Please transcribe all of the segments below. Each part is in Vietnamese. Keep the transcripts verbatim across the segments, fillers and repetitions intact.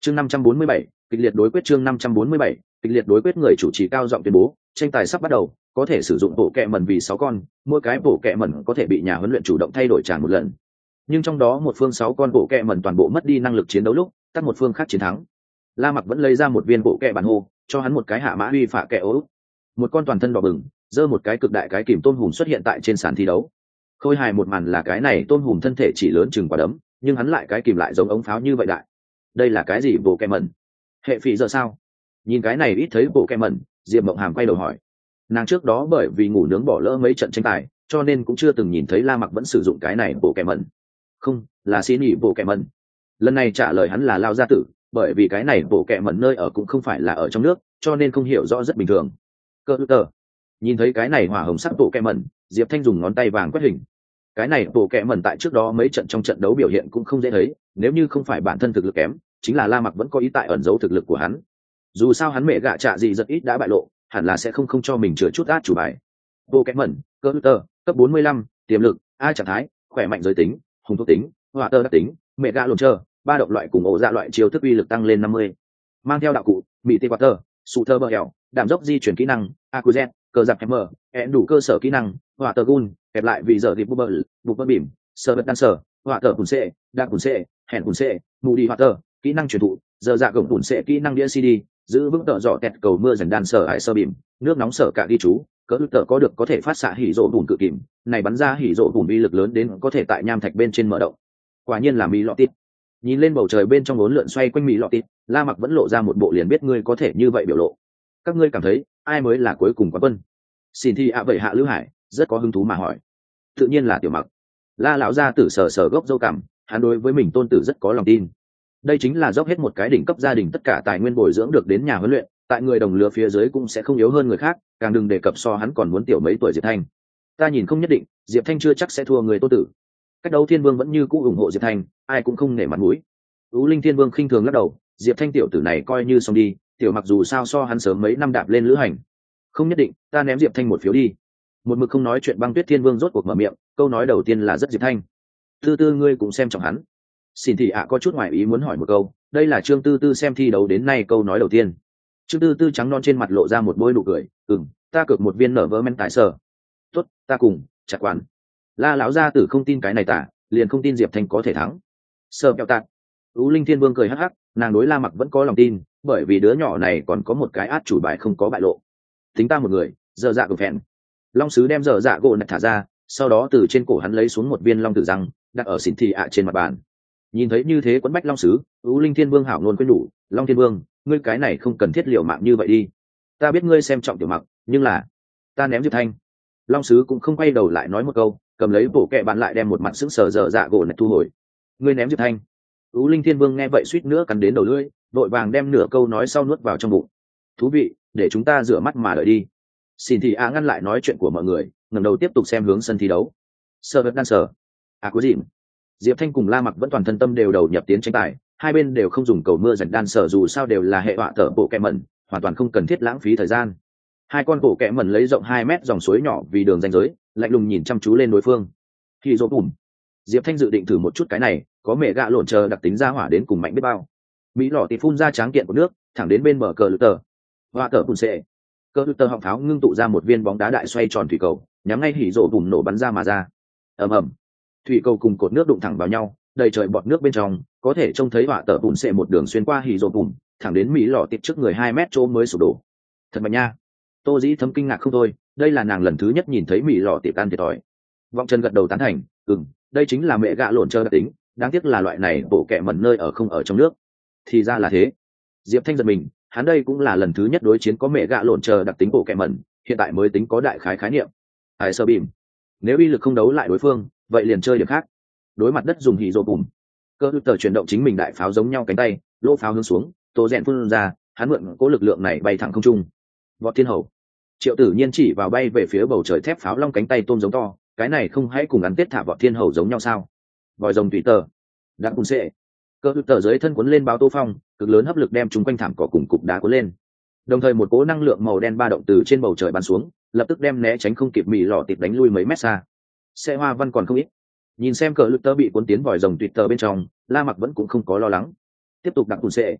chương năm trăm bốn mươi bảy, kịch liệt đối quyết chương năm trăm bốn mươi bảy, kịch liệt đối quyết người chủ trì cao giọng tuyên bố tranh tài sắp bắt đầu, có thể sử dụng bộ kẹ mẩn vì sáu con, mỗi cái bộ kẹ mẩn có thể bị nhà huấn luyện chủ động thay đổi tràn một lần, nhưng trong đó một phương sáu con bộ kẹ mẩn toàn bộ mất đi năng lực chiến đấu lúc tắt một phương khác chiến thắng. La Mặc vẫn lấy ra một viên bộ kẹ bản hô, cho hắn một cái hạ mã uy phạ kẹ ố. Một con toàn thân đỏ bừng, giơ một cái cực đại cái kìm tôm hùm xuất hiện tại trên sàn thi đấu. Khôi hài một màn là cái này tôm hùm thân thể chỉ lớn chừng quả đấm, nhưng hắn lại cái kìm lại giống ống pháo như vậy đại. Đây là cái gì bộ kẹ mẩn? Hệ phỉ giờ sao? Nhìn cái này ít thấy bộ kẹ mẩn, Diệp Mộng Hàm quay đầu hỏi. Nàng trước đó bởi vì ngủ nướng bỏ lỡ mấy trận tranh tài, cho nên cũng chưa từng nhìn thấy La Mặc vẫn sử dụng cái này bộ kẹ mẩn. Không, là xin nghỉ bộ kẹ mẩn. Lần này trả lời hắn là lao gia tử, bởi vì cái này bộ kẹ mẩn nơi ở cũng không phải là ở trong nước, cho nên không hiểu rõ rất bình thường. Cơ tờ. Nhìn thấy cái này hỏa hồng sắc bộ kẹ mẩn, Diệp Thanh dùng ngón tay vàng quét hình. Cái này bộ kẹ mẩn tại trước đó mấy trận trong trận đấu biểu hiện cũng không dễ thấy, nếu như không phải bản thân thực lực kém, chính là La Mặc vẫn có ý tại ẩn giấu thực lực của hắn. Dù sao hắn mẹ gạ trạ gì rất ít đã bại lộ, hẳn là sẽ không không cho mình chừa chút át chủ bài. Bộ kẹ mẩn, cơ tờ, cấp bốn mươi lăm, tiềm lực, a trạng thái, khỏe mạnh giới tính, hùng thuốc tính, hỏa tơ đặc tính, mẹ gạ lồn trơ, ba động loại cùng ổ dạ loại chiêu thức uy lực tăng lên năm mươi. Mang theo đạo cụ, mỹ tê quạt tơ, sụ thơ bờ hẻo, đảm dốc di chuyển kỹ năng, acuzet, cờ giặc hammer, hẹn đủ cơ sở kỹ năng, hỏa tơ gun, kẹp lại vì giờ thì bubble, bục bơ bìm, sơ vật đan sở, hỏa tơ cùn xệ, đa cùn xệ, hẹn cùn xệ, mù đi hỏa tơ, kỹ năng truyền thụ, giờ dạ gồng cùn xệ kỹ năng đĩa xê đê, giữ vững tợ dọ tẹt cầu mưa dần đan sở hải sơ bìm, nước nóng sở cả ghi chú, cỡ tợ có được có thể phát xạ hỉ rộ bùn cự kìm, này bắn ra hỉ rộ bùn uy lực lớn đến có thể tại nham thạch bên trên mở động. Quả nhiên là mỹ lọ tít. Nhìn lên bầu trời bên trong bốn lượn xoay quanh mỹ lọ tít, La Mặc vẫn lộ ra một bộ liền biết ngươi có thể như vậy biểu lộ. Các ngươi cảm thấy ai mới là cuối cùng quán quân? Xin thi ạ vậy hạ Lữ Hải rất có hứng thú mà hỏi. Tự nhiên là Tiểu Mặc. La lão gia tử sờ sờ gốc dâu cằm, hắn đối với mình tôn tử rất có lòng tin. Đây chính là dốc hết một cái đỉnh cấp gia đình tất cả tài nguyên bồi dưỡng được đến nhà huấn luyện, tại người đồng lứa phía dưới cũng sẽ không yếu hơn người khác, càng đừng đề cập so hắn còn muốn tiểu mấy tuổi Diệp Thanh. Ta nhìn không nhất định, Diệp Thanh chưa chắc sẽ thua người tôn tử. Cách đấu Thiên Vương vẫn như cũ ủng hộ Diệp Thanh, ai cũng không nể mặt mũi. Ú Linh Thiên Vương khinh thường lắc đầu, Diệp Thanh tiểu tử này coi như xong đi, tiểu Mặc dù sao so hắn sớm mấy năm đạp lên lữ hành. Không nhất định, ta ném Diệp Thanh một phiếu đi. Một mực không nói chuyện Băng Tuyết Thiên Vương rốt cuộc mở miệng, câu nói đầu tiên là rất Diệp Thanh. Tư Tư ngươi cũng xem trọng hắn. Xin thì ạ có chút ngoài ý muốn hỏi một câu, đây là Trương Tư Tư xem thi đấu đến nay câu nói đầu tiên. Trương Tư Tư trắng non trên mặt lộ ra một bôi nụ cười, ừm, ta cược một viên nở vỡ men tại sở. Tốt, ta cùng, chặt quản. La lão gia tử không tin cái này tả, liền không tin Diệp Thanh có thể thắng. Sơ kẹo tạc. Ú Linh Thiên Vương cười hắc hắc, nàng đối La Mặc vẫn có lòng tin, bởi vì đứa nhỏ này còn có một cái át chủ bài không có bại lộ. Tính ta một người, dở dạ gỗ phèn. Long sứ đem dở dạ gỗ nạch thả ra, sau đó từ trên cổ hắn lấy xuống một viên long tử răng, đặt ở xỉn thị ạ trên mặt bàn. Nhìn thấy như thế quấn bách long sứ, Ú Linh Thiên Vương hảo ngôn quên đủ, Long Thiên Vương, ngươi cái này không cần thiết liều mạng như vậy đi. Ta biết ngươi xem trọng Tiểu Mặc, nhưng là ta ném Diệp Thanh. Long sứ cũng không quay đầu lại nói một câu, cầm lấy bộ kệ bạn lại đem một mặt sững sờ dở dạ gỗ nạch thu hồi. Ngươi ném Diệp Thanh. Ú Linh Thiên Vương nghe vậy suýt nữa cắn đến đầu lưỡi, đội vàng đem nửa câu nói sau nuốt vào trong bụng. Thú vị, để chúng ta rửa mắt mà đợi đi. Xin thì a ngăn lại nói chuyện của mọi người, ngẩng đầu tiếp tục xem hướng sân thi đấu. Sơ vật đan sở. À có gì? Diệp Thanh cùng La Mặc vẫn toàn thân tâm đều đầu nhập tiến tranh tài, hai bên đều không dùng cầu mưa dần đan sở dù sao đều là hệ họa thở bộ kẹ mẩn, hoàn toàn không cần thiết lãng phí thời gian. Hai con bộ kẹ mẩn lấy rộng hai mét dòng suối nhỏ vì đường ranh giới, lạnh lùng nhìn chăm chú lên đối phương. Khi rốt bùm. Diệp Thanh dự định thử một chút cái này, có mẹ gạ lộn chờ đặc tính ra hỏa đến cùng mạnh biết bao. Mỹ lọ thì phun ra tráng kiện của nước, thẳng đến bên bờ cờ lự tờ. Họa thở bùn xệ. Cờ lự tờ họng pháo ngưng tụ ra một viên bóng đá đại xoay tròn thủy cầu, nhắm ngay hỉ rộ bùm nổ bắn ra mà ra. Ầm ầm. Thủy cầu cùng cột nước đụng thẳng vào nhau, đầy trời bọt nước bên trong, có thể trông thấy họa tở bùn xệ một đường xuyên qua hỉ rộ bùm, thẳng đến Mỹ lọ tịt trước người hai mét chỗ mới sụp đổ. Thật mạnh nha. Tô Dĩ Thấm kinh ngạc không thôi, đây là nàng lần thứ nhất nhìn thấy Mỹ lọ tịt ăn thiệt thòi. Vọng Trần gật đầu tán thành, ừm, đây chính là mẹ gạ lộn chơi đặc tính, đáng tiếc là loại này bộ kệ mẩn nơi ở không ở trong nước. Thì ra là thế. Diệp Thanh giật mình, hắn đây cũng là lần thứ nhất đối chiến có mẹ gạ lộn chờ đặc tính bộ kệ mẩn, hiện tại mới tính có đại khái khái niệm. Hải sơ bìm. Nếu uy lực không đấu lại đối phương, vậy liền chơi điểm khác. Đối mặt đất dùng hỉ rồ bùm. Cơ tờ chuyển động chính mình đại pháo giống nhau cánh tay, lỗ pháo hướng xuống, tô rèn phun ra, hắn mượn cố lực lượng này bay thẳng không trung. Vọt thiên hầu. Triệu Tử Nhiên chỉ vào bay về phía bầu trời thép pháo long cánh tay tôm giống to, cái này không hãy cùng ăn tết thả vọt thiên hầu giống nhau sao? Vòi rồng tùy tờ. Đặng cùng xệ. Cơ tờ dưới thân cuốn lên báo tô phong, cực lớn hấp lực đem chúng quanh thảm cỏ cùng cục đá cuốn lên. Đồng thời một cỗ năng lượng màu đen ba động từ trên bầu trời bắn xuống, lập tức đem né tránh không kịp mì lọ tịt đánh lui mấy mét xa. Xe hoa văn còn không ít. Nhìn xem cờ lực tơ bị cuốn tiến vòi rồng tuyệt tờ bên trong, La Mặc vẫn cũng không có lo lắng. Tiếp tục đặt cùn xệ,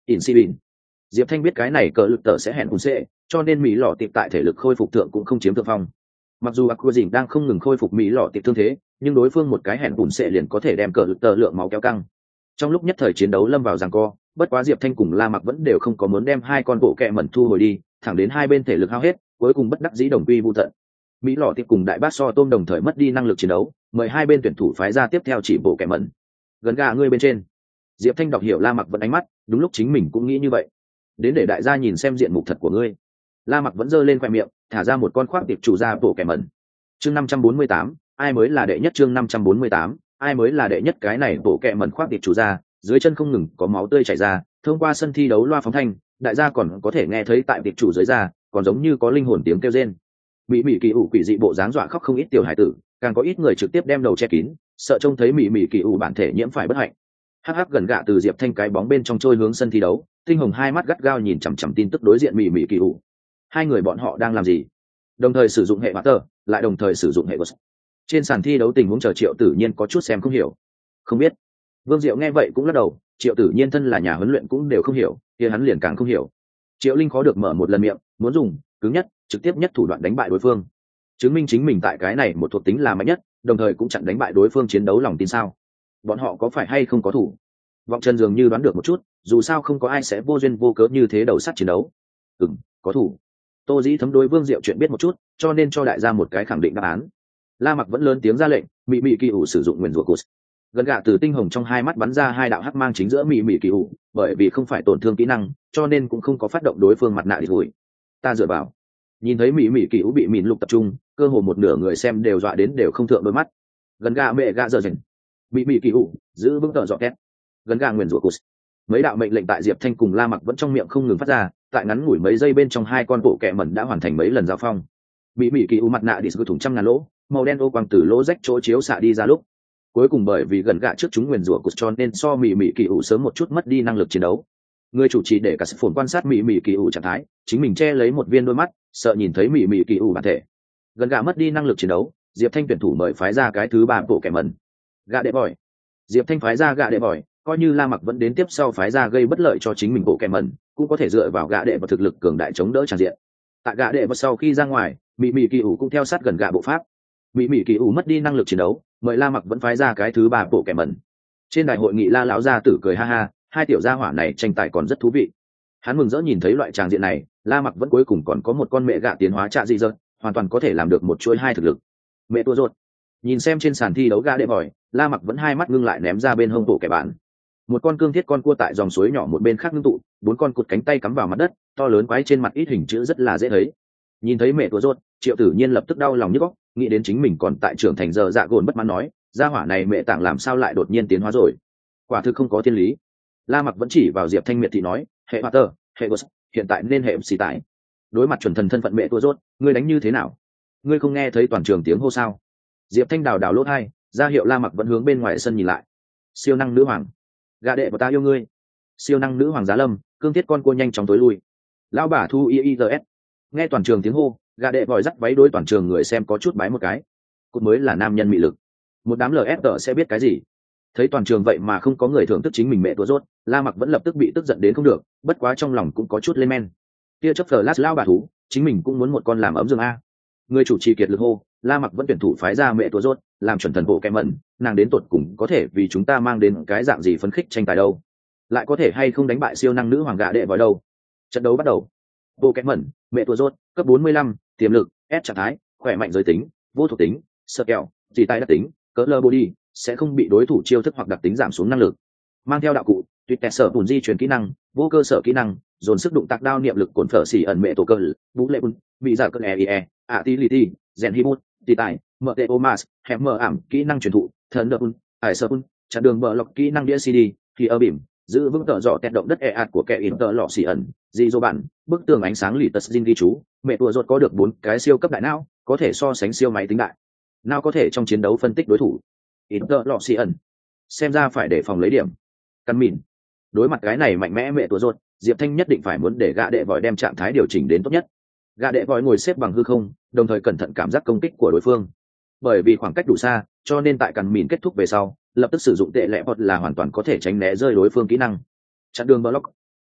Insulin. Diệp Thanh biết cái này cờ lực tờ sẽ hẹn hùn xệ, cho nên mỹ lọ tiệp tại thể lực khôi phục thượng cũng không chiếm thượng phong. Mặc dù Aqua đang không ngừng khôi phục mỹ lọ tiệp thương thế, nhưng đối phương một cái hẹn hùn xệ liền có thể đem cờ lực tờ lượng máu kéo căng. Trong lúc nhất thời chiến đấu lâm vào giằng co, bất quá Diệp Thanh cùng La Mặc vẫn đều không có muốn đem hai con bộ kẹ mẩn thu hồi đi, thẳng đến hai bên thể lực hao hết, cuối cùng bất đắc dĩ đồng quy vu tận. Mỹ lọ tiệp cùng đại bác so tôm đồng thời mất đi năng lực chiến đấu, mời hai bên tuyển thủ phái ra tiếp theo chỉ bộ kẹ mẩn. Gần gà ngươi bên trên. Diệp Thanh đọc hiểu La Mặc vẫn ánh mắt, đúng lúc chính mình cũng nghĩ như vậy. Đến để đại gia nhìn xem diện mục thật của ngươi. La Mặc vẫn giơ lên khoe miệng, thả ra một con khoác tiệp chủ ra bộ kẹ mẩn. Chương năm trăm bốn mươi tám, ai mới là đệ nhất? Chương năm trăm bốn mươi tám, ai mới là đệ nhất? Cái này bộ kẹ mẩn khoác tiệp chủ ra, dưới chân không ngừng có máu tươi chảy ra, thông qua sân thi đấu loa phóng thanh, đại gia còn có thể nghe thấy tại tiệp chủ dưới da, còn giống như có linh hồn tiếng kêu rên. Mỹ Mỹ kỳ ủ quỷ dị bộ dáng dọa khóc không ít tiểu hải tử, càng có ít người trực tiếp đem đầu che kín, sợ trông thấy Mỹ Mỹ kỳ ủ bản thể nhiễm phải bất hạnh. Hắc hắc gần gạ từ Diệp Thanh cái bóng bên trong trôi hướng sân thi đấu, tinh hồng hai mắt gắt gao nhìn chằm chằm tin tức đối diện Mỹ Mỹ kỳ ủ. Hai người bọn họ đang làm gì? Đồng thời sử dụng hệ master, lại đồng thời sử dụng hệ ghost. Trên sàn thi đấu tình huống chờ Triệu Tử Nhiên có chút xem không hiểu. Không biết. Vương Diệu nghe vậy cũng lắc đầu, Triệu Tử Nhiên thân là nhà huấn luyện cũng đều không hiểu, kia hắn liền càng không hiểu. Triệu Linh khó được mở một lần miệng, muốn dùng cứng nhất, trực tiếp nhất thủ đoạn đánh bại đối phương, chứng minh chính mình tại cái này một thuộc tính là mạnh nhất, đồng thời cũng chặn đánh bại đối phương chiến đấu lòng tin sao? Bọn họ có phải hay không có thủ? Vọng Trần dường như đoán được một chút, dù sao không có ai sẽ vô duyên vô cớ như thế đầu sắt chiến đấu. Ừm, có thủ. Tô Dĩ Thấm đối Vương Diệu chuyện biết một chút, cho nên cho đại gia một cái khẳng định đáp án. La Mặc vẫn lớn tiếng ra lệnh, Mị Mị Kỳ ủ sử dụng nguyên rủa cột. Gần gạ từ tinh hồng trong hai mắt bắn ra hai đạo hắc mang chính giữa Mị Mị Kỳ ủ, bởi vì không phải tổn thương kỹ năng, cho nên cũng không có phát động đối phương mặt nạ địch hủi. Ta dựa vào. Nhìn thấy Mị Mị Kỳ ủ bị mìn lục tập trung, cơ hồ một nửa người xem đều dọa đến đều không thượng đôi mắt. Gần gạ mẹ gạ giờ rình. Mị Mị Kỳ ủ, giữ vững tợ dọ két. Gần gạ nguyên rủa cột. Mấy đạo mệnh lệnh tại Diệp Thanh cùng La Mặc vẫn trong miệng không ngừng phát ra, tại ngắn ngủi mấy giây bên trong hai con bộ kẹ mẩn đã hoàn thành mấy lần giao phong. Mị Mị Kỳ ủ mặt nạ địch thủng trăm ngàn lỗ, màu đen ô quang từ lỗ rách chỗ chiếu xạ đi ra lúc, cuối cùng bởi vì gần gạ trước chúng nguyền rủa cột cho nên so Mị Mị Kỳ ủ sớm một chút mất đi năng lực chiến đấu. Người chủ trì để cả sự phồn quan sát Mị Mị Kỳ ủ trạng thái, chính mình che lấy một viên đôi mắt, sợ nhìn thấy Mị Mị Kỳ ủ bản thể. Gần gạ mất đi năng lực chiến đấu, Diệp Thanh tuyển thủ mời phái ra cái thứ ba bộ kẻ mẩn, gạ đệ bòi. Diệp Thanh phái ra gạ đệ bòi, coi như La Mặc vẫn đến tiếp sau phái ra gây bất lợi cho chính mình bộ kẻ mẩn, cũng có thể dựa vào gạ đệ và thực lực cường đại chống đỡ tràn diện. Tại gạ đệ và sau khi ra ngoài, Mị Mị Kỳ ủ cũng theo sát gần gạ bộ pháp. Mị Mị Kỳ ủ mất đi năng lực chiến đấu, mời La Mặc vẫn phái ra cái thứ ba bộ kẻ mẩn. Trên đại hội nghị La lão gia tử cười ha ha, hai tiểu gia hỏa này tranh tài còn rất thú vị. Hắn mừng rỡ nhìn thấy loại tràng diện này, La Mặc vẫn cuối cùng còn có một con mẹ gạ tiến hóa trạ dị dợt, hoàn toàn có thể làm được một chuỗi hai thực lực. Mẹ tua rột. Nhìn xem trên sàn thi đấu gạ đệ vòi, La Mặc vẫn hai mắt ngưng lại ném ra bên hông bộ kẻ bạn. Một con cương thiết con cua tại dòng suối nhỏ một bên khác ngưng tụ, bốn con cụt cánh tay cắm vào mặt đất, to lớn quái trên mặt ít hình chữ rất là dễ thấy. Nhìn thấy mẹ tua rột, Triệu Tử Nhiên lập tức đau lòng nhức óc, nghĩ đến chính mình còn tại trưởng thành giờ dạ gồn bất mãn nói, gia hỏa này mẹ tảng làm sao lại đột nhiên tiến hóa rồi? Quả thực không có thiên lý. La Mặc vẫn chỉ vào Diệp Thanh miệt thị nói, hệ hoạt tơ, hệ gos, hiện tại nên hệ xì tải. Đối mặt chuẩn thần thân phận mẹ tua rốt, ngươi đánh như thế nào? Ngươi không nghe thấy toàn trường tiếng hô sao? Diệp Thanh đào đào lỗ hai, ra hiệu La Mặc vẫn hướng bên ngoài sân nhìn lại. Siêu năng nữ hoàng, gạ đệ của ta yêu ngươi. Siêu năng nữ hoàng giá lâm, cương thiết con cua nhanh chóng tối lui. Lão bà thu i i s. Nghe toàn trường tiếng hô, gạ đệ vòi dắt váy đối toàn trường người xem có chút bái một cái. Cút mới là nam nhân mị lực. Một đám lờ ép tờ sẽ biết cái gì? Thấy toàn trường vậy mà không có người thưởng thức chính mình mẹ tua rốt, La Mặc vẫn lập tức bị tức giận đến không được, bất quá trong lòng cũng có chút lên men. Kia chấp phở lát lao bà thú, chính mình cũng muốn một con làm ấm giường a. Người chủ trì kiệt lực hô, La Mặc vẫn tuyển thủ phái ra mẹ tua rốt, làm chuẩn thần bộ kẹm mẩn, nàng đến tột cùng có thể vì chúng ta mang đến cái dạng gì phấn khích tranh tài đâu? Lại có thể hay không đánh bại siêu năng nữ hoàng gạ đệ vòi đâu? Trận đấu bắt đầu. Bộ kẹm mẩn, mẹ tua rốt, cấp bốn mươi lăm, tiềm lực, ép trạng thái, khỏe mạnh giới tính, vô thuộc tính, sơ kẹo, chỉ tay đặc tính, cỡ lơ body, sẽ không bị đối thủ chiêu thức hoặc đặc tính giảm xuống năng lực. Mang theo đạo cụ, tuyệt tẹt sở bùn di chuyển kỹ năng, vô cơ sở kỹ năng, dồn sức đụng tác đao niệm lực cồn phở xỉ ẩn mẹ tổ cơ, vũ lệ bùn, bị giả cơn e e, ạ tí lì ti, rèn hi bút, tì tài, mở tệ omas, hẻm mở ảm, kỹ năng truyền thụ, thần đợt bùn, ải sơ bùn, chặn đường mở lọc kỹ năng đĩa cd, thì ở bìm, giữ vững tợ dọ tẹt động đất e ạt của kẻ in tợ lọ xỉ ẩn, di dô bản, bức tường ánh sáng lì tật zin ghi chú, mẹ tua ruột có được bốn cái siêu cấp đại não, có thể so sánh siêu máy tính đại. Nào có thể trong chiến đấu phân tích đối thủ. Inter lọ xì ẩn, xem ra phải để phòng lấy điểm. Căn mìn, đối mặt cái này mạnh mẽ mẹ tua rốt, Diệp Thanh nhất định phải muốn để gã đệ vòi đem trạng thái điều chỉnh đến tốt nhất. Gã đệ vòi ngồi xếp bằng hư không, đồng thời cẩn thận cảm giác công kích của đối phương. Bởi vì khoảng cách đủ xa, cho nên tại căn mìn kết thúc về sau, lập tức sử dụng tệ lệ bot là hoàn toàn có thể tránh né rơi đối phương kỹ năng. Chặn đường block.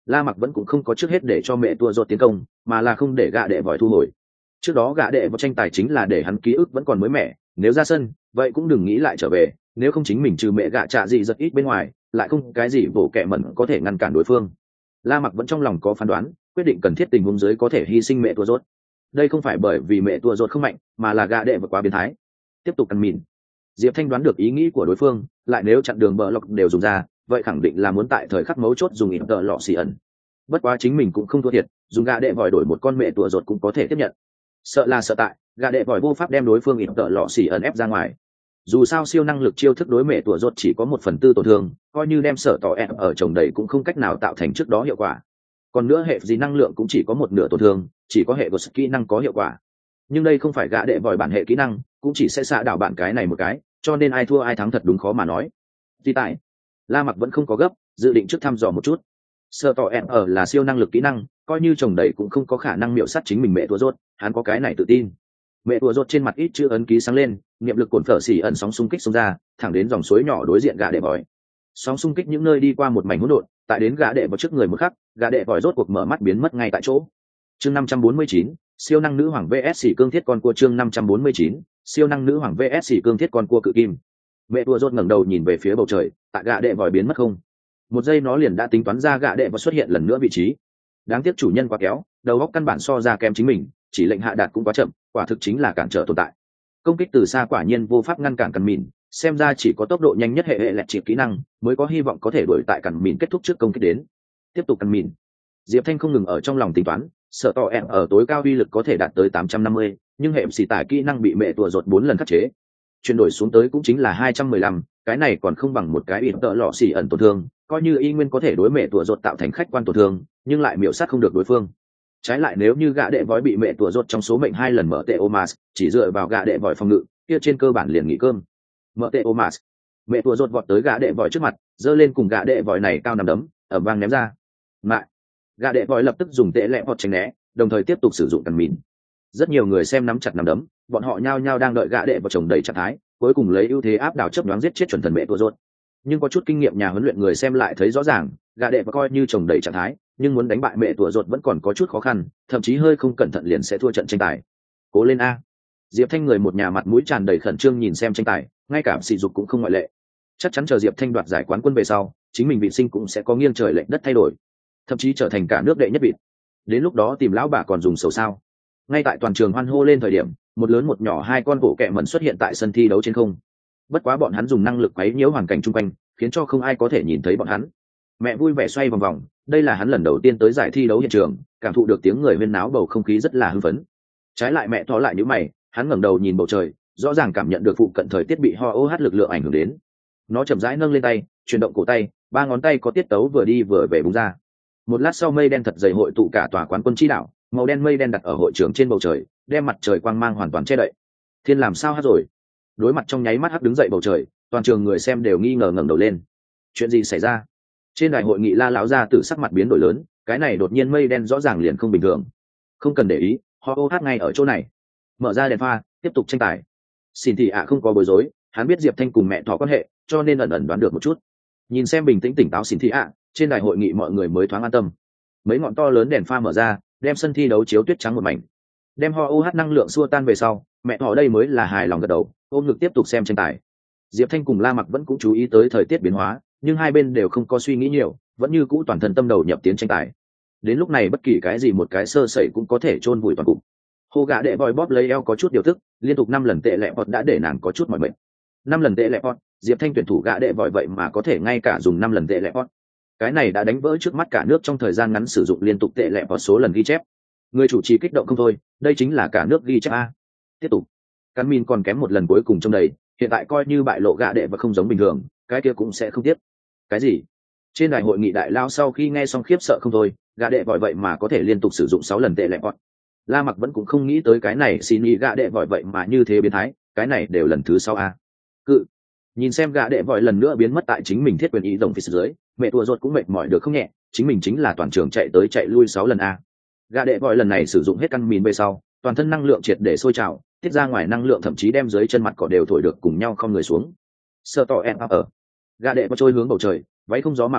La Mặc vẫn cũng không có trước hết để cho mẹ tua rột tiến công, mà là không để gã đệ vòi thu hồi. Trước đó gã đệ vào tranh tài chính là để hắn ký ức vẫn còn mới mẻ, nếu ra sân vậy cũng đừng nghĩ lại trở về, nếu không chính mình trừ mẹ gã trạ gì rất ít bên ngoài lại không cái gì bổ kẹ mẩn có thể ngăn cản đối phương. La Mặc vẫn trong lòng có phán đoán, quyết định cần thiết tình huống dưới có thể hy sinh mẹ tua rột. Đây không phải bởi vì mẹ tua rột không mạnh, mà là gã đệ vượt quá biến thái. Tiếp tục căn mìn. Diệp Thanh đoán được ý nghĩ của đối phương, lại nếu chặn đường bờ lọc đều dùng ra, vậy khẳng định là muốn tại thời khắc mấu chốt dùng ít tợ lọ xì ẩn. Bất quá chính mình cũng không thua thiệt, dùng gã đệ vòi đổi một con mẹ tua rột cũng có thể tiếp nhận. Sợ là sợ tại gã đệ vòi vô pháp đem đối phương ít tợ lọ xì ẩn ép ra ngoài. Dù sao siêu năng lực chiêu thức đối mẹ tua rột chỉ có một phần tư tổn thương, coi như đem sợ tỏ ép ở chồng đầy cũng không cách nào tạo thành trước đó hiệu quả. Còn nữa hệ gì năng lượng cũng chỉ có một nửa tổn thương, chỉ có hệ của kỹ năng có hiệu quả. Nhưng đây không phải gã đệ vòi bản hệ kỹ năng, cũng chỉ sẽ xạ đảo bạn cái này một cái, cho nên ai thua ai thắng thật đúng khó mà nói. Thì tại La Mặc vẫn không có gấp, dự định trước thăm dò một chút. Sợ tỏ ép ở là siêu năng lực kỹ năng, coi như chồng đầy cũng không có khả năng miệu sát chính mình mẹ tua rốt, hắn có cái này tự tin. Mẹ tua rốt trên mặt ít chữ ấn ký sáng lên, niệm lực cuộn phở xỉ ẩn sóng xung kích xông ra, thẳng đến dòng suối nhỏ đối diện gã đệ vòi. Sóng xung kích những nơi đi qua một mảnh hỗn độn, tại đến gã đệ vào trước người một khắc, gã đệ vòi rốt cuộc mở mắt biến mất ngay tại chỗ. Chương năm trăm bốn mươi chín, siêu năng nữ hoàng vs cương thiết con cua. Chương năm trăm bốn mươi chín, siêu năng nữ hoàng vs cương thiết con cua cự kim. Mẹ tua rốt ngẩng đầu nhìn về phía bầu trời, tại gã đệ vòi biến mất không một giây nó liền đã tính toán ra gã đệ vòi xuất hiện lần nữa vị trí. Đáng tiếc chủ nhân quá kéo, đầu óc căn bản so ra kém chính mình, chỉ lệnh hạ đạt cũng quá chậm, quả thực chính là cản trở tồn tại. Công kích từ xa quả nhiên vô pháp ngăn cản cằn mìn, xem ra chỉ có tốc độ nhanh nhất hệ hệ lẹt chịp kỹ năng mới có hy vọng có thể đuổi tại cằn mìn kết thúc trước công kích đến. Tiếp tục cằn mìn. Diệp Thanh không ngừng ở trong lòng tính toán, sợ tỏ em ở tối cao uy lực có thể đạt tới tám trăm năm mươi, nhưng hệ xì tải kỹ năng bị mẹ tua rột bốn lần khắc chế, chuyển đổi xuống tới cũng chính là hai trăm mười lăm, cái này còn không bằng một cái ít tợ lọ xì ẩn tổn thương, coi như y nguyên có thể đối mẹ tua rột tạo thành khách quan tổn thương, nhưng lại miểu sát không được đối phương. Trái lại nếu như gã đệ vói bị mẹ tua rột trong số mệnh hai lần mở tệ omas, chỉ dựa vào gã đệ vòi phòng ngự, kia trên cơ bản liền nghỉ cơm. Mở tệ omas, mẹ tua rột vọt tới gã đệ vòi trước mặt, giơ lên cùng gã đệ vòi này cao nằm đấm, ầm vang ném ra. Mại, gã đệ vòi lập tức dùng tệ lẹ vọt tránh né, đồng thời tiếp tục sử dụng cằn mìn. Rất nhiều người xem nắm chặt nắm đấm, bọn họ nhao nhao đang đợi gã đệ vào chồng đầy trạng thái, cuối cùng lấy ưu thế áp đảo chấp đoán giết chết chuẩn thần mẹ tua rột. Nhưng có chút kinh nghiệm nhà huấn luyện người xem lại thấy rõ ràng, gã đệ và coi như chồng đầy trạng thái, nhưng muốn đánh bại mẹ tua rột vẫn còn có chút khó khăn, thậm chí hơi không cẩn thận liền sẽ thua trận tranh tài. Cố lên a! Diệp Thanh người một nhà mặt mũi tràn đầy khẩn trương nhìn xem tranh tài, ngay cả sỉ dục cũng không ngoại lệ. Chắc chắn chờ Diệp Thanh đoạt giải quán quân về sau, chính mình vị sinh cũng sẽ có nghiêng trời lệch đất thay đổi, thậm chí trở thành cả nước đệ nhất vị. Đến lúc đó tìm lão bà còn dùng sầu sao? Ngay tại toàn trường hoan hô lên thời điểm, một lớn một nhỏ hai con bộ kẹ mẩn xuất hiện tại sân thi đấu trên không. Bất quá bọn hắn dùng năng lực quấy nhiễu hoàn cảnh chung quanh, khiến cho không ai có thể nhìn thấy bọn hắn. Mẹ vui vẻ xoay vòng vòng, đây là hắn lần đầu tiên tới giải thi đấu hiện trường, cảm thụ được tiếng người huyên náo, bầu không khí rất là hưng phấn. Trái lại mẹ thò lại nhíu mày, hắn ngẩng đầu nhìn bầu trời, rõ ràng cảm nhận được phụ cận thời tiết bị ho ô hát lực lượng ảnh hưởng đến. Nó chậm rãi nâng lên tay, chuyển động cổ tay, ba ngón tay có tiết tấu vừa đi vừa về búng ra. Một lát sau mây đen thật dày hội tụ cả tòa quán quân chi đảo, màu đen mây đen đặt ở hội trường trên bầu trời, đem mặt trời quang mang hoàn toàn che đậy. Thiên làm sao hát rồi? Đối mặt trong nháy mắt hắc đứng dậy bầu trời, toàn trường người xem đều nghi ngờ ngẩng đầu lên. Chuyện gì xảy ra? Trên đài hội nghị La lão gia tử sắc mặt biến đổi lớn, cái này đột nhiên mây đen rõ ràng liền không bình thường. Không cần để ý, ho ô hát ngay ở chỗ này. Mở ra đèn pha, tiếp tục tranh tài. Xin thị ạ không có bối rối, hắn biết Diệp Thanh cùng mẹ thỏ quan hệ, cho nên ẩn ẩn đoán được một chút. Nhìn xem bình tĩnh tỉnh táo xin thị ạ, trên đài hội nghị mọi người mới thoáng an tâm. Mấy ngọn to lớn đèn pha mở ra, đem sân thi đấu chiếu tuyết trắng một mảnh. Đem ho ô hát năng lượng xua tan về sau, mẹ thỏ đây mới là hài lòng gật đầu, ôm ngực tiếp tục xem tranh tài. Diệp Thanh cùng La Mặc vẫn cũng chú ý tới thời tiết biến hóa, nhưng hai bên đều không có suy nghĩ nhiều, vẫn như cũ toàn thân tâm đầu nhập tiến tranh tài. Đến lúc này bất kỳ cái gì một cái sơ sẩy cũng có thể chôn vùi toàn cục. Hồ gã đệ vòi bóp lấy eo có chút điều tức, liên tục năm lần tệ lẹ vọt đã để nàng có chút mỏi mệt. Năm lần tệ lẹ vọt, Diệp Thanh tuyển thủ gã đệ vòi vậy mà có thể ngay cả dùng năm lần tệ lẹ vọt. Cái này đã đánh vỡ trước mắt cả nước trong thời gian ngắn sử dụng liên tục tệ lẹ vọt số lần ghi chép. Người chủ trì kích động không thôi, đây chính là cả nước ghi chép a. Tiếp tục. Cắn min còn kém một lần cuối cùng trong đầy, hiện tại coi như bại lộ gã đệ và không giống bình thường, cái kia cũng sẽ không tiếp. Cái gì? Trên đài hội nghị đại lao sau khi nghe xong khiếp sợ không thôi, gã đệ vòi vậy mà có thể liên tục sử dụng sáu lần tệ lẹ vọt. La Mặc vẫn cũng không nghĩ tới cái này, xin ý gã đệ vòi vậy mà như thế biến thái, cái này đều lần thứ sáu a. Cự. Nhìn xem gã đệ vòi lần nữa biến mất tại chính mình thiết quyền ý đồng phía dưới, mẹ tua ruột cũng mệt mỏi được không nhẹ, chính mình chính là toàn trường chạy tới chạy lui sáu lần a. Gã đệ vòi lần này sử dụng hết căn mìn về sau, toàn thân năng lượng triệt để sôi trào, tiết ra ngoài năng lượng thậm chí đem dưới chân mặt cỏ đều thổi được cùng nhau không người xuống. Sơ tỏ en ở. Gã đệ vòi trôi hướng bầu trời, váy không gió mà bay,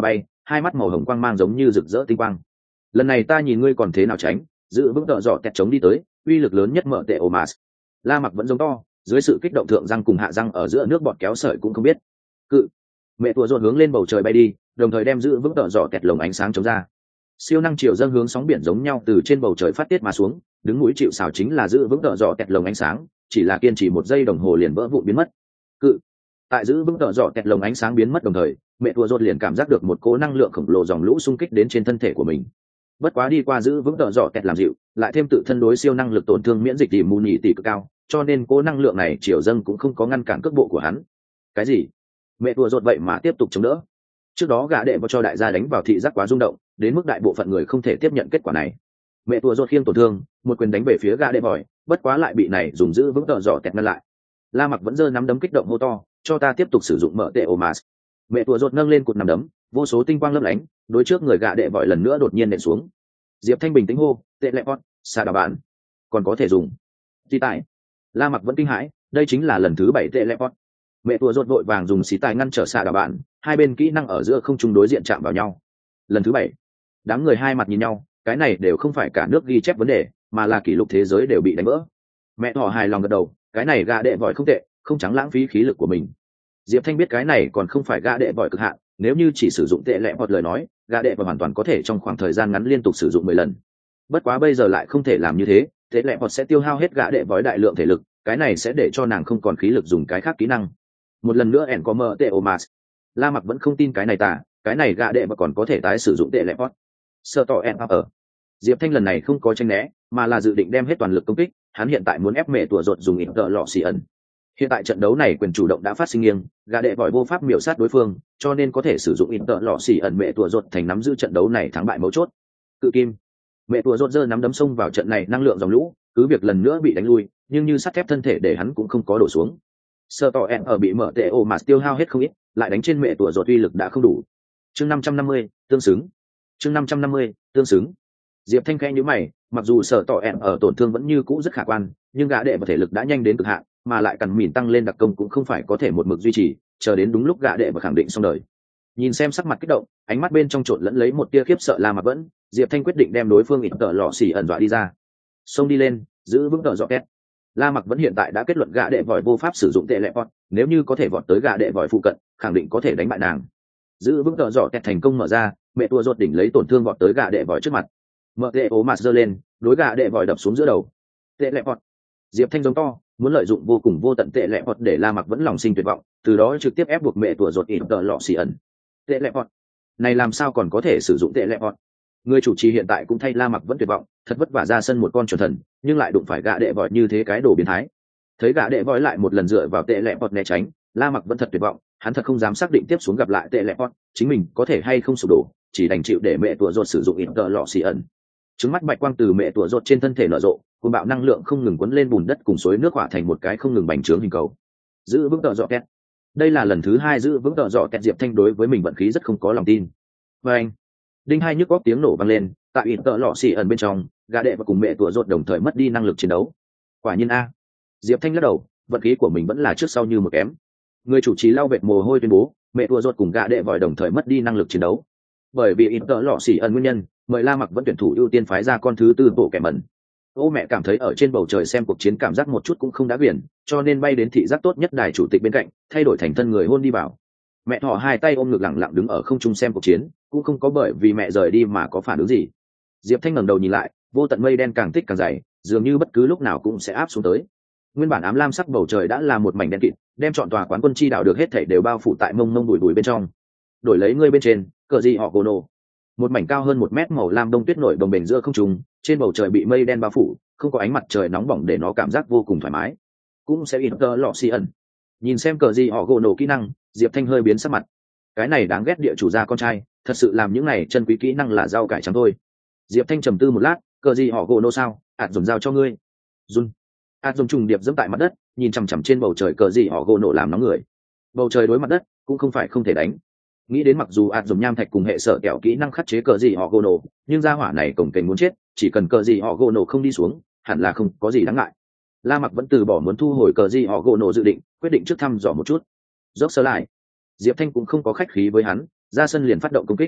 hai mắt màu hồng quang mang giống như rực rỡ tinh quang. Lần này ta nhìn ngươi còn thế nào tránh, giữ vững tợ dọ tẹt chống đi tới, uy lực lớn nhất mở tệ Omas. La Mặc vẫn giống to, dưới sự kích động thượng răng cùng hạ răng ở giữa nước bọt kéo sợi cũng không biết. Cự, mẹ tua rột hướng lên bầu trời bay đi, đồng thời đem giữ vững tợ dọ tẹt lồng ánh sáng chống ra. Siêu năng chiều dâng hướng sóng biển giống nhau từ trên bầu trời phát tiết mà xuống, đứng núi chịu sào chính là giữ vững tợ dọ tẹt lồng ánh sáng, chỉ là kiên trì một giây đồng hồ liền vỡ vụn biến mất. Cự, tại giữ vững tợ dọ tẹt lồng ánh sáng biến mất đồng thời, mẹ tua rột liền cảm giác được một cỗ năng lượng khổng lồ dòng lũ xung kích đến trên thân thể của mình. Bất quá đi qua giữ vững tợ dọ tẹt làm dịu, lại thêm tự thân đối siêu năng lực tổn thương miễn dịch tỷ mù nhị tỷ cực cao, cho nên cỗ năng lượng này chiều dâng cũng không có ngăn cản cước bộ của hắn. Cái gì? Mẹ tua rột vậy mà tiếp tục chống đỡ. Trước đó gã đệ vào cho đại gia đánh vào thị giác quá rung động, đến mức đại bộ phận người không thể tiếp nhận kết quả này. Mẹ tua rột khiêng tổn thương, một quyền đánh về phía gã đệ vòi, bất quá lại bị này dùng giữ vững tợ dọ tẹt ngăn lại. La Mặc vẫn giơ nắm đấm kích động hô to, cho ta tiếp tục sử dụng mở tệ Omas. Mẹ tua rột nâng lên cột nắm đấm, vô số tinh quang lấp lánh, đối trước người gã đệ vòi lần nữa đột nhiên nện xuống. Diệp Thanh bình tĩnh hô, tệ lệ pot, xa đà bạn, còn có thể dùng. Xì tài. La Mặc vẫn kinh hãi, đây chính là lần thứ bảy tệ lệ pot. Mẹ tua rột vội vàng dùng xì tài ngăn trở xa đà bạn, hai bên kỹ năng ở giữa không trung đối diện chạm vào nhau. Lần thứ bảy, đám người hai mặt nhìn nhau, cái này đều không phải cả nước ghi chép vấn đề, mà là kỷ lục thế giới đều bị đánh vỡ. Mẹ thỏ hài lòng gật đầu, cái này gã đệ vòi không tệ, không trắng lãng phí khí lực của mình. Diệp Thanh biết cái này còn không phải gã đệ vòi cực hạn, nếu như chỉ sử dụng tệ lệ hoặc lời nói, gã đệ vòi hoàn toàn có thể trong khoảng thời gian ngắn liên tục sử dụng mười lần. Bất quá bây giờ lại không thể làm như thế, tệ lệ hoặc sẽ tiêu hao hết gã đệ vòi đại lượng thể lực, cái này sẽ để cho nàng không còn khí lực dùng cái khác kỹ năng. Một lần nữa ẻn có mở tệ Omas. La Mặc vẫn không tin cái này tả, cái này gã đệ và còn có thể tái sử dụng tệ lệ hoặc. Sợ tỏ ẻn ở. Diệp Thanh lần này không có tranh né, mà là dự định đem hết toàn lực công kích, hắn hiện tại muốn ép mẹ tủa rột dùng ít tợ lọ xì ẩn. Hiện tại trận đấu này quyền chủ động đã phát sinh nghiêng, gã đệ vòi vô pháp miểu sát đối phương, cho nên có thể sử dụng ít tợ lọ xì ẩn mẹ tủa rột thành nắm giữ trận đấu này thắng bại mấu chốt. Cự kim, mẹ tủa rột giơ nắm đấm xông vào trận này năng lượng dòng lũ, cứ việc lần nữa bị đánh lui, nhưng như sắt thép thân thể để hắn cũng không có đổ xuống. Sợ tỏ ẹn ở bị mở tệ ổ mà tiêu hao hết không ít, lại đánh trên mẹ tủa rột uy lực đã không đủ. Chương năm trăm năm mươi, tương xứng. Chương năm trăm năm mươi, tương xứng. Diệp Thanh khẽ nhíu mày, mặc dù sở tỏ ẹn ở tổn thương vẫn như cũ rất khả quan, nhưng gã đệ và thể lực đã nhanh đến cực hạn, mà lại cần mỉn tăng lên đặc công cũng không phải có thể một mực duy trì, chờ đến đúng lúc gã đệ và khẳng định xong đời. Nhìn xem sắc mặt kích động, ánh mắt bên trong trộn lẫn lấy một tia khiếp sợ La Mặc vẫn, Diệp Thanh quyết định đem đối phương ít tợ lọ xì ẩn dọa đi ra. Xông đi lên, giữ vững tợ dọ két. La Mặc vẫn hiện tại đã kết luận gã đệ vòi vô pháp sử dụng tệ lệ pot, nếu như có thể vọt tới gã đệ vòi phụ cận, khẳng định có thể đánh bại nàng. Giữ vững tợ dọ két thành công mở ra, mẹ tua rột đỉnh lấy tổn thương vọt tới gã đệ vòi trước mặt. Mở tệ ố mặt giơ lên, đối gã đệ vòi đập xuống giữa đầu. Tệ lệ pot. Diệp Thanh giống to, muốn lợi dụng vô cùng vô tận tệ lệ pot để La Mặc vẫn lòng sinh tuyệt vọng, từ đó trực tiếp ép buộc mẹ tua rột ít tợ lọ xì ẩn. Tệ lệ pot. Này làm sao còn có thể sử dụng tệ lệ pot? Người chủ trì hiện tại cũng thay La Mặc vẫn tuyệt vọng, thật vất vả ra sân một con chuẩn thần, nhưng lại đụng phải gã đệ vòi như thế cái đồ biến thái. Thấy gã đệ vòi lại một lần dựa vào tệ lệ pot né tránh, La Mặc vẫn thật tuyệt vọng, hắn thật không dám xác định tiếp xuống gặp lại tệ lệ pot, chính mình có thể hay không sụp đổ, chỉ đành chịu để mẹ tua rột sử dụng ít tợ lọ xì ẩn. Trứng mắt bạch quang từ mẹ tua rột trên thân thể nở rộ, cùng bạo năng lượng không ngừng cuốn lên bùn đất cùng suối nước hỏa thành một cái không ngừng bành trướng hình cầu. Giữ vững tợ dọ két. Đây là lần thứ hai giữ vững tợ dọ két Diệp Thanh đối với mình vận khí rất không có lòng tin. Và anh, đinh hai nhức góc tiếng nổ vang lên, tại ít tợ lọ xì ẩn bên trong, gã đệ và cùng mẹ tua rột đồng thời mất đi năng lực chiến đấu. Quả nhiên a. Diệp Thanh lắc đầu, vận khí của mình vẫn là trước sau như một kém. Người chủ trì lau vệt mồ hôi tuyên bố, mẹ tua rột cùng gã đệ vòi đồng thời mất đi năng lực chiến đấu. Bởi vì ít tợ lọ xì ẩn nguyên nhân, mời La Mặc vẫn tuyển thủ ưu tiên phái ra con thứ tư bộ kẻ mẩn. Ô mẹ cảm thấy ở trên bầu trời xem cuộc chiến cảm giác một chút cũng không đã biển, cho nên bay đến thị giác tốt nhất đài chủ tịch bên cạnh, thay đổi thành thân người hôn đi vào. Mẹ thỏ hai tay ôm ngực lẳng lặng đứng ở không trung xem cuộc chiến, cũng không có bởi vì mẹ rời đi mà có phản ứng gì. Diệp Thanh ngẩng đầu nhìn lại, vô tận mây đen càng tích càng dày, dường như bất cứ lúc nào cũng sẽ áp xuống tới. Nguyên bản ám lam sắc bầu trời đã là một mảnh đen kịt, đem trọn tòa quán quân chi đảo được hết thảy đều bao phủ tại mông mông bụi bụi bên trong. Đổi lấy ngươi bên trên, cờ gì họ cô nô. Một mảnh cao hơn một mét màu lam đông tuyết nổi đồng bền giữa không trung, trên bầu trời bị mây đen bao phủ, không có ánh mặt trời nóng bỏng để nó cảm giác vô cùng thoải mái. Cũng sẽ ít tơ lọ xì ẩn. Nhìn xem cờ gì họ gỗ nổ kỹ năng, Diệp Thanh hơi biến sắc mặt. Cái này đáng ghét địa chủ gia con trai, thật sự làm những này chân quý kỹ năng là rau cải trắng thôi. Diệp Thanh trầm tư một lát, cờ gì họ gỗ nổ sao, ạt dùng dao cho ngươi. Run. ạt dùng trùng điệp dẫm tại mặt đất, nhìn chằm chằm trên bầu trời cờ gì họ gỗ nổ làm nóng người. Bầu trời đối mặt đất cũng không phải không thể đánh. Nghĩ đến mặc dù ạt dùng nham thạch cùng hệ sở kẹo kỹ năng khắc chế cờ gì họ gỗ nổ, nhưng gia hỏa này cổng kềnh muốn chết, chỉ cần cờ gì họ gỗ nổ không đi xuống, hẳn là không có gì đáng ngại. La Mặc vẫn từ bỏ muốn thu hồi cờ gì họ gỗ nổ dự định, quyết định trước thăm dò một chút. Dốc sơ lại, Diệp Thanh cũng không có khách khí với hắn, ra sân liền phát động công kích.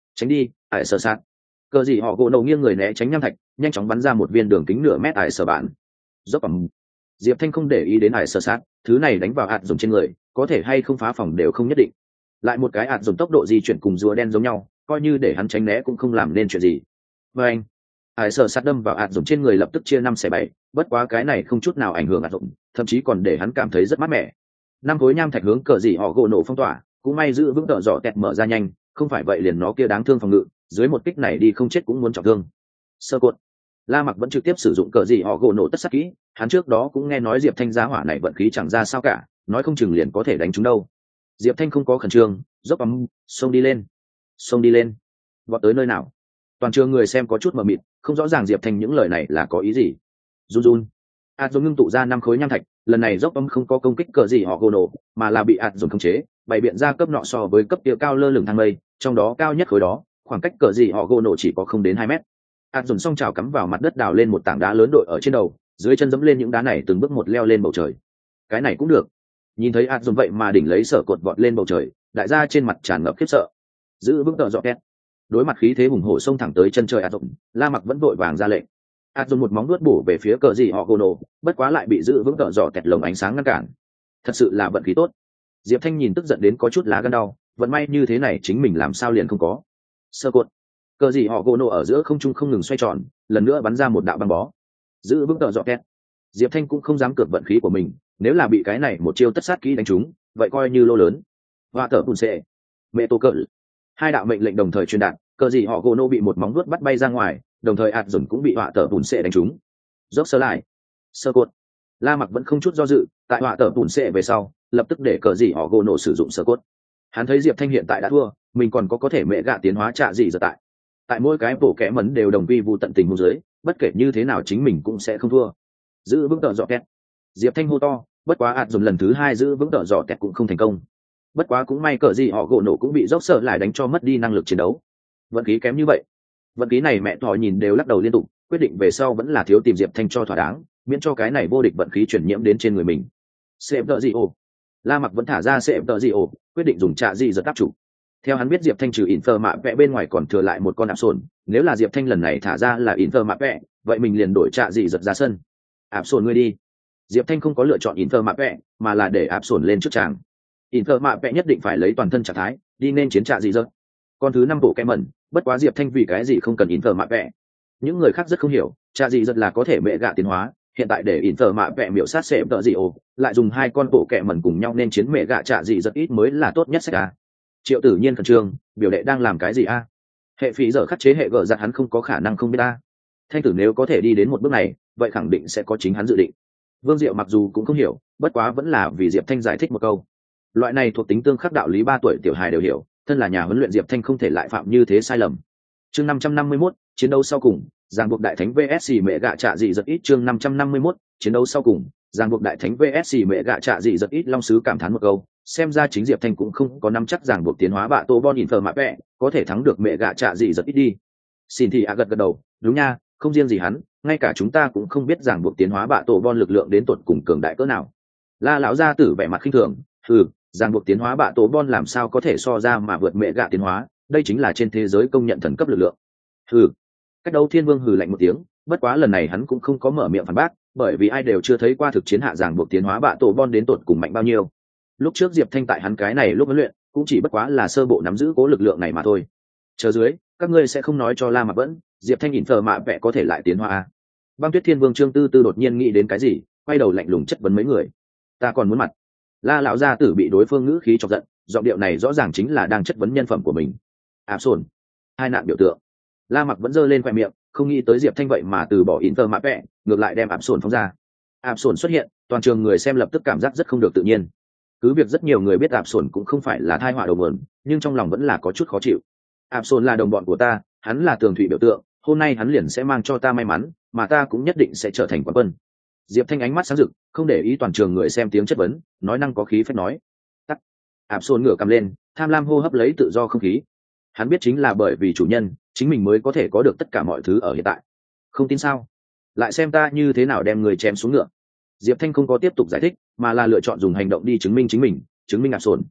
Tránh đi, ải sở sát. Cờ gì họ gỗ nổ nghiêng người né tránh nham thạch, nhanh chóng bắn ra một viên đường kính nửa mét ải sở bạn. Dốc ẩm. Diệp Thanh không để ý đến ải sở sát, thứ này đánh vào hạt dùng trên người, có thể hay không phá phòng đều không nhất định. Lại một cái hạt dùng tốc độ di chuyển cùng rùa đen giống nhau, coi như để hắn tránh né cũng không làm nên chuyện gì. Và anh, ải sở sát đâm vào hạt dùng trên người lập tức chia năm xẻ bảy, bất quá cái này không chút nào ảnh hưởng hạt dùng, thậm chí còn để hắn cảm thấy rất mát mẻ. Năm khối nham thạch hướng cờ gì họ gỗ nổ phong tỏa, cũng may giữ vững tợ dọ tẹt mở ra nhanh, không phải vậy liền nó kia đáng thương phòng ngự, dưới một kích này đi không chết cũng muốn trọng thương. Sơ cột. La Mặc vẫn trực tiếp sử dụng cờ gì họ gỗ nổ tất sát kỹ, hắn trước đó cũng nghe nói Diệp Thanh giá hỏa này vận khí chẳng ra sao cả, nói không chừng liền có thể đánh chúng đâu. Diệp Thanh không có khẩn trương, dốc ấm, xông đi lên, xông đi lên, vọt tới nơi nào? Toàn trường người xem có chút mờ mịt, không rõ ràng Diệp Thanh những lời này là có ý gì. Run run. Át dùng ngưng tụ ra năm khối nham thạch, lần này dốc ấm không có công kích cờ gì họ gỗ nổ, mà là bị át dùng khống chế, bày biện ra cấp nọ so với cấp địa cao lơ lửng thang mây, trong đó cao nhất khối đó, khoảng cách cờ gì họ gỗ nổ chỉ có không đến hai mét. Át dùng song trào cắm vào mặt đất đào lên một tảng đá lớn đội ở trên đầu, dưới chân dẫm lên những đá này từng bước một leo lên bầu trời. Cái này cũng được. Nhìn thấy Át dùng vậy mà đỉnh lấy sở cột vọt lên bầu trời, đại gia trên mặt tràn ngập khiếp sợ. Giữ vững tợ dọ két. Đối mặt khí thế hùng hổ xông thẳng tới chân trời Át dùng, La Mặc vẫn vội vàng ra lệnh. Át dùng một móng vuốt bổ về phía cờ gì họ gỗ nổ, bất quá lại bị giữ vững tợ dọ kẹt lồng ánh sáng ngăn cản. Thật sự là vận khí tốt. Diệp Thanh nhìn tức giận đến có chút lá gan đau, vận may như thế này chính mình làm sao liền không có. Sơ cột. Cờ gì họ gỗ nổ ở giữa không trung không ngừng xoay tròn, lần nữa bắn ra một đạo băng bó. Giữ vững tợ dọ kẹt. Diệp Thanh cũng không dám cược vận khí của mình, nếu là bị cái này một chiêu tất sát kỹ đánh trúng, vậy coi như lô lớn. Hoa tở bùn xệ. Mẹ tô cỡ. Hai đạo mệnh lệnh đồng thời truyền đạt, cờ gì họ gỗ nổ bị một móng vuốt bắt bay ra ngoài, đồng thời ạt dồn cũng bị họa tở bùn xệ đánh trúng. Dốc sơ lại. Sơ cột. La Mặc vẫn không chút do dự, tại họa tở bùn xệ về sau, lập tức để cờ gì họ gỗ nổ sử dụng sơ cốt. Hắn thấy Diệp Thanh hiện tại đã thua, mình còn có có thể mẹ gạ tiến hóa trạ gì giờ tại. Tại mỗi cái bộ kẽ mấn đều đồng vi vu tận tình hôn giới, bất kể như thế nào chính mình cũng sẽ không thua. Giữ vững tợ dọ kẹt. Diệp Thanh hô to, bất quá ạt dồn lần thứ hai giữ vững tợ dọ kẹt cũng không thành công. Bất quá cũng may cờ gì họ gỗ nổ cũng bị dốc sợ lại đánh cho mất đi năng lực chiến đấu. Vận khí kém như vậy. Vận khí này mẹ thỏ nhìn đều lắc đầu liên tục, quyết định về sau vẫn là thiếu tìm Diệp Thanh cho thỏa đáng, miễn cho cái này vô địch vận khí chuyển nhiễm đến trên người mình. Xem tợ gì ồ. La Mặc vẫn thả ra xem tợ gì ồ, quyết định dùng trạ gì giật tác chủ. Theo hắn biết Diệp Thanh trừ ỉn phơ mạ vẽ bên ngoài còn thừa lại một con ạp sồn, nếu là Diệp Thanh lần này thả ra là ỉn phơ mạ vẽ, vậy mình liền đổi trạ gì giật ra sân. Ạp sồn ngươi đi. Diệp Thanh không có lựa chọn ỉn phơ mạ vẽ, mà là để ạp sồn lên trước tràng. ỉn phơ mạ vẽ nhất định phải lấy toàn thân trạng thái đi nên chiến trạ gì giật. Con thứ năm bộ kem mẩn, bất quá Diệp Thanh vì cái gì không cần ỉn phơ mạ vẽ. Những người khác rất không hiểu, trạ gì giật là có thể mẹ gạ tiến hóa, hiện tại để ỉn phơ mạ vẽ miểu sát sệm tợ gì ồ, lại dùng hai con bộ kẹ mẩn cùng nhau nên chiến mẹ gạ trạ gì giật ít mới là tốt nhất sẽ. Triệu Tử Nhiên khẩn trương, biểu đệ đang làm cái gì a? Hệ phí giờ khắc chế hệ gở giặt hắn không có khả năng không biết a. Thanh tử nếu có thể đi đến một bước này, vậy khẳng định sẽ có chính hắn dự định. Vương Diệu mặc dù cũng không hiểu, bất quá vẫn là vì Diệp Thanh giải thích một câu. Loại này thuộc tính tương khắc đạo lý ba tuổi tiểu hài đều hiểu, thân là nhà huấn luyện Diệp Thanh không thể lại phạm như thế sai lầm. Chương năm trăm năm mươi mốt, chiến đấu sau cùng, ràng buộc đại thánh vê ét mẹ gạ trạ dị giật ít chương năm trăm năm mươi mốt, chiến đấu sau cùng, ràng buộc đại thánh vê ét mẹ gạ trạ dị giật ít long sứ cảm thán một câu. Xem ra chính Diệp Thanh cũng không có nắm chắc ràng buộc tiến hóa bạ tô bon infer mạ vẽ có thể thắng được mẹ gạ trạ gì giật ít đi. Xin thì a gật gật đầu, đúng nha, không riêng gì hắn, ngay cả chúng ta cũng không biết ràng buộc tiến hóa bạ tô bon lực lượng đến tột cùng cường đại cỡ nào. La lão gia tử vẻ mặt khinh thường, ừ, ràng buộc tiến hóa bạ tô bon làm sao có thể so ra mà vượt mẹ gạ tiến hóa, đây chính là trên thế giới công nhận thần cấp lực lượng. Hừ. Cách đấu Thiên Vương hừ lạnh một tiếng, bất quá lần này hắn cũng không có mở miệng phản bác, bởi vì ai đều chưa thấy qua thực chiến hạ ràng buộc tiến hóa bạ tô bon đến tột cùng mạnh bao nhiêu. Lúc trước Diệp Thanh tại hắn cái này lúc huấn luyện cũng chỉ bất quá là sơ bộ nắm giữ cố lực lượng này mà thôi. Chờ dưới, các ngươi sẽ không nói cho La Mặc vẫn, Diệp Thanh nhìn phờ mạ vẽ có thể lại tiến hóa à? Băng Tuyết Thiên Vương Trương Tư Tư đột nhiên nghĩ đến cái gì, quay đầu lạnh lùng chất vấn mấy người. Ta còn muốn mặt. La lão gia tử bị đối phương ngữ khí chọc giận, giọng điệu này rõ ràng chính là đang chất vấn nhân phẩm của mình. Áp sồn, hai nạn biểu tượng. La Mặc vẫn giơ lên khoe miệng, không nghĩ tới Diệp Thanh vậy mà từ bỏ in phờ mạ vẽ, ngược lại đem áp sồn phóng ra. Áp sồn xuất hiện, toàn trường người xem lập tức cảm giác rất không được tự nhiên. Cứ việc rất nhiều người biết ạp sồn cũng không phải là thai họa đầu nguồn, nhưng trong lòng vẫn là có chút khó chịu. Ạp sồn là đồng bọn của ta, hắn là tường thủy biểu tượng, hôm nay hắn liền sẽ mang cho ta may mắn, mà ta cũng nhất định sẽ trở thành quán quân. Diệp Thanh ánh mắt sáng rực, không để ý toàn trường người xem tiếng chất vấn, nói năng có khí phách nói. Tắt. Ạp sồn ngửa cầm lên, tham lam hô hấp lấy tự do không khí. Hắn biết chính là bởi vì chủ nhân, chính mình mới có thể có được tất cả mọi thứ ở hiện tại. Không tin sao? Lại xem ta như thế nào đem người chém xuống ngựa. Diệp Thanh không có tiếp tục giải thích, mà là lựa chọn dùng hành động đi chứng minh chính mình, chứng minh ạp sồn.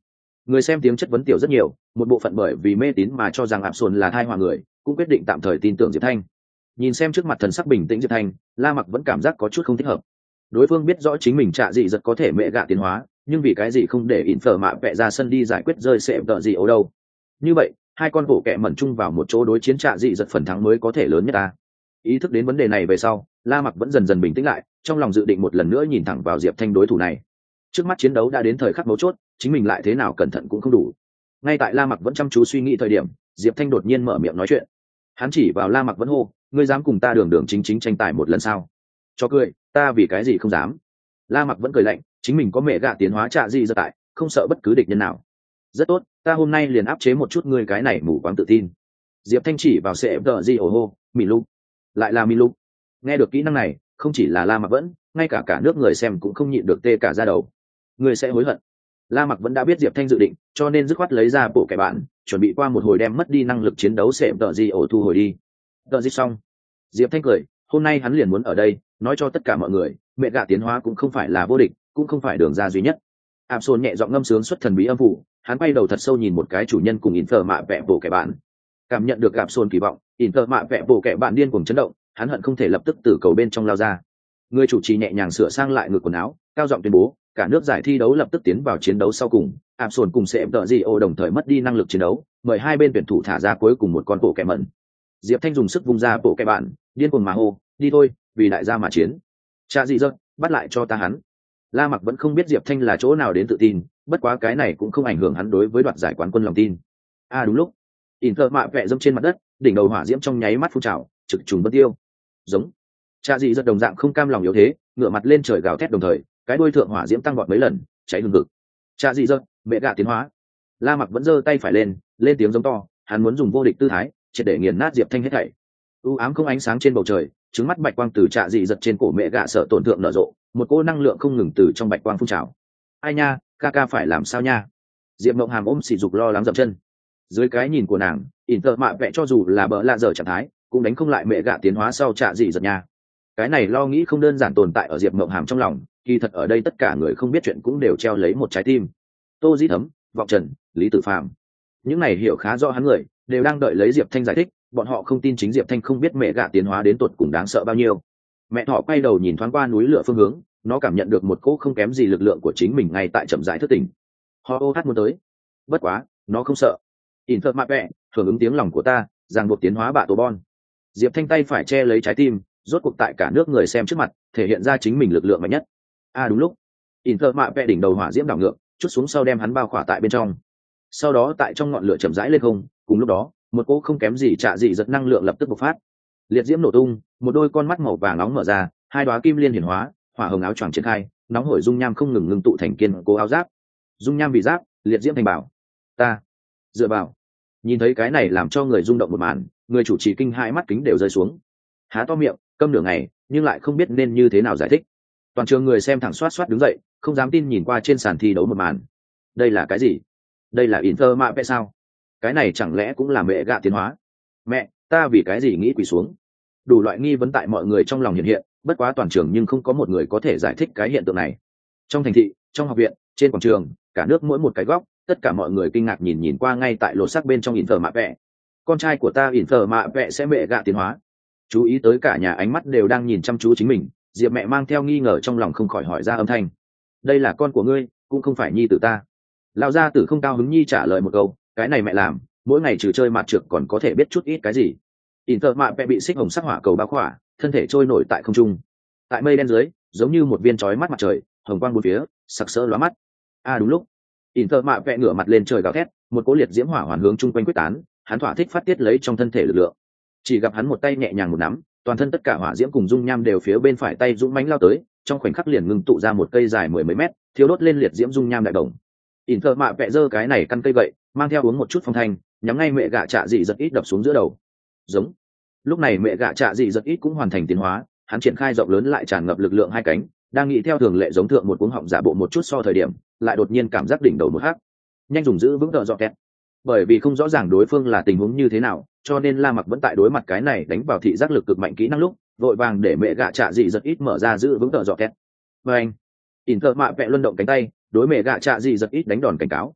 Người xem tiếng chất vấn tiểu rất nhiều, một bộ phận bởi vì mê tín mà cho rằng ạp sồn là thai hòa người, cũng quyết định tạm thời tin tưởng Diệp Thanh. Nhìn xem trước mặt thần sắc bình tĩnh Diệp Thanh, La Mặc vẫn cảm giác có chút không thích hợp. Đối phương biết rõ chính mình trạ dị giật có thể mẹ gạ tiến hóa, nhưng vì cái gì không để ỉn phở mạ vẽ ra sân đi giải quyết rơi sẽ tợ gì ấu đâu. Như vậy hai con bộ kẹ mẩn chung vào một chỗ đối chiến trạ dị giật phần thắng mới có thể lớn nhất ta. Ý thức đến vấn đề này về sau, La Mặc vẫn dần dần bình tĩnh lại, trong lòng dự định một lần nữa nhìn thẳng vào Diệp Thanh đối thủ này. Trước mắt chiến đấu đã đến thời khắc mấu chốt, chính mình lại thế nào cẩn thận cũng không đủ. Ngay tại La Mặc vẫn chăm chú suy nghĩ thời điểm, Diệp Thanh đột nhiên mở miệng nói chuyện. Hắn chỉ vào La Mặc vẫn hô, ngươi dám cùng ta đường đường chính chính tranh tài một lần sao? Cho cười, ta vì cái gì không dám? La Mặc vẫn cười lạnh, chính mình có mẹ gạ tiến hóa trạ gì giật tại, không sợ bất cứ địch nhân nào. Rất tốt, ta hôm nay liền áp chế một chút ngươi cái này mù quáng tự tin. Diệp Thanh chỉ vào sẽ đờ gì ồ hô, mì lục, lại là mì lục. Nghe được kỹ năng này, không chỉ là La Mặc vẫn, ngay cả cả nước người xem cũng không nhịn được tê cả da đầu. Người sẽ hối hận. La Mặc vẫn đã biết Diệp Thanh dự định, cho nên dứt khoát lấy ra bộ kẻ bạn, chuẩn bị qua một hồi đem mất đi năng lực chiến đấu sẽ đờ gì ồ thu hồi đi. Đợi gì xong, Diệp Thanh cười, hôm nay hắn liền muốn ở đây nói cho tất cả mọi người, mẹ gạ tiến hóa cũng không phải là vô địch, cũng không phải đường ra duy nhất. Áp Sồn nhẹ giọng ngâm sướng xuất thần bí âm phủ, hắn quay đầu thật sâu nhìn một cái chủ nhân cùng ỉn phở mạ vẽ bộ kẻ bạn. Cảm nhận được Áp Sồn kỳ vọng, ỉn phở mạ vẽ bộ kẻ bạn điên cuồng chấn động, hắn hận không thể lập tức từ cầu bên trong lao ra. Người chủ trì nhẹ nhàng sửa sang lại ngực quần áo, cao giọng tuyên bố, cả nước giải thi đấu lập tức tiến vào chiến đấu sau cùng. Áp Sồn cùng sẽ đợi gì ô đồng thời mất đi năng lực chiến đấu, mời hai bên tuyển thủ thả ra cuối cùng một con bộ kẻ mẩn. Diệp Thanh dùng sức vung ra bộ kẻ bạn, điên cuồng mà hô, đi thôi, vì đại gia mà chiến. Cha gì giật, bắt lại cho ta hắn. La Mặc vẫn không biết Diệp Thanh là chỗ nào đến tự tin, bất quá cái này cũng không ảnh hưởng hắn đối với đoạt giải quán quân lòng tin. À đúng lúc, Inter mạ vẽ dâm trên mặt đất, đỉnh đầu hỏa diễm trong nháy mắt phun trào, trực trùng bất tiêu. Giống. Cha gì giật đồng dạng không cam lòng yếu thế, ngửa mặt lên trời gào thét đồng thời, cái đuôi thượng hỏa diễm tăng vọt mấy lần, cháy hừng hực. Cha gì giật, mẹ gạ tiến hóa. La Mặc vẫn giơ tay phải lên, lên tiếng giống to, hắn muốn dùng vô địch tư thái, triệt để nghiền nát Diệp Thanh hết thảy. U ám không ánh sáng trên bầu trời, trứng mắt bạch quang từ trạ dị giật trên cổ mẹ gạ sợ tổn thượng nở rộ, một cô năng lượng không ngừng từ trong bạch quang phun trào. Ai nha, ca ca phải làm sao nha? Diệp Mộng Hàm ôm sỉ dục lo lắng dậm chân. Dưới cái nhìn của nàng, Inter mạ vẽ cho dù là bỡ lạ dở trạng thái, cũng đánh không lại mẹ gạ tiến hóa sau trạ dị giật nha. Cái này lo nghĩ không đơn giản tồn tại ở Diệp Mộng Hàm trong lòng, kỳ thật ở đây tất cả người không biết chuyện cũng đều treo lấy một trái tim. Tô Dĩ Thấm, Vọng Trần, Lý Tử Phàm, những này hiểu khá rõ hắn người, đều đang đợi lấy Diệp Thanh giải thích. Bọn họ không tin chính Diệp Thanh không biết mẹ gạ tiến hóa đến tột cùng đáng sợ bao nhiêu. Mẹ thỏ quay đầu nhìn thoáng qua núi lửa phương hướng, nó cảm nhận được một cỗ không kém gì lực lượng của chính mình ngay tại chậm rãi thức tỉnh. Ho ô hát muốn tới. Bất quá, nó không sợ. In phật mạ vẹ, hưởng ứng tiếng lòng của ta, ràng buộc tiến hóa bạ tổ bon. Diệp Thanh tay phải che lấy trái tim, rốt cuộc tại cả nước người xem trước mặt, thể hiện ra chính mình lực lượng mạnh nhất. À đúng lúc, In phật mạ vẹ đỉnh đầu hỏa diễm đảo ngược, chút xuống sau đem hắn bao khỏa tại bên trong. Sau đó tại trong ngọn lửa chậm rãi lên không, cùng lúc đó, một cỗ không kém gì trạ dị giật năng lượng lập tức bộc phát, liệt diễm nổ tung, một đôi con mắt màu vàng nóng mở ra, hai đóa kim liên hiển hóa, hỏa hồng áo choàng triển khai, nóng hổi dung nham không ngừng ngưng tụ thành kiên cố áo giáp, dung nham vì giáp, liệt diễm thành bảo. Ta dựa vào. Nhìn thấy cái này làm cho người rung động một màn, người chủ trì kinh hãi mắt kính đều rơi xuống, há to miệng, câm nửa ngày, nhưng lại không biết nên như thế nào giải thích. Toàn trường người xem thẳng xoát xoát đứng dậy, không dám tin nhìn qua trên sàn thi đấu một màn. Đây là cái gì? Đây là Inter mạ vẽ sao? Cái này chẳng lẽ cũng là mẹ gạ tiến hóa? Mẹ, ta vì cái gì nghĩ quỳ xuống? Đủ loại nghi vấn tại mọi người trong lòng hiện hiện, bất quá toàn trường nhưng không có một người có thể giải thích cái hiện tượng này. Trong thành thị, trong học viện, trên quảng trường, cả nước mỗi một cái góc, tất cả mọi người kinh ngạc nhìn nhìn qua ngay tại lột xác bên trong Inter mạ vẽ. Con trai của ta Inter mạ vẽ sẽ mẹ gạ tiến hóa. Chú ý tới cả nhà ánh mắt đều đang nhìn chăm chú chính mình, Diệp mẹ mang theo nghi ngờ trong lòng không khỏi hỏi ra âm thanh. Đây là con của ngươi, cũng không phải nhi tử ta. Lão gia tử không cao hứng nhi trả lời một câu, cái này mẹ làm, mỗi ngày trừ chơi mặt trượt còn có thể biết chút ít cái gì. Inter mạ vẽ bị xích hồng sắc hỏa cầu bao khỏa, thân thể trôi nổi tại không trung. Tại mây đen dưới, giống như một viên chói mắt mặt trời, hồng quang bốn phía, sặc sỡ lóa mắt. À đúng lúc, Inter mạ vẽ ngửa mặt lên trời gào thét, một cỗ liệt diễm hỏa hoàn hướng chung quanh quyết tán, hắn thỏa thích phát tiết lấy trong thân thể lực lượng. Chỉ gặp hắn một tay nhẹ nhàng một nắm, toàn thân tất cả hỏa diễm cùng dung nham đều phía bên phải tay dũng mãnh lao tới, trong khoảnh khắc liền ngưng tụ ra một cây dài mười mấy mét, thiêu đốt lên liệt diễm dung nham đại đồng. Inter mạ vẽ giơ cái này căn cây gậy, mang theo uống một chút phong thanh, nhắm ngay mẹ gạ trạ dị giật ít đập xuống giữa đầu. Giống. Lúc này mẹ gạ trạ dị giật ít cũng hoàn thành tiến hóa, hắn triển khai rộng lớn lại tràn ngập lực lượng hai cánh, đang nghĩ theo thường lệ giống thượng một cuống họng giả bộ một chút so thời điểm, lại đột nhiên cảm giác đỉnh đầu một hắc. Nhanh dùng giữ vững tợ dọ kẹt. Bởi vì không rõ ràng đối phương là tình huống như thế nào, cho nên La Mặc vẫn tại đối mặt cái này đánh vào thị giác lực cực mạnh kỹ năng lúc, vội vàng để mẹ gạ trạ dị giật ít mở ra giữ vững tợ dọ kẹt. Và anh, Inter mạ vẽ luân động cánh tay, đối mẹ gạ trạ dị giật ít đánh đòn cảnh cáo.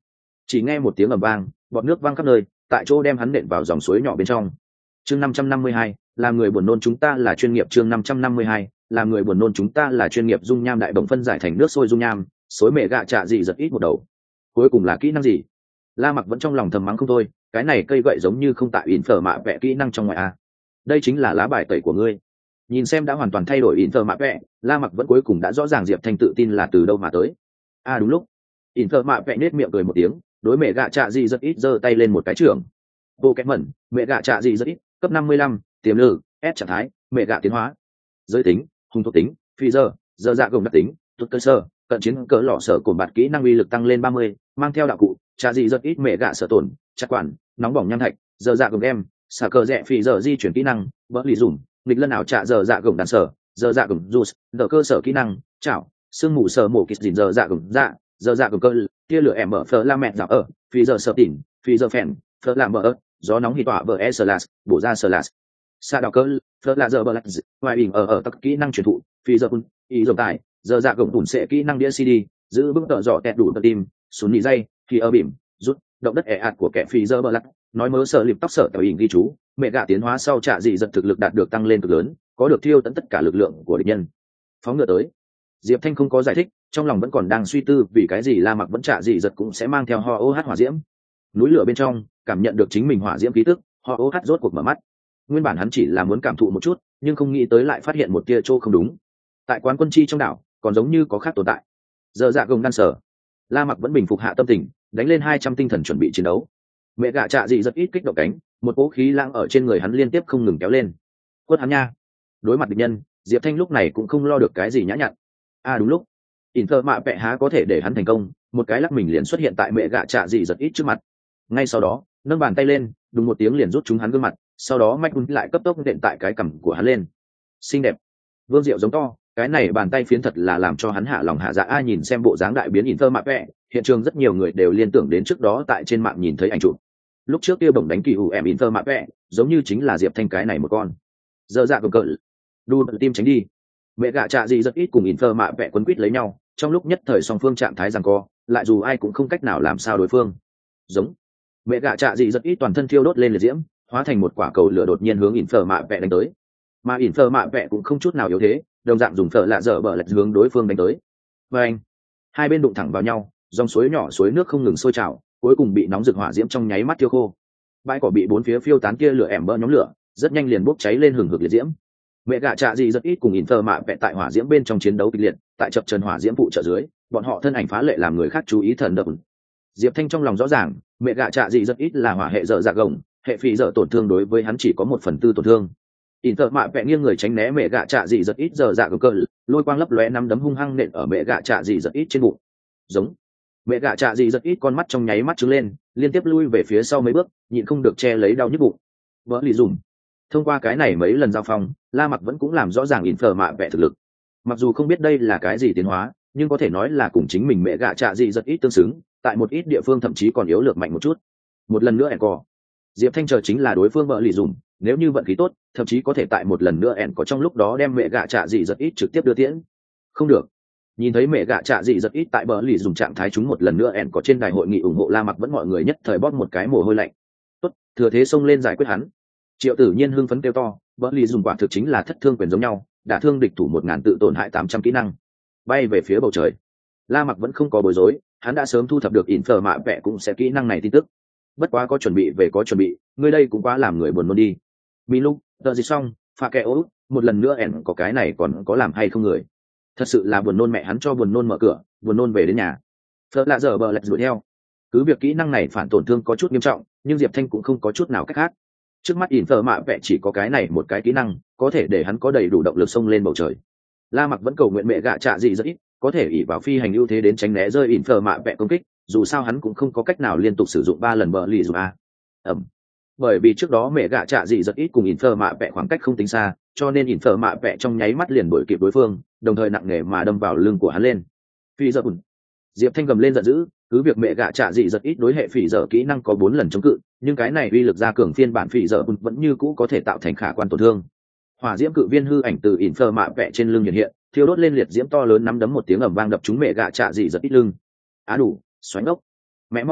Chỉ nghe một tiếng ầm vang, bọt nước văng khắp nơi, tại chỗ đem hắn nện vào dòng suối nhỏ bên trong. Chương năm trăm năm mươi hai, làm người buồn nôn chúng ta là chuyên nghiệp. Chương năm trăm năm mươi hai, làm người buồn nôn chúng ta là chuyên nghiệp. Dung nham đại bổng phân giải thành nước sôi dung nham, xối mẹ gạ trạ gì giật ít một đầu. Cuối cùng là kỹ năng gì? La Mặc vẫn trong lòng thầm mắng không thôi, cái này cây gậy giống như không tại ỉn phở mạ vẽ kỹ năng trong ngoài a. Đây chính là lá bài tẩy của ngươi. Nhìn xem đã hoàn toàn thay đổi ỉn phở mạ vẽ, La Mặc vẫn cuối cùng đã rõ ràng Diệp Thanh tự tin là từ đâu mà tới. A đúng lúc, ỉn phở mạ vẽ nết miệng cười một tiếng, đối mẹ gạ trạ gì rất ít giơ tay lên một cái trưởng. Vô kém mẩn, mẹ gạ trạ gì rất ít, cấp năm mươi lăm, tiềm lực, S trạng thái, mẹ gạ tiến hóa. Giới tính, hung thuộc tính, phi giờ, giờ dạ gồng đặc tính, thuật cơ sơ, cận chiến cỡ lọ sở cổn bạt kỹ năng uy lực tăng lên ba mươi, mang theo đạo cụ, trạ gì rất ít mẹ gạ sở tổn, chặt quản, nóng bỏng nham thạch, giờ dạ gồng em, xả cờ rẽ phi giờ di chuyển kỹ năng, vỡ lì dùng, nghịch lân ảo trạ giờ dạ gồng đàn sở, giờ dạ gồng juice, giờ cơ sở kỹ năng, chảo, sương mù sở mổ kịch dìn giờ dạ gồng dạ, giờ dạ gồng cơ, tia lửa em mở phở la mẹ dạo ở, phi giờ sở tỉn, phi giờ phèn, phở làm mở ớt, gió nóng hì tỏa vỡ e sờ lạt, bổ ra sờ lạt. Sa đào cơ, phở là giờ bờ lạch, ngoài bình ở ở tắc kỹ năng truyền thụ, phi giờ kun, ý dòng tài, giờ dạ gồng tủn sẽ kỹ năng đĩa xê đê, giữ bước tợ dọ tẹt đủ tờ tim, xuống nỉ dây, thì ở bìm, rút, động đất ẻ ạt của kẻ phi giờ bờ lạch, nói mớ sợ lịp tóc sợ tiểu hình ghi chú, mẹ gạ tiến hóa sau trạ dị giật thực lực đạt được tăng lên cực lớn, có được thiêu tận tất cả lực lượng của địch nhân. Phóng ngựa tới. Diệp Thanh không có giải thích, trong lòng vẫn còn đang suy tư vì cái gì La Mặc vẫn trạ dị giật cũng sẽ mang theo ho ô hát hỏa diễm. Núi lửa bên trong, cảm nhận được chính mình hỏa diễm khí tức, ho ô hát rốt cuộc mở mắt. Nguyên bản hắn chỉ là muốn cảm thụ một chút, nhưng không nghĩ tới lại phát hiện một tia chỗ không đúng. Tại quán quân chi trong đảo, còn giống như có khác tồn tại. Giờ dạ gồng đan sở. La Mặc vẫn bình phục hạ tâm tình, đánh lên hai trăm tinh thần chuẩn bị chiến đấu. Mẹ gạ trạ dị rất ít kích động cánh, một cỗ khí lãng ở trên người hắn liên tiếp không ngừng kéo lên. Quất hắn nha. Đối mặt địch nhân, Diệp Thanh lúc này cũng không lo được cái gì nhã nhặn. À đúng lúc, ỉn thơ mạ vẹ há có thể để hắn thành công, một cái lắc mình liền xuất hiện tại mẹ gạ trạ dị rất ít trước mặt. Ngay sau đó, nâng bàn tay lên, đùng một tiếng liền rút chúng hắn gương mặt, sau đó mạch un lại cấp tốc đệm tại cái cằm của hắn lên. Xinh đẹp. Vương Diệu giống to, cái này bàn tay phiến thật là làm cho hắn hạ lòng hạ dạ. A nhìn xem bộ dáng đại biến ỉn thơ mạ vẹ, hiện trường rất nhiều người đều liên tưởng đến trước đó tại trên mạng nhìn thấy ảnh chụp. Lúc trước kia bổng đánh kỳ ủ em Inter mạ vẹ, giống như chính là Diệp Thanh cái này một con. Giờ dạ cờ cờ, đu tim tránh đi. Mẹ gạ trạ gì rất ít cùng Inter mạ vẹ quấn quýt lấy nhau, trong lúc nhất thời song phương trạng thái giằng co, lại dù ai cũng không cách nào làm sao đối phương. Giống. Mẹ gạ trạ gì rất ít toàn thân thiêu đốt lên liệt diễm, hóa thành một quả cầu lửa đột nhiên hướng Inter mạ vẹ đánh tới. Mà Inter mạ vẹ cũng không chút nào yếu thế, đồng dạng dùng phở lạ dở bờ lật hướng đối phương đánh tới. Và anh, hai bên đụng thẳng vào nhau, dòng suối nhỏ suối nước không ngừng sôi trào, cuối cùng bị nóng rực hỏa diễm trong nháy mắt thiêu khô. Bãi cỏ bị bốn phía phiêu tán kia lửa ẻm bơ nhóm lửa, rất nhanh liền bốc cháy lên hừng hực liệt diễm. Mẹ gạ trạ gì rất ít cùng Inter mạ vẹ tại hỏa diễm bên trong chiến đấu kịch liệt, tại chập trần hỏa diễm phụ trợ dưới, bọn họ thân ảnh phá lệ làm người khác chú ý thần động. Diệp Thanh trong lòng rõ ràng, mẹ gạ trạ gì rất ít là hỏa hệ dở dạ gồng, hệ phì dở tổn thương đối với hắn chỉ có một phần tư tổn thương. Inter mạ vẹ nghiêng người tránh né mẹ gạ trạ gì rất ít dở dạ gồng cơ, lôi quang lấp lóe năm đấm hung hăng nện ở mẹ gạ trạ gì rất ít trên bụng. Giống. Mẹ gạ trạ gì rất ít con mắt trong nháy mắt trứng lên, liên tiếp lui về phía sau mấy bước, nhịn không được che lấy đau nhức bụng. Vỡ lì dùm. Thông qua cái này mấy lần giao phong, La Mặc vẫn cũng làm rõ ràng Inter mạ vẹ thực lực. Mặc dù không biết đây là cái gì tiến hóa, nhưng có thể nói là cùng chính mình mẹ gạ trạ gì rất ít tương xứng, tại một ít địa phương thậm chí còn yếu lược mạnh một chút. Một lần nữa ẻn cò. Diệp Thanh chờ chính là đối phương vỡ lì dùm, nếu như vận khí tốt, thậm chí có thể tại một lần nữa ẻn có trong lúc đó đem mẹ gạ trạ gì rất ít trực tiếp đưa tiễn. Không được. Nhìn thấy mẹ gạ trạ dị rất ít tại bờ lì dùng trạng thái chúng một lần nữa ẻn có trên đài hội nghị ủng hộ La Mặc vẫn mọi người nhất thời bóp một cái mồ hôi lạnh. Tốt, thừa thế xông lên giải quyết hắn. Triệu Tử Nhiên hưng phấn kêu to, bờ lì dùng quả thực chính là thất thương quyền giống nhau, đả thương địch thủ một ngàn tự tổn hại tám trăm kỹ năng. Bay về phía bầu trời. La Mặc vẫn không có bối rối, hắn đã sớm thu thập được ỉn phở mạ vẽ cũng sẽ kỹ năng này tin tức. Bất quá có chuẩn bị về có chuẩn bị, người đây cũng quá làm người buồn nôn đi. Milu, đợi gì xong, pha kẻ ố, một lần nữa ẻn có cái này còn có làm hay không người. Thật sự là buồn nôn, mẹ hắn cho buồn nôn mở cửa, buồn nôn về đến nhà. Phật lạ giờ bờ lạch đuổi theo. Cứ việc kỹ năng này phản tổn thương có chút nghiêm trọng, nhưng Diệp Thanh cũng không có chút nào cách khác. Trước mắt ỉn phở mạ vẽ chỉ có cái này một cái kỹ năng, có thể để hắn có đầy đủ động lực xông lên bầu trời. La Mặc vẫn cầu nguyện mẹ gạ trạ gì rất ít, có thể ỉ vào phi hành ưu thế đến tránh né rơi ỉn phở mạ vẽ công kích, dù sao hắn cũng không có cách nào liên tục sử dụng ba lần bờ lì dù a. Ẩm. Bởi vì trước đó mẹ gạ trạ gì rất ít cùng ỉn phở mạ vẽ khoảng cách không tính xa, cho nên ỉn phở mạ vẽ trong nháy mắt liền đuổi kịp đối phương, đồng thời nặng nề mà đâm vào lưng của hắn lên. Phi giờ bùn. Diệp Thanh gầm lên giận dữ, cứ việc mẹ gạ trạ gì rất ít đối hệ phỉ giờ kỹ năng có bốn lần chống cự, nhưng cái này uy lực gia cường phiên bản phỉ giờ bùn vẫn như cũ có thể tạo thành khả quan tổn thương. Hỏa diễm cự viên hư ảnh từ ỉn phở mạ vẽ trên lưng hiện hiện, thiêu đốt lên liệt diễm to lớn nắm đấm một tiếng ầm vang đập trúng mẹ gạ trạ gì rất ít lưng. Á đủ, xoánh ốc. Mẹ mau nhìn,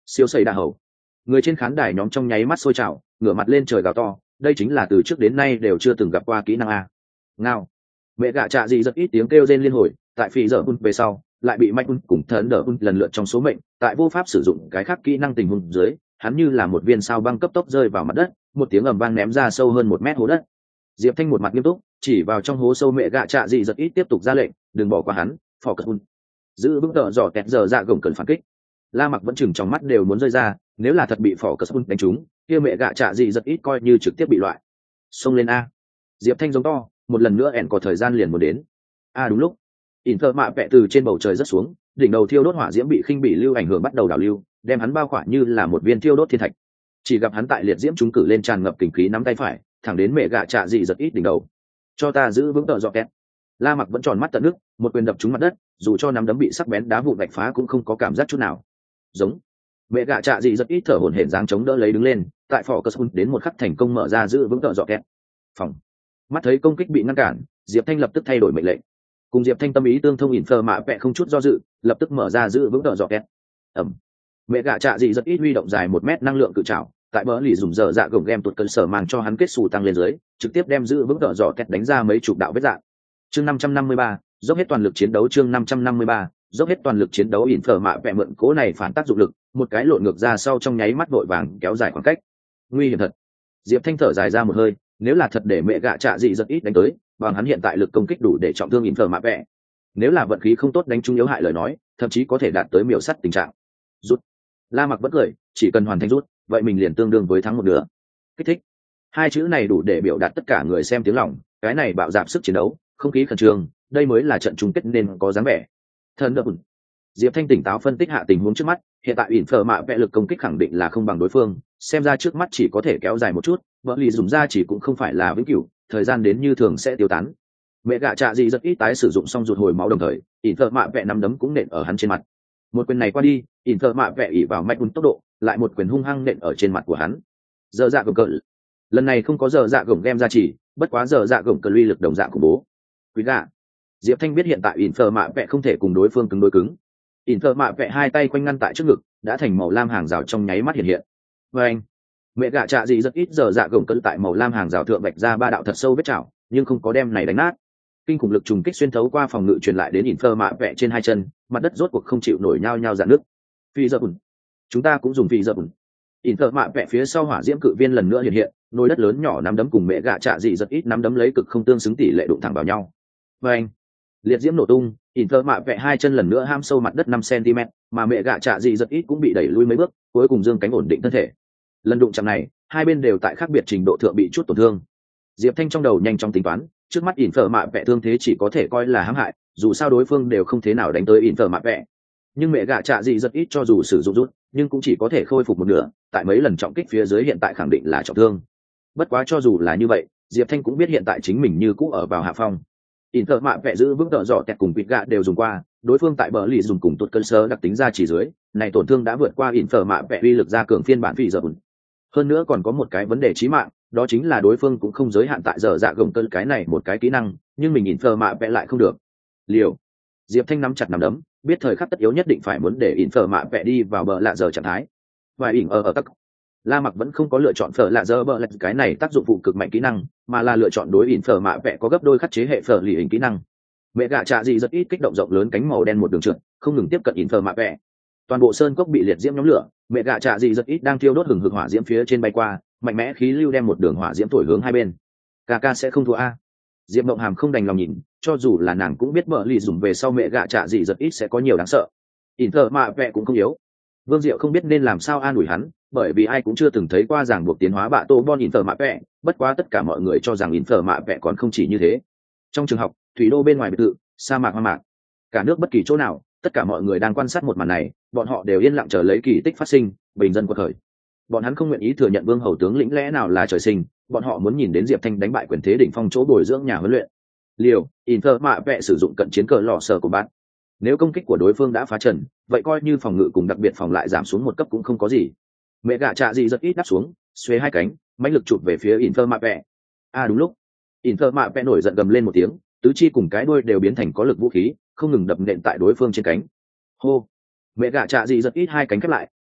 siêu xây đa hầu. Người trên khán đài nhóm trong nháy mắt sôi trào, ngửa mặt lên trời gào to, đây chính là từ trước đến nay đều chưa từng gặp qua kỹ năng a. Ngao. Mẹ gạ trạ gì rất ít tiếng kêu rên liên hồi, tại phi giờ un về sau, lại bị Mike un cùng thần đỡ un lần lượt trong số mệnh, tại vô pháp sử dụng cái khác kỹ năng tình huống dưới, hắn như là một viên sao băng cấp tốc rơi vào mặt đất, một tiếng ầm vang ném ra sâu hơn một mét hố đất. Diệp Thanh một mặt nghiêm túc, chỉ vào trong hố sâu mẹ gạ trạ gì rất ít tiếp tục ra lệnh, đừng bỏ qua hắn, phò cật un. Giữ vững tợ dò kẹt giờ dạ gồng cần phản kích. La Mặc vẫn chừng trong mắt đều muốn rơi ra, nếu là thật bị phò cật un đánh trúng, kia mẹ gạ trạ gì rất ít coi như trực tiếp bị loại. Xông lên a. Diệp Thanh giống to, một lần nữa ẻn có thời gian liền muốn đến. A đúng lúc, Inter mạ vẽ từ trên bầu trời rất xuống, đỉnh đầu thiêu đốt hỏa diễm bị khinh bị lưu ảnh hưởng bắt đầu đảo lưu, đem hắn bao khỏa như là một viên thiêu đốt thiên thạch. Chỉ gặp hắn tại liệt diễm trúng cử lên tràn ngập kình khí nắm tay phải, thẳng đến mẹ gạ trạ dị giật ít đỉnh đầu. Cho ta giữ vững tợ dọ kẹt. La Mặc vẫn tròn mắt tận nước, một quyền đập trúng mặt đất, dù cho nắm đấm bị sắc bén đá vụn vạch phá cũng không có cảm giác chút nào. Giống. Mẹ gạ trạ dị giật ít thở hổn hển dáng chống đỡ lấy đứng lên, tại phò cất đến một khắc thành công mở ra giữ vững tợ dọ kẹt. Phòng. Mắt thấy công kích bị ngăn cản, Diệp Thanh lập tức thay đổi mệnh lệnh. Cùng Diệp Thanh tâm ý tương thông ỉn phơ mạ vẽ không chút do dự, lập tức mở ra giữ vững tợ dọ kẹt. Ẩm. Mẹ gạ trạ dị rất ít huy động dài một mét năng lượng cự trảo, tại bờ lì dùng dở dạ gồng game tuột cơn sở mang cho hắn kết xù tăng lên dưới, trực tiếp đem giữ vững tợ dọ kẹt đánh ra mấy chục đạo vết dạng. Chương năm trăm năm mươi ba, dốc hết toàn lực chiến đấu. Chương năm trăm năm mươi ba, dốc hết toàn lực chiến đấu. ỉn phơ mạ vẽ mượn cố này phản tác dụng lực, một cái lộn ngược ra sau trong nháy mắt vội vàng kéo dài khoảng cách. Nguy hiểm thật. Diệp Thanh thở dài ra một hơi, nếu là thật để mẹ gạ trạ dị rất ít đánh tới, bằng hắn hiện tại lực công kích đủ để trọng thương ỉn phơ mạ vẽ. Nếu là vận khí không tốt đánh trúng yếu hại lời nói, thậm chí có thể đạt tới miểu sắt tình trạng. Rút. La Mặc vẫn cười, chỉ cần hoàn thành rút, vậy mình liền tương đương với thắng một nửa. Kích thích. Hai chữ này đủ để biểu đạt tất cả người xem tiếng lòng, cái này bạo dạn sức chiến đấu, không khí khẩn trương, đây mới là trận chung kết nên có dáng vẻ. Thần đập. Diệp Thanh tỉnh táo phân tích hạ tình huống trước mắt, hiện tại ỉn phơ mạ vẽ lực công kích khẳng định là không bằng đối phương, xem ra trước mắt chỉ có thể kéo dài một chút, vợ lì dùng ra chỉ cũng không phải là vĩnh cửu, thời gian đến như thường sẽ tiêu tán. Mẹ gạ trạ gì rất ít tái sử dụng xong rụt hồi máu đồng thời, ỉn thợ mạ vẽ nắm đấm cũng nện ở hắn trên mặt. Một quyền này qua đi, ỉn thợ mạ vẽ ỉ vào mạch un tốc độ, lại một quyền hung hăng nện ở trên mặt của hắn. Giờ dạ gồng cờ, lần này không có giờ dạ gồng game ra chỉ, bất quá giờ dạ gồng cờ uy lực đồng dạng của bố. Quý gạ. Diệp Thanh biết hiện tại ỉn thợ mạ vẽ không thể cùng đối phương cứng đối cứng. ỉn thợ mạ vẽ hai tay quanh ngăn tại trước ngực, đã thành màu lam hàng rào trong nháy mắt hiện hiện. Và anh, mẹ gạ trạ gì rất ít giờ dạ gồng cờ tại màu lam hàng rào thượng vạch ra ba đạo thật sâu vết chảo, nhưng không có đem này đánh nát. Kinh khủng lực trùng kích xuyên thấu qua phòng ngự truyền lại đến ỉn phơ mạ vẽ trên hai chân, mặt đất rốt cuộc không chịu nổi nhao nhao dạn nước. Phi giờ bùn, chúng ta cũng dùng phi giờ bùn. ỉn phơ mạ vẽ phía sau hỏa diễm cự viên lần nữa hiện hiện, nồi đất lớn nhỏ nắm đấm cùng mẹ gạ trạ dị giật ít nắm đấm lấy cực không tương xứng tỷ lệ đụng thẳng vào nhau. Và anh, liệt diễm nổ tung, ỉn phơ mạ vẽ hai chân lần nữa ham sâu mặt đất năm xăng-ti-mét, mà mẹ gạ trạ dị giật ít cũng bị đẩy lui mấy bước, cuối cùng dương cánh ổn định thân thể. Lần đụng chạm này, hai bên đều tại khác biệt trình độ thượng bị chút tổn thương. Diệp Thanh trong đầu nhanh chóng tính toán, trước mắt ỉn phở mạ vẽ thương thế chỉ có thể coi là hãm hại, dù sao đối phương đều không thế nào đánh tới ỉn phở mạ vẽ. Nhưng mẹ gạ trạ dị rất ít cho dù sử dụng rút, nhưng cũng chỉ có thể khôi phục một nửa, tại mấy lần trọng kích phía dưới hiện tại khẳng định là trọng thương. Bất quá cho dù là như vậy, Diệp Thanh cũng biết hiện tại chính mình như cũ ở vào hạ phong. ỉn phở mạ vẽ giữ vững tợ dọ tẹt cùng vịt gạ đều dùng qua, đối phương tại bờ lì dùng cùng tuột cơn sơ đặc tính ra chỉ dưới, này tổn thương đã vượt qua ỉn phở mạ vẽ uy lực ra cường phiên bản phi giờ. Hơn nữa còn có một cái vấn đề chí mạng, đó chính là đối phương cũng không giới hạn tại giờ dạ gồng cơn cái này một cái kỹ năng, nhưng mình nhìn phơ mạ vẽ lại không được. Liều. Diệp Thanh nắm chặt nắm đấm, biết thời khắc tất yếu nhất định phải muốn để ỉn phơ mạ vẽ đi vào bờ lạ giờ trạng thái. Và ỉn ở ở tắc. La Mặc vẫn không có lựa chọn phở lạ giờ bờ lạ cái này tác dụng phụ cực mạnh kỹ năng, mà là lựa chọn đối ỉn phở mạ vẽ có gấp đôi khắc chế hệ phở lì hình kỹ năng. Mẹ gạ trạ gì rất ít kích động rộng lớn cánh màu đen một đường trượt, không ngừng tiếp cận ỉn phở mạ vẽ. Toàn bộ sơn cốc bị liệt diễm nhóm lửa, mẹ gạ trạ gì rất ít đang thiêu đốt hừng hực hỏa diễm phía trên bay qua, mạnh mẽ khí lưu đem một đường hỏa diễm thổi hướng hai bên. Ca ca sẽ không thua a. Diệp Mộng Hàm không đành lòng nhìn, cho dù là nàng cũng biết bợ lì dùng về sau mẹ gạ trạ gì rất ít sẽ có nhiều đáng sợ. ỉn thợ mạ vẽ cũng không yếu. Vương Diệu không biết nên làm sao an ủi hắn, bởi vì ai cũng chưa từng thấy qua ràng buộc tiến hóa bạ tô bon ỉn thợ mạ vẽ, bất quá tất cả mọi người cho rằng ỉn thợ mạ vẽ còn không chỉ như thế. Trong trường học, thủy đô bên ngoài biệt thự, sa mạc hoang mạc, cả nước bất kỳ chỗ nào, tất cả mọi người đang quan sát một màn này, bọn họ đều yên lặng chờ lấy kỳ tích phát sinh, bình dân quật khởi. Bọn hắn không nguyện ý thừa nhận Vương hầu tướng lĩnh lẽ nào là trời sinh, bọn họ muốn nhìn đến Diệp Thanh đánh bại quyền thế đỉnh phong chỗ bồi dưỡng nhà huấn luyện. Liều, Inter mạ vẽ sử dụng cận chiến cờ lò sở của bạn. Nếu công kích của đối phương đã phá trần, vậy coi như phòng ngự cùng đặc biệt phòng lại giảm xuống một cấp cũng không có gì. Mẹ gạ trạ gì rất ít đáp xuống, xuê hai cánh, mãnh lực chụp về phía Inter mạ vẽ. À đúng lúc, Inter mạ vẽ nổi giận gầm lên một tiếng, tứ chi cùng cái đuôi đều biến thành có lực vũ khí, không ngừng đập nện tại đối phương trên cánh. Hô. Mẹ gạ trạ gì rất ít hai cánh khép lại,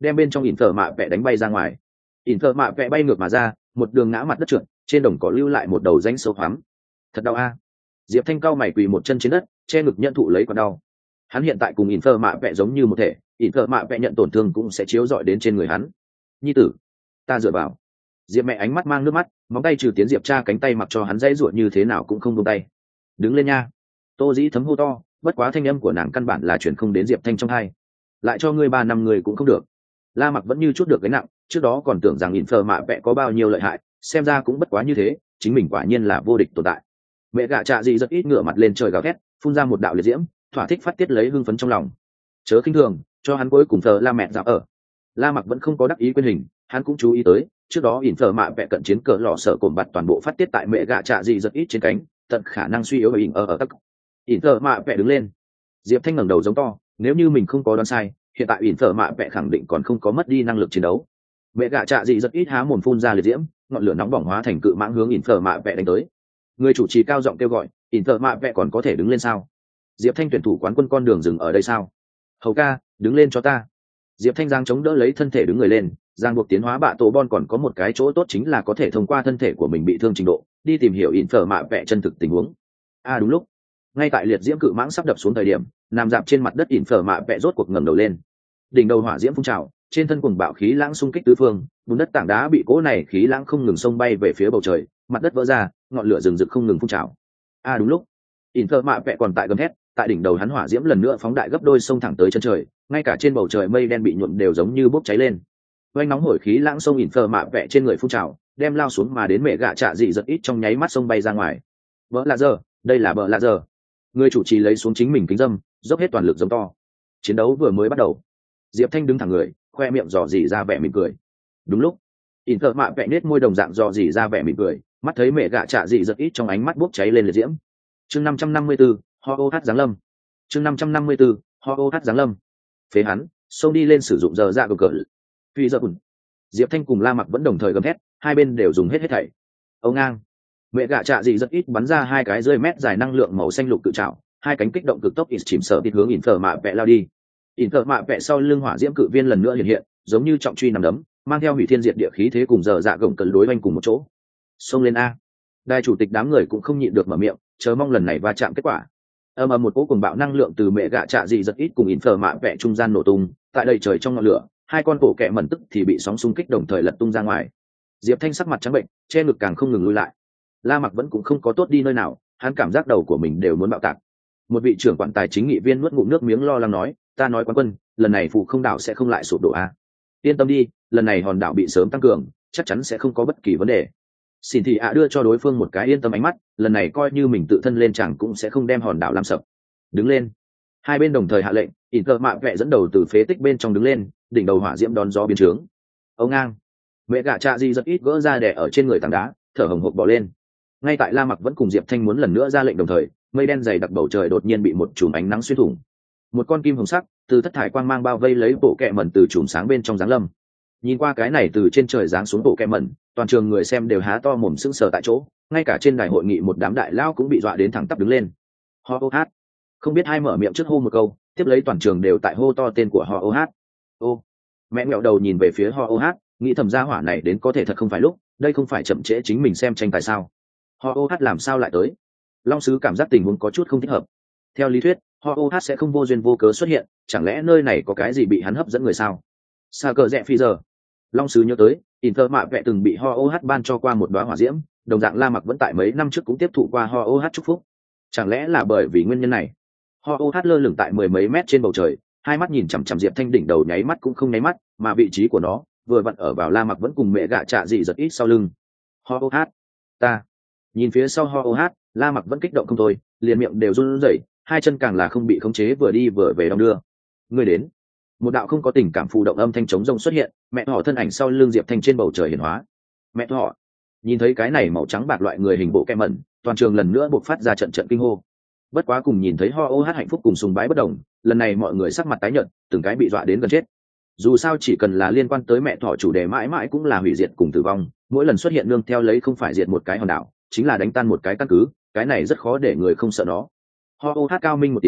đem bên trong ỉn thợ mạ vẽ đánh bay ra ngoài. ỉn thợ mạ vẽ bay ngược mà ra, một đường ngã mặt đất trượt, trên đồng cỏ lưu lại một đầu rãnh sâu hoắm. Thật đau a. Diệp Thanh cao mày quỳ một chân trên đất, che ngực nhận thụ lấy quả đau. Hắn hiện tại cùng ỉn thợ mạ vẽ giống như một thể, ỉn thợ mạ vẽ nhận tổn thương cũng sẽ chiếu rọi đến trên người hắn. Nhi tử, ta dựa vào. Diệp mẹ ánh mắt mang nước mắt, móng tay trừ tiến Diệp cha cánh tay mặc cho hắn dãy ruột như thế nào cũng không buông tay. Đứng lên nha. Tô Dĩ Thấm hô to, bất quá thanh âm của nàng căn bản là chuyển không đến Diệp Thanh trong hai. Lại cho ngươi ba năm người cũng không được. La Mặc vẫn như chút được gánh nặng, trước đó còn tưởng rằng ỉn phờ mạ vẽ có bao nhiêu lợi hại, xem ra cũng bất quá như thế, chính mình quả nhiên là vô địch tồn tại. Mẹ gạ trạ gì rất ít ngửa mặt lên trời gào thét, phun ra một đạo liệt diễm, thỏa thích phát tiết lấy hưng phấn trong lòng. Chớ khinh thường, cho hắn cuối cùng thờ La mẹ dạo ở. La Mặc vẫn không có đắc ý quên hình, hắn cũng chú ý tới, trước đó ỉn phờ mạ vẽ cận chiến cờ lọ sợ cồn bạt toàn bộ phát tiết tại mẹ gạ trạ gì rất ít trên cánh, tận khả năng suy yếu ở ỉn ở ở tắc. ỉn phờ mạ vẽ đứng lên. Diệp Thanh ngẩng đầu giống to, nếu như mình không có đoán sai, hiện tại ỉn phở mạ vẽ khẳng định còn không có mất đi năng lực chiến đấu. Mẹ gạ trạ dị rất ít há mồm phun ra liệt diễm, ngọn lửa nóng bỏng hóa thành cự mãng hướng ỉn phở mạ vẽ đánh tới. Người chủ trì cao giọng kêu gọi, ỉn phở mạ vẽ còn có thể đứng lên sao? Diệp Thanh tuyển thủ quán quân con đường dừng ở đây sao? Hầu ca, đứng lên cho ta. Diệp Thanh giang chống đỡ lấy thân thể đứng người lên, giang buộc tiến hóa bạ tổ bon còn có một cái chỗ tốt chính là có thể thông qua thân thể của mình bị thương trình độ, đi tìm hiểu ỉn phở mạ vẽ chân thực tình huống. À đúng lúc, ngay tại liệt diễm cự mãng sắp đập xuống thời điểm, nằm dạp trên mặt đất ỉn phở mạ vẽ rốt cuộc ngẩng đầu lên. Đỉnh đầu hỏa diễm phun trào, trên thân cuồng bạo khí lãng xung kích tứ phương, bùn đất tảng đá bị cỗ này khí lãng không ngừng xông bay về phía bầu trời, mặt đất vỡ ra, ngọn lửa rừng rực không ngừng phun trào. À đúng lúc, ỉn phở mạ vẽ còn tại gầm thét, tại đỉnh đầu hắn hỏa diễm lần nữa phóng đại gấp đôi xông thẳng tới chân trời, ngay cả trên bầu trời mây đen bị nhuộm đều giống như bốc cháy lên. Oanh nóng hổi khí lãng xông ỉn phở mạ vẽ trên người phun trào, đem lao xuống mà đến mẹ gạ trạ dị giật ít trong nháy mắt xông bay ra ngoài. Bỡ lạ giờ, đây là bỡ lạ giờ. Người chủ trì lấy xuống chính mình kính dâm, dốc hết toàn lực giống to. Chiến đấu vừa mới bắt đầu. Diệp Thanh đứng thẳng người, khoe miệng dò dỉ ra vẻ mỉm cười. Đúng lúc, ỉn thợ mạ vẽ nết môi đồng dạng dò dỉ ra vẻ mỉm cười, mắt thấy mẹ gạ trạ dị giật ít trong ánh mắt bốc cháy lên liệt diễm. Chương năm trăm năm mươi tư, ho ô hát giáng lâm. Chương năm trăm năm mươi tư, ho ô hát giáng lâm. Phế hắn, xông đi lên sử dụng giờ dạ cờ cờ. Phi giờ bùn. Diệp Thanh cùng La Mặc vẫn đồng thời gầm thét, hai bên đều dùng hết hết thảy. Ông ngang. Mẹ gạ trạ dị rất ít bắn ra hai cái rơi mét dài năng lượng màu xanh lục tự trảo, hai cánh kích động cực tốc ít chìm sở tít hướng ỉn thợ mạ vẽ lao đi. ỉn thợ mạ vẽ sau lưng hỏa diễm cự viên lần nữa hiện hiện, giống như trọng truy nằm đấm, mang theo hủy thiên diệt địa khí thế cùng giờ dạ gồng cẩn đối oanh cùng một chỗ. Xông lên a. Đại chủ tịch đám người cũng không nhịn được mở miệng, chờ mong lần này va chạm kết quả. Ầm ầm một cỗ cùng bạo năng lượng từ mẹ gạ trạ dị rất ít cùng ỉn thợ mạ vẽ trung gian nổ tung, tại đầy trời trong ngọn lửa, hai con cổ kẹ mẩn tức thì bị sóng xung kích đồng thời lật tung ra ngoài. Diệp Thanh sắc mặt trắng bệnh, che ngực càng không ngừng lùi lại. La Mặc vẫn cũng không có tốt đi nơi nào, hắn cảm giác đầu của mình đều muốn bạo tạc. Một vị trưởng quản tài chính nghị viên nuốt ngụm nước miếng lo lắng nói, ta nói quán quân, lần này phụ không đảo sẽ không lại sụp đổ a. Yên tâm đi, lần này hòn đảo bị sớm tăng cường, chắc chắn sẽ không có bất kỳ vấn đề. Xin thì ạ đưa cho đối phương một cái yên tâm ánh mắt, lần này coi như mình tự thân lên chẳng cũng sẽ không đem hòn đảo làm sập. Đứng lên. Hai bên đồng thời hạ lệnh, ỉn thợ mạ vẽ dẫn đầu từ phế tích bên trong đứng lên, đỉnh đầu hỏa diễm đón gió biến trướng. Ông ngang. Mẹ gạ trạ gì rất ít gỡ ra đè ở trên người tảng đá, thở hồng hộc bò lên. Ngay tại La Mặc vẫn cùng Diệp Thanh muốn lần nữa ra lệnh đồng thời, mây đen dày đặc bầu trời đột nhiên bị một chùm ánh nắng xuyên thủng. Một con kim hồng sắc từ thất thải quang mang bao vây lấy bộ kẹ mẩn từ chùm sáng bên trong giáng lâm. Nhìn qua cái này từ trên trời giáng xuống bộ kẹ mẩn, toàn trường người xem đều há to mồm sững sờ tại chỗ, ngay cả trên đài hội nghị một đám đại lao cũng bị dọa đến thẳng tắp đứng lên. Ho ô hát. Không biết hai mở miệng trước hô một câu, tiếp lấy toàn trường đều tại hô to tên của Ho ô hát. Ô. Mẹ ngẹo đầu nhìn về phía Ho ô hát, nghĩ thầm gia hỏa này đến có thể thật không phải lúc, đây không phải chậm trễ chính mình xem tranh tài sao? Ho ô hát làm sao lại tới? Long sứ cảm giác tình huống có chút không thích hợp. Theo lý thuyết, Ho ô hát sẽ không vô duyên vô cớ xuất hiện, chẳng lẽ nơi này có cái gì bị hắn hấp dẫn người sao? Sa cờ rẽ phi giờ. Long sứ nhớ tới, Inter mạ vẽ từng bị Ho ô hát ban cho qua một đóa hỏa diễm, đồng dạng La Mặc vẫn tại mấy năm trước cũng tiếp thụ qua Ho ô hát chúc phúc. Chẳng lẽ là bởi vì nguyên nhân này? Ho ô hát lơ lửng tại mười mấy mét trên bầu trời, hai mắt nhìn chằm chằm Diệp Thanh đỉnh đầu nháy mắt cũng không nháy mắt, mà vị trí của nó vừa vặn ở vào La Mặc vẫn cùng mẹ gạ trạ dị giật ít sau lưng. Ho ô hát, ta. Nhìn phía sau Ho ô hát, La Mặc vẫn kích động không thôi, liền miệng đều run rẩy, hai chân càng là không bị khống chế vừa đi vừa về đong đưa. Người đến. Một đạo không có tình cảm phù động âm thanh trống rông xuất hiện, mẹ họ thân ảnh sau lưng Diệp Thanh trên bầu trời hiển hóa. Mẹ họ. Nhìn thấy cái này màu trắng bạc loại người hình bộ kẹ mẩn, toàn trường lần nữa buộc phát ra trận trận kinh hô. Bất quá cùng nhìn thấy Ho ô hát hạnh phúc cùng sùng bái bất đồng, lần này mọi người sắc mặt tái nhợt, từng cái bị dọa đến gần chết. Dù sao chỉ cần là liên quan tới mẹ thỏ chủ đề mãi mãi cũng là hủy diệt cùng tử vong, mỗi lần xuất hiện nương theo lấy không phải diệt một cái hòn đảo, chính là đánh tan một cái căn cứ, cái này rất khó để người không sợ nó. Ho ô hát cao minh một tiếng,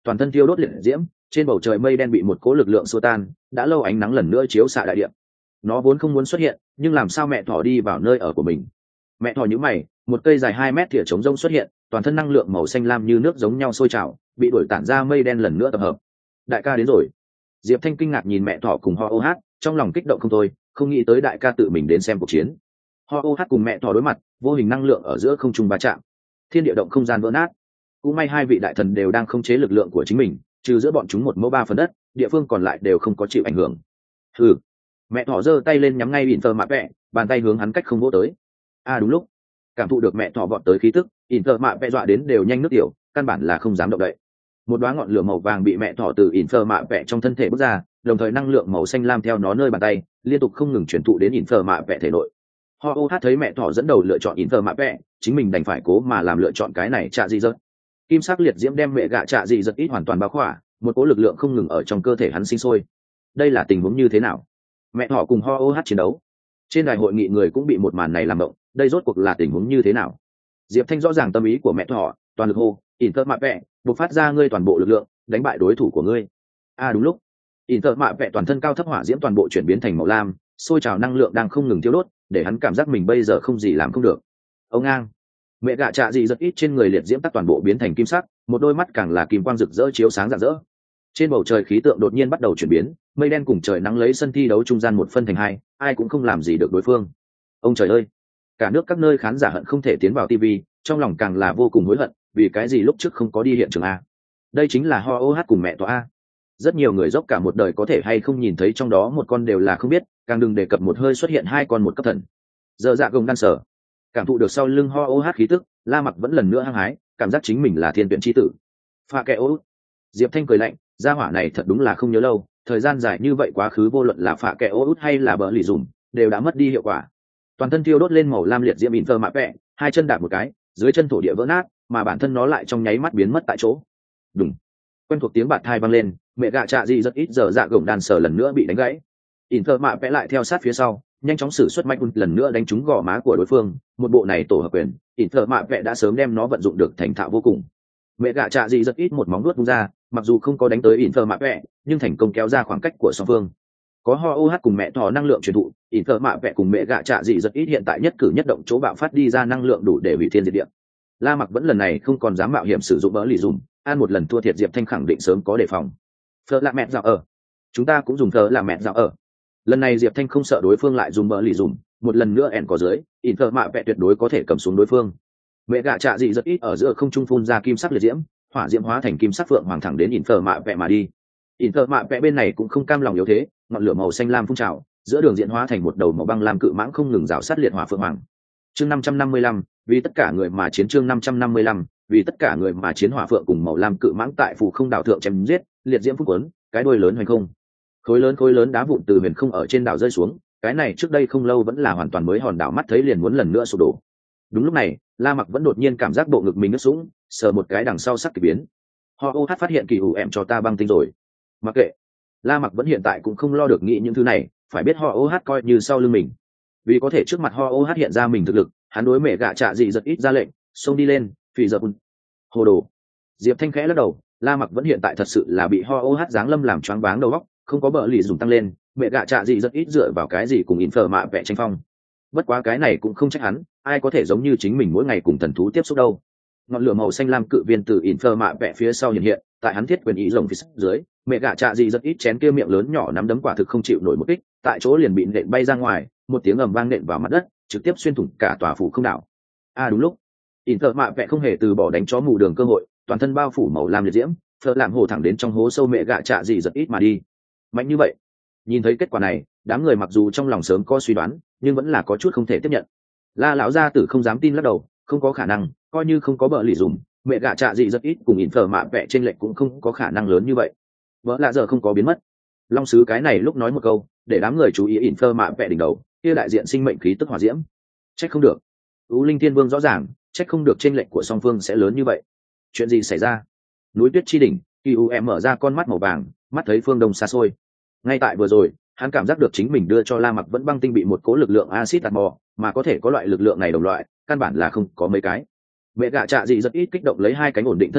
toàn thân thiêu đốt liệt diễm, trên bầu trời mây đen bị một cỗ lực lượng xua tan, đã lâu ánh nắng lần nữa chiếu xạ đại địa. Nó vốn không muốn xuất hiện, nhưng làm sao mẹ thỏ đi vào nơi ở của mình? Mẹ thỏ nhíu mày, một cây dài hai mét thìa chống rông xuất hiện, toàn thân năng lượng màu xanh lam như nước giống nhau sôi trào, bị đuổi tản ra mây đen lần nữa tập hợp. Đại ca đến rồi. Diệp Thanh kinh ngạc nhìn mẹ thỏ cùng Ho ô hát, trong lòng kích động không thôi, không nghĩ tới đại ca tự mình đến xem cuộc chiến. Ho ô hát cùng mẹ thỏ đối mặt, vô hình năng lượng ở giữa không trung va chạm, thiên địa động không gian vỡ nát. Cũng may hai vị đại thần đều đang khống chế lực lượng của chính mình, trừ giữa bọn chúng một mẫu ba phần đất, địa phương còn lại đều không có chịu ảnh hưởng. Ừ. Mẹ thỏ giơ tay lên nhắm ngay Inter mạ vẹ, bàn tay hướng hắn cách không vỗ tới. À đúng lúc, cảm thụ được mẹ thỏ vọt tới khí tức, Inter mạ vẹ dọa đến đều nhanh nước tiểu, căn bản là không dám động đậy. Một đóa ngọn lửa màu vàng bị mẹ thỏ từ Inter mạ vẹ trong thân thể bước ra, đồng thời năng lượng màu xanh lam theo nó nơi bàn tay, liên tục không ngừng truyền thụ đến Inter mạ vẹ thể nội. Ho ô hát thấy mẹ thỏ dẫn đầu lựa chọn Inter mạ vẹ, chính mình đành phải cố mà làm lựa chọn cái này trạ gì rớt. Kim sắc liệt diễm đem mẹ gạ trạ gì giật ít hoàn toàn bao khỏa, một cỗ lực lượng không ngừng ở trong cơ thể hắn sinh sôi. Đây là tình huống như thế nào? Mẹ thỏ cùng Ho ô hát chiến đấu, trên đài hội nghị người cũng bị một màn này làm động, đây rốt cuộc là tình huống như thế nào? Diệp Thanh rõ ràng tâm ý của mẹ thỏ, toàn lực hô, Inter mạ vẹ, bộc phát ra ngươi toàn bộ lực lượng, đánh bại đối thủ của ngươi. À đúng lúc, Inter mạ vẹ toàn thân cao thấp hỏa diễm toàn bộ chuyển biến thành màu lam, sôi trào năng lượng đang không ngừng tiêu đốt, để hắn cảm giác mình bây giờ không gì làm không được. Ông ngang, mẹ gạ trạ gì rất ít trên người liệt diễm tắt toàn bộ biến thành kim sắc, một đôi mắt càng là kim quang rực rỡ chiếu sáng rạng rỡ. Trên bầu trời khí tượng đột nhiên bắt đầu chuyển biến, mây đen cùng trời nắng lấy sân thi đấu trung gian một phân thành hai, ai cũng không làm gì được đối phương. Ông trời ơi, cả nước các nơi khán giả hận không thể tiến vào tivi, trong lòng càng là vô cùng hối hận, vì cái gì lúc trước không có đi hiện trường a? Đây chính là Ho ô hát cùng mẹ tòa a. Rất nhiều người dốc cả một đời có thể hay không nhìn thấy trong đó một con đều là không biết, càng đừng đề cập một hơi xuất hiện hai con một cấp thần. Giờ dạ gồng đan sở, cảm thụ được sau lưng Ho ô hát khí tức, La Mặc vẫn lần nữa hăng hái, cảm giác chính mình là thiên tuyển chi tử. Pha kẻ ô, Diệp Thanh cười lạnh, gia hỏa này thật đúng là không nhớ lâu, thời gian dài như vậy quá khứ vô luận là phạ kẻ ô út hay là bờ lì dùm đều đã mất đi hiệu quả. Toàn thân thiêu đốt lên màu lam liệt diễm Inter mạ vẹ, hai chân đạp một cái, dưới chân thổ địa vỡ nát, mà bản thân nó lại trong nháy mắt biến mất tại chỗ. Đùng, quen thuộc tiếng bạt thai vang lên, mẹ gạ trạ gì rất ít giờ dạ gồng đàn sở lần nữa bị đánh gãy. Inter mạ vẽ lại theo sát phía sau, nhanh chóng sử xuất mạnh lần nữa đánh trúng gò má của đối phương. Một bộ này tổ hợp quyền, Inter mạ vẽ đã sớm đem nó vận dụng được thành thạo vô cùng. Mẹ gạ trạ gì rất ít một móng vuốt vung ra, mặc dù không có đánh tới Inter mạ vẽ, nhưng thành công kéo ra khoảng cách của song phương. Có Ho ô hát cùng mẹ thỏ năng lượng truyền thụ, Inter mạ vẽ cùng mẹ gạ trạ gì rất ít hiện tại nhất cử nhất động chỗ bạo phát đi ra năng lượng đủ để hủy thiên diệt địa. La Mặc vẫn lần này không còn dám mạo hiểm sử dụng bỡ lì dùng, an một lần thua thiệt Diệp Thanh khẳng định sớm có đề phòng. Phở là mẹ dạo ở, chúng ta cũng dùng phở là mẹ dạo ở. Lần này Diệp Thanh không sợ đối phương lại dùng bỡ lì dùng, một lần nữa ẻn có dưới, Inter mạ vẽ tuyệt đối có thể cầm xuống đối phương. Mẹ gạ trạ gì rất ít ở giữa không trung phun ra kim sắc liệt diễm, hỏa diễm hóa thành kim sắc phượng hoàng thẳng đến Inter mạ vẽ mà đi. Inter mạ vẽ bên này cũng không cam lòng yếu thế, ngọn lửa màu xanh lam phun trào, giữa đường diễn hóa thành một đầu màu băng lam cự mãng không ngừng rào sát liệt hỏa phượng hoàng. Chương năm trăm năm mươi lăm, vì tất cả người mà chiến chương năm trăm năm mươi lăm, vì tất cả người mà chiến hỏa phượng cùng màu lam cự mãng tại phù không đảo thượng chém giết, liệt diễm phun cuốn, cái đuôi lớn hoành không. Khối lớn khối lớn đá vụn từ huyền không ở trên đảo rơi xuống, cái này trước đây không lâu vẫn là hoàn toàn mới hòn đảo mắt thấy liền muốn lần nữa sụp đổ. Đúng lúc này, La Mặc vẫn đột nhiên cảm giác bộ ngực mình ướt sũng, sờ một cái đằng sau sắc kỳ biến. Ho ô hát phát hiện kỳ ủ em cho ta băng tinh rồi. Mặc kệ, La Mặc vẫn hiện tại cũng không lo được nghĩ những thứ này, phải biết Ho ô hát coi như sau lưng mình. Vì có thể trước mặt Ho ô hát hiện ra mình thực lực, hắn đối mẹ gạ trạ dị giật ít ra lệnh, xông đi lên, phì giật. Hồ đồ. Diệp Thanh khẽ lắc đầu, La Mặc vẫn hiện tại thật sự là bị Ho ô hát giáng lâm làm choáng váng đầu óc, không có bờ lì dùng tăng lên, mẹ gạ trạ dị giật ít dựa vào cái gì cùng Infer mạ vẽ tranh phong. Bất quá cái này cũng không trách hắn, ai có thể giống như chính mình mỗi ngày cùng thần thú tiếp xúc đâu. Ngọn lửa màu xanh lam cự viên từ Infer mạ vẽ phía sau hiện hiện, tại hắn thiết quyền ý rồng phía dưới, mẹ gạ trạ dị giật ít chén kia miệng lớn nhỏ nắm đấm quả thực không chịu nổi một kích, tại chỗ liền bị nện bay ra ngoài, một tiếng ầm vang nện vào mặt đất, trực tiếp xuyên thủng cả tòa phủ không đảo. À đúng lúc, Inter mạ vẽ không hề từ bỏ đánh chó mù đường cơ hội, toàn thân bao phủ màu lam liệt diễm, phở làm hồ thẳng đến trong hố sâu mẹ gạ trạ dị giật ít mà đi. Mạnh như vậy, nhìn thấy kết quả này, đám người mặc dù trong lòng sớm có suy đoán, nhưng vẫn là có chút không thể tiếp nhận. La lão gia tử không dám tin lắc đầu, không có khả năng, coi như không có bờ lì dùng, mẹ gạ trạ dị rất ít cùng Inter mạ vẽ trên lệnh cũng không có khả năng lớn như vậy. Vợ lạ giờ không có biến mất. Long sứ cái này lúc nói một câu, để đám người chú ý Inter mạ vẽ đỉnh đầu, kia đại diện sinh mệnh khí tức hỏa diễm. Trách không được. U Linh Thiên Vương rõ ràng, trách không được trên lệnh của song phương sẽ lớn như vậy. Chuyện gì xảy ra? Núi tuyết chi đỉnh, Kỳ U em mở ra con mắt màu vàng, mắt thấy phương đông xa xôi. Ngay tại vừa rồi, hắn cảm giác được chính mình đưa cho La Mặc vẫn băng tinh bị một cố lực lượng axit tạt mò, mà có thể có loại lực lượng này đồng loại, căn bản là không có mấy cái. Mẹ gạ trạ dị rất ít kích động lấy hai cánh ổn định thân thể,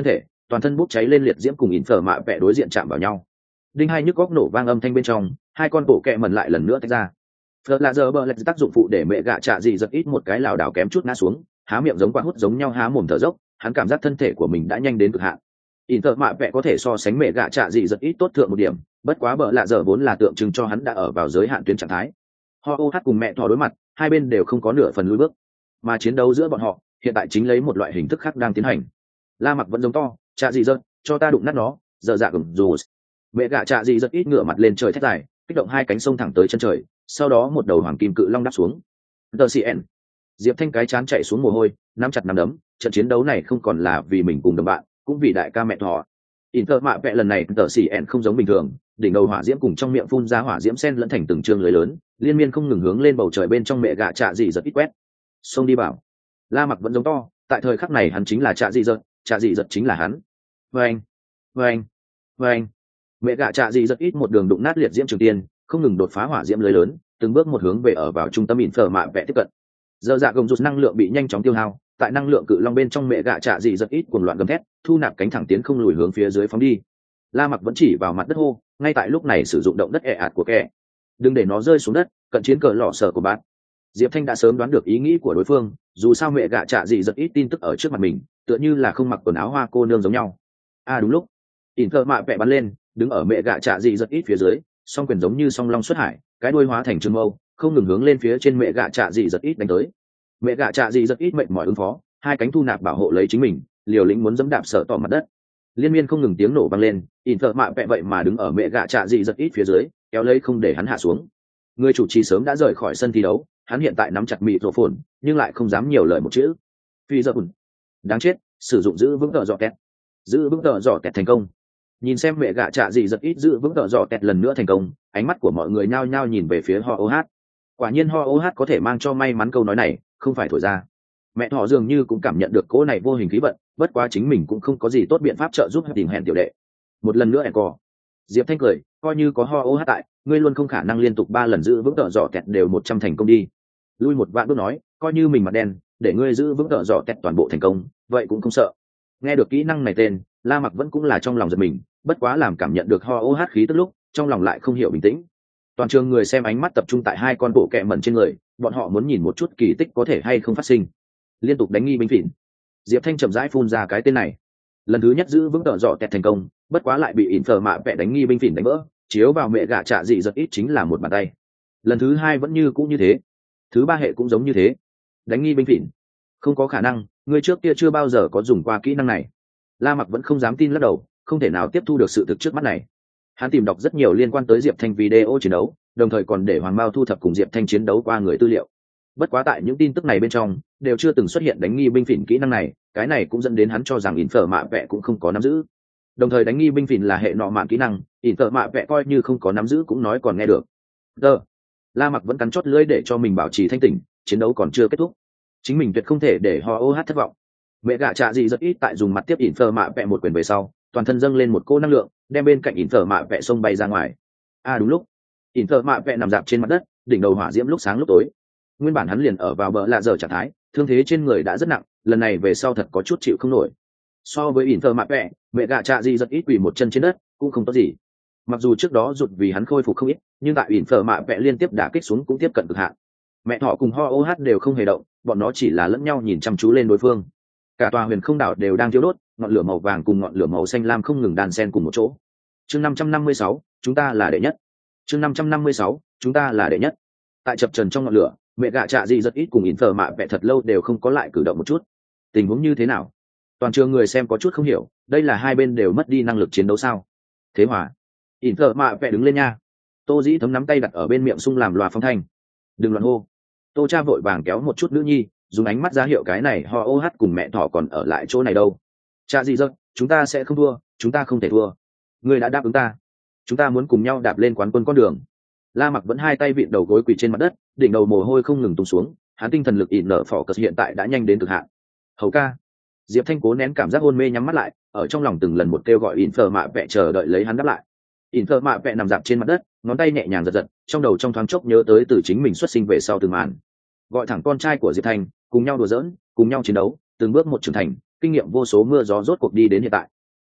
toàn thân bốc cháy lên liệt diễm cùng ỉn phở mạ vẽ đối diện chạm vào nhau. Đinh hai nhức góc nổ vang âm thanh bên trong, hai con bộ kẹ mẩn lại lần nữa tách ra. Phật là giờ bờ lạch tác dụng phụ để mẹ gạ trạ dị giật ít một cái lảo đảo kém chút ngã xuống, há miệng giống quả hút giống nhau há mồm thở dốc, hắn cảm giác thân thể của mình đã nhanh đến cực hạn. ỉn phở mạ vẽ có thể so sánh mẹ gạ trạ dị giật ít tốt thượng một điểm, bất quá bờ lạ giờ vốn là tượng trưng cho hắn đã ở vào giới hạn tuyến trạng thái. Ho ô hát cùng mẹ thò đối mặt, hai bên đều không có nửa phần lùi bước, mà chiến đấu giữa bọn họ hiện tại chính lấy một loại hình thức khác đang tiến hành. La Mặc vẫn giống to, trạ dị giật, cho ta đụng nát nó, giờ dạ gầm dù. Mẹ gạ trạ dị giật ít ngửa mặt lên trời thét dài, kích động hai cánh sông thẳng tới chân trời, sau đó một đầu hoàng kim cự long đáp xuống. tê xê en. Diệp Thanh cái chán chạy xuống mồ hôi, nắm chặt nắm đấm, trận chiến đấu này không còn là vì mình cùng đồng bạn, cũng vì đại ca mẹ thỏ. Inter mạ vẽ lần này tờ xỉ ẹn không giống bình thường, đỉnh đầu hỏa diễm cùng trong miệng phun ra hỏa diễm sen lẫn thành từng trường lưới lớn, liên miên không ngừng hướng lên bầu trời bên trong mẹ gạ trạ dị giật ít quét. Xông đi bảo. La Mặc vẫn giống to, tại thời khắc này hắn chính là trạ dị giật, trạ dị giật chính là hắn. Vâng, vâng, vâng. Mẹ gạ trạ dị giật ít một đường đụng nát liệt diễm trường tiên, không ngừng đột phá hỏa diễm lưới lớn, từng bước một hướng về ở vào trung tâm Inter mạ vẽ tiếp cận. Giờ dạ gồng rụt năng lượng bị nhanh chóng tiêu hao, tại năng lượng cự long bên trong mẹ gạ trạ dị giật ít cuồng loạn gầm thét, thu nạp cánh thẳng tiến không lùi hướng phía dưới phóng đi. La Mặc vẫn chỉ vào mặt đất hô, ngay tại lúc này sử dụng động đất ẹ ạt của kẻ, đừng để nó rơi xuống đất, cận chiến cờ lọ sở của bạn. Diệp Thanh đã sớm đoán được ý nghĩ của đối phương, dù sao mẹ gạ trạ dị giật ít tin tức ở trước mặt mình, tựa như là không mặc quần áo hoa cô nương giống nhau. À đúng lúc, Inter mạ vẽ bắn lên, đứng ở mẹ gạ trạ dị giật ít phía dưới, song quyền giống như song long xuất hải, cái đuôi hóa thành trường mâu, không ngừng hướng lên phía trên mẹ gạ trạ dị giật ít đánh tới. Mẹ gạ trạ dị giật ít mệt mỏi ứng phó, hai cánh thu nạp bảo hộ lấy chính mình, liều lĩnh muốn dẫm đạp sợ tỏ mặt đất. Liên miên không ngừng tiếng nổ vang lên, Inter mạ vẽ vậy mà đứng ở mẹ gạ trạ dị giật ít phía dưới, kéo lấy không để hắn hạ xuống. Người chủ trì sớm đã rời khỏi sân thi đấu, hắn hiện tại nắm chặt mịt rổ phồn, nhưng lại không dám nhiều lời một chữ. Phi giờ bùn, đáng chết, sử dụng giữ vững tợ dọ kẹt, giữ vững tợ dọ kẹt thành công. Nhìn xem mẹ gạ trạ dị giật ít giữ vững tợ dọ kẹt lần nữa thành công, ánh mắt của mọi người nhao nhao nhìn về phía Ho ô hát. Quả nhiên Ho ô hát có thể mang cho may mắn câu nói này, không phải thổi ra. Mẹ thỏ dường như cũng cảm nhận được cỗ này vô hình khí vận, bất quá chính mình cũng không có gì tốt biện pháp trợ giúp tìm hẹn tiểu đệ. Một lần nữa encore. Diệp Thanh cười, coi như có Ho ô hát tại, ngươi luôn không khả năng liên tục ba lần giữ vững tợ dọ kẹt đều một trăm thành công đi. Lui một vạn bước nói, coi như mình mặt đen, để ngươi giữ vững tợ dọ kẹt toàn bộ thành công, vậy cũng không sợ. Nghe được kỹ năng này tên, La Mặc vẫn cũng là trong lòng giật mình, bất quá làm cảm nhận được Ho ô hát khí tức lúc, trong lòng lại không hiểu bình tĩnh. Toàn trường người xem ánh mắt tập trung tại hai con bộ kẹ mẩn trên người, bọn họ muốn nhìn một chút kỳ tích có thể hay không phát sinh. Liên tục đánh nghi binh phỉn. Diệp Thanh chậm rãi phun ra cái tên này. Lần thứ nhất giữ vững tợ dọ kẹt thành công, bất quá lại bị Inter mạ vẽ đánh nghi binh phỉn đánh vỡ, chiếu vào mẹ gạ trạ dị giật ít chính là một bàn tay. Lần thứ hai vẫn như cũng như thế, thứ ba hệ cũng giống như thế. Đánh nghi binh phỉn, không có khả năng, người trước kia chưa bao giờ có dùng qua kỹ năng này. La Mặc vẫn không dám tin lắc đầu, không thể nào tiếp thu được sự thực trước mắt này. Hắn tìm đọc rất nhiều liên quan tới Diệp Thanh video chiến đấu, đồng thời còn để Hoàng Mao thu thập cùng Diệp Thanh chiến đấu qua người tư liệu. Bất quá tại những tin tức này bên trong, đều chưa từng xuất hiện đánh nghi binh phỉn kỹ năng này, cái này cũng dẫn đến hắn cho rằng Inter mạ vẽ cũng không có nắm giữ. Đồng thời đánh nghi binh phỉn là hệ nọ mạng kỹ năng, Inter mạ vẽ coi như không có nắm giữ cũng nói còn nghe được. Giờ, La Mặc vẫn cắn chót lưỡi để cho mình bảo trì thanh tỉnh, chiến đấu còn chưa kết thúc. Chính mình tuyệt không thể để Ho ô hát thất vọng. Mẹ gạ trạ dị rất ít tại dùng mặt tiếp Inter mạ vẽ một quyền về sau, toàn thân dâng lên một cô năng lượng, đem bên cạnh Inter mạ vẽ xông bay ra ngoài. À đúng lúc, Inter mạ vẽ nằm dạp trên mặt đất, đỉnh đầu hỏa diễm lúc sáng lúc tối. Nguyên bản hắn liền ở vào bờ lạ giờ trạng thái, thương thế trên người đã rất nặng, lần này về sau thật có chút chịu không nổi. So với Inter mạ vẽ, mẹ gạ trạ dị rất ít quỳ một chân trên đất, cũng không có gì. Mặc dù trước đó rụt vì hắn khôi phục không ít, nhưng tại Inter mạ vẽ liên tiếp đả kích xuống cũng tiếp cận cực hạn. Mẹ thỏ cùng Ho ô hát đều không hề động, bọn nó chỉ là lẫn nhau nhìn chăm chú lên đối phương. Cả tòa huyền không đảo đều đang thiêu đốt, ngọn lửa màu vàng cùng ngọn lửa màu xanh lam không ngừng đan xen cùng một chỗ. Chương năm trăm năm mươi sáu, chúng ta là đệ nhất. Chương năm trăm năm mươi sáu, chúng ta là đệ nhất. Tại chập trần trong ngọn lửa, mẹ gạ trạ dị rất ít cùng Inter mạ vẽ thật lâu đều không có lại cử động một chút. Tình huống như thế nào? Toàn trường người xem có chút không hiểu, đây là hai bên đều mất đi năng lực chiến đấu sao? Thế hòa. Inter mạ vẽ đứng lên nha. Tô Dĩ Thấm nắm tay đặt ở bên miệng sung làm loa phong thanh. Đừng loạn hô. Tô Cha vội vàng kéo một chút nữ nhi, dùng ánh mắt ra hiệu cái này Ho ô hát cùng mẹ thỏ còn ở lại chỗ này đâu. Cha gì giật, chúng ta sẽ không thua, chúng ta không thể thua. Ngươi đã đáp ứng ta. Chúng ta muốn cùng nhau đạp lên quán quân con đường. La Mặc vẫn hai tay vịn đầu gối quỳ trên mặt đất, đỉnh đầu mồ hôi không ngừng tung xuống, hắn tinh thần lực ỉn nở phỏ cờ hiện tại đã nhanh đến cực hạn. Hầu ca. Diệp Thanh cố nén cảm giác hôn mê nhắm mắt lại, ở trong lòng từng lần một kêu gọi Inter mạ vẽ chờ đợi lấy hắn đáp lại. Inter mạ vẽ nằm dạp trên mặt đất, ngón tay nhẹ nhàng giật giật, trong đầu trong thoáng chốc nhớ tới từ chính mình xuất sinh về sau từng màn. Gọi thẳng con trai của Diệp Thanh, cùng nhau đùa giỡn, cùng nhau chiến đấu, từng bước một trưởng thành, kinh nghiệm vô số mưa gió rốt cuộc đi đến hiện tại.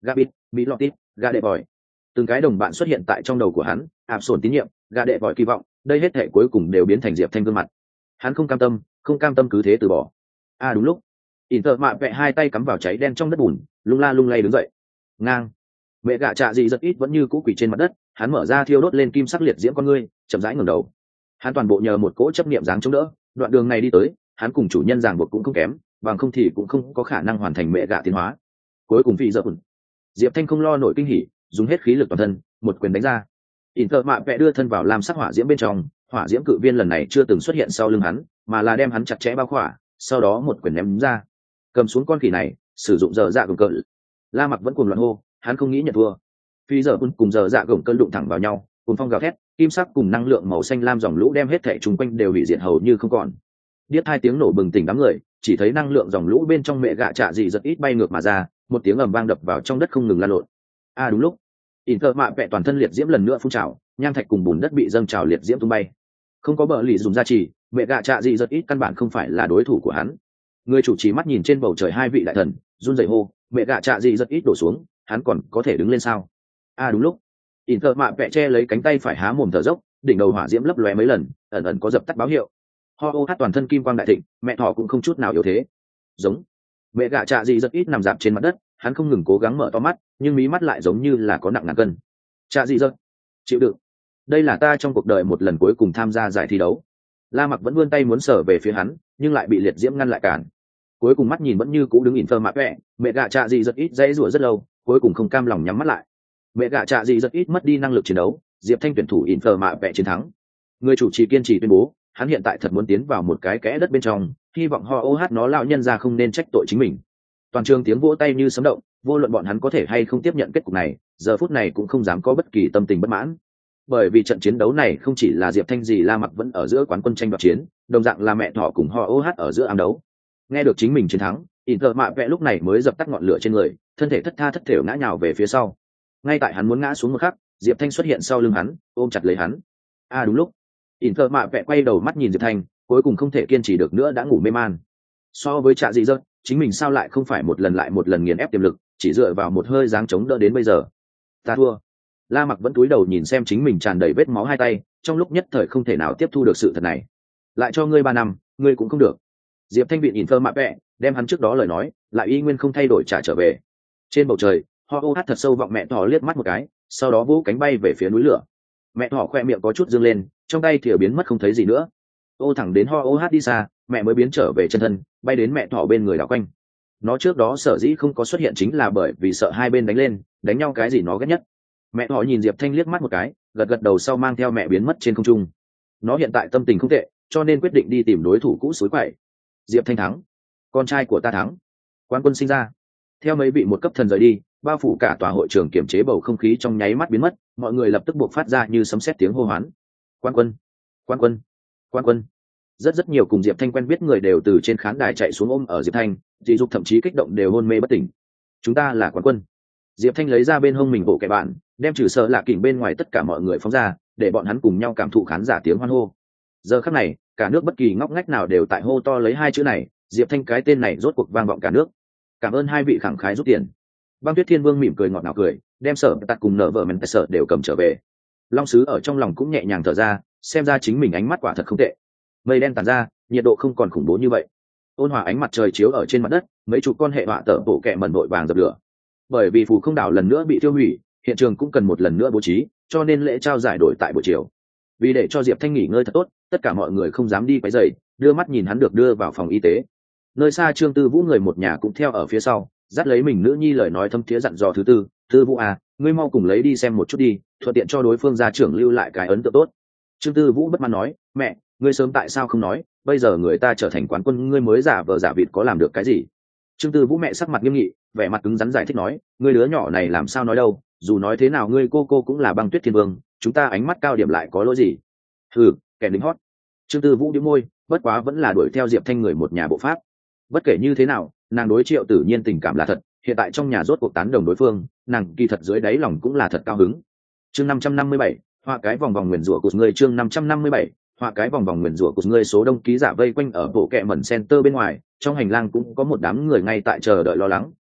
Gabit, Mỹ Lọtit, gà đệ vòi. Từng cái đồng bạn xuất hiện tại trong đầu của hắn, áp sổn tín nhiệm, gà đệ vòi kỳ vọng, đây hết thể cuối cùng đều biến thành Diệp Thanh gương mặt. Hắn không cam tâm, không cam tâm cứ thế từ bỏ. À đúng lúc, Inter mạ vẽ hai tay cắm vào cháy đen trong đất bùn, lung la lung lay đứng dậy. Ngang. Mẹ gạ trạ gì rất ít vẫn như cũ quỳ trên mặt đất, hắn mở ra thiêu đốt lên kim sắc liệt diễm con ngươi, chậm rãi ngẩng đầu. Hắn toàn bộ nhờ một cỗ chấp niệm dáng chống đỡ, đoạn đường này đi tới, hắn cùng chủ nhân ràng buộc cũng không kém, bằng không thì cũng không có khả năng hoàn thành mẹ gạ tiến hóa. Cuối cùng phi dở bùn. Diệp Thanh không lo nổi kinh hỉ, dùng hết khí lực toàn thân, một quyền đánh ra. Inter mạ vẽ đưa thân vào lam sắc hỏa diễm bên trong, hỏa diễm cự viên lần này chưa từng xuất hiện sau lưng hắn, mà là đem hắn chặt chẽ bao khỏa, sau đó một quyền ném ra. Cầm xuống con khỉ này, sử dụng giờ dạ gồng cỡ. La Mặc vẫn cuồng loạn hô, hắn không nghĩ nhận thua. Phi giờ cùng giờ dạ gồng cỡ đụng thẳng vào nhau, cùng phong gào thét, kim sắc cùng năng lượng màu xanh lam dòng lũ đem hết thảy chung quanh đều hủy diệt hầu như không còn. Điếc hai tiếng nổ bừng tỉnh đám người, chỉ thấy năng lượng dòng lũ bên trong mẹ gạ trạ gì rất ít bay ngược mà ra, một tiếng ầm vang đập vào trong đất không ngừng lan lộn. À đúng lúc, Inter mạ vẽ toàn thân liệt diễm lần nữa phun trào, nham thạch cùng bùn đất bị dâng trào liệt diễm tung bay. Không có bờ lì dùng ra chỉ, mẹ gạ trạ gì rất ít căn bản không phải là đối thủ của hắn. Người chủ trì mắt nhìn trên bầu trời hai vị đại thần, run rẩy hô, mẹ gạ trạ gì rất ít đổ xuống, hắn còn có thể đứng lên sao? À đúng lúc, Inter mạ vẽ che lấy cánh tay phải há mồm thở dốc, đỉnh đầu hỏa diễm lấp lóe mấy lần, ẩn ẩn có dập tắt báo hiệu. Ho ô hát toàn thân kim quang đại thịnh, mẹ thỏ cũng không chút nào yếu thế. Giống. Mẹ gạ trạ gì rất ít nằm dạp trên mặt đất, hắn không ngừng cố gắng mở to mắt, nhưng mí mắt lại giống như là có nặng ngàn cân. Trạ gì rất chịu đựng. Đây là ta trong cuộc đời một lần cuối cùng tham gia giải thi đấu. La Mặc vẫn vươn tay muốn sờ về phía hắn, nhưng lại bị liệt diễm ngăn lại cản. Cuối cùng mắt nhìn vẫn như cũ đứng Inter mạ vẽ, mẹ gạ trạ gì rất ít dãy rủa rất lâu, cuối cùng không cam lòng nhắm mắt lại. Mẹ gạ trạ gì rất ít mất đi năng lực chiến đấu, Diệp Thanh tuyển thủ Inter mạ vẽ chiến thắng. Người chủ trì kiên trì tuyên bố, hắn hiện tại thật muốn tiến vào một cái kẽ đất bên trong, hy vọng ho ô hát nó lão nhân ra không nên trách tội chính mình. Toàn trường tiếng vỗ tay như sấm động, vô luận bọn hắn có thể hay không tiếp nhận kết cục này, giờ phút này cũng không dám có bất kỳ tâm tình bất mãn. Bởi vì trận chiến đấu này không chỉ là Diệp Thanh gì La Mặc vẫn ở giữa quán quân tranh đoạt chiến, đồng dạng là mẹ thỏ cùng ho ô hát ở giữa ám đấu. Nghe được chính mình chiến thắng, Inter mạ vẽ lúc này mới dập tắt ngọn lửa trên người, thân thể thất tha thất thểu ngã nhào về phía sau. Ngay tại hắn muốn ngã xuống một khắc, Diệp Thanh xuất hiện sau lưng hắn, ôm chặt lấy hắn. À đúng lúc, Inter mạ vẽ quay đầu mắt nhìn Diệp Thanh, cuối cùng không thể kiên trì được nữa đã ngủ mê man. So với Trạ Dị Dật, chính mình sao lại không phải một lần lại một lần nghiền ép tiềm lực, chỉ dựa vào một hơi dáng chống đỡ đến bây giờ. Ta thua. La Mặc vẫn cúi đầu nhìn xem chính mình tràn đầy vết máu hai tay, trong lúc nhất thời không thể nào tiếp thu được sự thật này. Lại cho ngươi ba năm, ngươi cũng không được. Diệp Thanh viện Inter mạ vẽ, đem hắn trước đó lời nói, lại y nguyên không thay đổi trả trở về. Trên bầu trời, Ho ô hát thật sâu vọng mẹ thỏ liếc mắt một cái, sau đó vỗ cánh bay về phía núi lửa. Mẹ thỏ khoe miệng có chút dương lên, trong tay thìa biến mất không thấy gì nữa. Ô thẳng đến Ho ô hát đi xa, mẹ mới biến trở về chân thân, bay đến mẹ thỏ bên người đảo quanh. Nó trước đó sở dĩ không có xuất hiện chính là bởi vì sợ hai bên đánh lên, đánh nhau cái gì nó ghét nhất. Mẹ thỏ nhìn Diệp Thanh liếc mắt một cái, gật gật đầu sau mang theo mẹ biến mất trên không trung. Nó hiện tại tâm tình không tệ, cho nên quyết định đi tìm đối thủ cũ suối quậy. Diệp Thanh thắng, con trai của ta thắng, quán quân sinh ra. Theo mấy vị một cấp thần rời đi, bao phủ cả tòa hội trường kiểm chế bầu không khí trong nháy mắt biến mất, mọi người lập tức buộc phát ra như sấm sét tiếng hô hoán. Quán quân, quán quân, quán quân. Rất rất nhiều cùng Diệp Thanh quen biết người đều từ trên khán đài chạy xuống ôm ở Diệp Thanh, dị dục thậm chí kích động đều hôn mê bất tỉnh. Chúng ta là quán quân. Diệp Thanh lấy ra bên hông mình bộ kẻ bạn, đem trừ sợ lạ kỉnh bên ngoài tất cả mọi người phóng ra, để bọn hắn cùng nhau cảm thụ khán giả tiếng hoan hô. Giờ khắc này, cả nước bất kỳ ngóc ngách nào đều tại hô to lấy hai chữ này, Diệp Thanh cái tên này rốt cuộc vang vọng cả nước. Cảm ơn hai vị khẳng khái giúp tiền. Băng Tuyết Thiên Vương mỉm cười ngọt ngào cười, đem sở tạt cùng nở vợ mình sở đều cầm trở về. Long sứ ở trong lòng cũng nhẹ nhàng thở ra, xem ra chính mình ánh mắt quả thật không tệ. Mây đen tàn ra, nhiệt độ không còn khủng bố như vậy. Ôn hòa ánh mặt trời chiếu ở trên mặt đất, mấy chục con hệ họa tở bộ kẹ mẩn vội vàng dập lửa. Bởi vì phù không đảo lần nữa bị tiêu hủy, hiện trường cũng cần một lần nữa bố trí, cho nên lễ trao giải đổi tại buổi chiều. Vì để cho Diệp Thanh nghỉ ngơi thật tốt, tất cả mọi người không dám đi quấy rầy, đưa mắt nhìn hắn được đưa vào phòng y tế. Nơi xa Trương Tư Vũ người một nhà cũng theo ở phía sau, dắt lấy mình nữ nhi lời nói thâm thiế dặn dò thứ tư, Tư Vũ à, ngươi mau cùng lấy đi xem một chút đi, thuận tiện cho đối phương gia trưởng lưu lại cái ấn tượng tốt. Trương Tư Vũ bất mãn nói, mẹ, ngươi sớm tại sao không nói, bây giờ người ta trở thành quán quân ngươi mới giả vờ giả vịt có làm được cái gì. Trương Tư Vũ mẹ sắc mặt nghiêm nghị, vẻ mặt cứng rắn giải thích nói, ngươi đứa nhỏ này làm sao nói đâu, dù nói thế nào ngươi cô cô cũng là Băng Tuyết Thiên Vương, chúng ta ánh mắt cao điểm lại có lỗi gì. Hừ, kẻ lính hót. Trương Tư Vũ nhếch môi, bất quá vẫn là đuổi theo Diệp Thanh người một nhà bộ pháp. Bất kể như thế nào, nàng đối Triệu Tử Nhiên tình cảm là thật, hiện tại trong nhà rốt cuộc tán đồng đối phương, nàng kỳ thật dưới đáy lòng cũng là thật cao hứng. Chương năm trăm năm mươi bảy, họa cái vòng vòng nguyền rủa của ngươi. Chương năm trăm năm mươi bảy, họa cái vòng vòng nguyền rủa của ngươi. Số đông ký giả vây quanh ở bộ kệ mẩn center bên ngoài, trong hành lang cũng có một đám người ngay tại chờ đợi lo lắng,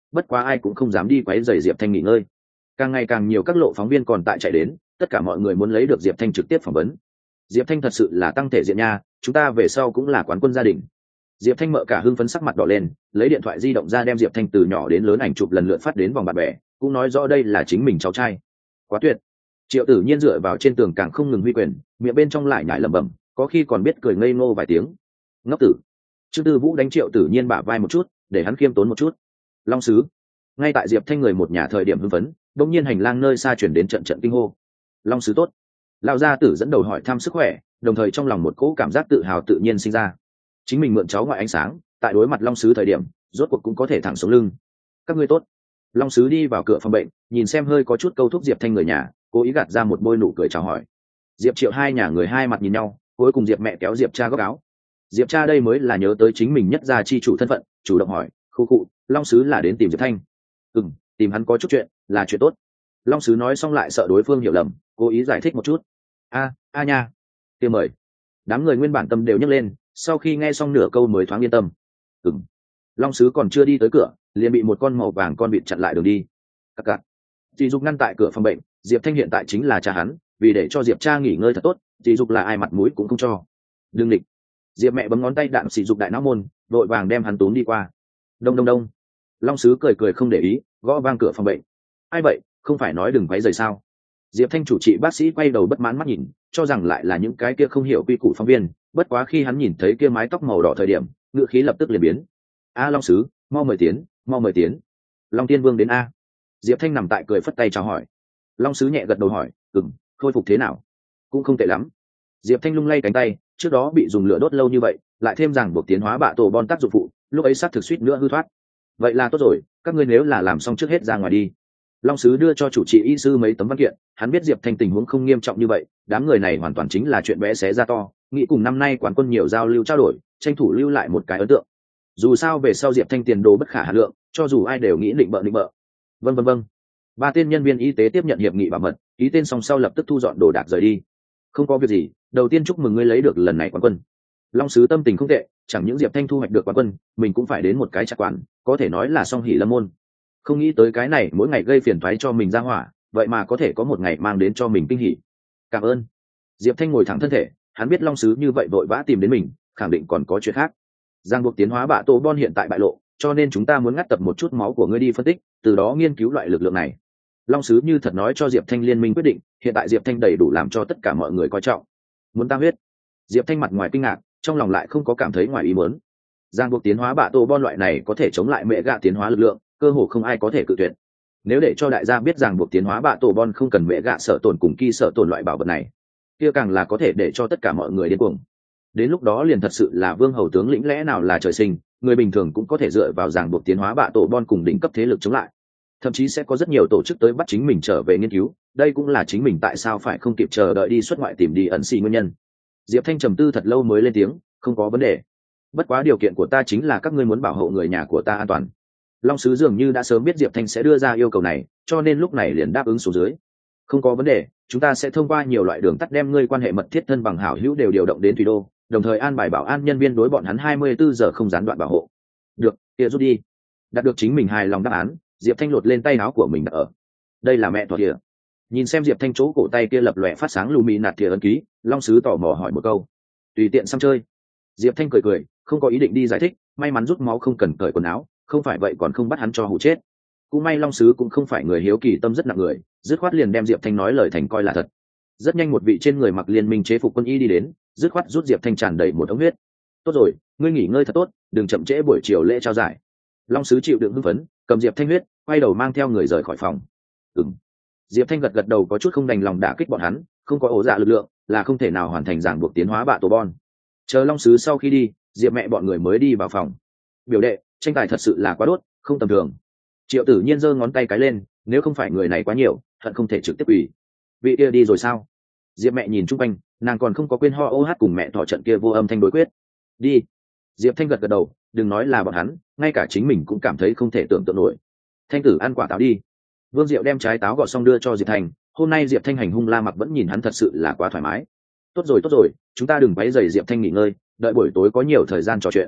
bất quá ai cũng không dám đi quấy rầy diệp thanh nghỉ ngơi. Càng ngày càng nhiều các lộ phóng viên còn tại chạy đến, tất cả mọi người muốn lấy được diệp thanh trực tiếp phỏng vấn. Diệp thanh thật sự là tăng thể diện nha, chúng ta về sau cũng là quán quân gia đình. Diệp thanh mợ cả hưng phấn sắc mặt đỏ lên, lấy điện thoại di động ra đem diệp thanh từ nhỏ đến lớn ảnh chụp lần lượt phát đến vòng bạn bè, cũng nói rõ đây là chính mình cháu trai. Quá tuyệt. Triệu Tử Nhiên dựa vào trên tường càng không ngừng huy quyền, miệng bên trong lại nhải lẩm bẩm, có khi còn biết cười ngây ngô vài tiếng. Ngốc tử. Trương Tư Vũ đánh Triệu Tử Nhiên bả vai một chút, để hắn khiêm tốn một chút. Long sứ. Ngay tại diệp thanh người một nhà thời điểm hưng phấn, đông nhiên hành lang nơi xa chuyển đến trận trận kinh hô. Long sứ tốt. Lão gia tử dẫn đầu hỏi thăm sức khỏe, đồng thời trong lòng một cỗ cảm giác tự hào tự nhiên sinh ra. Chính mình mượn cháu ngoại ánh sáng, tại đối mặt long sứ thời điểm rốt cuộc cũng có thể thẳng xuống lưng. Các ngươi tốt. Long sứ đi vào cửa phòng bệnh, nhìn xem hơi có chút câu thúc diệp thanh người nhà, cố ý gạt ra một bôi nụ cười chào hỏi. Diệp Triệu hai nhà người hai mặt nhìn nhau, cuối cùng diệp mẹ kéo diệp cha góc áo. Diệp cha đây mới là nhớ tới chính mình nhất gia chi chủ thân phận, chủ động hỏi, khu cụ long sứ là đến tìm diệp thanh? Ừ, tìm hắn có chút chuyện, là chuyện tốt. Long sứ nói xong lại sợ đối phương hiểu lầm, cố ý giải thích một chút. A a nha, kia mời. Đám người nguyên bản tâm đều nhấc lên, sau khi nghe xong nửa câu mới thoáng yên tâm. Ừ. Long sứ còn chưa đi tới cửa, liền bị một con màu vàng con vịt chặn lại đường đi. Cặc cặc. Dì Dục ngăn tại cửa phòng bệnh, diệp thanh hiện tại chính là cha hắn, vì để cho diệp cha nghỉ ngơi thật tốt, dì Dục là ai mặt mũi cũng không cho. Đừng địch. Diệp mẹ bấm ngón tay đạn sỉ Dục đại não môn, vội vàng đem hắn túm đi qua. Đông đông đông. Long sứ cười cười không để ý, gõ vang cửa phòng bệnh. Ai vậy, không phải nói đừng quấy rầy sao? Diệp thanh chủ trị bác sĩ quay đầu bất mãn mắt nhìn, cho rằng lại là những cái kia không hiểu quy củ phóng viên, bất quá khi hắn nhìn thấy kia mái tóc màu đỏ thời điểm, ngựa khí lập tức liền biến. A Long sứ, mau mời tiến, mau mời tiến. Long tiên vương đến a. Diệp thanh nằm tại cười phất tay chào hỏi. Long sứ nhẹ gật đầu hỏi, ừm, khôi phục thế nào? Cũng không tệ lắm. Diệp thanh lung lay cánh tay, trước đó bị dùng lửa đốt lâu như vậy, lại thêm rằng buộc tiến hóa bạ tổ bon tác dụng phụ, lúc ấy sát thực suýt nữa hư thoát. Vậy là tốt rồi, các ngươi nếu là làm xong trước hết ra ngoài đi. Long sứ đưa cho chủ trị y sư mấy tấm văn kiện, hắn biết diệp thanh tình huống không nghiêm trọng như vậy, đám người này hoàn toàn chính là chuyện bé xé ra to, nghĩ cùng năm nay quán quân nhiều giao lưu trao đổi, tranh thủ lưu lại một cái ấn tượng. Dù sao về sau diệp thanh tiền đồ bất khả hà lượng, cho dù ai đều nghĩ định bợ định bợ. Vân vân vân. Ba tên nhân viên y tế tiếp nhận hiệp nghị bảo mật, ký tên xong sau lập tức thu dọn đồ đạc rời đi. Không có việc gì, đầu tiên chúc mừng ngươi lấy được lần này quán quân. Long sứ tâm tình không tệ, chẳng những diệp thanh thu hoạch được quán quân, mình cũng phải đến một cái trạc quản, có thể nói là song hỷ lâm môn. Không nghĩ tới cái này mỗi ngày gây phiền toái cho mình ra hỏa, vậy mà có thể có một ngày mang đến cho mình kinh hỉ. Cảm ơn. Diệp thanh ngồi thẳng thân thể, hắn biết long sứ như vậy vội vã tìm đến mình, khẳng định còn có chuyện khác. Giang buộc tiến hóa bạ tổ bon hiện tại bại lộ, cho nên chúng ta muốn ngắt tập một chút máu của ngươi đi phân tích, từ đó nghiên cứu loại lực lượng này. Long sứ như thật nói cho diệp thanh liên minh quyết định, hiện tại diệp thanh đầy đủ làm cho tất cả mọi người coi trọng. Muốn ta huyết? Diệp thanh mặt ngoài kinh ngạc, trong lòng lại không có cảm thấy ngoài ý muốn. Giang buộc tiến hóa bạ tổ bon loại này có thể chống lại mẹ gạ tiến hóa lực lượng, cơ hồ không ai có thể cự tuyệt. Nếu để cho đại gia biết rằng buộc tiến hóa bạ tổ bon không cần mẹ gạ sợ tổn cùng kỳ sợ tổn loại bảo vật này, kia càng là có thể để cho tất cả mọi người điên cuồng. Đến lúc đó liền thật sự là vương hầu tướng lĩnh lẽ nào là trời sinh, người bình thường cũng có thể dựa vào ràng buộc tiến hóa bạ tổ bon cùng đỉnh cấp thế lực chống lại. Thậm chí sẽ có rất nhiều tổ chức tới bắt chính mình trở về nghiên cứu, đây cũng là chính mình tại sao phải không kịp chờ đợi đi xuất ngoại tìm đi ẩn xì nguyên nhân. Diệp thanh trầm tư thật lâu mới lên tiếng, không có vấn đề. Bất quá điều kiện của ta chính là các ngươi muốn bảo hộ người nhà của ta an toàn. Long sứ dường như đã sớm biết diệp thanh sẽ đưa ra yêu cầu này, cho nên lúc này liền đáp ứng xuống dưới. Không có vấn đề, chúng ta sẽ thông qua nhiều loại đường tắt đem ngươi quan hệ mật thiết thân bằng hảo hữu đều điều động đến Thủy Đô, đồng thời an bài bảo an nhân viên đối bọn hắn hai mươi bốn giờ không gián đoạn bảo hộ. Được, kia rút đi. Đạt được chính mình hài lòng đáp án, diệp thanh lột lên tay áo của mình đặt ở. Đây là mẹ thuật địa. Nhìn xem diệp thanh chỗ cổ tay kia lập lòe phát sáng lù mì nạt thìa ấn ký, long sứ tò mò hỏi một câu. Tùy tiện xăm chơi. Diệp thanh cười cười, không có ý định đi giải thích, may mắn rút máu không cần cởi quần áo, không phải vậy còn không bắt hắn cho hụ chết. Cũng may long sứ cũng không phải người hiếu kỳ tâm rất nặng người, dứt khoát liền đem diệp thanh nói lời thành coi là thật. Rất nhanh một vị trên người mặc liên minh chế phục quân y đi đến, dứt khoát rút diệp thanh tràn đầy một ống huyết. Tốt rồi, ngươi nghỉ ngơi thật tốt, đừng chậm trễ buổi chiều lễ trao giải. Long sứ chịu đựng hưng phấn, cầm diệp thanh huyết, quay đầu mang theo người rời khỏi phòng. Ừm. Diệp thanh gật gật đầu, có chút không đành lòng đả kích bọn hắn, không có ổ dạ lực lượng là không thể nào hoàn thành giảng buộc tiến hóa bạ tổ bon. Chờ long sứ sau khi đi, diệp mẹ bọn người mới đi vào phòng. Biểu đệ, tranh tài thật sự là quá đốt, không tầm thường. Triệu Tử Nhiên giơ ngón tay cái lên, nếu không phải người này quá nhiều, hận không thể trực tiếp ủy. Vị kia đi rồi sao? Diệp mẹ nhìn chung quanh, nàng còn không có quên ho ô hát cùng mẹ thọ trận kia vô âm thanh đối quyết. Đi. Diệp thanh gật gật đầu, đừng nói là bọn hắn, ngay cả chính mình cũng cảm thấy không thể tưởng tượng nổi. Thanh tử ăn quả táo đi. Vương Diệu đem trái táo gọt xong đưa cho Diệp Thanh, hôm nay Diệp Thanh hành hung La Mặc vẫn nhìn hắn thật sự là quá thoải mái. Tốt rồi tốt rồi, chúng ta đừng quấy rầy Diệp Thanh nghỉ ngơi, đợi buổi tối có nhiều thời gian trò chuyện.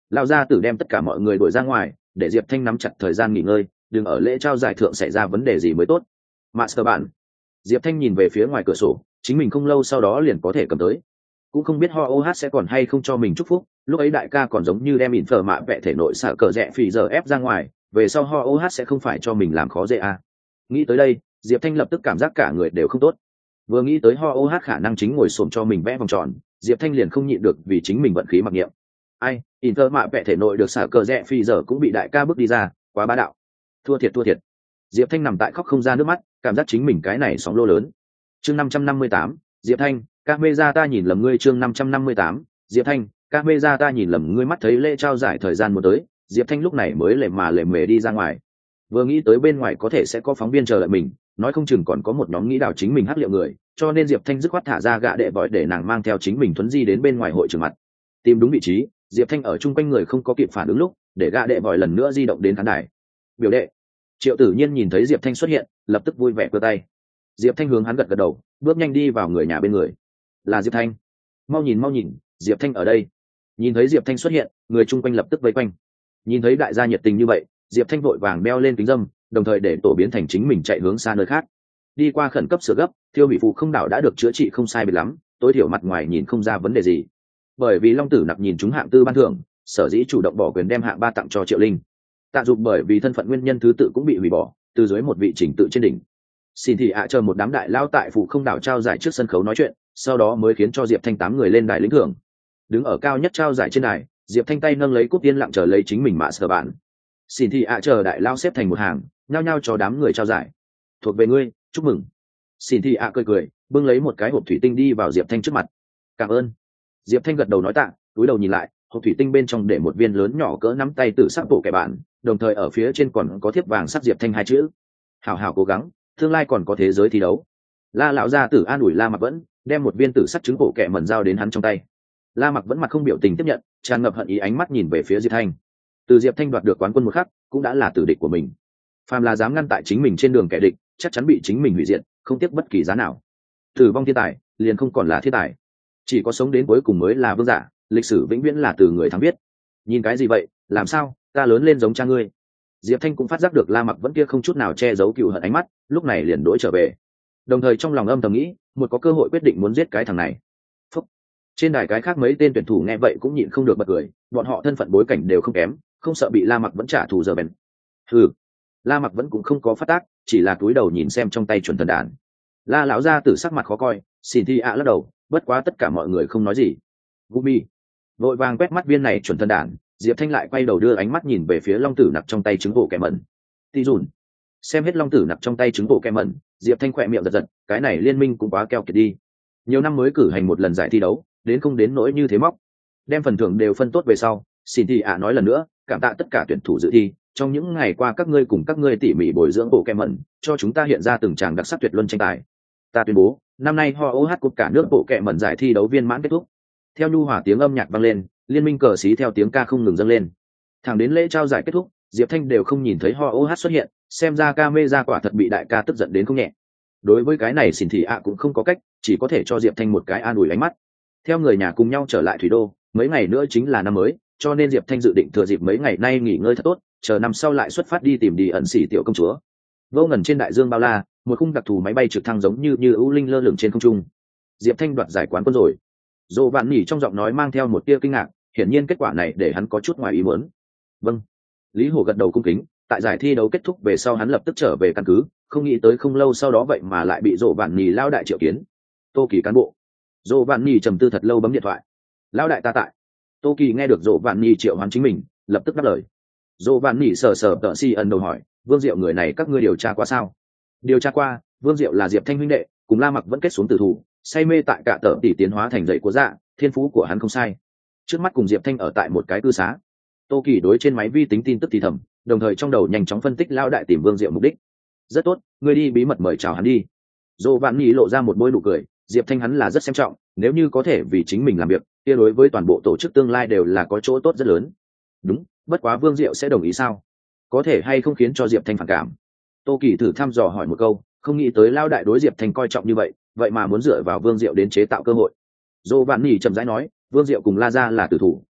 Lão gia tử đem tất cả mọi người đuổi ra ngoài, để Diệp Thanh nắm chặt thời gian nghỉ ngơi, đừng ở lễ trao giải thượng xảy ra vấn đề gì mới tốt. Master bạn. Diệp Thanh nhìn về phía ngoài cửa sổ, chính mình không lâu sau đó liền có thể cầm tới. Cũng không biết Ho ô hát sẽ còn hay không cho mình chúc phúc, lúc ấy đại ca còn giống như đem ỉn phở mạ vẽ thể nội xạ cờ rẽ phì giờ ép ra ngoài, về sau Ho ô hát sẽ không phải cho mình làm khó dễ à. Nghĩ tới đây, Diệp Thanh lập tức cảm giác cả người đều không tốt. Vừa nghĩ tới Ho ô hát khả năng chính ngồi xổm cho mình vẽ vòng tròn, Diệp Thanh liền không nhịn được vì chính mình vận khí mặc niệm. Ai, ỉn phở mạ vẽ thể nội được xạ cờ rẽ phì giờ cũng bị đại ca bước đi ra, quá bá đạo. Thua thiệt thua thiệt. Diệp Thanh nằm tại khóc không ra nước mắt, cảm giác chính mình cái này sóng lô lớn. Chương năm trăm năm mươi tám, Diệp Thanh, camera ta nhìn lầm ngươi. Chương năm trăm năm mươi tám, Diệp Thanh, camera ta nhìn lầm ngươi. Mắt thấy lễ trao giải thời gian muốn tới, Diệp Thanh lúc này mới lề mà lề mề đi ra ngoài. Vừa nghĩ tới bên ngoài có thể sẽ có phóng viên chờ đợi mình, nói không chừng còn có một nhóm nghĩ đào chính mình hắc liệu người, cho nên Diệp Thanh dứt khoát thả ra gạ đệ vội để nàng mang theo chính mình thuấn di đến bên ngoài hội trường mặt. Tìm đúng vị trí, Diệp Thanh ở chung quanh người không có kịp phản ứng lúc, để gạ đệ vội lần nữa di động đến khán đài. Biểu đệ. Triệu Tử Nhiên nhìn thấy Diệp Thanh xuất hiện, lập tức vui vẻ giơ tay. Diệp Thanh hướng hắn gật gật đầu, bước nhanh đi vào người nhà bên người. Là Diệp Thanh. Mau nhìn mau nhìn, Diệp Thanh ở đây. Nhìn thấy Diệp Thanh xuất hiện, người chung quanh lập tức vây quanh. Nhìn thấy đại gia nhiệt tình như vậy, Diệp Thanh vội vàng đeo lên kính dâm, đồng thời để tổ biến thành chính mình chạy hướng xa nơi khác. Đi qua khẩn cấp sửa gấp, Thiêu Hủy Phụ không đảo đã được chữa trị không sai biệt lắm, tối thiểu mặt ngoài nhìn không ra vấn đề gì. Bởi vì Long Tử Nặc nhìn chúng hạng tư ban thưởng, sở dĩ chủ động bỏ quyền đem hạng ba tặng cho Triệu Linh. Tạ Dục bởi vì thân phận nguyên nhân thứ tự cũng bị hủy bỏ, từ dưới một vị chỉnh tự trên đỉnh. Xin thì ạ chờ một đám đại lao tại phụ không đảo trao giải trước sân khấu nói chuyện, sau đó mới khiến cho Diệp Thanh tám người lên đài lĩnh thưởng. Đứng ở cao nhất trao giải trên đài, Diệp Thanh tay nâng lấy cúp tiên lặng chờ lấy chính mình mạ sở bản. Xin thì ạ chờ đại lao xếp thành một hàng, nhao nhao cho đám người trao giải. Thuộc về ngươi, chúc mừng. Xin thì ạ cười cười, bưng lấy một cái hộp thủy tinh đi vào Diệp Thanh trước mặt. Cảm ơn. Diệp Thanh gật đầu nói tạ, túi đầu nhìn lại, hộp thủy tinh bên trong để một viên lớn nhỏ cỡ nắm tay tử sắc bộ kẻ bạn, đồng thời ở phía trên còn có thiếp vàng sắc Diệp Thanh hai chữ. Hảo hảo cố gắng, tương lai còn có thế giới thi đấu. La lão gia tử an ủi La Mặc Vẫn, đem một viên tử sắc trứng bộ kẻ mẩn giao đến hắn trong tay. La Mặc Vẫn mặt không biểu tình tiếp nhận, tràn ngập hận ý ánh mắt nhìn về phía Diệp Thanh. Từ Diệp Thanh đoạt được quán quân một khắc, cũng đã là tử địch của mình. Phàm là dám ngăn tại chính mình trên đường kẻ địch, chắc chắn bị chính mình hủy diệt, không tiếc bất kỳ giá nào. Tử vong thiên tài, liền không còn là thiên tài. Chỉ có sống đến cuối cùng mới là vương giả, lịch sử vĩnh viễn là từ người thắng viết. Nhìn cái gì vậy, làm sao, ta lớn lên giống cha ngươi. Diệp Thanh cũng phát giác được La Mặc Vẫn kia không chút nào che giấu cựu hận ánh mắt, lúc này liền đổi trở về. Đồng thời trong lòng âm thầm nghĩ, một có cơ hội quyết định muốn giết cái thằng này. Phúc. Trên đài cái khác mấy tên tuyển thủ nghe vậy cũng nhịn không được bật cười, bọn họ thân phận bối cảnh đều không kém, không sợ bị La Mặc Vẫn trả thù giờ bèn. Hừ. La Mặc Vẫn cũng không có phát tác, chỉ là cúi đầu nhìn xem trong tay chuẩn thần đàn. La lão gia tử sắc mặt khó coi, xin thi ạ lắc đầu, bất quá tất cả mọi người không nói gì. Gumi vội vàng quét mắt viên này chuẩn thần đàn, Diệp Thanh lại quay đầu đưa ánh mắt nhìn về phía Long Tử Nặc trong tay trứng bộ kẻ mẩn. Ti dùn. Xem hết Long Tử Nặc trong tay trứng bộ kẻ mẩn, Diệp Thanh khỏe miệng giật giật, cái này liên minh cũng quá keo kiệt đi. Nhiều năm mới cử hành một lần giải thi đấu, đến không đến nỗi như thế móc. Đem phần thưởng đều phân tốt về sau, xin thì ạ nói lần nữa, cảm tạ tất cả tuyển thủ dự thi, trong những ngày qua các ngươi cùng các ngươi tỉ mỉ bồi dưỡng bộ kẻ mẩn, cho chúng ta hiện ra từng tràng đặc sắc tuyệt luân tranh tài. Ta tuyên bố, năm nay Ho ô hát cúp cả nước bộ kẻ mẩn giải thi đấu viên mãn kết thúc. Theo nhu hòa tiếng âm nhạc vang lên, liên minh cờ xí theo tiếng ca không ngừng dâng lên. Thẳng đến lễ trao giải kết thúc, Diệp Thanh đều không nhìn thấy Ho ô hát xuất hiện, xem ra camera quả thật bị đại ca tức giận đến không nhẹ. Đối với cái này xin thì ạ cũng không có cách, chỉ có thể cho Diệp Thanh một cái an ủi ánh mắt. Theo người nhà cùng nhau trở lại Thủy Đô, mấy ngày nữa chính là năm mới, cho nên Diệp Thanh dự định thừa dịp mấy ngày nay nghỉ ngơi thật tốt, chờ năm sau lại xuất phát đi tìm đi ẩn sĩ tiểu công chúa. Vô ngần trên đại dương bao la, một khung đặc thù máy bay trực thăng giống như như ưu linh lơ lửng trên không trung. Diệp Thanh đoạt giải quán quân rồi. Dỗ Vạn Nhỉ trong giọng nói mang theo một tia kinh ngạc, hiển nhiên kết quả này để hắn có chút ngoài ý muốn. Vâng. Lý Hổ gật đầu cung kính, tại giải thi đấu kết thúc về sau hắn lập tức trở về căn cứ, không nghĩ tới không lâu sau đó vậy mà lại bị Dỗ Vạn Nhỉ lao đại triệu kiến. Tô Kỳ cán bộ. Dỗ Vạn Nhỉ trầm tư thật lâu bấm điện thoại. Lao đại ta tại. Tô Kỳ nghe được Dỗ Vạn Nhỉ triệu hoán chính mình, lập tức đáp lời. Dỗ Vạn Nhỉ sờ sờ tợ si ẩn đầu hỏi, Vương Diệu người này các ngươi điều tra qua sao? Điều tra qua, Vương Diệu là Diệp Thanh huynh đệ, cùng La Mặc vẫn kết xuống tử thủ, say mê tại cả tợ tỷ tiến hóa thành dậy của dạ, thiên phú của hắn không sai. Trước mắt cùng Diệp Thanh ở tại một cái cư xá. Tô Kỳ đối trên máy vi tính tin tức thì thầm, đồng thời trong đầu nhanh chóng phân tích lao đại tìm Vương Diệu mục đích. Rất tốt, ngươi đi bí mật mời chào hắn đi. Dỗ Vạn Nhỉ lộ ra một bôi nụ cười, Diệp Thanh hắn là rất xem trọng, nếu như có thể vì chính mình làm việc, kia đối với toàn bộ tổ chức tương lai đều là có chỗ tốt rất lớn. Đúng, bất quá Vương Diệu sẽ đồng ý sao? Có thể hay không khiến cho Diệp Thanh phản cảm? Tô Kỳ thử thăm dò hỏi một câu, không nghĩ tới lao đại đối Diệp Thanh coi trọng như vậy, vậy mà muốn dựa vào Vương Diệu đến chế tạo cơ hội. Dỗ Vạn Nhỉ chậm rãi nói, Vương Diệu cùng La Gia là tử thủ,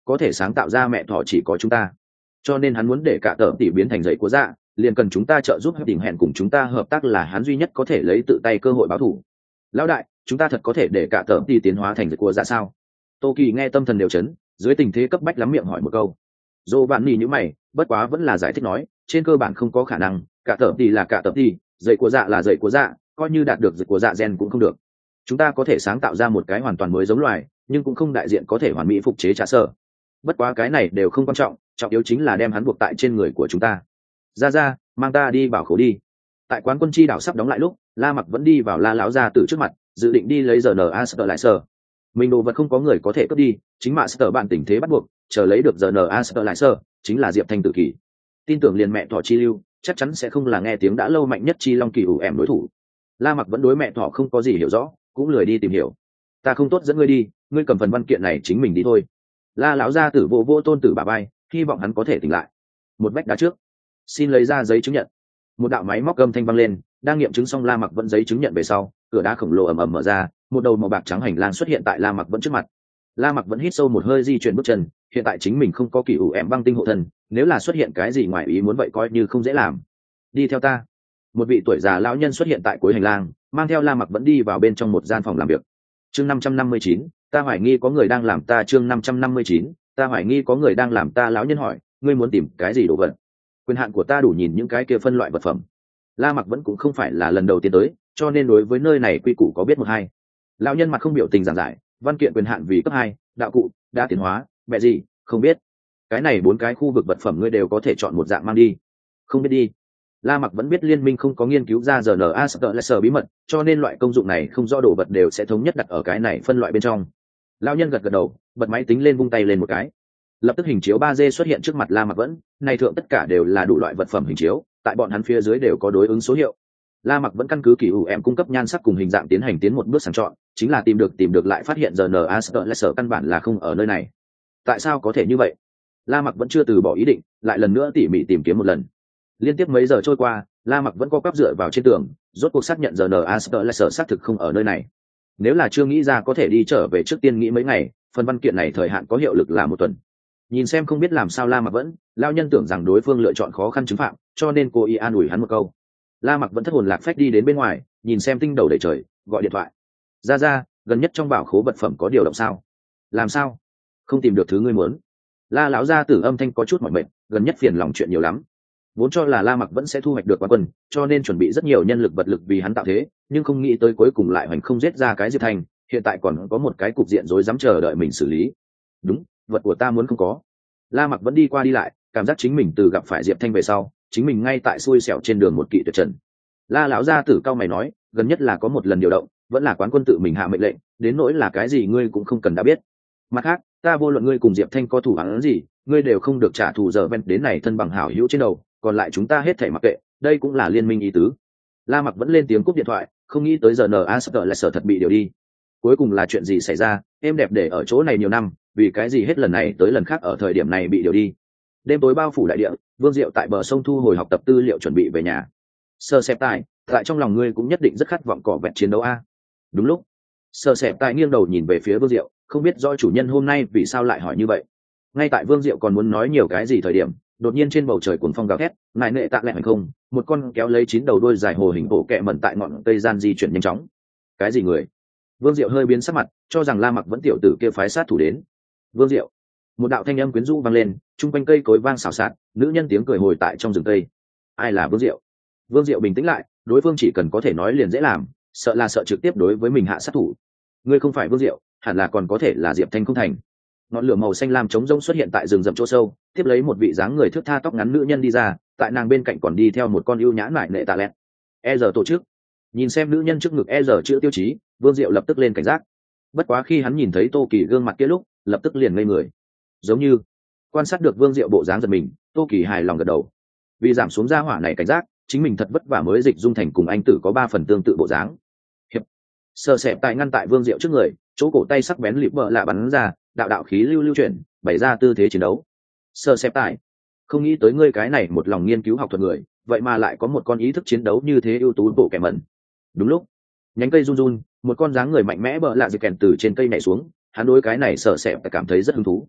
có thể sáng tạo ra mẹ thỏ chỉ có chúng ta, cho nên hắn muốn để cả tờ tỷ biến thành dậy của dạ, liền cần chúng ta trợ giúp tìm hẹn cùng chúng ta hợp tác, là hắn duy nhất có thể lấy tự tay cơ hội báo thù. Lão đại, chúng ta thật có thể để cả tờ tỷ tiến hóa thành dậy của dạ sao? Tô Kỳ nghe tâm thần đều chấn, dưới tình thế cấp bách lắm miệng hỏi một câu. Dô bạn nhỉ như mày, bất quá vẫn là giải thích nói, trên cơ bản không có khả năng, cả tờ tỷ là cả tờ tỷ, dậy của dạ là dậy của dạ, coi như đạt được dậy của dạ gen cũng không được. Chúng ta có thể sáng tạo ra một cái hoàn toàn mới giống loài, nhưng cũng không đại diện có thể hoàn mỹ phục chế trả sở. Bất quá cái này đều không quan trọng, trọng yếu chính là đem hắn buộc tại trên người của chúng ta. Ra ra, mang ta đi bảo khố đi. Tại quán quân chi đảo sắp đóng lại lúc, La Mặc vẫn đi vào La lão gia tử trước mặt, dự định đi lấy giờ en a Sơ lại sơ. Mình đồ vật không có người có thể cướp đi, chính mạ Sơ bạn tình thế bắt buộc, chờ lấy được giờ en a Sơ lại sơ, chính là Diệp Thanh tử kỳ. Tin tưởng liền mẹ thỏ chi lưu, chắc chắn sẽ không là nghe tiếng đã lâu mạnh nhất chi long kỳ ủ em đối thủ. La Mặc vẫn đối mẹ thỏ không có gì hiểu rõ, cũng lười đi tìm hiểu. Ta không tốt dẫn ngươi đi, ngươi cầm phần văn kiện này chính mình đi thôi. La lão gia tử vô vô tôn tử bà bay, hy vọng hắn có thể tỉnh lại. Một vách đá trước, xin lấy ra giấy chứng nhận. Một đạo máy móc âm thanh vang lên, đang nghiệm chứng xong La Mặc vẫn giấy chứng nhận về sau, cửa đá khổng lồ ầm ầm mở ra, một đầu màu bạc trắng hành lang xuất hiện tại La Mặc vẫn trước mặt. La Mặc vẫn hít sâu một hơi di chuyển bước chân, hiện tại chính mình không có kỳ ủ em băng tinh hộ thân, nếu là xuất hiện cái gì ngoài ý muốn vậy coi như không dễ làm. Đi theo ta. Một vị tuổi già lão nhân xuất hiện tại cuối hành lang, mang theo La Mặc vẫn đi vào bên trong một gian phòng làm việc. Chương năm trăm năm mươi chín, ta hoài nghi có người đang làm ta. Chương năm trăm năm mươi chín, ta hoài nghi có người đang làm ta. Lão nhân hỏi, ngươi muốn tìm cái gì đồ vật? Quyền hạn của ta đủ nhìn những cái kia phân loại vật phẩm. La Mặc vẫn cũng không phải là lần đầu tiên tới, cho nên đối với nơi này quy củ có biết một hai. Lão nhân mặt không biểu tình giảng giải, văn kiện quyền hạn vì cấp hai, đạo cụ, đa tiến hóa, mẹ gì, không biết. Cái này bốn cái khu vực vật phẩm ngươi đều có thể chọn một dạng mang đi. Không biết đi. La Mặc vẫn biết liên minh không có nghiên cứu ra rờ en a Sơ bí mật, cho nên loại công dụng này không rõ đồ vật đều sẽ thống nhất đặt ở cái này phân loại bên trong. Lão nhân gật gật đầu, bật máy tính lên vung tay lên một cái. Lập tức hình chiếu ba D xuất hiện trước mặt La Mặc vẫn, này thượng tất cả đều là đủ loại vật phẩm hình chiếu, tại bọn hắn phía dưới đều có đối ứng số hiệu. La Mặc vẫn căn cứ kỳ ủ em cung cấp nhan sắc cùng hình dạng tiến hành tiến một bước sàng chọn, chính là tìm được tìm được lại phát hiện rờ en a Sơ căn bản là không ở nơi này. Tại sao có thể như vậy? La Mặc vẫn chưa từ bỏ ý định, lại lần nữa tỉ mỉ tìm kiếm một lần. Liên tiếp mấy giờ trôi qua, La Mặc vẫn co quắp dựa vào trên tường, rốt cuộc xác nhận rờ en a Sơ xác thực không ở nơi này. Nếu là chưa nghĩ ra có thể đi trở về trước tiên nghĩ mấy ngày, phần văn kiện này thời hạn có hiệu lực là một tuần. Nhìn xem không biết làm sao La Mặc vẫn, lão nhân tưởng rằng đối phương lựa chọn khó khăn chứng phạm, cho nên cô y an ủi hắn một câu. La Mặc vẫn thất hồn lạc phách đi đến bên ngoài, nhìn xem tinh đầu đầy trời, gọi điện thoại. Ra ra, gần nhất trong bảo khố vật phẩm có điều động sao? Làm sao? Không tìm được thứ ngươi muốn. La lão gia tử âm thanh có chút mỏi mệt, gần nhất phiền lòng chuyện nhiều lắm. Vốn cho là La Mặc vẫn sẽ thu hoạch được quán quân, cho nên chuẩn bị rất nhiều nhân lực vật lực vì hắn tạo thế, nhưng không nghĩ tới cuối cùng lại hoành không giết ra cái Diệp Thanh, hiện tại còn có một cái cục diện rối rắm chờ đợi mình xử lý. Đúng, vật của ta muốn không có. La Mặc vẫn đi qua đi lại, cảm giác chính mình từ gặp phải Diệp Thanh về sau, chính mình ngay tại xui xẻo trên đường một kỵ tuyệt trần. La lão gia tử cao mày nói, gần nhất là có một lần điều động, vẫn là quán quân tự mình hạ mệnh lệnh, đến nỗi là cái gì ngươi cũng không cần đã biết. Mặt khác, ta vô luận ngươi cùng Diệp Thanh có thủ án gì, ngươi đều không được trả thù giờ ven đến này thân bằng hảo hữu trên đầu, còn lại chúng ta hết thảy mặc kệ, đây cũng là liên minh ý tứ. La Mặc vẫn lên tiếng cúp điện thoại, không nghĩ tới giờ en a Sơ lại sở thật bị điều đi. Cuối cùng là chuyện gì xảy ra, em đẹp để ở chỗ này nhiều năm, vì cái gì hết lần này tới lần khác ở thời điểm này bị điều đi. Đêm tối bao phủ đại địa, Vương Diệu tại bờ sông thu hồi học tập tư liệu chuẩn bị về nhà. Sơ Sẹp Tài, tại trong lòng ngươi cũng nhất định rất khát vọng cỏ vẹt chiến đấu a. Đúng lúc, Sơ Sẹp Tài nghiêng đầu nhìn về phía Vương Diệu, không biết do chủ nhân hôm nay vì sao lại hỏi như vậy. Ngay tại Vương Diệu còn muốn nói nhiều cái gì thời điểm, đột nhiên trên bầu trời cuồng phong gào thét, nại nệ tạ lẹ hành không, một con kéo lấy chín đầu đuôi dài hồ hình bộ kẹ mẩn tại ngọn cây gian di chuyển nhanh chóng. Cái gì người? Vương Diệu hơi biến sắc mặt, cho rằng La Mặc vẫn tiểu tử kia phái sát thủ đến. Vương Diệu, một đạo thanh âm quyến rũ vang lên, trung quanh cây cối vang xào xạc, nữ nhân tiếng cười hồi tại trong rừng cây. Ai là Vương Diệu? Vương Diệu bình tĩnh lại, đối phương chỉ cần có thể nói liền dễ làm, sợ là sợ trực tiếp đối với mình hạ sát thủ. Ngươi không phải Vương Diệu, hẳn là còn có thể là Diệp Thanh không thành. Ngọn lửa màu xanh lam trống rỗng xuất hiện tại rừng rậm chỗ sâu, tiếp lấy một vị dáng người thướt tha tóc ngắn nữ nhân đi ra, tại nàng bên cạnh còn đi theo một con ưu nhã nại nệ tạ lẹt. E giờ tổ chức. Nhìn xem nữ nhân trước ngực E giờ chữ tiêu chí, Vương Diệu lập tức lên cảnh giác. Bất quá khi hắn nhìn thấy Tô Kỳ gương mặt kia lúc, lập tức liền ngây người. Giống như quan sát được Vương Diệu bộ dáng giật mình, Tô Kỳ hài lòng gật đầu. Vì giảm xuống gia hỏa này cảnh giác, chính mình thật vất vả mới dịch dung thành cùng anh tử có ba phần tương tự bộ dáng. Hiệp. Sờ sẹp tại ngăn tại Vương Diệu trước người, chỗ cổ tay sắc bén lịp vợ lạ bắn ra, đạo đạo khí lưu lưu chuyển, bày ra tư thế chiến đấu. Sờ sẹp tại, không nghĩ tới ngươi cái này một lòng nghiên cứu học thuật người, vậy mà lại có một con ý thức chiến đấu như thế ưu tú bộ kẻ mẩn. Đúng lúc, nhánh cây run run, một con dáng người mạnh mẽ bợ lạ dịu kèn từ trên cây nhảy xuống, hắn đối cái này sợ sệt và cảm thấy rất hứng thú.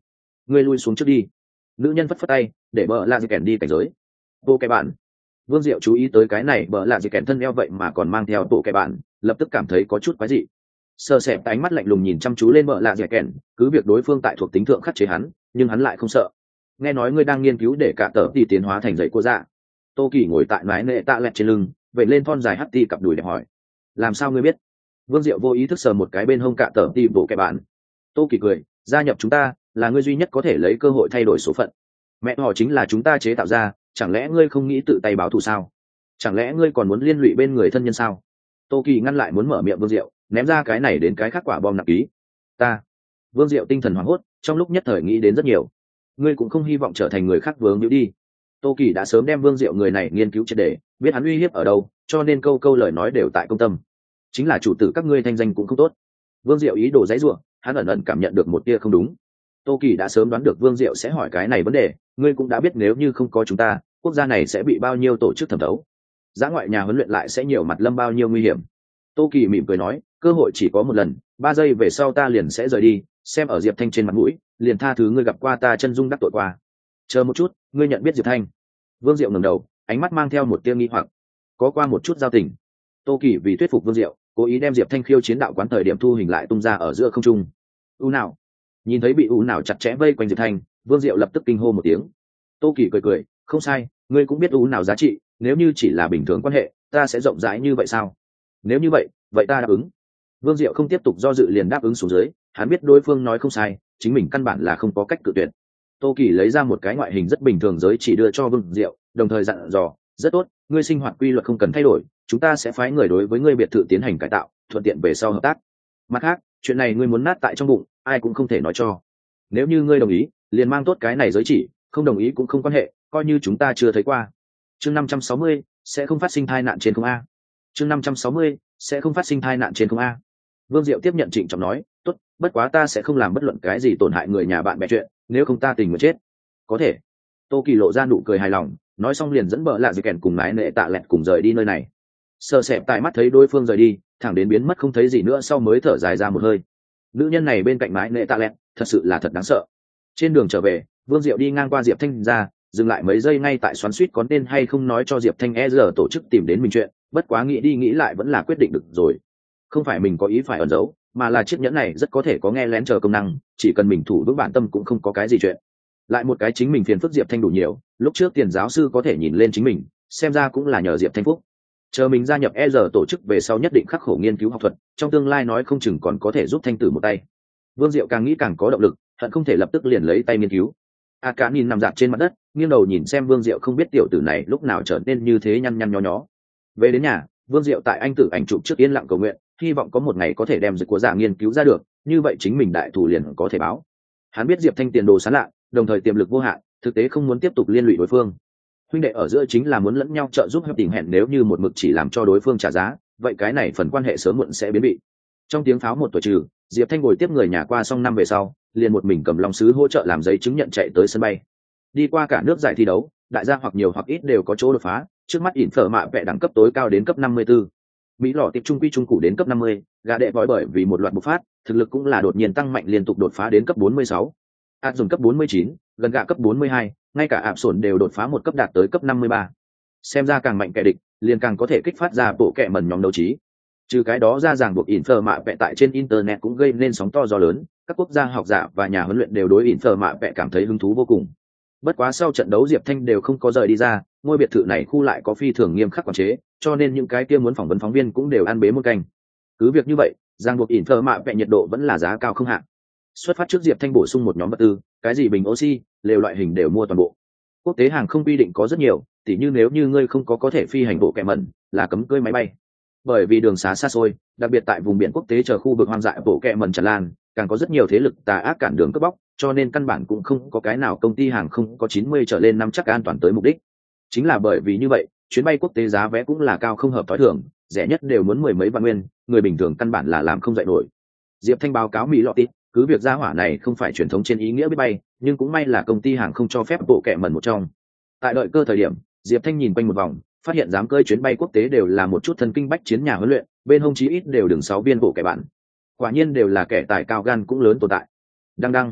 ngươi lui xuống trước đi. Nữ nhân phất phất tay để bợ lạ dì kèn đi cảnh giới. Bộ kẻ bạn. Vương Diệu chú ý tới cái này bợ lạ dì kèn thân eo vậy mà còn mang theo bộ kẻ bạn, lập tức cảm thấy có chút quái dị. Sơ sẹp ánh mắt lạnh lùng nhìn chăm chú lên bợ lạ dì kèn, cứ việc đối phương tại thuộc tính thượng khắc chế hắn, nhưng hắn lại không sợ. Nghe nói ngươi đang nghiên cứu để cả tờ đi tiến hóa thành dậy cô dạ. Tô Kỳ ngồi tại mái nệ tạ lẹt trên lưng, vậy lên thon dài hắt ti cặp đùi đẹp hỏi, làm sao ngươi biết? Vương Diệu vô ý thức sờ một cái bên hông cả tờ đi bộ kẻ bạn. Tô Kỳ cười, gia nhập chúng ta là ngươi duy nhất có thể lấy cơ hội thay đổi số phận. Mẹ họ chính là chúng ta chế tạo ra, chẳng lẽ ngươi không nghĩ tự tay báo thù sao? Chẳng lẽ ngươi còn muốn liên lụy bên người thân nhân sao? Tô Kỳ ngăn lại muốn mở miệng Vương Diệu, ném ra cái này đến cái khác quả bom nặng ký. Ta. Vương Diệu tinh thần hoảng hốt, trong lúc nhất thời nghĩ đến rất nhiều. Ngươi cũng không hy vọng trở thành người khác vướng víu đi. Tô Kỳ đã sớm đem Vương Diệu người này nghiên cứu triệt để, biết hắn uy hiếp ở đâu, cho nên câu câu lời nói đều tại công tâm. Chính là chủ tử các ngươi thanh danh cũng không tốt. Vương Diệu ý đồ giãy giụa, hắn ẩn ẩn cảm nhận được một tia không đúng. Tô Kỳ đã sớm đoán được Vương Diệu sẽ hỏi cái này vấn đề, ngươi cũng đã biết nếu như không có chúng ta, quốc gia này sẽ bị bao nhiêu tổ chức thẩm thấu, dã ngoại nhà huấn luyện lại sẽ nhiều mặt lâm bao nhiêu nguy hiểm. Tô Kỳ mỉm cười nói, cơ hội chỉ có một lần, ba giây về sau ta liền sẽ rời đi, xem ở Diệp Thanh trên mặt mũi, liền tha thứ ngươi gặp qua ta chân dung đắc tội qua. Chờ một chút, ngươi nhận biết Diệp Thanh? Vương Diệu ngẩng đầu, ánh mắt mang theo một tia nghi hoặc. Có qua một chút giao tình. Tô Kỳ vì thuyết phục Vương Diệu, cố ý đem Diệp Thanh khiêu chiến đạo quán thời điểm thu hình lại tung ra ở giữa không trung. U nào? Nhìn thấy bị u nào chặt chẽ vây quanh Diệp Thanh, Vương Diệu lập tức kinh hô một tiếng. Tô Kỳ cười cười, không sai, ngươi cũng biết u nào giá trị, nếu như chỉ là bình thường quan hệ, ta sẽ rộng rãi như vậy sao? Nếu như vậy, vậy ta đáp ứng. Vương Diệu không tiếp tục do dự liền đáp ứng xuống dưới, hắn biết đối phương nói không sai, chính mình căn bản là không có cách cự tuyệt. Tô Kỳ lấy ra một cái ngoại hình rất bình thường giới chỉ đưa cho Vương Diệu, đồng thời dặn dò, rất tốt, ngươi sinh hoạt quy luật không cần thay đổi, chúng ta sẽ phái người đối với ngươi biệt thự tiến hành cải tạo, thuận tiện về sau hợp tác. Mặt khác, chuyện này ngươi muốn nát tại trong bụng, ai cũng không thể nói cho. Nếu như ngươi đồng ý, liền mang tốt cái này giới chỉ, không đồng ý cũng không quan hệ, coi như chúng ta chưa thấy qua. Chương năm trăm sáu mươi, sẽ không phát sinh tai nạn trên không a. Chương năm trăm sáu mươi, sẽ không phát sinh tai nạn trên không a. Vương Diệu tiếp nhận trịnh trọng nói, tốt, bất quá ta sẽ không làm bất luận cái gì tổn hại người nhà bạn bè chuyện, nếu không ta tình nguyện chết. Có thể. Tô Kỳ lộ ra nụ cười hài lòng, nói xong liền dẫn bợ lạ dì kèn cùng mái nệ tạ lẹt cùng rời đi nơi này. Sợ sệt tại mắt thấy đối phương rời đi, thẳng đến biến mất không thấy gì nữa sau mới thở dài ra một hơi. Nữ nhân này bên cạnh mái nệ tạ lẹt, thật sự là thật đáng sợ. Trên đường trở về, Vương Diệu đi ngang qua Diệp Thanh ra, dừng lại mấy giây ngay tại xoắn suýt có nên hay không nói cho Diệp Thanh e giờ tổ chức tìm đến mình chuyện, bất quá nghĩ đi nghĩ lại vẫn là quyết định được rồi. Không phải mình có ý phải ẩn giấu, mà là chiếc nhẫn này rất có thể có nghe lén chờ công năng, chỉ cần mình thủ vững bản tâm cũng không có cái gì chuyện. Lại một cái chính mình phiền phức Diệp Thanh đủ nhiều, lúc trước tiền giáo sư có thể nhìn lên chính mình, xem ra cũng là nhờ Diệp Thanh phúc. Chờ mình gia nhập e giờ tổ chức về sau nhất định khắc khổ nghiên cứu học thuật, trong tương lai nói không chừng còn có thể giúp Thanh tử một tay. Vương Diệu càng nghĩ càng có động lực, hận không thể lập tức liền lấy tay nghiên cứu. A Cá nhìn nằm dạp trên mặt đất, nghiêng đầu nhìn xem Vương Diệu không biết tiểu tử này lúc nào trở nên như thế nhăn nhăn nhó nhó. Về đến nhà, Vương Diệu tại anh tử ảnh chụp trước yên lặng cầu nguyện, hy vọng có một ngày có thể đem dịch của giả nghiên cứu ra được, như vậy chính mình đại thủ liền có thể báo. Hắn biết Diệp Thanh tiền đồ sáng lạ, đồng thời tiềm lực vô hạn, thực tế không muốn tiếp tục liên lụy đối phương. Huynh đệ ở giữa chính là muốn lẫn nhau trợ giúp hợp tình hẹn, nếu như một mực chỉ làm cho đối phương trả giá, vậy cái này phần quan hệ sớm muộn sẽ biến bị. Trong tiếng pháo một tuổi trừ, Diệp Thanh ngồi tiếp người nhà qua xong năm về sau, liền một mình cầm long sứ hỗ trợ làm giấy chứng nhận chạy tới sân bay. Đi qua cả nước giải thi đấu, đại gia hoặc nhiều hoặc ít đều có chỗ đột phá, trước mắt ỉn phở mạ vẽ đẳng cấp tối cao đến cấp năm mươi tư. Mỹ lọ tiệp trung quy trung cụ đến cấp năm mươi, gà đệ vòi bởi vì một loạt bộc phát, thực lực cũng là đột nhiên tăng mạnh liên tục đột phá đến cấp bốn mươi sáu. Áp dùng cấp bốn mươi chín, gần gạ cấp bốn mươi hai, ngay cả áp sổn đều đột phá một cấp đạt tới cấp năm mươi ba. Xem ra càng mạnh kẻ địch, liền càng có thể kích phát ra bộ kệ mẩn nhóm đấu trí. Trừ cái đó ra ràng buộc ỉn phở mạ vẽ tại trên internet cũng gây nên sóng to gió lớn, các quốc gia học giả và nhà huấn luyện đều đối ỉn phở mạ vẽ cảm thấy hứng thú vô cùng. Bất quá sau trận đấu Diệp Thanh đều không có rời đi ra, ngôi biệt thự này khu lại có phi thường nghiêm khắc quản chế, cho nên những cái kia muốn phỏng vấn phóng viên cũng đều ăn bế một canh. Cứ việc như vậy, ràng buộc ỉn phở mạ vẽ nhiệt độ vẫn là giá cao không hạn. Xuất phát trước Diệp Thanh bổ sung một nhóm vật tư, cái gì bình oxy, lều loại hình đều mua toàn bộ. Quốc tế hàng không quy định có rất nhiều, tỉ như nếu như ngươi không có có thể phi hành bộ kệ mẩn, là cấm cưỡi máy bay. Bởi vì đường xá xa xôi, đặc biệt tại vùng biển quốc tế chờ khu vực hoang dại bộ kệ mẩn tràn lan, càng có rất nhiều thế lực tà ác cản đường cướp bóc, cho nên căn bản cũng không có cái nào công ty hàng không có chín mươi trở lên năm chắc an toàn tới mục đích. Chính là bởi vì như vậy, chuyến bay quốc tế giá vé cũng là cao không hợp thói thường, rẻ nhất đều muốn mười mấy vạn nguyên, người bình thường căn bản là làm không dậy nổi. Diệp Thanh báo cáo Mỹ lọ tít, cứ việc gia hỏa này không phải truyền thống trên ý nghĩa biết bay, nhưng cũng may là công ty hàng không cho phép bộ kệ mẩn một trong. Tại đợi cơ thời điểm, Diệp Thanh nhìn quanh một vòng, phát hiện dám cơi chuyến bay quốc tế đều là một chút thần kinh bách chiến nhà huấn luyện, bên hông chí ít đều đừng sáu viên bộ kệ bạn. Quả nhiên đều là kẻ tài cao gan cũng lớn tồn tại. Đăng đăng.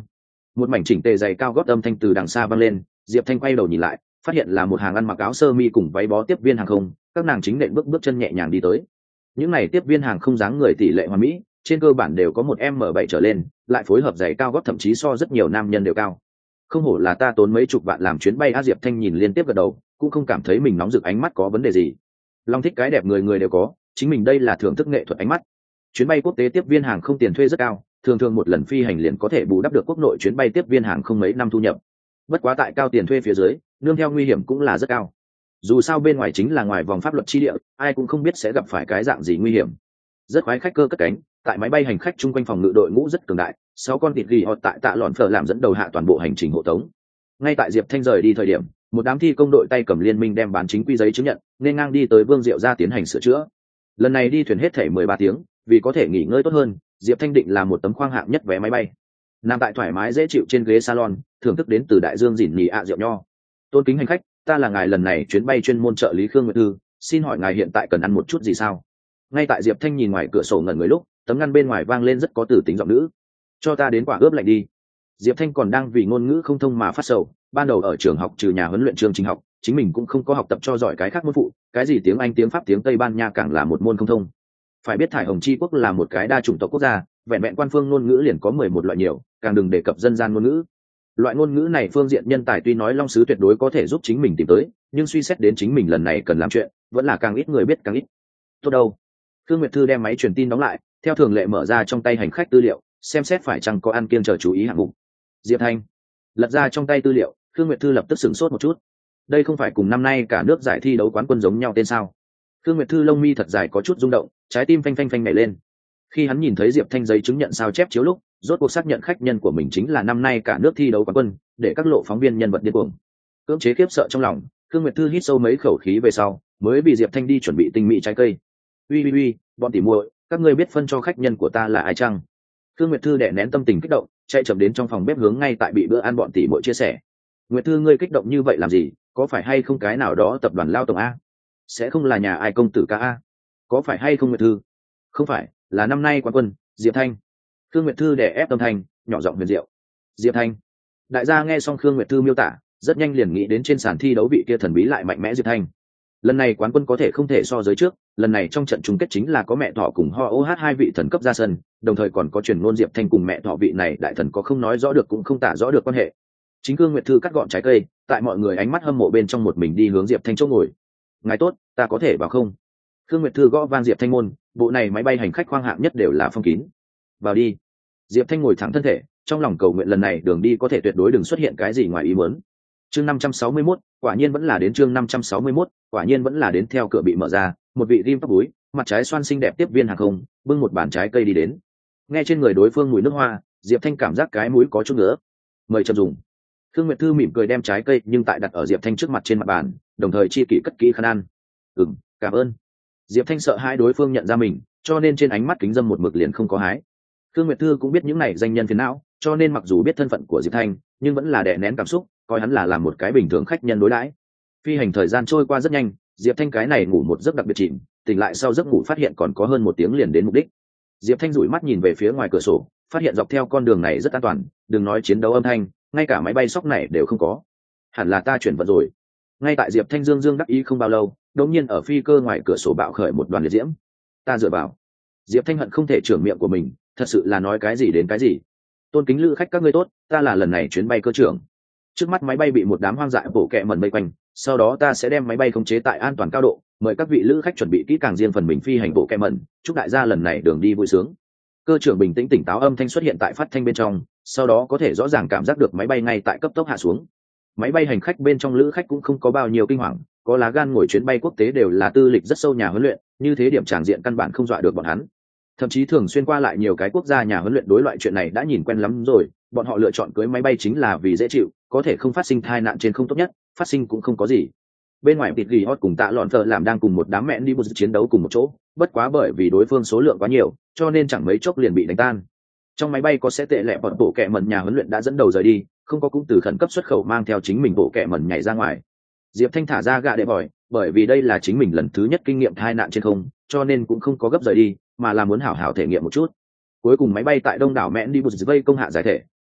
Một mảnh chỉnh tề giày cao gót âm thanh từ đằng xa vang lên, Diệp Thanh quay đầu nhìn lại, phát hiện là một hàng ăn mặc áo sơ mi cùng váy bó tiếp viên hàng không, các nàng chính nện bước bước chân nhẹ nhàng đi tới. Những này tiếp viên hàng không dáng người tỷ lệ hoàn mỹ, trên cơ bản đều có một em bảy trở lên, lại phối hợp giày cao gót thậm chí so rất nhiều nam nhân đều cao. Không hổ là ta tốn mấy chục vạn làm chuyến bay. A Diệp Thanh nhìn liên tiếp gật đầu, cũng không cảm thấy mình nóng rực ánh mắt có vấn đề gì. Long thích cái đẹp người người đều có, chính mình đây là thưởng thức nghệ thuật ánh mắt. Chuyến bay quốc tế tiếp viên hàng không tiền thuê rất cao, thường thường một lần phi hành liền có thể bù đắp được quốc nội chuyến bay tiếp viên hàng không mấy năm thu nhập. Bất quá tại cao tiền thuê phía dưới, nương theo nguy hiểm cũng là rất cao. Dù sao bên ngoài chính là ngoài vòng pháp luật chi địa, ai cũng không biết sẽ gặp phải cái dạng gì nguy hiểm. Rất khoái khách cơ cất cánh, tại máy bay hành khách chung quanh phòng ngự đội ngũ rất cường đại, sáu con thịt ghi họt tại tạ lọn phở làm dẫn đầu hạ toàn bộ hành trình hộ tống. Ngay tại Diệp Thanh rời đi thời điểm, một đám thi công đội tay cầm liên minh đem bán chính quy giấy chứng nhận, nên ngang đi tới Vương Diệu ra tiến hành sửa chữa. Lần này đi thuyền hết thể mười ba tiếng, vì có thể nghỉ ngơi tốt hơn, Diệp Thanh định làm một tấm khoang hạng nhất vé máy bay. Nằm tại thoải mái dễ chịu trên ghế salon, thưởng thức đến từ đại dương dỉn nhì ạ rượu nho. Tôn kính hành khách, ta là ngài lần này chuyến bay chuyên môn trợ lý Khương Nguyệt Thư, xin hỏi ngài hiện tại cần ăn một chút gì sao? Ngay tại Diệp Thanh nhìn ngoài cửa sổ ngẩn người lúc, tấm ngăn bên ngoài vang lên rất có từ tính giọng nữ. Cho ta đến quả ướp lạnh đi. Diệp Thanh còn đang vì ngôn ngữ không thông mà phát sầu, ban đầu ở trường học trừ nhà huấn luyện chương trình học, chính mình cũng không có học tập cho giỏi cái khác môn phụ, cái gì tiếng Anh, tiếng Pháp, tiếng Tây Ban Nha càng là một môn không thông. Phải biết thải Hồng Chi quốc là một cái đa chủng tộc quốc gia, vẹn vẹn quan phương ngôn ngữ liền có mười một loại nhiều, càng đừng đề cập dân gian ngôn ngữ. Loại ngôn ngữ này phương diện nhân tài tuy nói Long Sứ tuyệt đối có thể giúp chính mình tìm tới, nhưng suy xét đến chính mình lần này cần làm chuyện, vẫn là càng ít người biết càng ít. Tốt đâu. Thương Nguyệt Thư đem máy truyền tin đóng lại, theo thường lệ mở ra trong tay hành khách tư liệu, xem xét phải chăng có ăn kiêng chờ chú ý hạng mục. Diệp Thanh lật ra trong tay tư liệu, Thương Nguyệt Thư lập tức sửng sốt một chút. Đây không phải cùng năm nay cả nước giải thi đấu quán quân giống nhau tên sao? Thương Nguyệt Thư lông mi thật dài có chút rung động, trái tim phanh phanh phanh nhảy lên. Khi hắn nhìn thấy Diệp Thanh giấy chứng nhận sao chép chiếu lúc, rốt cuộc xác nhận khách nhân của mình chính là năm nay cả nước thi đấu quán quân, để các lộ phóng viên nhân vật điên cuồng. Cưỡng chế khiếp sợ trong lòng, Thương Nguyệt Thư hít sâu mấy khẩu khí về sau, mới bị Diệp Thanh đi chuẩn bị tinh mỹ trái cây. Ui ui ui, bọn tỉ muội, các ngươi biết phân cho khách nhân của ta là ai chăng? Thương Nguyệt Thư đè nén tâm tình kích động, chạy chậm đến trong phòng bếp hướng ngay tại bị bữa ăn bọn tỉ muội chia sẻ. Nguyệt Thư, ngươi kích động như vậy làm gì? Có phải hay không cái nào đó tập đoàn lao tổng a? Sẽ không là nhà ai công tử ca a? Có phải hay không Nguyệt Thư? Không phải, là năm nay quán quân, Diệp Thanh. Khương Nguyệt Thư đè ép tâm thanh, nhỏ giọng huyền diệu. Diệp Thanh. Đại gia nghe xong Khương Nguyệt Thư miêu tả, rất nhanh liền nghĩ đến trên sàn thi đấu vị kia thần bí lại mạnh mẽ Diệp Thanh. Lần này quán quân có thể không thể so với trước, lần này trong trận chung kết chính là có mẹ thọ cùng Ho ô hát hai vị thần cấp ra sân, đồng thời còn có truyền ngôn Diệp Thanh cùng mẹ thọ vị này đại thần có không nói rõ được cũng không tả rõ được quan hệ. Chính Khương Nguyệt Thư cắt gọn trái cây, tại mọi người ánh mắt hâm mộ bên trong một mình đi hướng Diệp Thanh chỗ ngồi. Ngài tốt, ta có thể vào không? Khương Nguyệt Thư gõ vang Diệp Thanh môn, bộ này máy bay hành khách khoang hạng nhất đều là phong kín. Vào đi. Diệp Thanh ngồi thẳng thân thể, trong lòng cầu nguyện lần này đường đi có thể tuyệt đối đừng xuất hiện cái gì ngoài ý muốn. Chương năm trăm sáu mươi mốt, quả nhiên vẫn là đến chương năm trăm sáu mươi mốt, quả nhiên vẫn là đến theo cửa bị mở ra, một vị rim tóc búi, mặt trái xoan xinh đẹp tiếp viên hàng không, bưng một bàn trái cây đi đến. Nghe trên người đối phương mùi nước hoa, Diệp Thanh cảm giác cái mũi có chút nữa. Mời chậm dùng. Khương Nguyệt Thư mỉm cười đem trái cây nhưng tại đặt ở Diệp Thanh trước mặt trên mặt bàn, đồng thời chi kỷ cất kỹ khăn ăn. "Ừm, cảm ơn." Diệp Thanh sợ hai đối phương nhận ra mình, cho nên trên ánh mắt kính dâm một mực liền không có hái. Khương Nguyệt Thư cũng biết những này danh nhân phiền não, cho nên mặc dù biết thân phận của Diệp Thanh, nhưng vẫn là đè nén cảm xúc, coi hắn là làm một cái bình thường khách nhân đối đãi. Phi hành thời gian trôi qua rất nhanh, Diệp Thanh cái này ngủ một giấc đặc biệt chìm, tỉnh lại sau giấc ngủ phát hiện còn có hơn một tiếng liền đến mục đích. Diệp Thanh dụi mắt nhìn về phía ngoài cửa sổ, phát hiện dọc theo con đường này rất an toàn, đừng nói chiến đấu âm thanh, ngay cả máy bay sóc này đều không có. Hẳn là ta chuyển vận rồi. Ngay tại Diệp Thanh dương dương đắc ý không bao lâu, đột nhiên ở phi cơ ngoài cửa sổ bạo khởi một đoàn liệt diễm. Ta dựa vào. Diệp Thanh hận không thể trưởng miệng của mình, thật sự là nói cái gì đến cái gì. Tôn kính lữ khách các ngươi tốt, ta là lần này chuyến bay cơ trưởng. Trước mắt máy bay bị một đám hoang dại bổ kẹ mẩn vây quanh, sau đó ta sẽ đem máy bay khống chế tại an toàn cao độ, mời các vị lữ khách chuẩn bị kỹ càng riêng phần mình phi hành bộ kẹ mẩn, chúc đại gia lần này đường đi vui sướng. Cơ trưởng bình tĩnh tỉnh táo âm thanh xuất hiện tại phát thanh bên trong, sau đó có thể rõ ràng cảm giác được máy bay ngay tại cấp tốc hạ xuống. Máy bay hành khách bên trong lữ khách cũng không có bao nhiêu kinh hoàng, có lá gan ngồi chuyến bay quốc tế đều là tư lịch rất sâu nhà huấn luyện, như thế điểm tràng diện căn bản không dọa được bọn hắn. Thậm chí thường xuyên qua lại nhiều cái quốc gia nhà huấn luyện đối loại chuyện này đã nhìn quen lắm rồi, bọn họ lựa chọn cưới máy bay chính là vì dễ chịu, có thể không phát sinh tai nạn trên không tốt nhất, phát sinh cũng không có gì. Bên ngoài Tịt Gỉ Hot cùng Tạ Lọn Phở làm đang cùng một đám mẹ đi một chiến đấu cùng một chỗ, bất quá bởi vì đối phương số lượng quá nhiều, cho nên chẳng mấy chốc liền bị đánh tan. Trong máy bay có sẽ tệ lẹ bọn bộ kẹ mẩn nhà huấn luyện đã dẫn đầu rời đi, không có cũng từ khẩn cấp xuất khẩu mang theo chính mình bộ kẹ mẩn nhảy ra ngoài. Diệp Thanh thả ra gạ đệ bòi, bởi vì đây là chính mình lần thứ nhất kinh nghiệm tai nạn trên không, cho nên cũng không có gấp rời đi, mà là muốn hảo hảo thể nghiệm một chút. Cuối cùng máy bay tại đông đảo mẹ đi một vây công hạ giải thể,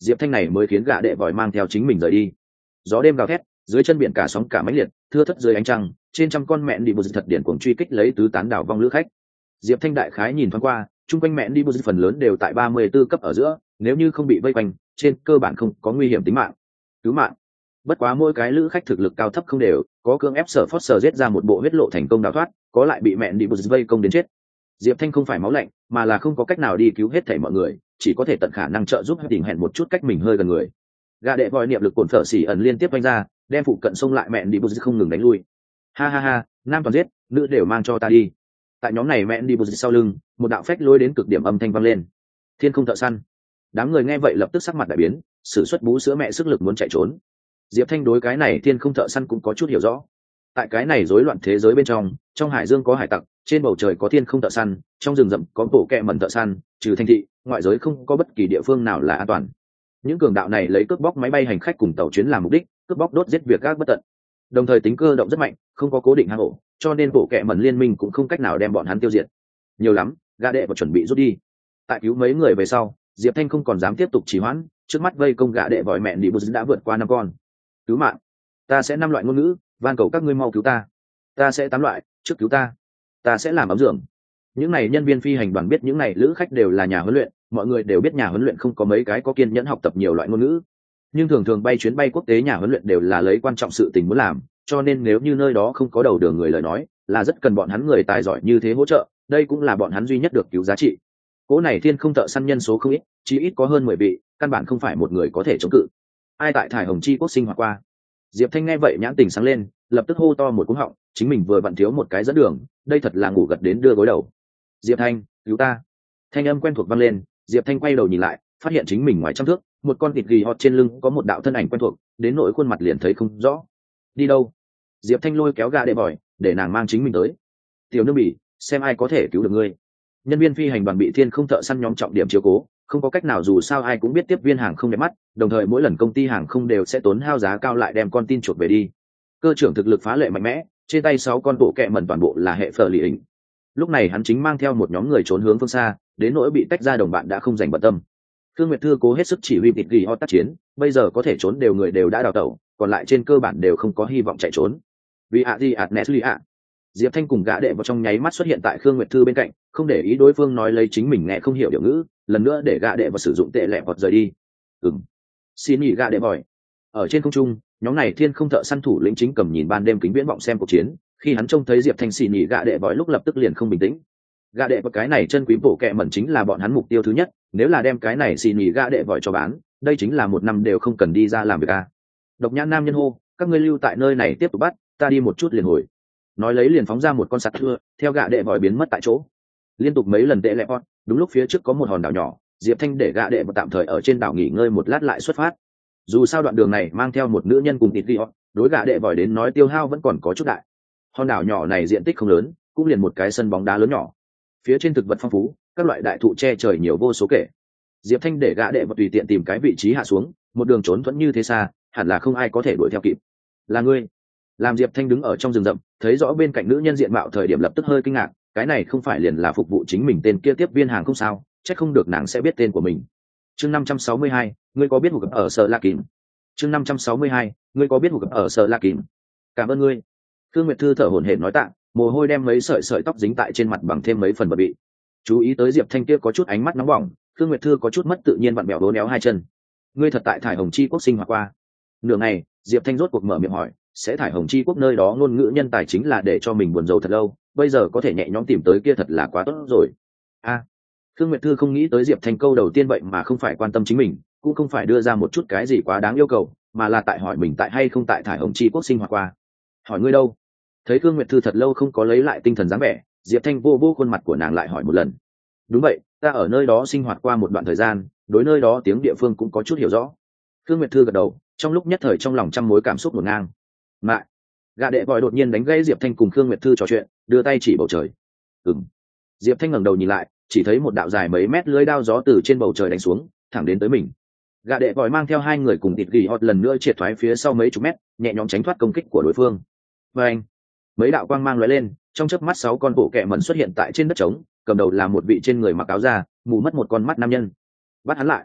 Diệp Thanh này mới khiến gã đệ vòi mang theo chính mình rời đi. Gió đêm gào thét, dưới chân biển cả sóng cả mãnh liệt, thưa thất dưới ánh trăng, trên trăm con mẹn đi bù thật điển cuồng truy kích lấy tứ tán đảo vong lữ khách. Diệp Thanh đại khái nhìn thoáng qua, chung quanh mẹn đi bù phần lớn đều tại ba mươi tư cấp ở giữa, nếu như không bị vây quanh, trên cơ bản không có nguy hiểm tính mạng. Cứu mạng. Bất quá mỗi cái lữ khách thực lực cao thấp không đều, có cưỡng ép sở phót sở giết ra một bộ huyết lộ thành công đào thoát, có lại bị mẹn đi bù vây công đến chết. Diệp Thanh không phải máu lạnh, mà là không có cách nào đi cứu hết thảy mọi người, chỉ có thể tận khả năng trợ giúp tình hẹn một chút cách mình hơi gần người. Gã đệ vòi niệm lực cuộn phở xỉ ẩn liên tiếp vung ra, đem phụ cận xông lại mẹn đi bù không ngừng đánh lui. Ha ha ha, nam toàn giết, nữ đều mang cho ta đi. Tại nhóm này mẹn đi bù sau lưng, một đạo phách lối đến cực điểm âm thanh vang lên. Thiên không thợ săn. Đám người nghe vậy lập tức sắc mặt đại biến, sử xuất bú sữa mẹ sức lực muốn chạy trốn. Diệp Thanh đối cái này thiên không thợ săn cũng có chút hiểu rõ. Tại cái này rối loạn thế giới bên trong, trong hải dương có hải tặc, trên bầu trời có thiên không thợ săn, trong rừng rậm có bộ kẹ mẩn thợ săn, trừ thành thị, ngoại giới không có bất kỳ địa phương nào là an toàn. Những cường đạo này lấy cướp bóc máy bay hành khách cùng tàu chuyến làm mục đích, cướp bóc đốt giết việc gác bất tận. Đồng thời tính cơ động rất mạnh, không có cố định hang ổ, cho nên bộ kẹ mẩn liên minh cũng không cách nào đem bọn hắn tiêu diệt. Nhiều lắm, gã đệ và chuẩn bị rút đi. Tại cứu mấy người về sau, Diệp Thanh không còn dám tiếp tục trì hoãn, trước mắt vây công gã đệ vòi mẹn đi bù đã vượt qua năm con. Cứu mạng, ta sẽ năm loại ngôn ngữ, van cầu các ngươi mau cứu ta. Ta sẽ tám loại, trước cứu ta. Ta sẽ làm ấm giường. Những này nhân viên phi hành đoàn biết những này lữ khách đều là nhà huấn luyện, mọi người đều biết nhà huấn luyện không có mấy cái có kiên nhẫn học tập nhiều loại ngôn ngữ, nhưng thường thường bay chuyến bay quốc tế nhà huấn luyện đều là lấy quan trọng sự tình muốn làm, cho nên nếu như nơi đó không có đầu đường người lời nói, là rất cần bọn hắn người tài giỏi như thế hỗ trợ, đây cũng là bọn hắn duy nhất được cứu giá trị. Cố này thiên không thợ săn nhân số không ít, chỉ ít có hơn mười vị, căn bản không phải một người có thể chống cự. Ai tại thải hồng chi quốc sinh hoạt qua? Diệp Thanh nghe vậy nhãn tình sáng lên, lập tức hô to một cú họng, chính mình vừa vặn thiếu một cái dẫn đường, đây thật là ngủ gật đến đưa gối đầu. Diệp Thanh, cứu ta! Thanh âm quen thuộc vang lên, Diệp Thanh quay đầu nhìn lại, phát hiện chính mình ngoài trăm thước, một con thịt gỉ hot trên lưng có một đạo thân ảnh quen thuộc, đến nỗi khuôn mặt liền thấy không rõ. Đi đâu? Diệp Thanh lôi kéo gã đệ bòi, để nàng mang chính mình tới. Tiểu nương bỉ, xem ai có thể cứu được ngươi. Nhân viên phi hành đoàn bị thiên không thợ săn nhóm trọng điểm chiếu cố, không có cách nào dù sao ai cũng biết tiếp viên hàng không đẹp mắt, đồng thời mỗi lần công ty hàng không đều sẽ tốn hao giá cao lại đem con tin chuột về đi. Cơ trưởng thực lực phá lệ mạnh mẽ, trên tay sáu con bộ kẹ mẩn toàn bộ là hệ phở lì hình. Lúc này hắn chính mang theo một nhóm người trốn hướng phương xa, đến nỗi bị tách ra đồng bạn đã không dành bận tâm. Thương Nguyệt Thư cố hết sức chỉ huy thịt gỉ hot tác chiến, bây giờ có thể trốn đều người đều đã đào tẩu, còn lại trên cơ bản đều không có hy vọng chạy trốn. Vì ạ gì ạt Nesli ạ. Diệp Thanh cùng gã đệ vào trong nháy mắt xuất hiện tại Khương Nguyệt Thư bên cạnh, không để ý đối phương nói lấy chính mình nghe không hiểu điều ngữ, lần nữa để gã đệ vào sử dụng tệ lẹ vọt rời đi. Ừm. Xin nghỉ gã đệ bòi. Ở trên không trung, nhóm này thiên không thợ săn thủ lĩnh chính cầm nhìn ban đêm kính viễn vọng xem cuộc chiến, khi hắn trông thấy Diệp Thanh xì nhị gã đệ bòi lúc lập tức liền không bình tĩnh. Gã đệ vào cái này chân quý bộ kệ mẩn chính là bọn hắn mục tiêu thứ nhất, nếu là đem cái này xì nhị gã đệ bòi cho bán, đây chính là một năm đều không cần đi ra làm việc a. Độc Nhãn nam nhân hô, các ngươi lưu tại nơi này tiếp tục bắt, ta đi một chút liền hồi. Nói lấy liền phóng ra một con sạt thưa, theo gã đệ vòi biến mất tại chỗ. Liên tục mấy lần tệ lẹ pot, đúng lúc phía trước có một hòn đảo nhỏ, Diệp Thanh để gã đệ và tạm thời ở trên đảo nghỉ ngơi một lát lại xuất phát. Dù sao đoạn đường này mang theo một nữ nhân cùng thịt ghi họ, đối gã đệ vòi đến nói tiêu hao vẫn còn có chút đại. Hòn đảo nhỏ này diện tích không lớn, cũng liền một cái sân bóng đá lớn nhỏ. Phía trên thực vật phong phú, các loại đại thụ che trời nhiều vô số kể. Diệp Thanh để gã đệ và tùy tiện tìm cái vị trí hạ xuống, một đường trốn thuẫn như thế xa, hẳn là không ai có thể đuổi theo kịp. Là ngươi? Làm Diệp Thanh đứng ở trong rừng rậm, thấy rõ bên cạnh nữ nhân diện mạo thời điểm lập tức hơi kinh ngạc, cái này không phải liền là phục vụ chính mình tên kia tiếp viên hàng không sao, chắc không được nàng sẽ biết tên của mình. Chương năm trăm sáu mươi hai, ngươi có biết hụt ở Sở La Kìm? Chương năm trăm sáu mươi hai, ngươi có biết hụt ở Sở La Kìm? Cảm ơn ngươi. Thương Nguyệt Thư thở hổn hển nói tạ, mồ hôi đem mấy sợi sợi tóc dính tại trên mặt bằng thêm mấy phần bờ bị. Chú ý tới Diệp Thanh kia có chút ánh mắt nóng bỏng, Thương Nguyệt Thư có chút mất tự nhiên vặn bẹo đố néo hai chân. Ngươi thật tại thải hồng chi quốc sinh hoạt qua? Nửa ngày, Diệp Thanh rốt cuộc mở miệng hỏi, sẽ thải hồng chi quốc nơi đó ngôn ngữ nhân tài chính là để cho mình buồn rầu thật lâu, bây giờ có thể nhẹ nhõm tìm tới kia thật là quá tốt rồi. A, à, Khương Nguyệt Thư không nghĩ tới Diệp Thanh câu đầu tiên vậy mà không phải quan tâm chính mình, cũng không phải đưa ra một chút cái gì quá đáng yêu cầu, mà là tại hỏi mình tại hay không tại thải hồng chi quốc sinh hoạt qua. Hỏi ngươi đâu? Thấy Khương Nguyệt Thư thật lâu không có lấy lại tinh thần dáng vẻ, Diệp Thanh vô vô khuôn mặt của nàng lại hỏi một lần. Đúng vậy, ta ở nơi đó sinh hoạt qua một đoạn thời gian, đối nơi đó tiếng địa phương cũng có chút hiểu rõ. Khương Nguyệt Thư gật đầu, trong lúc nhất thời trong lòng trăm mối cảm xúc ngổn ngang. Mại, gã đệ vòi đột nhiên đánh gãy Diệp Thanh cùng Khương Nguyệt Thư trò chuyện, đưa tay chỉ bầu trời. Ừm. Diệp Thanh ngẩng đầu nhìn lại, chỉ thấy một đạo dài mấy mét lưới đao gió từ trên bầu trời đánh xuống, thẳng đến tới mình. Gã đệ vòi mang theo hai người cùng thịt gỉ hot lần nữa triệt thoái phía sau mấy chục mét, nhẹ nhõm tránh thoát công kích của đối phương. Và anh, mấy đạo quang mang lóe lên, trong chớp mắt sáu con bộ kẹ mẩn xuất hiện tại trên đất trống, cầm đầu là một vị trên người mặc áo da, mù mất một con mắt nam nhân. Bắt hắn lại.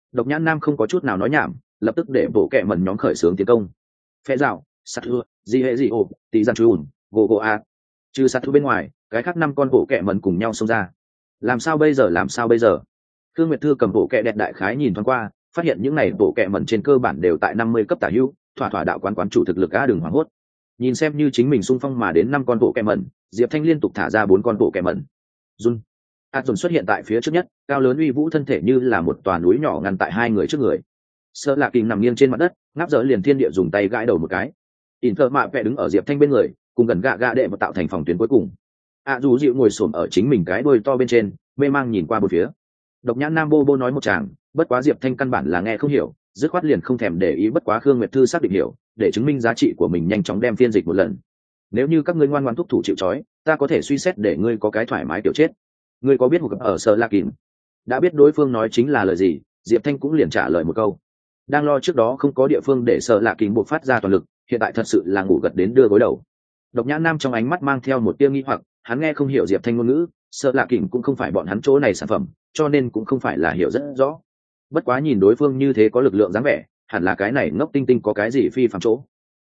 Độc Nhãn Nam không có chút nào nói nhảm, lập tức để bộ kẹ mẩn nhóm khởi xướng tiến công. Phe rào, sát thua, di hệ di ổ, tí gian trùn, gỗ gỗ a. Trừ sát thua bên ngoài, cái khác năm con bộ kẹ mẩn cùng nhau xông ra. Làm sao bây giờ, làm sao bây giờ? Thương Nguyệt Thư cầm bộ kẹ đẹp đại khái nhìn thoáng qua, phát hiện những này bộ kẹ mẩn trên cơ bản đều tại năm mươi cấp tả hữu, thỏa thỏa đạo quán quán chủ thực lực a, đừng hoảng hốt. Nhìn xem như chính mình xung phong mà đến năm con bộ kẹ mẩn, Diệp Thanh liên tục thả ra bốn con bộ kẹ mẩn. Run. Át dồn xuất hiện tại phía trước nhất, cao lớn uy vũ thân thể như là một tòa núi nhỏ ngăn tại hai người trước người. Sợ Lạc Kình nằm nghiêng trên mặt đất, ngáp dở liền thiên địa dùng tay gãi đầu một cái. In thợ mạ vẽ đứng ở Diệp Thanh bên người, cùng gần gạ gạ đệ và tạo thành phòng tuyến cuối cùng. A dù dịu ngồi xổm ở chính mình cái đuôi to bên trên, mê mang nhìn qua bốn phía. Độc Nhãn Nam bô bô nói một tràng, bất quá Diệp Thanh căn bản là nghe không hiểu, dứt khoát liền không thèm để ý, bất quá Khương Nguyệt Thư xác định hiểu, để chứng minh giá trị của mình nhanh chóng đem phiên dịch một lần. Nếu như các ngươi ngoan ngoãn thúc thủ chịu trói, ta có thể suy xét để ngươi có cái thoải mái tiểu chết. Ngươi có biết một ở Sở La Kình? Đã biết đối phương nói chính là lời gì, Diệp Thanh cũng liền trả lời một câu. Đang lo trước đó không có địa phương để Sở La Kình buộc phát ra toàn lực, hiện tại thật sự là ngủ gật đến đưa gối đầu. Độc Nhãn Nam trong ánh mắt mang theo một tia nghi hoặc, hắn nghe không hiểu Diệp Thanh ngôn ngữ, Sở La Kình cũng không phải bọn hắn chỗ này sản phẩm, cho nên cũng không phải là hiểu rất rõ. Bất quá nhìn đối phương như thế có lực lượng dáng vẻ, hẳn là cái này ngốc tinh tinh có cái gì phi phàm chỗ.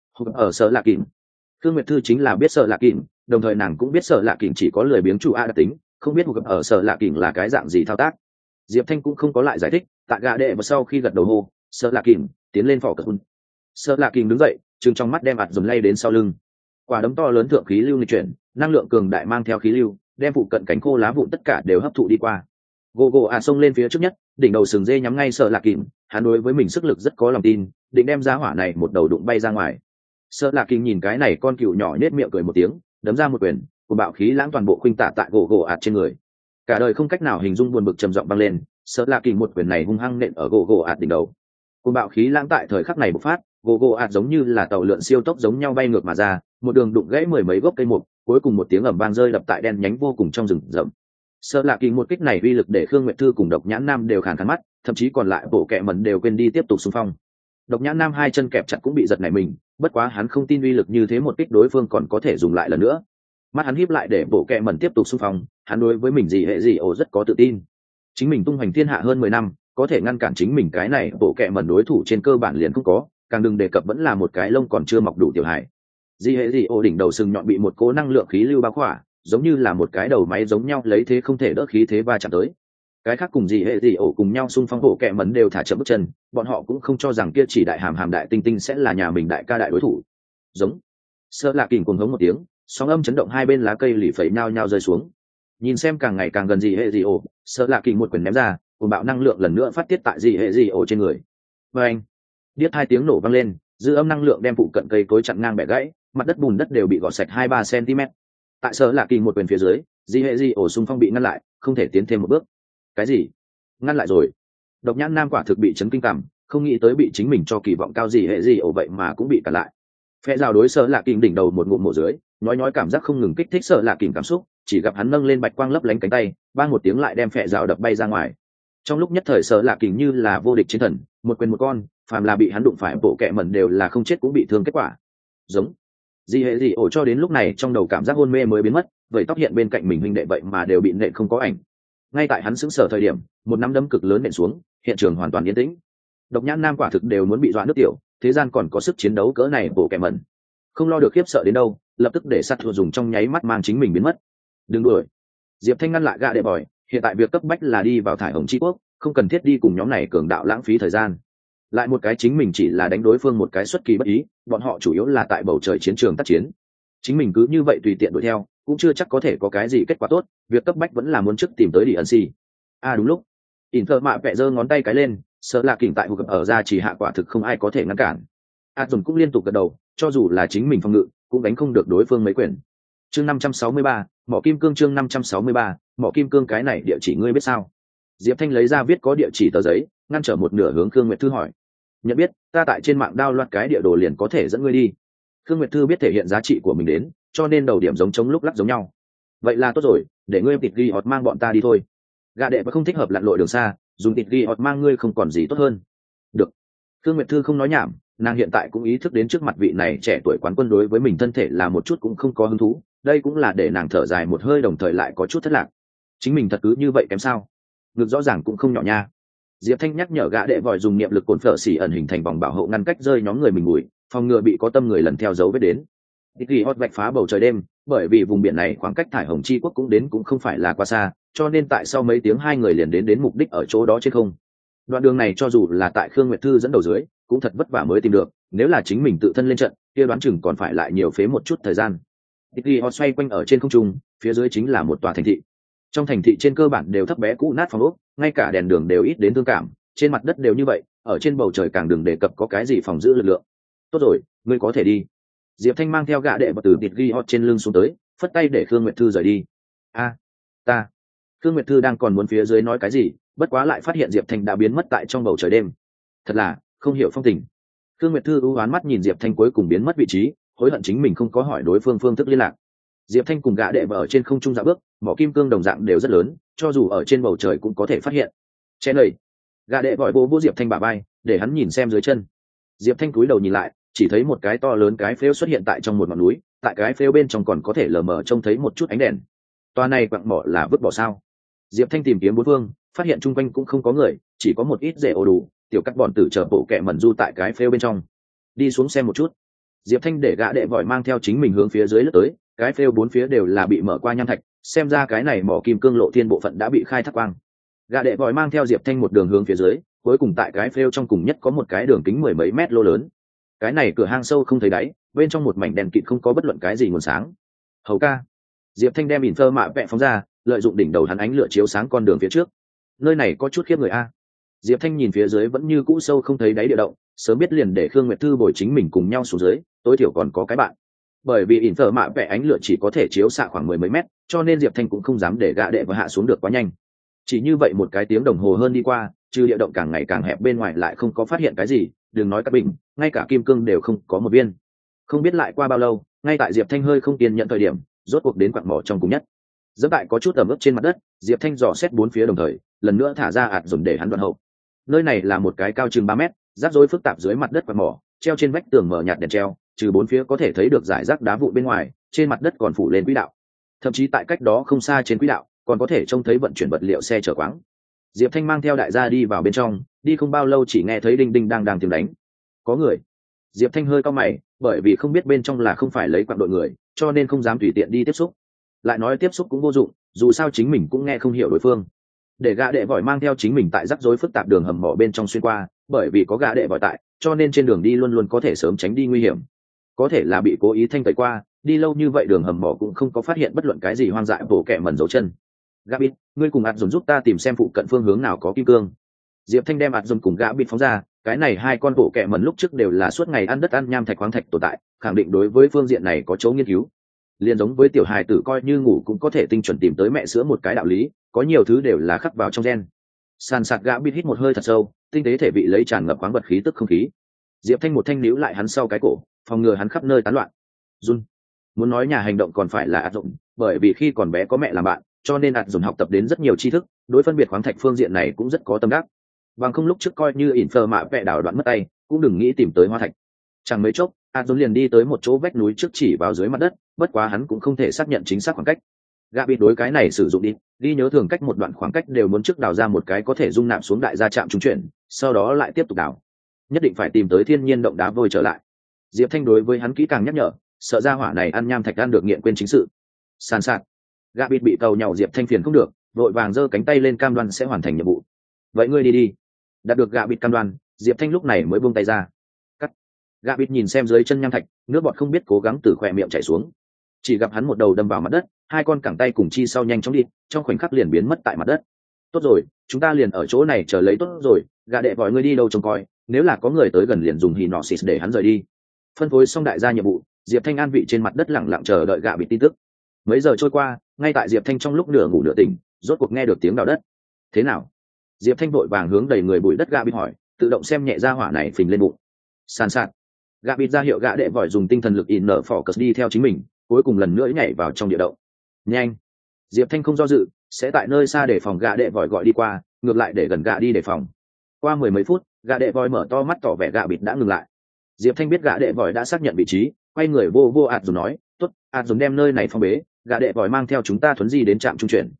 Ở Sở La Kình, Thương Nguyệt Thư chính là biết Sở La Kình, đồng thời nàng cũng biết Sở La Kình chỉ có lười biếng chủ a đặc tính, không biết một ở Sở La Kình là cái dạng gì thao tác. Diệp Thanh cũng không có lại giải thích, tạ gạ đệ và sau khi gật đầu hô, Sở La Kình tiến lên phỏ cật hun. Sở La Kình đứng dậy, trừng trong mắt đem ạt dồn lay đến sau lưng. Quả đấm to lớn thượng khí lưu nghịch chuyển, năng lượng cường đại mang theo khí lưu, đem phụ cận cánh khô lá vụn tất cả đều hấp thụ đi qua. Gỗ gỗ à xông lên phía trước nhất, đỉnh đầu sừng dê nhắm ngay Sở La Kình, hắn đối với mình sức lực rất có lòng tin, định đem ra hỏa này một đầu đụng bay ra ngoài. Sở La Kình nhìn cái này con cừu nhỏ nhếch miệng cười một tiếng, đấm ra một quyền, cùng bạo khí lãng toàn bộ khuynh tả tại gỗ gỗ ạt trên người. Cả đời không cách nào hình dung buồn bực trầm giọng băng lên, Sở La Kình một quyền này hung hăng nện ở gỗ gỗ ạt đỉnh đầu. Cùng bạo khí lãng tại thời khắc này bộc phát, gỗ gỗ ạt giống như là tàu lượn siêu tốc giống nhau bay ngược mà ra, một đường đụng gãy mười mấy gốc cây mục, cuối cùng một tiếng ầm vang rơi đập tại đen nhánh vô cùng trong rừng rậm. Sở La Kình một kích này uy lực để Khương Nguyệt Thư cùng Độc Nhãn Nam đều khàn khàn mắt, thậm chí còn lại bộ kệ mẩn đều quên đi tiếp tục xung phong. Độc Nhãn Nam hai chân kẹp chặt cũng bị giật nảy mình, bất quá hắn không tin uy lực như thế một kích đối phương còn có thể dùng lại lần nữa. Mắt hắn híp lại để bộ kệ mẩn tiếp tục xung phong, hắn đối với mình gì hệ gì ổ rất có tự tin. Chính mình tung hoành thiên hạ hơn mười năm, có thể ngăn cản chính mình cái này bộ kệ mẩn đối thủ trên cơ bản liền không có, càng đừng đề cập vẫn là một cái lông còn chưa mọc đủ tiểu hài. Gì hệ gì ổ đỉnh đầu sừng nhọn bị một cỗ năng lượng khí lưu bao khỏa, giống như là một cái đầu máy giống nhau lấy thế không thể đỡ khí thế va chạm tới. Cái khác cùng gì hệ gì ổ cùng nhau xung phong bộ kệ mẩn đều thả chậm bước chân, bọn họ cũng không cho rằng kia chỉ đại hàm hàm đại tinh tinh sẽ là nhà mình đại ca đại đối thủ. Giống. Sở La Kình cuồng hống một tiếng, sóng âm chấn động hai bên lá cây lì phẩy nhao nhao rơi xuống. Nhìn xem càng ngày càng gần gì hệ gì ổ, Sở La Kình một quyền ném ra, cùng bạo năng lượng lần nữa phát tiết tại gì hệ gì ổ trên người. Và anh, điếc hai tiếng nổ vang lên, dư âm năng lượng đem phụ cận cây cối chặn ngang bẻ gãy, mặt đất bùn đất đều bị gọt sạch hai ba cm. Tại Sở La Kình một quyền phía dưới, gì hệ gì ổ xung phong bị ngăn lại, không thể tiến thêm một bước. Cái gì? Ngăn lại rồi? Độc Nhãn Nam quả thực bị chấn kinh cảm, không nghĩ tới bị chính mình cho kỳ vọng cao gì hệ gì ổ vậy mà cũng bị cản lại. Phe rào đối Sở La Kình đỉnh đầu một ngụm mổ dưới, nói nói cảm giác không ngừng kích thích Sở La Kình cảm xúc, chỉ gặp hắn nâng lên bạch quang lấp lánh cánh tay, bang một tiếng lại đem phe rào đập bay ra ngoài. Trong lúc nhất thời Sở La Kình như là vô địch chiến thần, một quyền một con, phàm là bị hắn đụng phải bộ kệ mẩn đều là không chết cũng bị thương kết quả. Giống. Gì hệ gì ổ cho đến lúc này trong đầu cảm giác hôn mê mới biến mất, vậy tóc hiện bên cạnh mình huynh đệ vậy mà đều bị nện không có ảnh. Ngay tại hắn sững sờ thời điểm, một nắm đấm cực lớn nện xuống, hiện trường hoàn toàn yên tĩnh. Độc Nhãn Nam quả thực đều muốn bị dọa nước tiểu, thế gian còn có sức chiến đấu cỡ này bộ kệ mẩn. Không lo được khiếp sợ đến đâu, lập tức để sát thủ dùng trong nháy mắt mang chính mình biến mất. Đừng đuổi. Diệp Thanh ngăn lại gã đệ bòi, hiện tại việc cấp bách là đi vào thải hồng chi quốc, không cần thiết đi cùng nhóm này cường đạo lãng phí thời gian. Lại một cái chính mình chỉ là đánh đối phương một cái xuất kỳ bất ý, bọn họ chủ yếu là tại bầu trời chiến trường tác chiến. Chính mình cứ như vậy tùy tiện đuổi theo, cũng chưa chắc có thể có cái gì kết quả tốt, việc cấp bách vẫn là muốn trước tìm tới đi ẩn si. À đúng lúc, ỉn thợ mạ vẽ giơ ngón tay cái lên, Sở La Kình tại hụt ở ra chỉ hạ quả thực không ai có thể ngăn cản. A Dùng cũng liên tục gật đầu, cho dù là chính mình phòng ngự, cũng đánh không được đối phương mấy quyền. Chương năm trăm sáu mươi ba, Mỏ Kim Cương chương năm trăm sáu mươi ba, Mỏ Kim Cương cái này địa chỉ ngươi biết sao? Diệp Thanh lấy ra viết có địa chỉ tờ giấy, ngăn trở một nửa hướng Khương Nguyệt Thư hỏi. Nhận biết, ta tại trên mạng download cái địa đồ liền có thể dẫn ngươi đi. Khương Nguyệt Thư biết thể hiện giá trị của mình đến, cho nên đầu điểm giống chống lúc lắc giống nhau. Vậy là tốt rồi, để ngươi tịt ghi hot mang bọn ta đi thôi. Gã đệ và không thích hợp lặn lội đường xa, dùng tịt ghi hot mang ngươi không còn gì tốt hơn. Được. Khương Nguyệt Thư không nói nhảm, nàng hiện tại cũng ý thức đến trước mặt vị này trẻ tuổi quán quân đối với mình thân thể là một chút cũng không có hứng thú, đây cũng là để nàng thở dài một hơi đồng thời lại có chút thất lạc. Chính mình thật cứ như vậy kém sao? Ngực rõ ràng cũng không nhỏ nha. Diệp Thanh nhắc nhở gã đệ vòi dùng niệm lực cồn phở xỉ ẩn hình thành vòng bảo hộ ngăn cách rơi nhóm người mình bụi, phòng ngừa bị có tâm người lần theo dấu vết đến. Tiki Hot vạch phá bầu trời đêm, bởi vì vùng biển này khoảng cách thải hồng chi quốc cũng đến cũng không phải là quá xa, cho nên tại sau mấy tiếng hai người liền đến đến mục đích ở chỗ đó trên không. Đoạn đường này cho dù là tại Khương Nguyệt Thư dẫn đầu dưới, cũng thật vất vả mới tìm được, nếu là chính mình tự thân lên trận, kia đoán chừng còn phải lại nhiều phế một chút thời gian. Tiki Hot xoay quanh ở trên không trung, phía dưới chính là một tòa thành thị. Trong thành thị trên cơ bản đều thấp bé cũ nát phòng ốc, ngay cả đèn đường đều ít đến thương cảm, trên mặt đất đều như vậy, ở trên bầu trời càng đừng đề cập có cái gì phòng giữ lực lượng. Tốt rồi, ngươi có thể đi. Diệp Thanh mang theo gã đệ và từ tịt ghi hot trên lưng xuống tới, phất tay để Khương Nguyệt Thư rời đi. A, ta. Khương Nguyệt Thư đang còn muốn phía dưới nói cái gì, bất quá lại phát hiện Diệp Thanh đã biến mất tại trong bầu trời đêm. Thật là không hiểu phong tình. Khương Nguyệt Thư u ám mắt nhìn Diệp Thanh cuối cùng biến mất vị trí, hối hận chính mình không có hỏi đối phương phương thức liên lạc. Diệp Thanh cùng gã đệ và ở trên không trung dạo bước, mỏ kim cương đồng dạng đều rất lớn, cho dù ở trên bầu trời cũng có thể phát hiện. Che nầy. Gã đệ vội vô vô Diệp Thanh bả vai, để hắn nhìn xem dưới chân. Diệp Thanh cúi đầu nhìn lại, chỉ thấy một cái to lớn cái phếu xuất hiện tại trong một ngọn núi, tại cái phếu bên trong còn có thể lờ mờ trông thấy một chút ánh đèn. Toa này quặng mỏ là vứt bỏ sao? Diệp Thanh tìm kiếm bốn phương, phát hiện chung quanh cũng không có người, chỉ có một ít rễ ồ đủ, tiểu cắt bọn tử chờ bộ kẹ mẩn du tại cái phếu bên trong. Đi xuống xem một chút. Diệp Thanh để gã đệ vội mang theo chính mình hướng phía dưới lướt tới, cái phếu bốn phía đều là bị mở qua nham thạch, xem ra cái này mỏ kim cương lộ thiên bộ phận đã bị khai thác quang. Gã đệ vội mang theo Diệp Thanh một đường hướng phía dưới, cuối cùng tại cái phếu trong cùng nhất có một cái đường kính mười mấy mét lô lớn. Cái này cửa hang sâu không thấy đáy, bên trong một mảnh đèn kịt không có bất luận cái gì nguồn sáng. Hầu ca. Diệp Thanh đem ỉn phơ mạ vẽ phóng ra, lợi dụng đỉnh đầu hắn ánh lửa chiếu sáng con đường phía trước. Nơi này có chút khiếp người a. Diệp Thanh nhìn phía dưới vẫn như cũ sâu không thấy đáy địa động, sớm biết liền để Khương Nguyệt Thư bồi chính mình cùng nhau xuống dưới, tối thiểu còn có cái bạn. Bởi vì ỉn phơ mạ vẽ ánh lửa chỉ có thể chiếu xạ khoảng mười mấy mét, cho nên Diệp Thanh cũng không dám để gã đệ và hạ xuống được quá nhanh. Chỉ như vậy một cái tiếng đồng hồ hơn đi qua, trừ địa động càng ngày càng hẹp bên ngoài lại không có phát hiện cái gì, đừng nói các bình, ngay cả kim cương đều không có một viên. Không biết lại qua bao lâu, ngay tại Diệp Thanh hơi không tiền nhận thời điểm, rốt cuộc đến quặng mỏ trong cùng nhất. Dẫm tại có chút ẩm ướt trên mặt đất, Diệp Thanh dò xét bốn phía đồng thời, lần nữa thả ra ạt dồn để hắn đoạn hậu. Nơi này là một cái cao chừng ba mét, rắc rối phức tạp dưới mặt đất quặng mỏ, treo trên vách tường mở nhạt đèn treo, trừ bốn phía có thể thấy được rải rác đá vụn bên ngoài, trên mặt đất còn phủ lên quỹ đạo. Thậm chí tại cách đó không xa trên quỹ đạo, còn có thể trông thấy vận chuyển vật liệu xe chở quáng. Diệp Thanh mang theo đại gia đi vào bên trong, đi không bao lâu chỉ nghe thấy đinh đinh đang đang tiếng đánh. Có người. Diệp Thanh hơi cau mày, bởi vì không biết bên trong là không phải lấy quặng đội người, cho nên không dám tùy tiện đi tiếp xúc. Lại nói tiếp xúc cũng vô dụng, dù sao chính mình cũng nghe không hiểu đối phương. Để gã đệ vội mang theo chính mình tại rắc rối phức tạp đường hầm mỏ bên trong xuyên qua, bởi vì có gã đệ vội tại, cho nên trên đường đi luôn luôn có thể sớm tránh đi nguy hiểm. Có thể là bị cố ý thanh tẩy qua, đi lâu như vậy đường hầm mỏ cũng không có phát hiện bất luận cái gì hoang dại bổ kẹ mẩn dấu chân. Gabit, ngươi cùng ạt dùng giúp ta tìm xem phụ cận phương hướng nào có kim cương. Diệp Thanh đem ạt dùng cùng Gabit phóng ra, cái này hai con bộ kẹ mẩn lúc trước đều là suốt ngày ăn đất ăn nham thạch khoáng thạch tồn tại, khẳng định đối với phương diện này có chỗ nghiên cứu. Liên giống với tiểu hài tử coi như ngủ cũng có thể tinh chuẩn tìm tới mẹ sữa một cái đạo lý, có nhiều thứ đều là khắc vào trong gen. Sàn sạt Gabit hít một hơi thật sâu, tinh tế thể vị lấy tràn ngập khoáng vật khí tức không khí. Diệp Thanh một thanh níu lại hắn sau cái cổ, phòng ngừa hắn khắp nơi tán loạn. Run. Muốn nói nhà hành động còn phải là ạt dụng, bởi vì khi còn bé có mẹ làm bạn, cho nên ạt dùng học tập đến rất nhiều tri thức, đối phân biệt khoáng thạch phương diện này cũng rất có tâm đắc. Bằng không lúc trước coi như ỉn phơ mạ vẽ đảo đoạn mất tay, cũng đừng nghĩ tìm tới hoa thạch. Chẳng mấy chốc, ạt dùng liền đi tới một chỗ vách núi trước chỉ vào dưới mặt đất, bất quá hắn cũng không thể xác nhận chính xác khoảng cách. Gạ bị đối cái này sử dụng đi, ghi nhớ thường cách một đoạn khoảng cách đều muốn trước đào ra một cái có thể dung nạp xuống đại gia trạm trung chuyển, sau đó lại tiếp tục đào. Nhất định phải tìm tới thiên nhiên động đá vôi trở lại. Diệp Thanh đối với hắn kỹ càng nhắc nhở, sợ ra hỏa này ăn nham thạch ăn được nghiện quên chính sự. Sàn sạt. Gạ bịt bị tàu nhàu Diệp Thanh phiền không được, vội vàng giơ cánh tay lên cam đoan sẽ hoàn thành nhiệm vụ. Vậy ngươi đi đi. Đạt được gạ bịt cam đoan, Diệp Thanh lúc này mới buông tay ra. Cắt. Gạ bịt nhìn xem dưới chân nham thạch, nước bọt không biết cố gắng từ khỏe miệng chảy xuống. Chỉ gặp hắn một đầu đâm vào mặt đất, hai con cẳng tay cùng chi sau nhanh chóng đi, trong khoảnh khắc liền biến mất tại mặt đất. Tốt rồi, chúng ta liền ở chỗ này chờ lấy tốt rồi, gạ đệ vội ngươi đi đâu trông coi, nếu là có người tới gần liền dùng hì nọ xịt để hắn rời đi. Phân phối xong đại gia nhiệm vụ, Diệp Thanh an vị trên mặt đất lặng lặng chờ đợi gạ bịt tin tức. Mấy giờ trôi qua, ngay tại Diệp Thanh trong lúc nửa ngủ nửa tỉnh, rốt cuộc nghe được tiếng đào đất. Thế nào? Diệp Thanh vội vàng hướng đầy người bụi đất gạ bịt hỏi, tự động xem nhẹ ra hỏa này phình lên bụng. Sàn sạt. Gạ bịt ra hiệu gạ đệ vội dùng tinh thần lực in nở focus đi theo chính mình, cuối cùng lần nữa nhảy vào trong địa động. Nhanh. Diệp Thanh không do dự, sẽ tại nơi xa để phòng gạ đệ vội gọi đi qua, ngược lại để gần gạ đi để phòng. Qua mười mấy phút, gạ đệ vội mở to mắt tỏ vẻ gạ bịt đã ngừng lại. Diệp Thanh biết gạ đệ vội đã xác nhận vị trí, quay người vô vô ạt dùng nói, tốt, ạt dùng đem nơi này phong bế, gạ đệ vội mang theo chúng ta thuấn di đến trạm trung chuyển.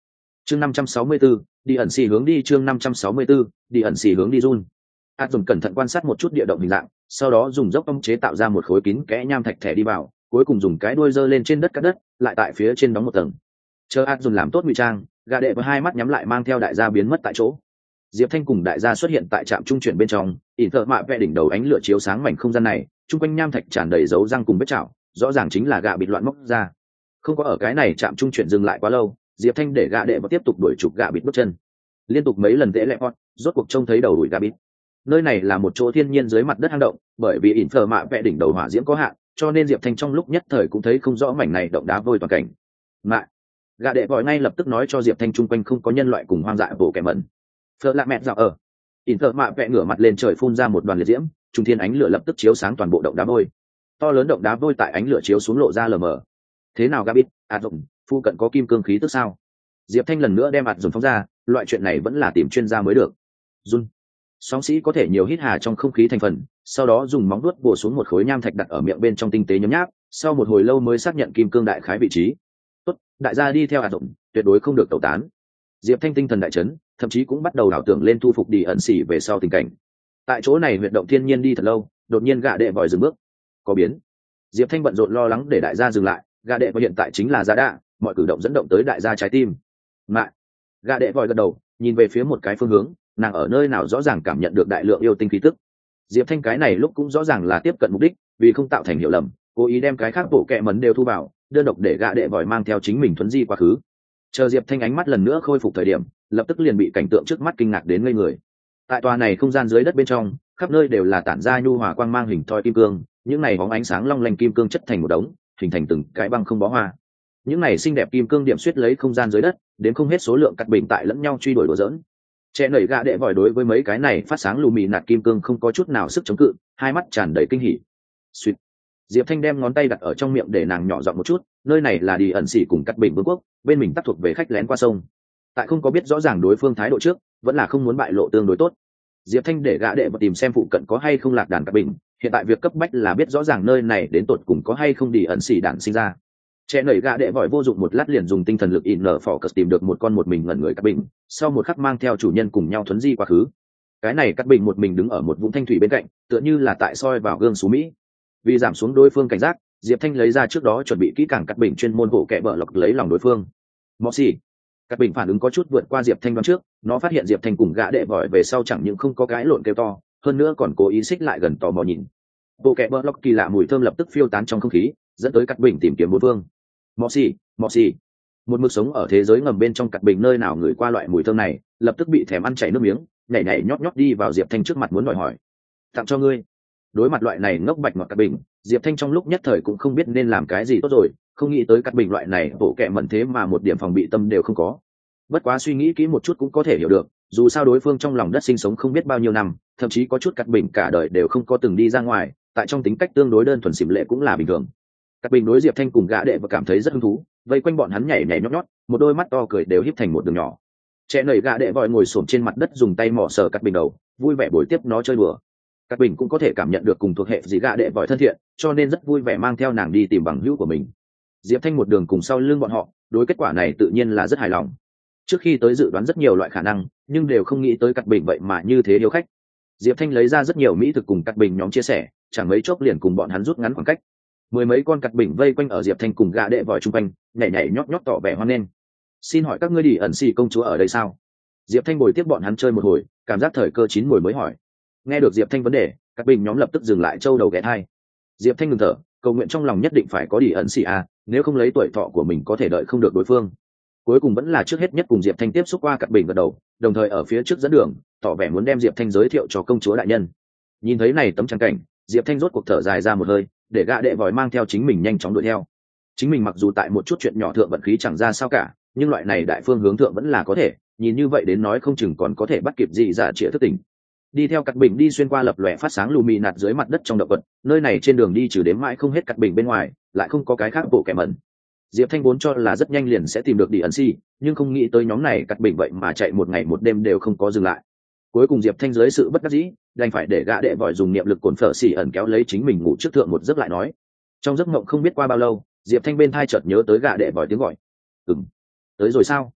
chương năm trăm sáu mươi 564, đi ẩn xì hướng đi chương năm trăm sáu mươi 564, đi ẩn xì hướng đi run. Át dùng cẩn thận quan sát một chút địa động hình dạng, sau đó dùng dốc ống chế tạo ra một khối kín kẽ nham thạch thẻ đi vào, cuối cùng dùng cái đuôi giơ lên trên đất cắt đất, lại tại phía trên đóng một tầng. Chờ Át dùng làm tốt ngụy trang, gã đệ với hai mắt nhắm lại mang theo đại gia biến mất tại chỗ. Diệp Thanh cùng đại gia xuất hiện tại trạm trung chuyển bên trong, ỉn thợ mạ vẽ đỉnh đầu ánh lửa chiếu sáng mảnh không gian này, trung quanh nham thạch tràn đầy dấu răng cùng vết chảo, rõ ràng chính là gã bị loạn móc ra. Không có ở cái này trạm trung chuyển dừng lại quá lâu, Diệp Thanh để gã đệ và tiếp tục đuổi trục gã bịt bước chân. Liên tục mấy lần tễ lẹ hot, rốt cuộc trông thấy đầu đuổi gã bịt. Nơi này là một chỗ thiên nhiên dưới mặt đất hang động, bởi vì ỉn thợ mạ vẽ đỉnh đầu hỏa diễm có hạn, cho nên Diệp Thanh trong lúc nhất thời cũng thấy không rõ mảnh này động đá vôi toàn cảnh. Mạ, gã đệ vội ngay lập tức nói cho Diệp Thanh chung quanh không có nhân loại cùng hoang dại bộ kẻ mẩn. Phở lạ mẹ dạo ở ỉn thợ mạ vẽ ngửa mặt lên trời phun ra một đoàn liệt diễm, trung thiên ánh lửa lập tức chiếu sáng toàn bộ động đá vôi. To lớn động đá vôi tại ánh lửa chiếu xuống lộ ra lờ mờ. Thế nào Gabit, ạt rộng, phu cận có kim cương khí tức sao? Diệp Thanh lần nữa đem ạt dùng phóng ra, loại chuyện này vẫn là tìm chuyên gia mới được. Run. Sóng sĩ có thể nhiều hít hà trong không khí thành phần, sau đó dùng móng vuốt bổ xuống một khối nham thạch đặt ở miệng bên trong tinh tế nhấm nháp, sau một hồi lâu mới xác nhận kim cương đại khái vị trí. Tốt, đại gia đi theo ạt rộng, tuyệt đối không được tẩu tán. Diệp Thanh tinh thần đại chấn, thậm chí cũng bắt đầu đảo tưởng lên thu phục đi ẩn xỉ về sau tình cảnh. Tại chỗ này huyệt động thiên nhiên đi thật lâu, đột nhiên gã đệ vòi dừng bước. Có biến. Diệp Thanh bận rộn lo lắng để đại gia dừng lại, gã đệ vòi hiện tại chính là giá đạ, mọi cử động dẫn động tới đại gia trái tim. Mạ. Gã đệ vòi gật đầu, nhìn về phía một cái phương hướng, nàng ở nơi nào rõ ràng cảm nhận được đại lượng yêu tinh khí tức. Diệp Thanh cái này lúc cũng rõ ràng là tiếp cận mục đích, vì không tạo thành hiểu lầm, cố ý đem cái khác bộ kệ mẩn đều thu vào, đơn độc để gã đệ vòi mang theo chính mình thuấn di quá khứ. Chờ Diệp Thanh ánh mắt lần nữa khôi phục thời điểm, lập tức liền bị cảnh tượng trước mắt kinh ngạc đến ngây người. Tại tòa này không gian dưới đất bên trong, khắp nơi đều là tản ra nhu hòa quang mang hình thoi kim cương, những này bóng ánh sáng long lanh kim cương chất thành một đống, hình thành từng cái băng không bó hoa. Những này xinh đẹp kim cương điểm xuyết lấy không gian dưới đất, đến không hết số lượng cắt bình tại lẫn nhau truy đuổi đùa giỡn. Trẻ nảy gã đệ vòi đối với mấy cái này phát sáng lù mì nạt kim cương không có chút nào sức chống cự, hai mắt tràn đầy kinh hỉ. Suýt. Diệp Thanh đem ngón tay đặt ở trong miệng để nàng nhỏ giọng một chút, nơi này là đi ẩn xỉ cùng cắt bình vương quốc, bên mình tác thuộc về khách lén qua sông. Tại không có biết rõ ràng đối phương thái độ trước, vẫn là không muốn bại lộ tương đối tốt. Diệp Thanh để gã đệ và tìm xem phụ cận có hay không lạc đàn cắt bình, hiện tại việc cấp bách là biết rõ ràng nơi này đến tột cùng có hay không đi ẩn xỉ đàn sinh ra. Trẻ nảy gã đệ vội vô dụng một lát liền dùng tinh thần lực in nở phò cất tìm được một con một mình ngẩn người cắt bình, sau một khắc mang theo chủ nhân cùng nhau thuấn di quá khứ. Cái này cắt bình một mình đứng ở một vũng thanh thủy bên cạnh, tựa như là tại soi vào gương xú mỹ. Vì giảm xuống đối phương cảnh giác, Diệp Thanh lấy ra trước đó chuẩn bị kỹ càng cắt bình chuyên môn bộ kẻ bợ lọc lấy lòng đối phương. Mọ xì. Cắt bình phản ứng có chút vượt qua Diệp Thanh đoán trước, nó phát hiện Diệp Thanh cùng gã đệ vội về sau chẳng những không có cái lộn kêu to, hơn nữa còn cố ý xích lại gần tò mò nhìn. Bộ kẻ bợ lọc kỳ lạ mùi thơm lập tức phiêu tán trong không khí, dẫn tới cắt bình tìm kiếm bốn phương. Mọ xì, mọ xì. Một mực sống ở thế giới ngầm bên trong cắt bình nơi nào người qua loại mùi thơm này, lập tức bị thèm ăn chảy nước miếng, nhảy nhảy nhót nhót đi vào Diệp Thanh trước mặt muốn đòi hỏi. Tặng cho ngươi. Đối mặt loại này ngốc bạch ngọt cắt bình, Diệp Thanh trong lúc nhất thời cũng không biết nên làm cái gì tốt rồi, không nghĩ tới cắt bình loại này bộ kệ mẩn thế mà một điểm phòng bị tâm đều không có. Bất quá suy nghĩ kỹ một chút cũng có thể hiểu được, dù sao đối phương trong lòng đất sinh sống không biết bao nhiêu năm, thậm chí có chút cắt bình cả đời đều không có từng đi ra ngoài, tại trong tính cách tương đối đơn thuần xỉm lệ cũng là bình thường. Cắt bình đối Diệp Thanh cùng gã đệ và cảm thấy rất hứng thú, vây quanh bọn hắn nhảy nhảy nhót nhót, một đôi mắt to cười đều híp thành một đường nhỏ. Trẻ nảy gã đệ vội ngồi xổm trên mặt đất dùng tay mò sờ cắt bình đầu, vui vẻ bồi tiếp nó chơi đùa. Cắt bình cũng có thể cảm nhận được cùng thuộc hệ gì gã đệ vội thân thiện, cho nên rất vui vẻ mang theo nàng đi tìm bằng hữu của mình. Diệp Thanh một đường cùng sau lưng bọn họ, đối kết quả này tự nhiên là rất hài lòng. Trước khi tới dự đoán rất nhiều loại khả năng, nhưng đều không nghĩ tới cắt bình vậy mà như thế hiếu khách. Diệp Thanh lấy ra rất nhiều mỹ thực cùng cắt bình nhóm chia sẻ, chẳng mấy chốc liền cùng bọn hắn rút ngắn khoảng cách. Mười mấy con cắt bình vây quanh ở Diệp Thanh cùng gã đệ vòi chung quanh, nhảy nhảy nhót nhót tỏ vẻ hoan nghênh. Xin hỏi các ngươi đi ẩn xì công chúa ở đây sao? Diệp Thanh bồi tiếp bọn hắn chơi một hồi, cảm giác thời cơ chín mùi mới hỏi. Nghe được Diệp Thanh vấn đề, các bình nhóm lập tức dừng lại châu đầu ghé thai. Diệp Thanh ngừng thở, cầu nguyện trong lòng nhất định phải có đi ẩn xì à, nếu không lấy tuổi thọ của mình có thể đợi không được đối phương. Cuối cùng vẫn là trước hết nhất cùng Diệp Thanh tiếp xúc qua cắt bình gật đầu, đồng thời ở phía trước dẫn đường, tỏ vẻ muốn đem Diệp Thanh giới thiệu cho công chúa đại nhân. Nhìn thấy này tấm trang cảnh, Diệp Thanh rốt cuộc thở dài ra một hơi, để gã đệ vòi mang theo chính mình nhanh chóng đuổi theo. Chính mình mặc dù tại một chút chuyện nhỏ thượng vận khí chẳng ra sao cả, nhưng loại này đại phương hướng thượng vẫn là có thể, nhìn như vậy đến nói không chừng còn có thể bắt kịp gì giả trịa thức tỉnh. Đi theo cắt bình đi xuyên qua lập lòe phát sáng lù mì nạt dưới mặt đất trong động vật, nơi này trên đường đi trừ đếm mãi không hết cắt bình bên ngoài, lại không có cái khác bộ kẻ mẩn. Diệp Thanh vốn cho là rất nhanh liền sẽ tìm được đi ẩn si, nhưng không nghĩ tới nhóm này cắt bình vậy mà chạy một ngày một đêm đều không có dừng lại. Cuối cùng Diệp Thanh dưới sự bất đắc dĩ, đành phải để gã đệ vòi dùng niệm lực cồn phở xỉ ẩn kéo lấy chính mình ngủ trước thượng một giấc lại nói. Trong giấc mộng không biết qua bao lâu, Diệp Thanh bên thai chợt nhớ tới gã đệ vòi tiếng gọi. Ừm, tới rồi sao?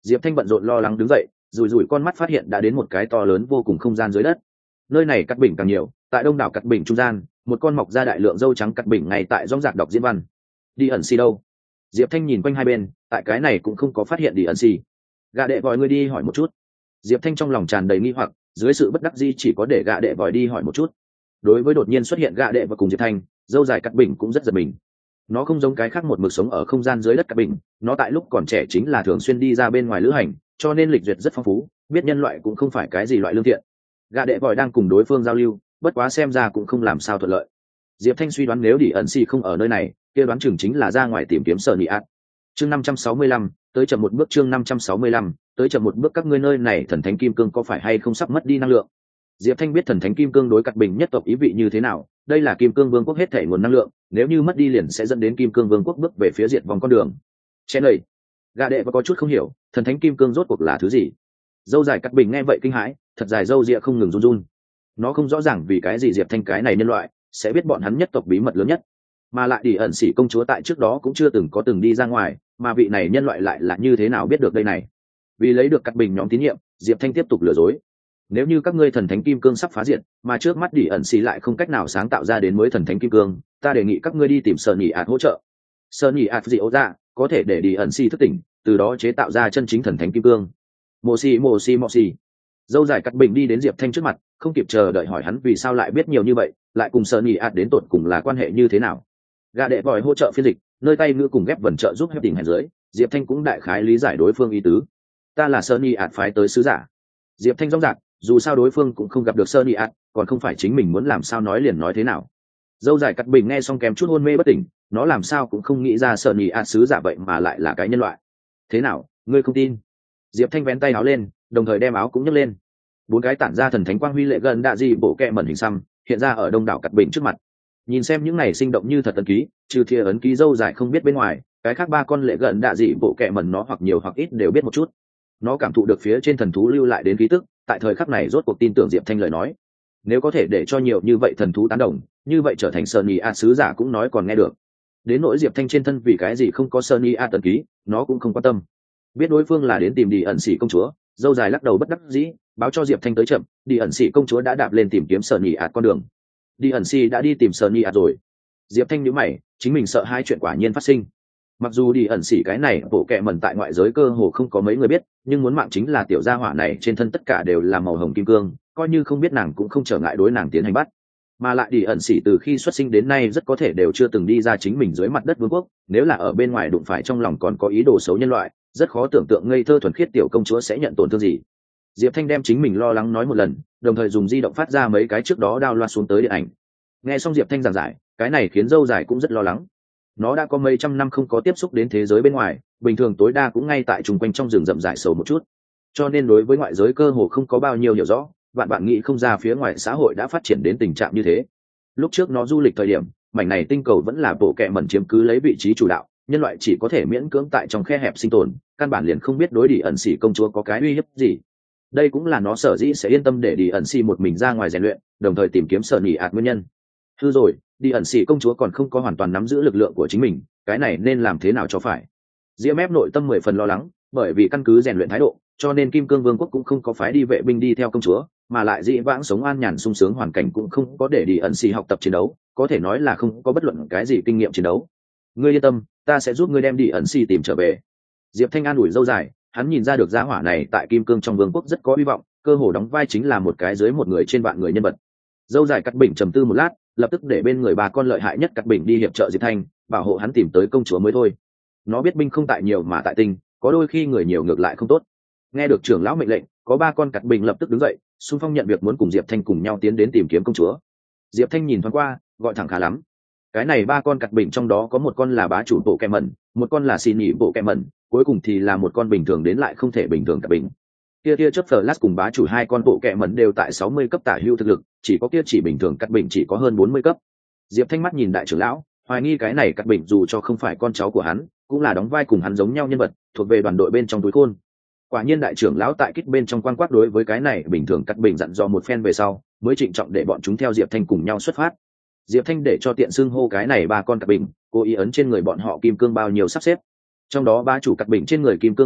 Diệp Thanh bận rộn lo lắng đứng dậy, rủi rủi con mắt phát hiện đã đến một cái to lớn vô cùng không gian dưới đất. Nơi này cắt bình càng nhiều, tại đông đảo cắt bình trung gian, một con mọc ra đại lượng dâu trắng cắt bình ngay tại rong rạc đọc diễn văn. Đi ẩn si đâu? Diệp Thanh nhìn quanh hai bên, tại cái này cũng không có phát hiện đi ẩn si. Gã đệ vòi ngươi đi hỏi một chút. Diệp Thanh trong lòng tràn đầy nghi hoặc, dưới sự bất đắc dĩ chỉ có để gã đệ vòi đi hỏi một chút. Đối với đột nhiên xuất hiện gã đệ và cùng Diệp Thanh, dâu dài cắt bình cũng rất giật mình. Nó không giống cái khác một mực sống ở không gian dưới đất cắt bình, nó tại lúc còn trẻ chính là thường xuyên đi ra bên ngoài lữ hành, cho nên lịch duyệt rất phong phú, biết nhân loại cũng không phải cái gì loại lương thiện. Gã đệ vòi đang cùng đối phương giao lưu, bất quá xem ra cũng không làm sao thuận lợi. Diệp Thanh suy đoán nếu đi ẩn si không ở nơi này, kia đoán chừng chính là ra ngoài tìm kiếm sở nhị ạt. Chương năm trăm sáu mươi lăm, tới chậm một bước. Chương năm trăm sáu mươi lăm, tới chậm một bước. Các ngươi nơi này thần thánh kim cương có phải hay không sắp mất đi năng lượng? Diệp Thanh biết thần thánh kim cương đối cắt bình nhất tộc ý vị như thế nào, đây là kim cương vương quốc hết thể nguồn năng lượng, nếu như mất đi liền sẽ dẫn đến kim cương vương quốc bước về phía diệt vong con đường. Chén lời, gã đệ và có chút không hiểu, thần thánh kim cương rốt cuộc là thứ gì? Dâu dài cắt bình nghe vậy kinh hãi, thật dài dâu rịa không ngừng run run. Nó không rõ ràng vì cái gì Diệp Thanh cái này nhân loại sẽ biết bọn hắn nhất tộc bí mật lớn nhất, mà lại đi ẩn sĩ công chúa tại trước đó cũng chưa từng có từng đi ra ngoài, mà vị này nhân loại lại là như thế nào biết được đây này? Vì lấy được cắt bình nhóm tín nhiệm, Diệp Thanh tiếp tục lừa dối. Nếu như các ngươi thần thánh kim cương sắp phá diệt, mà trước mắt đi ẩn sĩ lại không cách nào sáng tạo ra đến mới thần thánh kim cương, ta đề nghị các ngươi đi tìm Sơn Nhị ạt hỗ trợ. Sơn Nhị ạt gì ấu ra có thể để đi ẩn sĩ thức tỉnh, từ đó chế tạo ra chân chính thần thánh kim cương. Mộ xì mộ xì mộ xì. Dâu dài cắt bình đi đến Diệp Thanh trước mặt, không kịp chờ đợi hỏi hắn vì sao lại biết nhiều như vậy, lại cùng Sơn Nhị ạt đến tột cùng là quan hệ như thế nào. Gã đệ vòi hỗ trợ phiên dịch, nơi tay ngữ cùng ghép vần trợ giúp hết tình hèn dưới, Diệp Thanh cũng đại khái lý giải đối phương ý tứ. Ta là Sơn Nhị ạt phái tới sứ giả. Diệp Thanh rõ ràng, dù sao đối phương cũng không gặp được Sơn Nhị ạt, còn không phải chính mình muốn làm sao nói liền nói thế nào. Dâu dài cắt bình nghe xong kém chút hôn mê bất tỉnh, nó làm sao cũng không nghĩ ra Sơn Nhị ạt sứ giả vậy mà lại là cái nhân loại. Thế nào, ngươi không tin? Diệp Thanh vén tay áo lên, đồng thời đem áo cũng nhấc lên. Bốn cái tản ra thần thánh quang huy lệ gần đạ dị bộ kẹ mẩn hình xăm hiện ra ở đông đảo cắt bình trước mặt. Nhìn xem những này sinh động như thật ấn ký, trừ thìa ấn ký dâu dài không biết bên ngoài, cái khác ba con lệ gần đạ dị bộ kẹ mẩn nó hoặc nhiều hoặc ít đều biết một chút. Nó cảm thụ được phía trên thần thú lưu lại đến ký tức, tại thời khắc này rốt cuộc tin tưởng Diệp Thanh lời nói. Nếu có thể để cho nhiều như vậy thần thú tán đồng, như vậy trở thành Sơn Nhị ạt sứ giả cũng nói còn nghe được. Đến nỗi Diệp Thanh trên thân vì cái gì không có Sơn Nhị ạt ấn ký, nó cũng không quan tâm. Biết đối phương là đến tìm đi ẩn sĩ công chúa, dâu dài lắc đầu bất đắc dĩ, báo cho Diệp Thanh tới chậm, đi ẩn sĩ công chúa đã đạp lên tìm kiếm Sơn Nhị ạt con đường. Đi ẩn sĩ đã đi tìm Sơn Nhị ạt rồi. Diệp Thanh nhíu mày, chính mình sợ hai chuyện quả nhiên phát sinh. Mặc dù đi ẩn sĩ cái này bộ kệ mẩn tại ngoại giới cơ hồ không có mấy người biết, nhưng muốn mạng chính là tiểu gia hỏa này trên thân tất cả đều là màu hồng kim cương, coi như không biết nàng cũng không trở ngại đối nàng tiến hành bắt. Mà lại đi ẩn sĩ từ khi xuất sinh đến nay rất có thể đều chưa từng đi ra chính mình dưới mặt đất vương quốc, nếu là ở bên ngoài đụng phải trong lòng còn có ý đồ xấu nhân loại, rất khó tưởng tượng ngây thơ thuần khiết tiểu công chúa sẽ nhận tổn thương gì. Diệp Thanh đem chính mình lo lắng nói một lần, đồng thời dùng di động phát ra mấy cái trước đó đao loa xuống tới điện ảnh. Nghe xong Diệp Thanh giảng giải, cái này khiến dâu dài cũng rất lo lắng. Nó đã có mấy trăm năm không có tiếp xúc đến thế giới bên ngoài, bình thường tối đa cũng ngay tại chung quanh trong rừng rậm rải sầu một chút, cho nên đối với ngoại giới cơ hồ không có bao nhiêu hiểu rõ. Bạn bạn nghĩ không ra phía ngoài xã hội đã phát triển đến tình trạng như thế. Lúc trước nó du lịch thời điểm, mảnh này tinh cầu vẫn là bộ kệ mẩn chiếm cứ lấy vị trí chủ đạo, nhân loại chỉ có thể miễn cưỡng tại trong khe hẹp sinh tồn, căn bản liền không biết đối đi ẩn sĩ công chúa có cái uy hiếp gì. Đây cũng là nó sở dĩ sẽ yên tâm để đi ẩn sĩ một mình ra ngoài rèn luyện, đồng thời tìm kiếm Sơn Nhị ạt nguyên nhân. Hư rồi, đi ẩn sĩ công chúa còn không có hoàn toàn nắm giữ lực lượng của chính mình, cái này nên làm thế nào cho phải? Diễm ép nội tâm mười phần lo lắng, bởi vì căn cứ rèn luyện thái độ, cho nên Kim Cương Vương quốc cũng không có phái đi vệ binh đi theo công chúa, mà lại dĩ vãng sống an nhàn sung sướng hoàn cảnh cũng không có để đi ẩn sĩ học tập chiến đấu, có thể nói là không có bất luận cái gì kinh nghiệm chiến đấu. Ngươi yên tâm, ta sẽ giúp ngươi đem đi ẩn sĩ tìm trở về. Diệp Thanh an ủi dâu dài, hắn nhìn ra được gia hỏa này tại Kim Cương trong vương quốc rất có hy vọng, cơ hồ đóng vai chính là một cái dưới một người trên vạn người nhân vật. Dâu dài cắt bình trầm tư một lát, lập tức để bên người bà con lợi hại nhất cắt bình đi hiệp trợ Diệp Thanh, bảo hộ hắn tìm tới công chúa mới thôi. Nó biết binh không tại nhiều mà tại tinh, có đôi khi người nhiều ngược lại không tốt. Nghe được trưởng lão mệnh lệnh, có ba con cắt bình lập tức đứng dậy, xung phong nhận việc muốn cùng Diệp Thanh cùng nhau tiến đến tìm kiếm công chúa. Diệp Thanh nhìn thoáng qua, gọi thẳng khá lắm. Cái này ba con cắt bình trong đó có một con là bá chủ bộ kẹ mẩn, một con là xin nhị bộ kẹ mẩn, cuối cùng thì là một con bình thường đến lại không thể bình thường cắt bình. Kia kia chớp Flash cùng bá chủ hai con bộ kẹ mẩn đều tại sáu mươi cấp tả hữu thực lực, chỉ có kia chỉ bình thường cắt bình chỉ có hơn bốn mươi cấp. Diệp Thanh mắt nhìn đại trưởng lão, hoài nghi cái này cắt bình dù cho không phải con cháu của hắn, cũng là đóng vai cùng hắn giống nhau nhân vật, thuộc về đoàn đội bên trong túi khôn. Quả nhiên đại trưởng lão tại kích bên trong quan quát đối với cái này bình thường cắt bình dặn dò một phen về sau, mới trịnh trọng để bọn chúng theo Diệp Thanh cùng nhau xuất phát. Diệp Thanh để cho tiện xưng hô cái này ba con cắt bình, cố ý ấn trên người bọn họ kim cương bao nhiêu sắp xếp. Trong đó ba chủ cắt bình trên người kim cương nhiều nhất,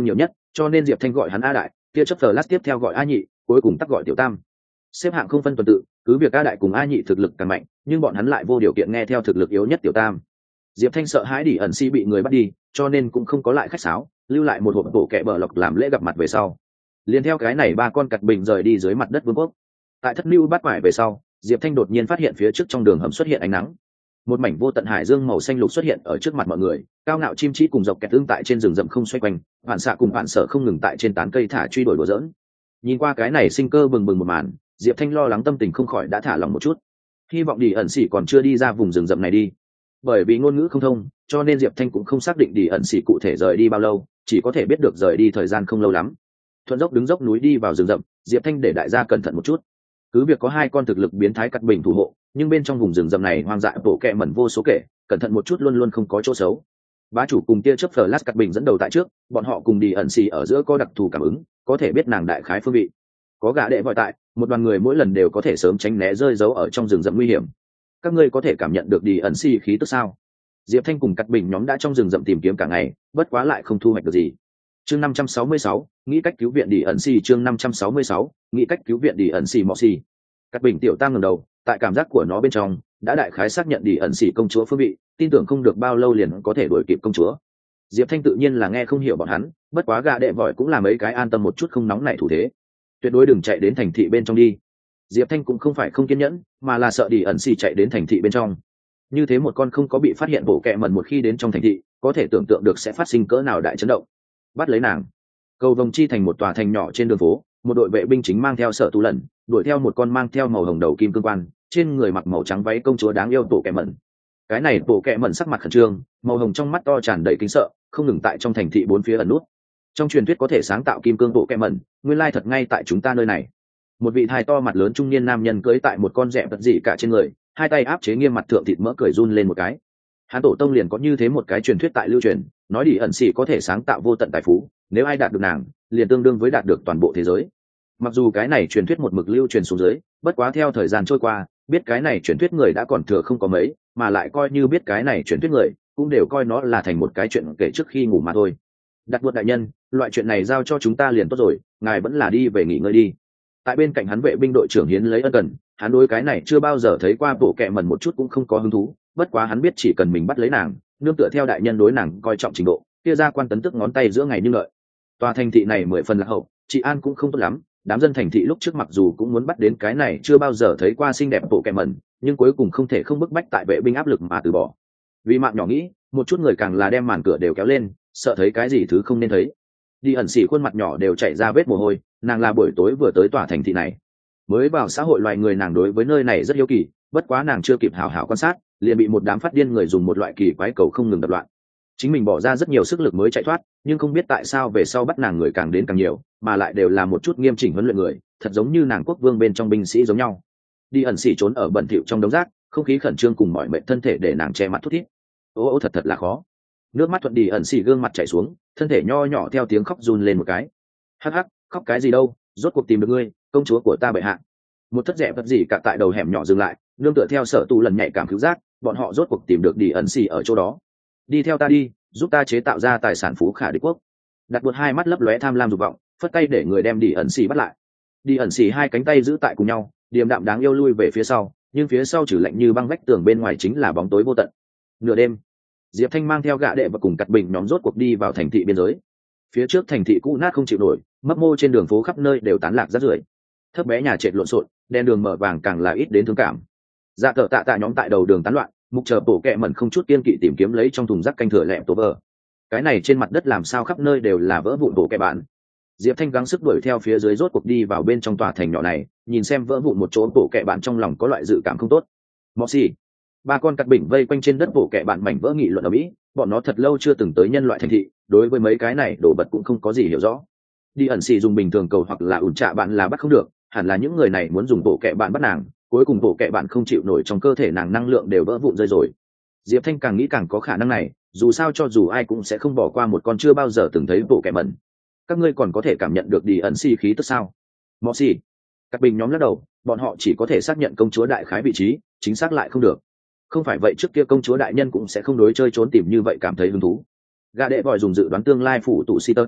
cho nên diệp thanh gọi hắn a đại, tia chớp flash tiếp theo gọi a nhị, cuối cùng tắc gọi tiểu tam. Xếp hạng không phân tuần tự, cứ việc a đại cùng a nhị thực lực càng mạnh, nhưng bọn hắn lại vô điều kiện nghe theo thực lực yếu nhất tiểu tam. Diệp thanh sợ hãi đi ẩn si bị người bắt đi, cho nên cũng không có lại khách sáo, lưu lại một hộp bộ kẹ bờ lọc làm lễ gặp mặt về sau. Liên theo cái này ba con cặt bình rời đi dưới mặt đất vương quốc. Tại thất lưu bắt quải về sau, diệp thanh đột nhiên phát hiện phía trước trong đường hầm xuất hiện ánh nắng, một mảnh vô tận hải dương màu xanh lục xuất hiện ở trước mặt mọi người, cao ngạo chim trí cùng dọc kẹt tương tại trên rừng rậm không xoay quanh, phản xạ cùng phản sở không ngừng tại trên tán cây thả truy đuổi đùa dỡn. Nhìn qua cái này sinh cơ bừng bừng một màn, diệp thanh lo lắng tâm tình không khỏi đã thả lòng một chút, hy vọng đi ẩn xỉ còn chưa đi ra vùng rừng rậm này đi. Bởi vì ngôn ngữ không thông, cho nên diệp thanh cũng không xác định đi ẩn xỉ cụ thể rời đi bao lâu, chỉ có thể biết được rời đi thời gian không lâu lắm. Thuận dốc đứng dốc núi đi vào rừng rậm, diệp thanh để đại gia cẩn thận một chút. Cứ việc có hai con thực lực biến thái cắt bình thủ hộ, nhưng bên trong vùng rừng rậm này hoang dại bộ kẹ mẩn vô số kể, cẩn thận một chút luôn luôn không có chỗ xấu. Bá chủ cùng tia chớp flash cắt bình dẫn đầu tại trước, bọn họ cùng đi ẩn xì ở giữa có đặc thù cảm ứng, có thể biết nàng đại khái phương vị. Có gã đệ vội tại, một đoàn người mỗi lần đều có thể sớm tránh né rơi giấu ở trong rừng rậm nguy hiểm. Các ngươi có thể cảm nhận được đi ẩn xì khí tức sao? Diệp Thanh cùng cắt bình nhóm đã trong rừng rậm tìm kiếm cả ngày, bất quá lại không thu hoạch được gì. Chương năm trăm sáu mươi sáu, nghĩ cách cứu viện đi ẩn xì. Chương năm trăm sáu mươi sáu, nghĩ cách cứu viện đi ẩn xì mọ xì. Cắt bình tiểu tam ngẩng đầu, tại cảm giác của nó bên trong đã đại khái xác nhận đi ẩn xì công chúa phương vị, tin tưởng không được bao lâu liền có thể đuổi kịp công chúa. Diệp Thanh tự nhiên là nghe không hiểu bọn hắn, bất quá gã đệ vội cũng là mấy cái an tâm một chút không nóng nảy thủ thế. Tuyệt đối đừng chạy đến thành thị bên trong đi. Diệp Thanh cũng không phải không kiên nhẫn, mà là sợ đi ẩn xì chạy đến thành thị bên trong. Như thế một con không có bị phát hiện bộ kẹ mẩn một khi đến trong thành thị, có thể tưởng tượng được sẽ phát sinh cỡ nào đại chấn động. Bắt lấy nàng. Cầu vồng chi thành một tòa thành nhỏ trên đường phố, một đội vệ binh chính mang theo Sở Tu Lần, đuổi theo một con mang theo màu hồng đầu kim cương quan, trên người mặc màu trắng váy công chúa đáng yêu bộ kẹ mẩn. Cái này bộ kẹ mẩn sắc mặt khẩn trương, màu hồng trong mắt to tràn đầy kính sợ, không ngừng tại trong thành thị bốn phía ẩn nút. Trong truyền thuyết có thể sáng tạo kim cương bộ kẹ mẩn, nguyên lai thật ngay tại chúng ta nơi này. Một vị thai to mặt lớn trung niên nam nhân cưỡi tại một con rẹ vật dị cả trên người, hai tay áp chế nghiêm mặt thượng thịt mỡ cười run lên một cái. Hán tổ tông liền có như thế một cái truyền thuyết tại lưu truyền, nói đi ẩn xỉ có thể sáng tạo vô tận tài phú, nếu ai đạt được nàng, liền tương đương với đạt được toàn bộ thế giới. Mặc dù cái này truyền thuyết một mực lưu truyền xuống dưới, bất quá theo thời gian trôi qua, biết cái này truyền thuyết người đã còn thừa không có mấy, mà lại coi như biết cái này truyền thuyết người, cũng đều coi nó là thành một cái chuyện kể trước khi ngủ mà thôi. Đặt buộc đại nhân, loại chuyện này giao cho chúng ta liền tốt rồi, ngài vẫn là đi về nghỉ ngơi đi. Tại bên cạnh hắn vệ binh đội trưởng hiến lấy ân cần, hắn đối cái này chưa bao giờ thấy qua bộ kẹ mẩn một chút cũng không có hứng thú, bất quá hắn biết chỉ cần mình bắt lấy nàng, nương tựa theo đại nhân đối nàng coi trọng trình độ, kia ra quan tấn tức ngón tay giữa ngày như lợi. Tòa thành thị này mười phần lạc hậu, trị an cũng không tốt lắm, đám dân thành thị lúc trước mặc dù cũng muốn bắt đến cái này chưa bao giờ thấy qua xinh đẹp bộ kẹ mẩn, nhưng cuối cùng không thể không bức bách tại vệ binh áp lực mà từ bỏ. Vì mạng nhỏ nghĩ, một chút người càng là đem màn cửa đều kéo lên, sợ thấy cái gì thứ không nên thấy. Đi ẩn xỉ khuôn mặt nhỏ đều chảy ra vết mồ hôi, nàng là buổi tối vừa tới tòa thành thị này, mới vào xã hội loài người, nàng đối với nơi này rất hiếu kỳ, bất quá nàng chưa kịp hào hào quan sát, liền bị một đám phát điên người dùng một loại kỳ quái cầu không ngừng đập loạn. Chính mình bỏ ra rất nhiều sức lực mới chạy thoát, nhưng không biết tại sao về sau bắt nàng người càng đến càng nhiều, mà lại đều là một chút nghiêm chỉnh huấn luyện người, thật giống như nàng quốc vương bên trong binh sĩ giống nhau. Đi ẩn xỉ trốn ở bẩn thỉu trong đống rác, không khí khẩn trương cùng mọi mệnh thân thể để nàng che mặt thút thít. Ô ô thật thật là khó. Nước mắt thuận đi ẩn xỉ gương mặt chảy xuống, thân thể nho nhỏ theo tiếng khóc run lên một cái. Hắc hắc, khóc cái gì đâu, rốt cuộc tìm được ngươi, công chúa của ta bệ hạ. Một thất rẻ vật gì cả tại đầu hẻm nhỏ dừng lại, nương tựa theo Sở Tu Lần nhạy cảm cứu giác, bọn họ rốt cuộc tìm được đi ẩn xỉ ở chỗ đó. Đi theo ta đi, giúp ta chế tạo ra tài sản phú khả đế quốc. Đặt buộc hai mắt lấp lóe tham lam dục vọng, phất tay để người đem đi ẩn xỉ bắt lại. Đi ẩn xỉ hai cánh tay giữ tại cùng nhau, điềm đạm đáng yêu lui về phía sau, nhưng phía sau trừ lạnh như băng vách tường bên ngoài chính là bóng tối vô tận. Nửa đêm, Diệp Thanh mang theo gã đệ và cùng cặt bình nhóm rốt cuộc đi vào thành thị biên giới. Phía trước thành thị cũ nát không chịu nổi, mấp mô trên đường phố khắp nơi đều tán lạc rác rưởi, thấp bé nhà trệt lộn xộn, đèn đường mở vàng càng là ít đến thương cảm. Dạ cờ tạ tạ nhóm tại đầu đường tán loạn, mục chờ bổ kẹ mẩn không chút kiên kỵ tìm kiếm lấy trong thùng rác canh thừa lẹm tố vờ. Cái này trên mặt đất làm sao khắp nơi đều là vỡ vụn bổ kẹ bạn. Diệp Thanh gắng sức đuổi theo phía dưới rốt cuộc đi vào bên trong tòa thành nhỏ này, nhìn xem vỡ vụn một chỗ bổ kẹ bạn trong lòng có loại dự cảm không tốt. Moxie, ba con cắt bình vây quanh trên đất bổ kẹ bạn mảnh vỡ nghị luận ở mỹ, bọn nó thật lâu chưa từng tới nhân loại thành thị, đối với mấy cái này đồ vật cũng không có gì hiểu rõ. Đi ẩn xì dùng bình thường cầu hoặc là ủn trạ bạn là bắt không được, hẳn là những người này muốn dùng bổ kẹ bạn bắt nàng, cuối cùng bổ kẹ bạn không chịu nổi, trong cơ thể nàng năng lượng đều vỡ vụn rơi rồi. Diệp Thanh càng nghĩ càng có khả năng này, dù sao cho dù ai cũng sẽ không bỏ qua một con chưa bao giờ từng thấy bổ kẹ mẩn. Các ngươi còn có thể cảm nhận được đi ẩn xì khí tức sao? Mọ xì. Các bình nhóm lắc đầu, bọn họ chỉ có thể xác nhận công chúa đại khái vị trí, chính xác lại không được. Không phải vậy trước kia công chúa đại nhân cũng sẽ không đối chơi trốn tìm như vậy cảm thấy hứng thú. Gã đệ vòi dùng dự đoán tương lai phủ tụ si tớt.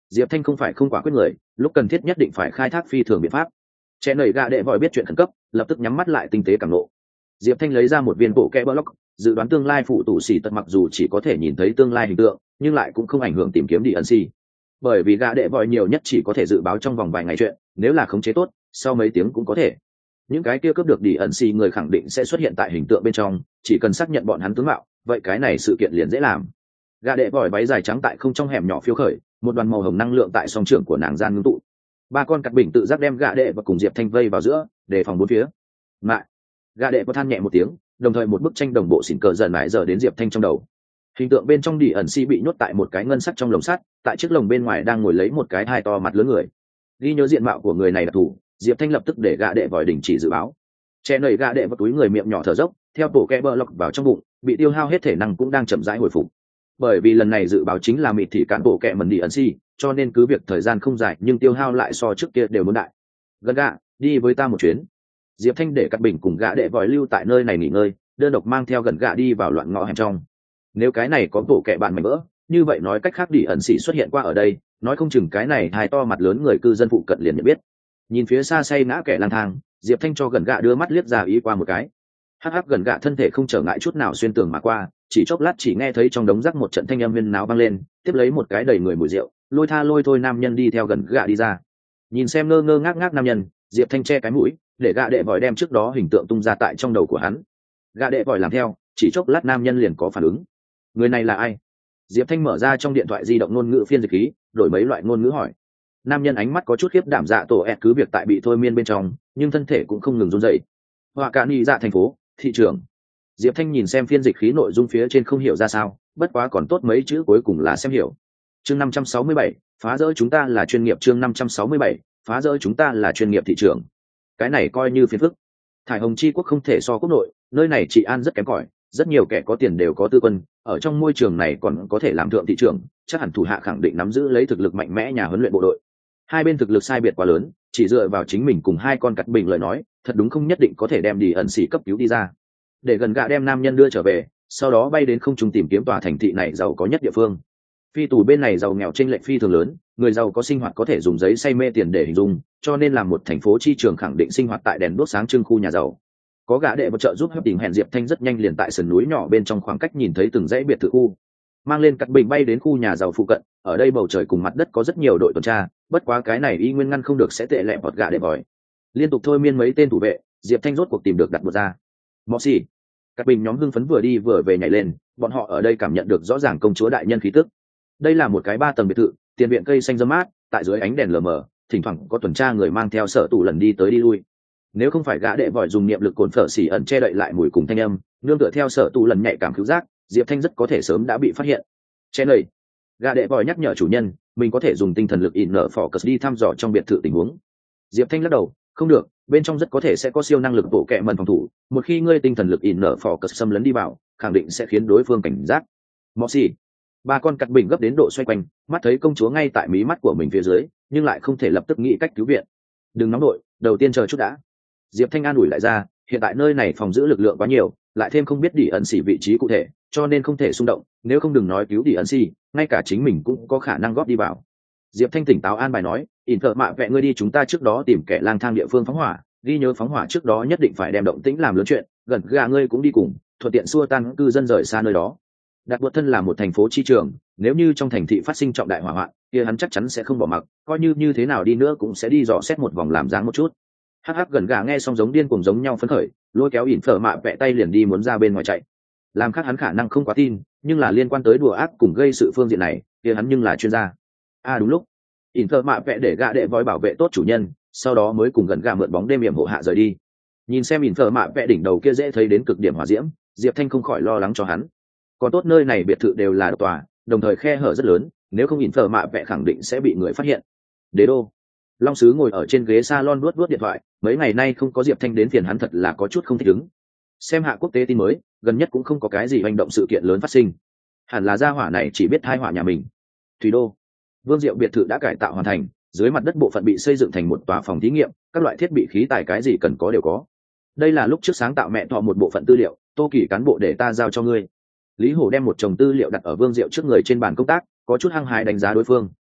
Diệp Thanh không phải không quả quyết người, lúc cần thiết nhất định phải khai thác phi thường biện pháp. Trẻ nảy gạ đệ vòi biết chuyện khẩn cấp, lập tức nhắm mắt lại tinh tế cảm nộ. Diệp Thanh lấy ra một viên bộ kẽ block, dự đoán tương lai phụ tủ xỉ tật mặc dù chỉ có thể nhìn thấy tương lai hình tượng, nhưng lại cũng không ảnh hưởng tìm kiếm đi ẩn si. Bởi vì gạ đệ vòi nhiều nhất chỉ có thể dự báo trong vòng vài ngày chuyện, nếu là khống chế tốt, sau mấy tiếng cũng có thể. Những cái kia cướp được đi ẩn si người khẳng định sẽ xuất hiện tại hình tượng bên trong, chỉ cần xác nhận bọn hắn tướng mạo, vậy cái này sự kiện liền dễ làm. Gạ đệ vòi váy dài trắng tại không trong hẻm nhỏ phiêu khởi, một đoàn màu hồng năng lượng tại song trưởng của nàng gian ngưng tụ. Ba con cắt bình tự giác đem gạ đệ và cùng Diệp Thanh vây vào giữa, để phòng bốn phía. Mại, gạ đệ có than nhẹ một tiếng, đồng thời một bức tranh đồng bộ xỉn cờ dần mãi giờ đến Diệp Thanh trong đầu. Hình tượng bên trong đi ẩn si bị nhốt tại một cái ngân sắt trong lồng sắt, tại chiếc lồng bên ngoài đang ngồi lấy một cái hai to mặt lớn người. Ghi nhớ diện mạo của người này đặc thù, Diệp Thanh lập tức để gạ đệ vòi đình chỉ dự báo. Che nầy gạ đệ vào túi người miệng nhỏ thở dốc, theo bộ kẽ bơ lọc vào trong bụng, bị tiêu hao hết thể năng cũng đang chậm rãi hồi phục. Bởi vì lần này dự báo chính là mịt thì cán bộ kẹ mần đi ẩn si, cho nên cứ việc thời gian không dài nhưng tiêu hao lại so trước kia đều muốn đại. Gần gạ, đi với ta một chuyến. Diệp Thanh để cắt bình cùng gạ đệ vòi lưu tại nơi này nghỉ ngơi, đơn độc mang theo gần gạ đi vào loạn ngõ hẻm trong. Nếu cái này có bộ kẹ bạn mảnh vỡ, như vậy nói cách khác đi ẩn sĩ xuất hiện qua ở đây, nói không chừng cái này hai to mặt lớn người cư dân phụ cận liền nhận biết. Nhìn phía xa say ngã kẻ lang thang, Diệp Thanh cho gần gạ đưa mắt liếc ra ý qua một cái. Hắc hắc gần gạ thân thể không trở ngại chút nào xuyên tường mà qua, chỉ chốc lát chỉ nghe thấy trong đống rác một trận thanh âm huyên náo vang lên, tiếp lấy một cái đầy người mùi rượu, lôi tha lôi thôi nam nhân đi theo gần gạ đi ra. Nhìn xem ngơ ngơ ngác ngác nam nhân, Diệp Thanh che cái mũi, để gạ đệ vòi đem trước đó hình tượng tung ra tại trong đầu của hắn. Gạ đệ vòi làm theo, chỉ chốc lát nam nhân liền có phản ứng. Người này là ai? Diệp Thanh mở ra trong điện thoại di động ngôn ngữ phiên dịch khí, đổi mấy loại ngôn ngữ hỏi. Nam nhân ánh mắt có chút khiếp đảm dạ tổ ẹt cứ việc tại bị thôi miên bên trong, nhưng thân thể cũng không ngừng run rẩy. Họa cả ni dạ thành phố, thị trường. Diệp Thanh nhìn xem phiên dịch khí nội dung phía trên không hiểu ra sao, bất quá còn tốt mấy chữ cuối cùng là xem hiểu. Chương năm trăm sáu mươi bảy, phá rỡ chúng ta là chuyên nghiệp. Chương năm trăm sáu mươi bảy, phá rỡ chúng ta là chuyên nghiệp thị trường. Cái này coi như phiền phức. Thải Hồng Chi quốc không thể so quốc nội, nơi này trị an rất kém cỏi, rất nhiều kẻ có tiền đều có tư quân, ở trong môi trường này còn có thể làm thượng thị trường, chắc hẳn thủ hạ khẳng định nắm giữ lấy thực lực mạnh mẽ nhà huấn luyện bộ đội. Hai bên thực lực sai biệt quá lớn, chỉ dựa vào chính mình cùng hai con cắt bình lời nói, thật đúng không nhất định có thể đem đi ẩn sĩ cấp cứu đi ra. Để gần gạ đem nam nhân đưa trở về, sau đó bay đến không trung tìm kiếm tòa thành thị này giàu có nhất địa phương. Phi tù bên này giàu nghèo chênh lệch phi thường lớn, người giàu có sinh hoạt có thể dùng giấy say mê tiền để hình dung, cho nên làm một thành phố chi trường khẳng định sinh hoạt tại đèn đuốc sáng trưng khu nhà giàu. Có gã đệ một trợ giúp hấp tình hẹn Diệp Thanh rất nhanh liền tại sườn núi nhỏ bên trong khoảng cách nhìn thấy từng dãy biệt thự khu, mang lên cắt bình bay đến khu nhà giàu phụ cận. Ở đây bầu trời cùng mặt đất có rất nhiều đội tuần tra, bất quá cái này y nguyên ngăn không được sẽ tệ lẹ bọt gã đệ vòi. Liên tục thôi miên mấy tên thủ vệ, Diệp Thanh rốt cuộc tìm được đặt một ra. Mọ xì, cắt bình nhóm hưng phấn vừa đi vừa về nhảy lên, bọn họ ở đây cảm nhận được rõ ràng công chúa đại nhân khí tức. Đây là một cái ba tầng biệt thự, tiền viện cây xanh râm mát, tại dưới ánh đèn lờ mờ, thỉnh thoảng có tuần tra người mang theo sở tủ lần đi tới đi lui. Nếu không phải gã đệ vòi dùng niệm lực cồn phở xỉ ẩn che đậy lại mùi cùng thanh âm, nương tựa theo sở tủ lần nhạy cảm cứu giác, Diệp Thanh rất có thể sớm đã bị phát hiện. Che nầy, gã đệ vòi nhắc nhở chủ nhân, mình có thể dùng tinh thần lực in nở focus đi thăm dò trong biệt thự tình huống. Diệp Thanh lắc đầu, không được, bên trong rất có thể sẽ có siêu năng lực bộ kệ mần phòng thủ, một khi ngươi tinh thần lực in nở focus xâm lấn đi vào, khẳng định sẽ khiến đối phương cảnh giác. Mọ xì, ba con cắt bình gấp đến độ xoay quanh, mắt thấy công chúa ngay tại mí mắt của mình phía dưới, nhưng lại không thể lập tức nghĩ cách cứu viện. Đừng nóng đội, đầu tiên chờ chút đã. Diệp Thanh an ủi lại ra, hiện tại nơi này phòng giữ lực lượng quá nhiều, lại thêm không biết đi ẩn xỉ vị trí cụ thể, cho nên không thể xung động, nếu không đừng nói cứu đi ẩn xỉ, ngay cả chính mình cũng có khả năng góp đi vào. Diệp Thanh tỉnh táo an bài nói, ỉn thợ mạ vẹ ngươi đi, chúng ta trước đó tìm kẻ lang thang địa phương phóng hỏa, ghi nhớ phóng hỏa trước đó nhất định phải đem động tĩnh làm lớn chuyện, gần gà ngươi cũng đi cùng, thuận tiện xua tan cư dân rời xa nơi đó. Đặt buộc thân là một thành phố chi trường, nếu như trong thành thị phát sinh trọng đại hỏa hoạn, kia hắn chắc chắn sẽ không bỏ mặc, coi như như thế nào đi nữa cũng sẽ đi dò xét một vòng làm dáng một chút. Hắc hắc gần gà nghe xong giống điên cuồng giống nhau phấn khởi, lôi kéo ỉn phở mạ vẽ tay liền đi muốn ra bên ngoài chạy. Làm khác hắn khả năng không quá tin, nhưng là liên quan tới đùa ác cùng gây sự phương diện này, kia hắn nhưng là chuyên gia. À đúng lúc, ỉn phở mạ vẽ để gạ đệ vói bảo vệ tốt chủ nhân, sau đó mới cùng gần gà mượn bóng đêm yểm hộ hạ rời đi. Nhìn xem ỉn phở mạ vẽ đỉnh đầu kia dễ thấy đến cực điểm hỏa diễm, Diệp Thanh không khỏi lo lắng cho hắn. Còn tốt nơi này biệt thự đều là độc tòa, đồng thời khe hở rất lớn, nếu không ỉn phở mạ vẽ khẳng định sẽ bị người phát hiện. Đế đô, Long Sứ ngồi ở trên ghế salon luốt luốt điện thoại, mấy ngày nay không có Diệp Thanh đến phiền hắn thật là có chút không thích ứng. Xem hạ quốc tế tin mới, gần nhất cũng không có cái gì hành động sự kiện lớn phát sinh. Hẳn là gia hỏa này chỉ biết hai hỏa nhà mình. Thủy đô, Vương Diệu biệt thự đã cải tạo hoàn thành, dưới mặt đất bộ phận bị xây dựng thành một tòa phòng thí nghiệm, các loại thiết bị khí tài cái gì cần có đều có. Đây là lúc trước sáng tạo mẹ thọ một bộ phận tư liệu, Tô Kỳ cán bộ để ta giao cho ngươi. Lý Hổ đem một chồng tư liệu đặt ở Vương Diệu trước người trên bàn công tác, có chút hăng hái đánh giá đối phương.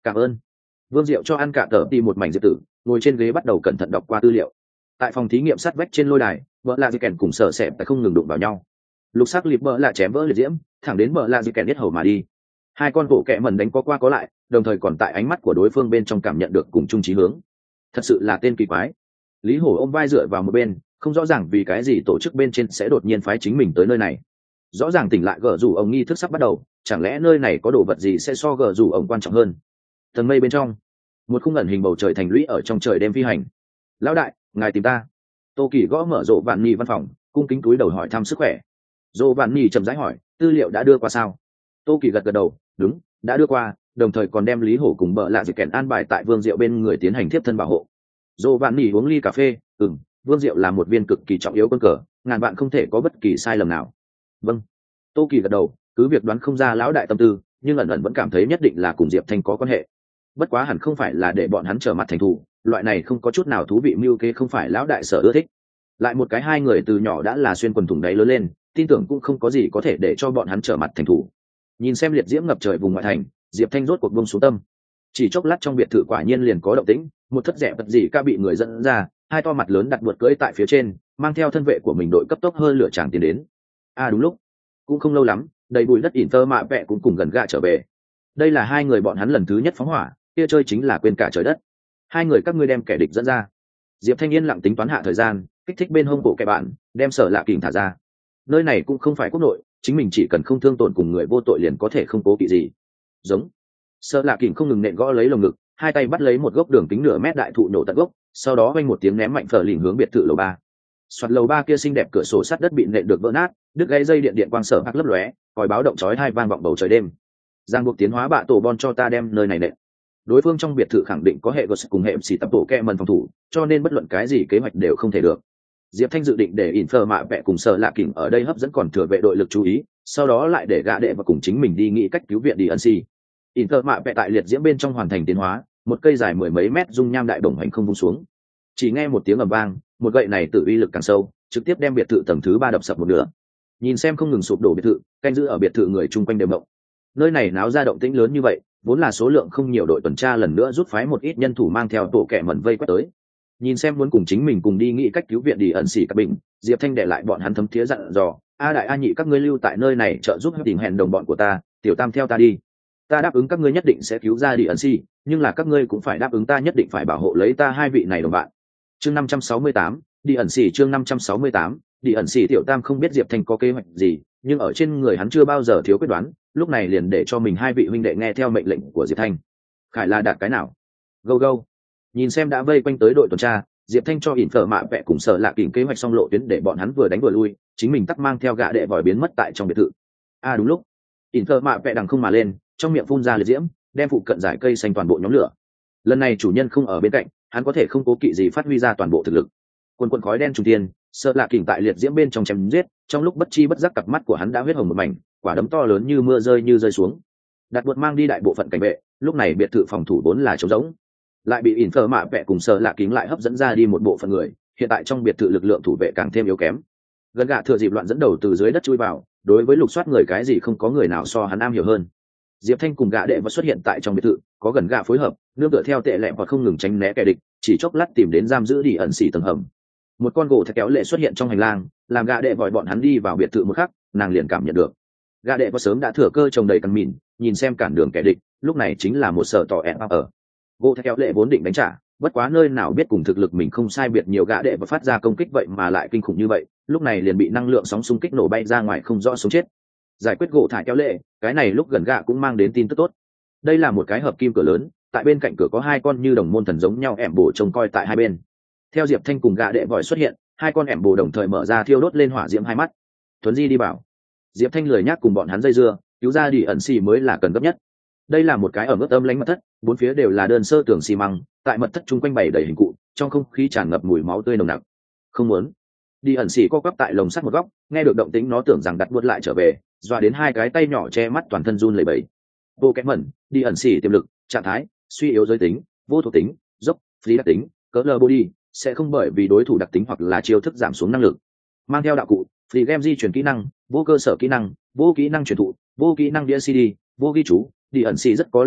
Cảm ơn. Vương Diệu cho ăn cả tờ tìm một mảnh diệp tử, ngồi trên ghế bắt đầu cẩn thận đọc qua tư liệu. Tại phòng thí nghiệm sát vách trên lôi đài, vợ lạ dì kèn cùng sợ sẹp tại không ngừng đụng vào nhau. Lục sắc lịp vợ lạ chém vỡ liệt diễm, thẳng đến vợ lạ dì kèn biết hầu mà đi. Hai con bộ kẹ mẩn đánh có qua có lại, đồng thời còn tại ánh mắt của đối phương bên trong cảm nhận được cùng chung chí hướng. Thật sự là tên kỳ quái. Lý Hổ ôm vai dựa vào một bên, không rõ ràng vì cái gì tổ chức bên trên sẽ đột nhiên phái chính mình tới nơi này. Rõ ràng tỉnh lại gở rủ ông nghi thức sắp bắt đầu, chẳng lẽ nơi này có đồ vật gì sẽ so gở rủ ông quan trọng hơn? Tầng mây bên trong, một khung ẩn hình bầu trời thành lũy ở trong trời đêm phi hành. Lão đại, ngài tìm ta. Tô Kỳ gõ mở rộ vạn nhì văn phòng, cung kính túi đầu hỏi thăm sức khỏe. Rộ vạn nhì chậm rãi hỏi, tư liệu đã đưa qua sao? Tô Kỳ gật gật đầu, đúng, đã đưa qua, đồng thời còn đem Lý Hổ cùng bợ lạ dì kèn an bài tại Vương Diệu bên người tiến hành tiếp thân bảo hộ. Rộ vạn nhì uống ly cà phê, ừm, Vương Diệu là một viên cực kỳ trọng yếu quân cờ, ngàn vạn không thể có bất kỳ sai lầm nào. Vâng. Tô Kỳ gật đầu, cứ việc đoán không ra lão đại tâm tư, nhưng ẩn ẩn vẫn cảm thấy nhất định là cùng Diệp Thanh có quan hệ. Bất quá hẳn không phải là để bọn hắn trở mặt thành thù, loại này không có chút nào thú vị mưu kế không phải lão đại sở ưa thích. Lại một cái hai người từ nhỏ đã là xuyên quần thủng đáy lớn lên, tin tưởng cũng không có gì có thể để cho bọn hắn trở mặt thành thù. Nhìn xem liệt diễm ngập trời vùng ngoại thành, Diệp Thanh rốt cuộc buông xuống tâm. Chỉ chốc lát trong biệt thự quả nhiên liền có động tĩnh, một thất rẻ vật gì ca bị người dẫn ra, hai to mặt lớn đặt buột cưỡi tại phía trên, mang theo thân vệ của mình đội cấp tốc hơn lửa tràng tiến đến. À đúng lúc, cũng không lâu lắm, đầy bụi đất ỉn tơ mạ vẹ cũng cùng gần gạ trở về. Đây là hai người bọn hắn lần thứ nhất phóng hỏa, kia chơi chính là quên cả trời đất. Hai người các ngươi đem kẻ địch dẫn ra. Diệp Thanh yên lặng tính toán hạ thời gian, kích thích bên hông bộ kẻ bạn, đem Sở Lạ Kình thả ra. Nơi này cũng không phải quốc nội, chính mình chỉ cần không thương tổn cùng người vô tội liền có thể không cố kỵ gì. Giống. Sở Lạ Kình không ngừng nện gõ lấy lồng ngực, hai tay bắt lấy một gốc đường kính nửa mét đại thụ nổ tận gốc, sau đó vang một tiếng ném mạnh phở lỉnh hướng biệt thự lầu ba. Soạt lầu ba kia xinh đẹp cửa sổ sắt đất bị nện được vỡ nát, đứt gãy dây điện điện quang sở hắc lấp lóe, còi báo động chói tai vang vọng bầu trời đêm. Giang buộc tiến hóa bạ tổ bon cho ta đem nơi này nện. Đối phương trong biệt thự khẳng định có hệ gos cùng hệ xì tập bộ kẹ mần phòng thủ, cho nên bất luận cái gì kế hoạch đều không thể được. Diệp Thanh dự định để Infer mạ vẽ cùng Sở Lạ Kình ở đây hấp dẫn còn thừa vệ đội lực chú ý, sau đó lại để gã đệ và cùng chính mình đi nghĩ cách cứu viện đi ân si. Infer mạ vẽ tại liệt diễm bên trong hoàn thành tiến hóa, một cây dài mười mấy mét dung nham đại bổng hành không vung xuống. Chỉ nghe một tiếng ầm vang, một gậy này tự uy lực càng sâu, trực tiếp đem biệt thự tầng thứ ba đập sập một nửa. Nhìn xem không ngừng sụp đổ biệt thự, canh giữ ở biệt thự người chung quanh đều động. Nơi này náo ra động tĩnh lớn như vậy, vốn là số lượng không nhiều đội tuần tra lần nữa rút phái một ít nhân thủ mang theo tổ kẻ mẩn vây quét tới. Nhìn xem muốn cùng chính mình cùng đi nghĩ cách cứu viện đi ẩn xỉ các bình, Diệp Thanh để lại bọn hắn thấm thía dặn dò, a đại a nhị các ngươi lưu tại nơi này trợ giúp tìm hẹn đồng bọn của ta, tiểu tam theo ta đi. Ta đáp ứng các ngươi nhất định sẽ cứu ra đi ẩn xỉ, nhưng là các ngươi cũng phải đáp ứng ta nhất định phải bảo hộ lấy ta hai vị này đồng bạn. Chương năm trăm sáu mươi tám, đi ẩn xỉ chương năm trăm sáu mươi tám, đi ẩn xỉ tiểu tam không biết Diệp Thanh có kế hoạch gì, nhưng ở trên người hắn chưa bao giờ thiếu quyết đoán, lúc này liền để cho mình hai vị huynh đệ nghe theo mệnh lệnh của Diệp Thanh. Khải là đạt cái nào? Go go. Nhìn xem đã vây quanh tới đội tuần tra, Diệp Thanh cho ỉn phở mạ vẽ cùng Sở Lạ Kình kế hoạch xong lộ tuyến để bọn hắn vừa đánh vừa lui, chính mình tắc mang theo gã đệ vòi biến mất tại trong biệt thự. À đúng lúc, ỉn phở mạ vẽ đằng không mà lên, trong miệng phun ra liệt diễm, đem phụ cận giải cây xanh toàn bộ nhóm lửa. Lần này chủ nhân không ở bên cạnh, hắn có thể không cố kỵ gì phát huy ra toàn bộ thực lực. Quần quần khói đen trùng thiên, Sở Lạ Kình tại liệt diễm bên trong chém giết, trong lúc bất chi bất giác cặp mắt của hắn đã huyết hồng một mảnh, quả đấm to lớn như mưa rơi như rơi xuống. Đặt buột mang đi đại bộ phận cảnh vệ, lúc này biệt thự phòng thủ vốn là trống rỗng, lại bị ỉn phở mạ vẽ cùng Sở Lạ Kình lại hấp dẫn ra đi một bộ phận người, hiện tại trong biệt thự lực lượng thủ vệ càng thêm yếu kém. Gần gạ thừa dịp loạn dẫn đầu từ dưới đất chui vào, đối với lục soát người cái gì không có người nào so hắn am hiểu hơn. Diệp Thanh cùng gã đệ và xuất hiện tại trong biệt thự, có gần gạ phối hợp, nương tựa theo tệ lẹ và không ngừng tránh né kẻ địch, chỉ chốc lát tìm đến giam giữ đi ẩn xỉ tầng hầm. Một con gỗ thạch kéo lệ xuất hiện trong hành lang, làm gã đệ vòi bọn hắn đi vào biệt thự một khắc, nàng liền cảm nhận được. Gã đệ có sớm đã thừa cơ trồng đầy căn mìn, nhìn xem cản đường kẻ địch, lúc này chính là một sở tỏ ẹn ở. Gỗ thạch kéo lệ vốn định đánh trả, bất quá nơi nào biết cùng thực lực mình không sai biệt nhiều gã đệ và phát ra công kích vậy mà lại kinh khủng như vậy, lúc này liền bị năng lượng sóng xung kích nổ bay ra ngoài không rõ sống chết. Giải quyết gỗ thải kéo lệ, cái này lúc gần gạ cũng mang đến tin tức tốt. Đây là một cái hợp kim cửa lớn, tại bên cạnh cửa có hai con như đồng môn thần giống nhau ẻm bổ trông coi tại hai bên. Theo Diệp Thanh cùng gã đệ vòi xuất hiện, hai con ẻm bổ đồng thời mở ra thiêu đốt lên hỏa diễm hai mắt. Tuấn Di đi bảo. Diệp Thanh lười nhác cùng bọn hắn dây dưa, cứu ra đi ẩn xì mới là cần gấp nhất. Đây là một cái ở mức âm lánh mật thất, bốn phía đều là đơn sơ tường xi măng, tại mật thất chung quanh bày đầy hình cụ, trong không khí tràn ngập mùi máu tươi nồng nặc. Không muốn. Đi ẩn xì co quắp tại lồng sắt một góc, nghe được động tĩnh nó tưởng rằng đặt buốt lại trở về, dọa đến hai cái tay nhỏ che mắt toàn thân run lẩy bẩy. Vô kém mẩn, đi ẩn xì tiềm lực, trạng thái, suy yếu giới tính, vô thuộc tính, dốc, phí đặc tính, cỡ lơ body, sẽ không bởi vì đối thủ đặc tính hoặc là chiêu thức giảm xuống năng lực. Mang theo đạo cụ, free game di chuyển kỹ năng, vô cơ sở kỹ năng, vô kỹ năng truyền thụ, vô kỹ năng đĩa xê đê, vô ghi chú, đi ẩn xì rất có lễ phép,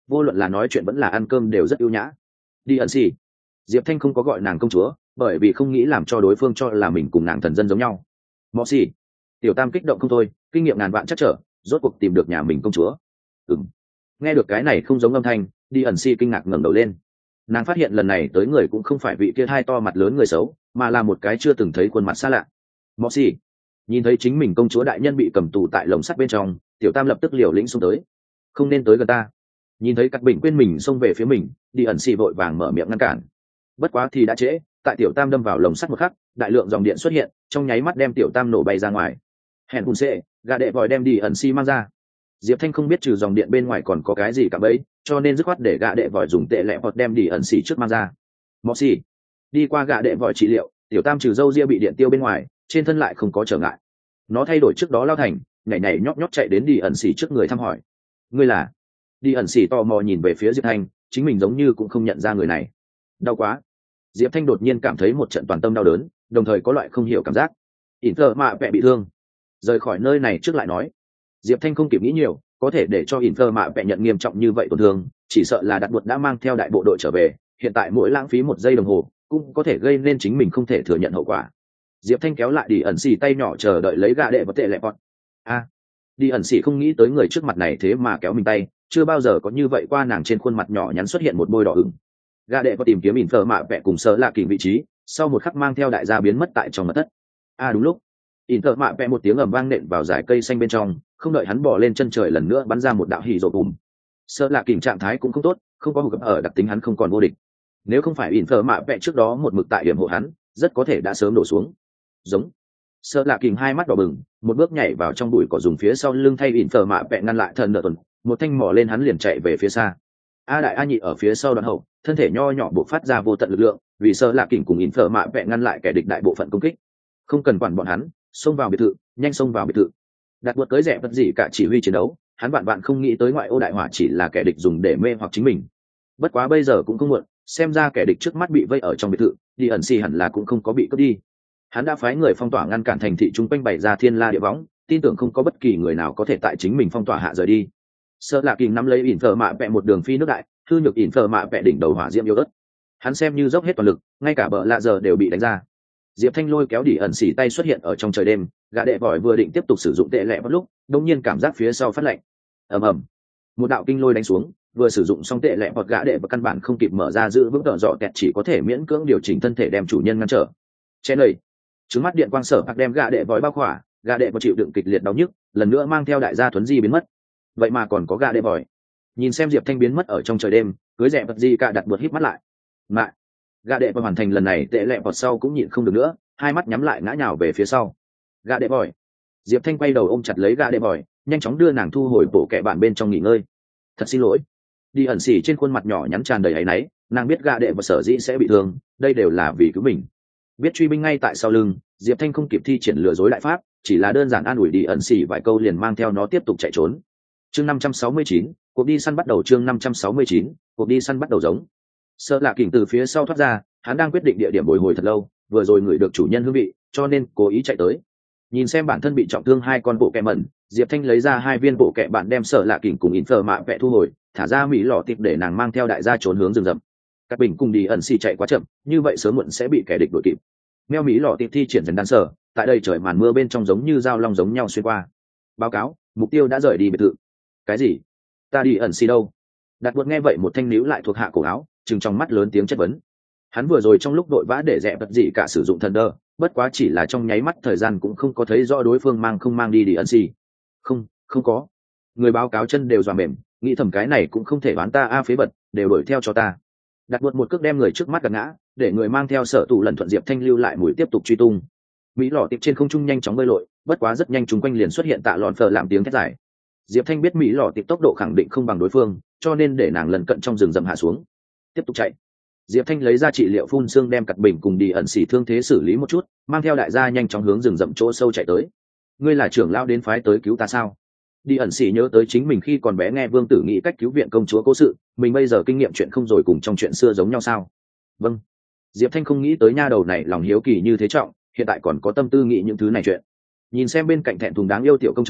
vô luận là nói chuyện vẫn là ăn cơm đều rất ưu nhã. Đi ẩn xì. Diệp Thanh không có gọi nàng công chúa, bởi vì không nghĩ làm cho đối phương cho là mình cùng nàng thần dân giống nhau. Mọ xì. Tiểu Tam kích động không thôi, kinh nghiệm ngàn vạn chắc trở, rốt cuộc tìm được nhà mình công chúa. Ừm. Nghe được cái này không giống âm thanh, đi ẩn xì kinh ngạc ngẩng đầu lên. Nàng phát hiện lần này tới người cũng không phải vị kia hai to mặt lớn người xấu, mà là một cái chưa từng thấy khuôn mặt xa lạ. Mọ xì. Nhìn thấy chính mình công chúa đại nhân bị cầm tù tại lồng sắt bên trong, Tiểu Tam lập tức liều lĩnh xông tới. Không nên tới gần ta. Nhìn thấy Cát Bình quên mình xông về phía mình, đi ẩn xì vội vàng mở miệng ngăn cản. Bất quá thì đã trễ, tại Tiểu Tam đâm vào lồng sắt một khắc, đại lượng dòng điện xuất hiện, trong nháy mắt đem Tiểu Tam nổ bay ra ngoài. Hèn hùn xệ, gà đệ vòi đem đi ẩn xì mang ra. Diệp Thanh không biết trừ dòng điện bên ngoài còn có cái gì cả bấy, cho nên dứt khoát để gà đệ vòi dùng tệ lẹ hoặc đem đi ẩn xì trước mang ra. Mọ xì. Đi qua gà đệ vòi trị liệu, Tiểu Tam trừ râu ria bị điện tiêu bên ngoài, trên thân lại không có trở ngại. Nó thay đổi trước đó lao thành, nhảy nhảy nhóp nhóp chạy đến đi ẩn xì trước người thăm hỏi. Ngươi là? Đi ẩn xì tò mò nhìn về phía Diệp Thanh, chính mình giống như cũng không nhận ra người này. Đau quá. Diệp Thanh đột nhiên cảm thấy một trận toàn tâm đau đớn, đồng thời có loại không hiểu cảm giác. ỉn thợ mạ vẹ bị thương. Rời khỏi nơi này trước lại nói. Diệp Thanh không kịp nghĩ nhiều, có thể để cho ỉn thợ mạ vẹ nhận nghiêm trọng như vậy tổn thương, chỉ sợ là đặt buộc đã mang theo đại bộ đội trở về, hiện tại mỗi lãng phí một giây đồng hồ cũng có thể gây nên chính mình không thể thừa nhận hậu quả. Diệp Thanh kéo lại đi ẩn xì tay nhỏ chờ đợi lấy gạ đệ và tệ lẹ bọt. A. Đi ẩn xì không nghĩ tới người trước mặt này thế mà kéo mình tay, chưa bao giờ có như vậy qua, nàng trên khuôn mặt nhỏ nhắn xuất hiện một bôi đỏ ửng. Gạ đệ có tìm kiếm ỉn thợ mạ vẹ cùng sơ lạ kỉnh vị trí, sau một khắc mang theo đại gia biến mất tại trong mật thất. A đúng lúc, ỉn thợ mạ vẹ một tiếng ầm vang nện vào dải cây xanh bên trong, không đợi hắn bỏ lên chân trời lần nữa bắn ra một đạo hỉ rồ bùm. Sơ lạ kỉnh trạng thái cũng không tốt, không có hụt gấp ở đặc tính hắn không còn vô địch. Nếu không phải ỉn thợ mạ vẹ trước đó một mực tại điểm hộ hắn, rất có thể đã sớm đổ xuống. Giống. Sơ lạ kỉnh hai mắt đỏ bừng, một bước nhảy vào trong bụi cỏ dùng phía sau lưng thay ỉn thợ mạ vẹ ngăn lại thần nợ tuần, một thanh mỏ lên hắn liền chạy về phía xa. A đại A nhị ở phía sau đoạn hậu, thân thể nho nhỏ bộc phát ra vô tận lực lượng, vì sơ lạ kỉnh cùng ỉn thợ mạ vẹ ngăn lại kẻ địch đại bộ phận công kích. Không cần quản bọn hắn, xông vào biệt thự, nhanh xông vào biệt thự. Đặt buộc tới rẻ vật gì cả chỉ huy chiến đấu, hắn vạn vạn không nghĩ tới ngoại ô đại hỏa chỉ là kẻ địch dùng để mê hoặc chính mình. Bất quá bây giờ cũng không muộn, xem ra kẻ địch trước mắt bị vây ở trong biệt thự, đi ẩn xì hẳn là cũng không có bị cướp đi. Hắn đã phái người phong tỏa ngăn cản thành thị chung quanh bày ra thiên la địa võng, tin tưởng không có bất kỳ người nào có thể tại chính mình phong tỏa hạ rời đi. Sợ lạ kình nắm lấy ỉn thờ mạ vẹ một đường phi nước đại, hư nhược ỉn thờ mạ vẹ đỉnh đầu hỏa diễm yếu ớt. Hắn xem như dốc hết toàn lực, ngay cả bờ lạ giờ đều bị đánh ra. Diệp Thanh lôi kéo đi ẩn xỉ tay xuất hiện ở trong trời đêm, gã đệ vòi vừa định tiếp tục sử dụng tệ lệ bất lúc, đột nhiên cảm giác phía sau phát lạnh. Ầm ầm, một đạo kinh lôi đánh xuống, vừa sử dụng xong tệ lệ bọt gã đệ và căn bản không kịp mở ra giữ vững tợ dọ kẹt, chỉ có thể miễn cưỡng điều chỉnh thân thể đem chủ nhân ngăn trở. Che lầy, trứng mắt điện quang sở hoặc đem gã đệ vòi bao khỏa, gã đệ và chịu đựng kịch liệt đau nhức, lần nữa mang theo đại gia thuấn di biến mất. Vậy mà còn có gã đệ vòi. Nhìn xem Diệp Thanh biến mất ở trong trời đêm, cưới rẻ vật gì cả đặt buộc híp mắt lại. Mại, gã đệ và hoàn thành lần này tệ lệ bọt sau cũng nhịn không được nữa, hai mắt nhắm lại ngã nhào về phía sau. Gã đệ vòi. Diệp Thanh quay đầu ôm chặt lấy gã đệ vòi, nhanh chóng đưa nàng thu hồi bộ kệ bạn bên trong nghỉ ngơi. Thật xin lỗi. Đi ẩn xỉ trên khuôn mặt nhỏ nhắn tràn đầy áy náy, nàng biết gã đệ và sở dĩ sẽ bị thương, đây đều là vì cứu mình. Biết truy binh ngay tại sau lưng, Diệp Thanh không kịp thi triển lừa dối đại pháp, chỉ là đơn giản an ủi đi ẩn xỉ vài câu liền mang theo nó tiếp tục chạy trốn. Chương năm trăm sáu mươi chín, cuộc đi săn bắt đầu. Chương năm trăm sáu mươi chín, cuộc đi săn bắt đầu giống. Sợ lạ kỉnh từ phía sau thoát ra, hắn đang quyết định địa điểm bồi hồi thật lâu, vừa rồi ngửi được chủ nhân hương vị, cho nên cố ý chạy tới. Nhìn xem bản thân bị trọng thương hai con bộ kẹ mẩn, Diệp Thanh lấy ra hai viên bộ kẹ bạn đem Sợ lạ kỉnh cùng in phờ mạ vẽ thu hồi, thả ra mỹ lọ tiệp để nàng mang theo đại gia trốn hướng rừng rậm. Các bình cùng đi ẩn xì chạy quá chậm, như vậy sớm muộn sẽ bị kẻ địch đuổi kịp. Meo mỹ lọ tiệp thi triển dần đan sở, tại đây trời màn mưa bên trong giống như dao long giống nhau xuyên qua. Báo cáo, mục tiêu đã rời đi biệt thự. Cái gì? Ta đi ẩn xì đâu? Đặt buộc nghe vậy một thanh níu lại thuộc hạ cổ áo, trừng trong mắt lớn tiếng chất vấn. Hắn vừa rồi trong lúc đội vã để rẽ vật gì cả sử dụng thần đơ, bất quá chỉ là trong nháy mắt thời gian cũng không có thấy rõ đối phương mang không mang đi đi ẩn xì. Không, không có. Người báo cáo chân đều dọa mềm, nghĩ thầm cái này cũng không thể bán ta a phế bật, đều đuổi theo cho ta. Đặt buộc một cước đem người trước mắt gạt ngã, để người mang theo sở tụ lần thuận Diệp Thanh lưu lại mũi tiếp tục truy tung. Mỹ lọ tiệp trên không trung nhanh chóng bơi lội, bất quá rất nhanh chúng quanh liền xuất hiện tạ lọn phở làm tiếng thét dài. Diệp Thanh biết Mỹ lọ tiệp tốc độ khẳng định không bằng đối phương, cho nên để nàng lần cận trong rừng rậm hạ xuống, tiếp tục chạy. Diệp Thanh lấy ra trị liệu phun xương đem cặt bình cùng đi ẩn xỉ thương thế xử lý một chút, mang theo đại gia nhanh chóng hướng rừng rậm chỗ sâu chạy tới. Ngươi là trưởng lão đến phái tới cứu ta sao? Đi ẩn xỉ nhớ tới chính mình khi còn bé nghe Vương Tử nghĩ cách cứu viện công chúa cố sự, mình bây giờ kinh nghiệm chuyện không rồi cùng trong chuyện xưa giống nhau sao? Vâng. Diệp Thanh không nghĩ tới nha đầu này lòng hiếu kỳ như thế trọng, hiện tại còn có tâm tư nghĩ những thứ này chuyện. Nhìn xem bên cạnh thẹn thùng đáng yêu tiểu công chúa,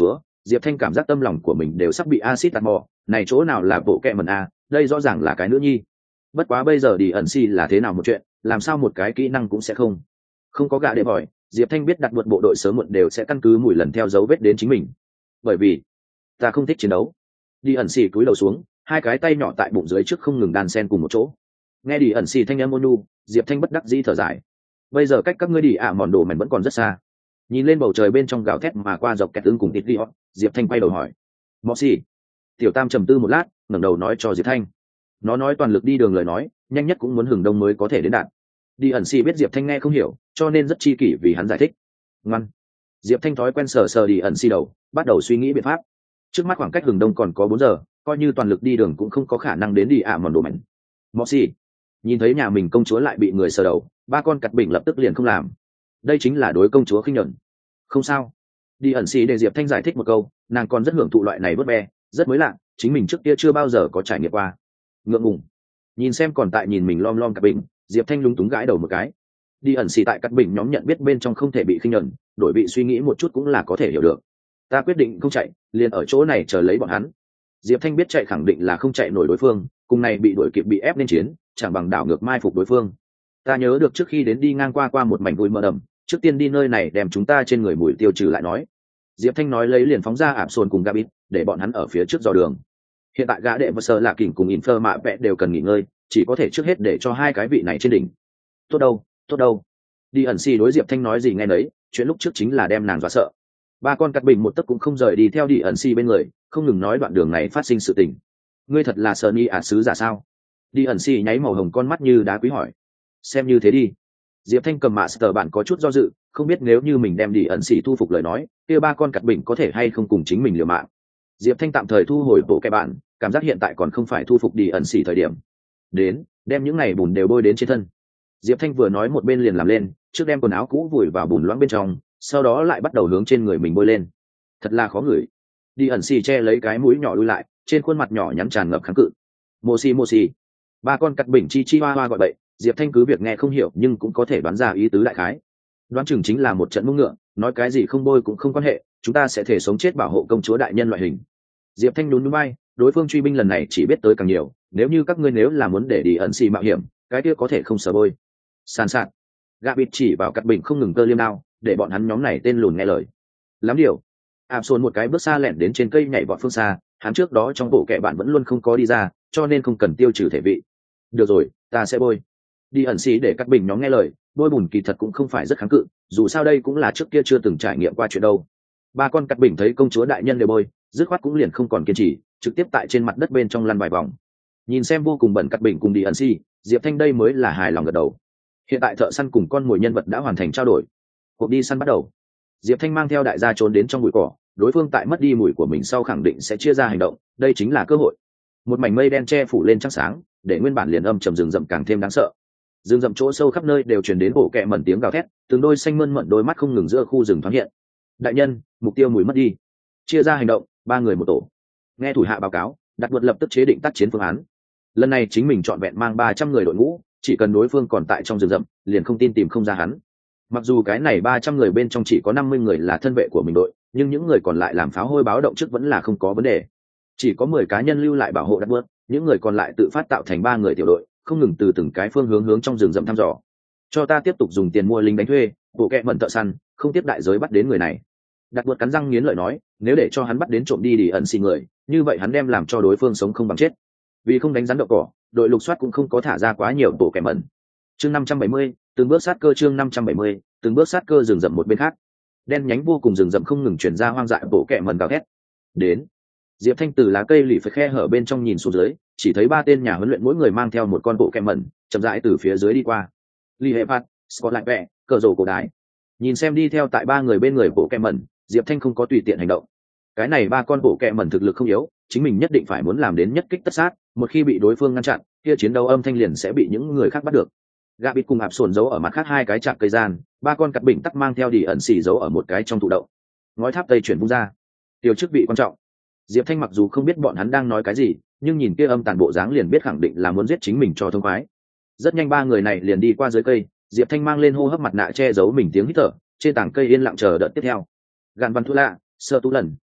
Diệp Thanh cảm giác tâm lòng của mình đều sắp bị axit tạt mò, này chỗ nào là bộ kẹ mẩn a, đây rõ ràng là cái nữ nhi. Bất quá bây giờ đi ẩn si là thế nào một chuyện, làm sao một cái kỹ năng cũng sẽ không. Không có gạ để hỏi, Diệp Thanh biết đặt buộc bộ đội sớm muộn đều sẽ căn cứ mùi lần theo dấu vết đến chính mình. Bởi vì ta không thích chiến đấu. Đi ẩn si cúi đầu xuống, hai cái tay nhỏ tại bụng dưới trước không ngừng đan sen cùng một chỗ. Nghe đi ẩn si thanh âm ôn nhu, Diệp Thanh bất đắc dĩ thở dài. Bây giờ cách các ngươi đi ạ à mòn đồ mảnh vẫn còn rất xa. Nhìn lên bầu trời bên trong gào thét mà qua dọc kẹt ứng cùng tít đi họ, Diệp Thanh quay đầu hỏi: "Mọ xì?" Tiểu Tam trầm tư một lát, ngẩng đầu nói cho Diệp Thanh. Nó nói toàn lực đi đường lời nói, nhanh nhất cũng muốn hừng đông mới có thể đến đạt. Đi ẩn si biết Diệp Thanh nghe không hiểu, cho nên rất chi kỷ vì hắn giải thích. Ngoan. Diệp Thanh thói quen sờ sờ đi ẩn si đầu, bắt đầu suy nghĩ biện pháp. Trước mắt khoảng cách hừng đông còn có bốn giờ, coi như toàn lực đi đường cũng không có khả năng đến đi ạ à mòn đồ mảnh. Mọ xì. Nhìn thấy nhà mình công chúa lại bị người sờ đầu, ba con cặt bình lập tức liền không làm. Đây chính là đối công chúa khinh nhẫn. Không sao. Đi ẩn xì để Diệp Thanh giải thích một câu, nàng còn rất hưởng thụ loại này vớt be, rất mới lạ, chính mình trước kia chưa bao giờ có trải nghiệm qua. Ngượng ngùng. Nhìn xem còn tại nhìn mình lom lom cặt bình, Diệp Thanh lúng túng gãi đầu một cái. Đi ẩn xì tại cặt bình nhóm nhận biết bên trong không thể bị khinh nhẫn, đổi vị suy nghĩ một chút cũng là có thể hiểu được. Ta quyết định không chạy, liền ở chỗ này chờ lấy bọn hắn. Diệp Thanh biết chạy khẳng định là không chạy nổi đối phương, cùng này bị đuổi kịp bị ép nên chiến, chẳng bằng đảo ngược mai phục đối phương. Ta nhớ được trước khi đến đi ngang qua qua một mảnh bụi mờ đầm, trước tiên đi nơi này đem chúng ta trên người mùi tiêu trừ lại nói. Diệp Thanh nói lấy liền phóng ra ảm sồn cùng Gabit, để bọn hắn ở phía trước dò đường. Hiện tại gã đệ và sơ là kỉnh cùng Infer mạ vẽ đều cần nghỉ ngơi, chỉ có thể trước hết để cho hai cái vị này trên đỉnh. Tốt đâu, tốt đâu. Đi ẩn si đối Diệp Thanh nói gì nghe nấy, chuyện lúc trước chính là đem nàng dọa sợ. Ba con cắt bình một tấc cũng không rời đi theo đi ẩn si bên người, không ngừng nói đoạn đường này phát sinh sự tình. Ngươi thật là Sơn Y ả sứ giả sao? Đi ẩn si nháy màu hồng con mắt như đá quý hỏi. Xem như thế đi. Diệp Thanh cầm master bạn có chút do dự, không biết nếu như mình đem đi ẩn xỉ thu phục lời nói, kia ba con cặt bình có thể hay không cùng chính mình liều mạng. Diệp Thanh tạm thời thu hồi bộ cái bạn, cảm giác hiện tại còn không phải thu phục đi ẩn xỉ thời điểm. Đến, đem những này bùn đều bôi đến trên thân. Diệp Thanh vừa nói một bên liền làm lên, trước đem quần áo cũ vùi vào bùn loãng bên trong, sau đó lại bắt đầu hướng trên người mình bôi lên. Thật là khó ngửi. Đi ẩn xỉ che lấy cái mũi nhỏ lui lại, trên khuôn mặt nhỏ nhắn tràn ngập kháng cự. Mô xì mô xì. Ba con cặt bình chi chi hoa hoa gọi bậy, Diệp Thanh cứ việc nghe không hiểu nhưng cũng có thể đoán ra ý tứ đại khái. Đoán chừng chính là một trận mông ngựa, nói cái gì không bôi cũng không quan hệ, chúng ta sẽ thể sống chết bảo hộ công chúa đại nhân loại hình. Diệp Thanh nhún nhún vai, đối phương truy binh lần này chỉ biết tới càng nhiều, nếu như các ngươi nếu là muốn để đi ẩn xì mạo hiểm, cái kia có thể không sợ bôi. Sàn sạt. Gạ bịt chỉ vào cặt bình không ngừng tơ liêm đao, để bọn hắn nhóm này tên lùn nghe lời. Lắm điều. Áp Sồn một cái bước xa lẹn đến trên cây nhảy vọt phương xa, hắn trước đó trong bộ kệ bạn vẫn luôn không có đi ra, cho nên không cần tiêu trừ thể vị. Được rồi, ta sẽ bôi. Đi ẩn xì để các bình nhóm nghe lời, bôi bùn kỳ thật cũng không phải rất kháng cự, dù sao đây cũng là trước kia chưa từng trải nghiệm qua chuyện đâu. Ba con cắt bình thấy công chúa đại nhân đều bôi, dứt khoát cũng liền không còn kiên trì, trực tiếp tại trên mặt đất bên trong lăn vài vòng. Nhìn xem vô cùng bẩn cắt bình cùng đi ẩn xì, Diệp Thanh đây mới là hài lòng gật đầu. Hiện tại thợ săn cùng con mồi nhân vật đã hoàn thành trao đổi, cuộc đi săn bắt đầu. Diệp Thanh mang theo đại gia trốn đến trong bụi cỏ, đối phương tại mất đi mùi của mình sau khẳng định sẽ chia ra hành động, đây chính là cơ hội. Một mảnh mây đen che phủ lên trăng sáng, để nguyên bản liền âm trầm rừng rậm càng thêm đáng sợ. Rừng rậm chỗ sâu khắp nơi đều truyền đến bộ kẹ mẩn tiếng gào thét, từng đôi xanh mơn mận đôi mắt không ngừng giữa khu rừng thoáng hiện. Đại nhân, mục tiêu mùi mất đi, chia ra hành động, ba người một tổ. Nghe thủ hạ báo cáo, đặt luật lập tức chế định tác chiến phương án. Lần này chính mình chọn vẹn mang ba trăm người đội ngũ, chỉ cần đối phương còn tại trong rừng rậm, liền không tin tìm không ra hắn. Mặc dù cái này ba trăm người bên trong chỉ có năm mươi người là thân vệ của mình đội, nhưng những người còn lại làm pháo hôi báo động trước vẫn là không có vấn đề. Chỉ có mười cá nhân lưu lại bảo hộ đặt bớt, những người còn lại tự phát tạo thành ba người tiểu đội, không ngừng từ từng cái phương hướng hướng trong rừng rậm thăm dò. Cho ta tiếp tục dùng tiền mua lính đánh thuê, bộ kẹ mẩn thợ săn, không tiếp đại giới bắt đến người này. Đặt bớt cắn răng nghiến lợi nói, nếu để cho hắn bắt đến trộm đi đi ẩn xì người, như vậy hắn đem làm cho đối phương sống không bằng chết. Vì không đánh rắn đậu cỏ, đội lục soát cũng không có thả ra quá nhiều bộ kẹ mẩn. Chương năm trăm bảy mươi, từng bước sát cơ chương năm trăm bảy mươi, từng bước sát cơ rừng rậm một bên khác. Đen nhánh vô cùng rừng rậm không ngừng truyền ra hoang dại bộ kẹ mẩn gào thét. Đến. Diệp Thanh từ lá cây lì phải khe hở bên trong nhìn xuống dưới, chỉ thấy ba tên nhà huấn luyện mỗi người mang theo một con bộ kẹ mẩn, chậm rãi từ phía dưới đi qua. Lee Hepat, Scott lại vẽ, cờ rổ cổ đái. Nhìn xem đi theo tại ba người bên người bộ kẹ mẩn, Diệp Thanh không có tùy tiện hành động. Cái này ba con bộ kẹ mẩn thực lực không yếu, chính mình nhất định phải muốn làm đến nhất kích tất sát, một khi bị đối phương ngăn chặn, kia chiến đấu âm thanh liền sẽ bị những người khác bắt được. Gạ bịt cùng ạp sồn giấu ở mặt khác hai cái chạm cây gian, ba con cắt bình tắc mang theo đi ẩn xỉ giấu ở một cái trong thụ đậu. Ngói tháp tây chuyển vung ra, tiêu chức vị quan trọng. Diệp Thanh mặc dù không biết bọn hắn đang nói cái gì, nhưng nhìn kia âm tàn bộ dáng liền biết khẳng định là muốn giết chính mình cho thông khoái. Rất nhanh ba người này liền đi qua dưới cây, Diệp Thanh mang lên hô hấp mặt nạ che giấu mình tiếng hít thở, trên tảng cây yên lặng chờ đợi tiếp theo. Gạn Văn Thu Lạ, Sơ Tu Lần,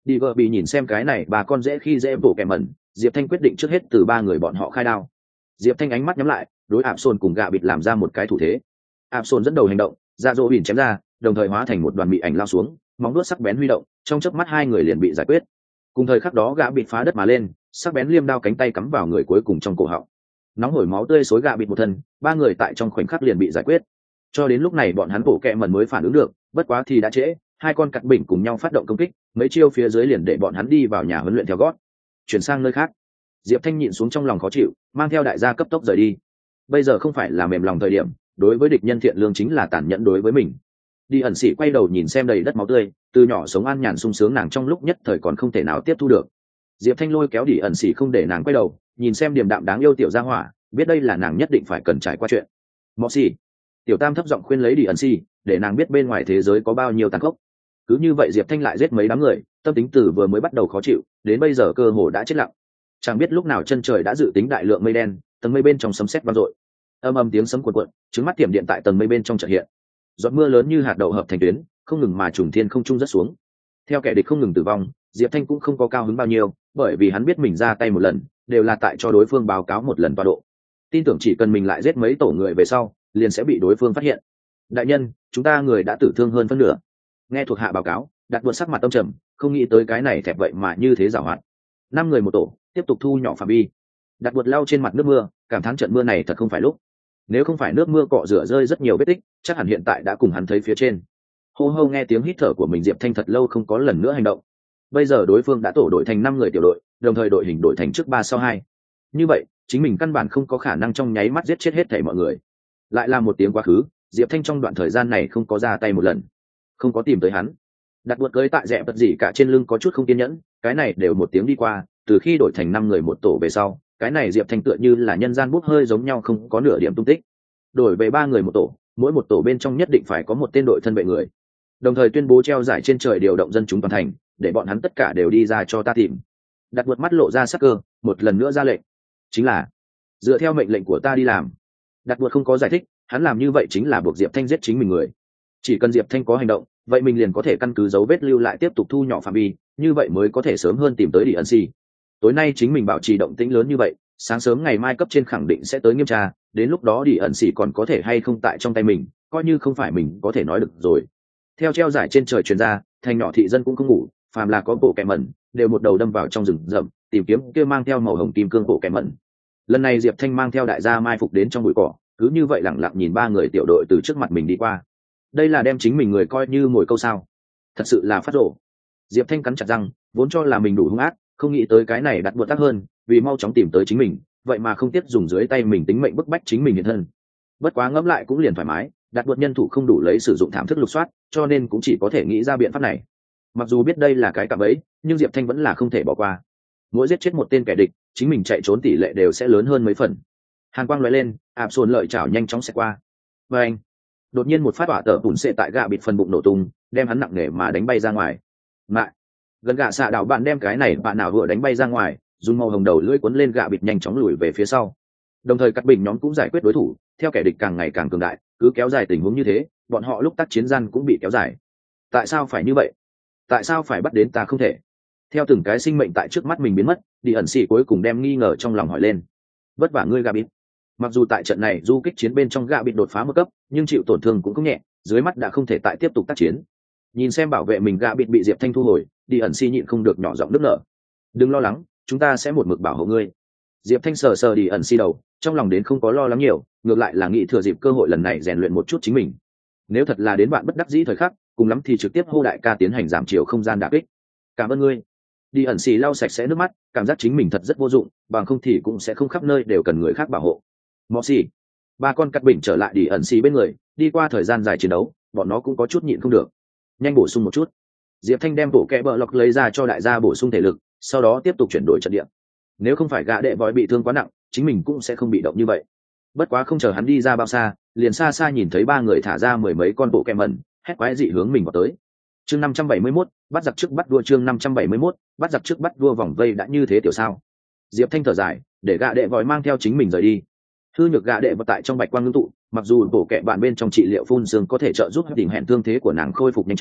đi vợ bị nhìn xem cái này bà con dễ khi dễ bổ kẻ mẩn, Diệp Thanh quyết định trước hết từ ba người bọn họ khai đao. Diệp Thanh ánh mắt nhắm lại, đối ạp sồn cùng gạ bịt làm ra một cái thủ thế. Ạp sồn dẫn đầu hành động, ra dỗ bỉn chém ra, đồng thời hóa thành một đoàn mị ảnh lao xuống, móng vuốt sắc bén huy động, trong chớp mắt hai người liền bị giải quyết. Cùng thời khắc đó gạ bịt phá đất mà lên, sắc bén liêm đao cánh tay cắm vào người cuối cùng trong cổ họng. Nóng hổi máu tươi xối gạ bịt một thân, ba người tại trong khoảnh khắc liền bị giải quyết. Cho đến lúc này bọn hắn bổ kẹ mẩn mới phản ứng được, bất quá thì đã trễ, hai con cặt bình cùng nhau phát động công kích, mấy chiêu phía dưới liền để bọn hắn đi vào nhà huấn luyện theo gót. Chuyển sang nơi khác, Diệp Thanh nhịn xuống trong lòng khó chịu, mang theo đại gia cấp tốc rời đi. Bây giờ không phải là mềm lòng thời điểm, đối với địch nhân thiện lương chính là tàn nhẫn đối với mình. Đi ẩn sĩ quay đầu nhìn xem đầy đất máu tươi, từ nhỏ sống an nhàn sung sướng nàng trong lúc nhất thời còn không thể nào tiếp thu được. Diệp Thanh lôi kéo đi ẩn sĩ không để nàng quay đầu, nhìn xem điềm đạm đáng yêu tiểu gia hỏa, biết đây là nàng nhất định phải cần trải qua chuyện. Mọ xì, tiểu tam thấp giọng khuyên lấy đi ẩn sĩ, để nàng biết bên ngoài thế giới có bao nhiêu tàn khốc. Cứ như vậy Diệp Thanh lại giết mấy đám người, tâm tính từ vừa mới bắt đầu khó chịu, đến bây giờ cơ hồ đã chết lặng. Chẳng biết lúc nào chân trời đã dự tính đại lượng mây đen, tầng mây bên trong sấm sét vang dội, âm âm tiếng sấm cuộn cuộn, trứng mắt tiềm điện tại tầng mây bên trong chợt hiện. Giọt mưa lớn như hạt đậu hợp thành tuyến, không ngừng mà trùng thiên không trung rất xuống. Theo kẻ địch không ngừng tử vong, Diệp Thanh cũng không có cao hứng bao nhiêu, bởi vì hắn biết mình ra tay một lần, đều là tại cho đối phương báo cáo một lần tọa độ. Tin tưởng chỉ cần mình lại giết mấy tổ người về sau, liền sẽ bị đối phương phát hiện. Đại nhân, chúng ta người đã tử thương hơn phân nửa. Nghe thuộc hạ báo cáo, đặt buộc sắc mặt tâm trầm, không nghĩ tới cái này thẹp vậy mà như thế giàu hạn. Năm người một tổ, tiếp tục thu nhỏ phạm vi. Đặt buộc lau trên mặt nước mưa, cảm thán trận mưa này thật không phải lúc. Nếu không phải nước mưa cọ rửa rơi rất nhiều vết tích, chắc hẳn hiện tại đã cùng hắn thấy phía trên. Hô hô nghe tiếng hít thở của mình, Diệp Thanh thật lâu không có lần nữa hành động. Bây giờ đối phương đã tổ đội thành năm người tiểu đội, đồng thời đội hình đổi thành trước ba sau hai. Như vậy, chính mình căn bản không có khả năng trong nháy mắt giết chết hết thảy mọi người. Lại là một tiếng quá khứ, Diệp Thanh trong đoạn thời gian này không có ra tay một lần, không có tìm tới hắn. Đặt buộc cưới tại rẽ vật gì cả trên lưng có chút không kiên nhẫn, cái này đều một tiếng đi qua, từ khi đổi thành năm người một tổ về sau, cái này Diệp Thanh tựa như là nhân gian bút hơi giống nhau, không có nửa điểm tung tích. Đổi về ba người một tổ, mỗi một tổ bên trong nhất định phải có một tên đội thân vệ người, đồng thời tuyên bố treo giải trên trời điều động dân chúng toàn thành, để bọn hắn tất cả đều đi ra cho ta tìm. Đặt buộc mắt lộ ra sắc cơ, một lần nữa ra lệnh, chính là dựa theo mệnh lệnh của ta đi làm. Đặt buộc không có giải thích, hắn làm như vậy chính là buộc Diệp Thanh giết chính mình người. Chỉ cần Diệp Thanh có hành động, vậy mình liền có thể căn cứ dấu vết lưu lại tiếp tục thu nhỏ phạm vi, như vậy mới có thể sớm hơn tìm tới đi ẩn si. Tối nay chính mình bảo trì động tĩnh lớn như vậy, sáng sớm ngày mai cấp trên khẳng định sẽ tới nghiêm tra, đến lúc đó đi ẩn si còn có thể hay không tại trong tay mình, coi như không phải mình có thể nói được rồi. Theo treo giải trên trời truyền ra, thành nhỏ thị dân cũng không ngủ, phàm là có bộ kẻ mẩn đều một đầu đâm vào trong rừng rậm, tìm kiếm kia mang theo màu hồng kim cương bộ kẻ mẩn. Lần này Diệp Thanh mang theo đại gia mai phục đến trong bụi cỏ, cứ như vậy lẳng lặng nhìn ba người tiểu đội từ trước mặt mình đi qua. Đây là đem chính mình người coi như mồi câu sao? Thật sự là phát rổ. Diệp Thanh cắn chặt răng, vốn cho là mình đủ hung ác, không nghĩ tới cái này đặt buộc tác hơn, vì mau chóng tìm tới chính mình, vậy mà không tiếp dùng dưới tay mình tính mệnh bức bách chính mình hiện thân. Bất quá ngẫm lại cũng liền thoải mái, đặt buộc nhân thủ không đủ lấy sử dụng thảm thức lục soát, cho nên cũng chỉ có thể nghĩ ra biện pháp này. Mặc dù biết đây là cái cạm bẫy, nhưng Diệp Thanh vẫn là không thể bỏ qua. Mỗi giết chết một tên kẻ địch, chính mình chạy trốn tỷ lệ đều sẽ lớn hơn mấy phần. Hàn quang lóe lên, ạp sồn lợi chảo nhanh chóng xẹt qua. Và anh, đột nhiên một phát hỏa tở bùn xệ tại gạ bịt phần bụng nổ tung, đem hắn nặng nề mà đánh bay ra ngoài. Mại, gần gạ xạ đảo bạn đem cái này bạn nào vừa đánh bay ra ngoài, dùng màu hồng đầu lưỡi cuốn lên gạ bịt nhanh chóng lùi về phía sau. Đồng thời cắt bình nhóm cũng giải quyết đối thủ, theo kẻ địch càng ngày càng cường đại, cứ kéo dài tình huống như thế, bọn họ lúc tác chiến gian cũng bị kéo dài. Tại sao phải như vậy? Tại sao phải bắt đến ta không thể? Theo từng cái sinh mệnh tại trước mắt mình biến mất, đi ẩn sĩ cuối cùng đem nghi ngờ trong lòng hỏi lên. Vất vả ngươi Gabit. Mặc dù tại trận này du kích chiến bên trong Gabit đột phá một cấp, nhưng chịu tổn thương cũng không nhẹ, dưới mắt đã không thể tại tiếp tục tác chiến. Nhìn xem bảo vệ mình Gabit bị Diệp Thanh thu hồi, đi ẩn sĩ nhịn không được nhỏ giọng nức nở. Đừng lo lắng, chúng ta sẽ một mực bảo hộ ngươi. Diệp Thanh sờ sờ đi ẩn sĩ đầu, trong lòng đến không có lo lắng nhiều, ngược lại là nghĩ thừa dịp cơ hội lần này rèn luyện một chút chính mình. Nếu thật là đến bạn bất đắc dĩ thời khắc, cùng lắm thì trực tiếp hô đại ca tiến hành giảm chiều không gian đả kích. Cảm ơn ngươi. Đi ẩn xì lau sạch sẽ nước mắt, cảm giác chính mình thật rất vô dụng, bằng không thì cũng sẽ không khắp nơi đều cần người khác bảo hộ. Mọ xì, ba con cắt bình trở lại đi ẩn xì bên người, đi qua thời gian dài chiến đấu, bọn nó cũng có chút nhịn không được. Nhanh bổ sung một chút. Diệp Thanh đem bộ kẽ bờ lọc lấy ra cho đại gia bổ sung thể lực, sau đó tiếp tục chuyển đổi trận địa. Nếu không phải gã đệ vòi bị thương quá nặng, chính mình cũng sẽ không bị động như vậy. Bất quá không chờ hắn đi ra bao xa, liền xa xa nhìn thấy ba người thả ra mười mấy con bộ kẹ mẩn, hét quái dị hướng mình vào tới. Chương năm trăm bảy mươi mốt, bắt giặc trước bắt đua. Chương năm trăm bảy mươi mốt, bắt giặc trước bắt đua. Vòng vây đã như thế tiểu sao? Diệp Thanh thở dài, để gã đệ vòi mang theo chính mình rời đi. Hư nhược gã đệ vật tại trong bạch quang ngưng tụ, mặc dù bổ kẹ bạn bên trong trị liệu phun xương có thể trợ giúp đỉnh hẹn thương thế của nàng khôi phục nhanh chóng,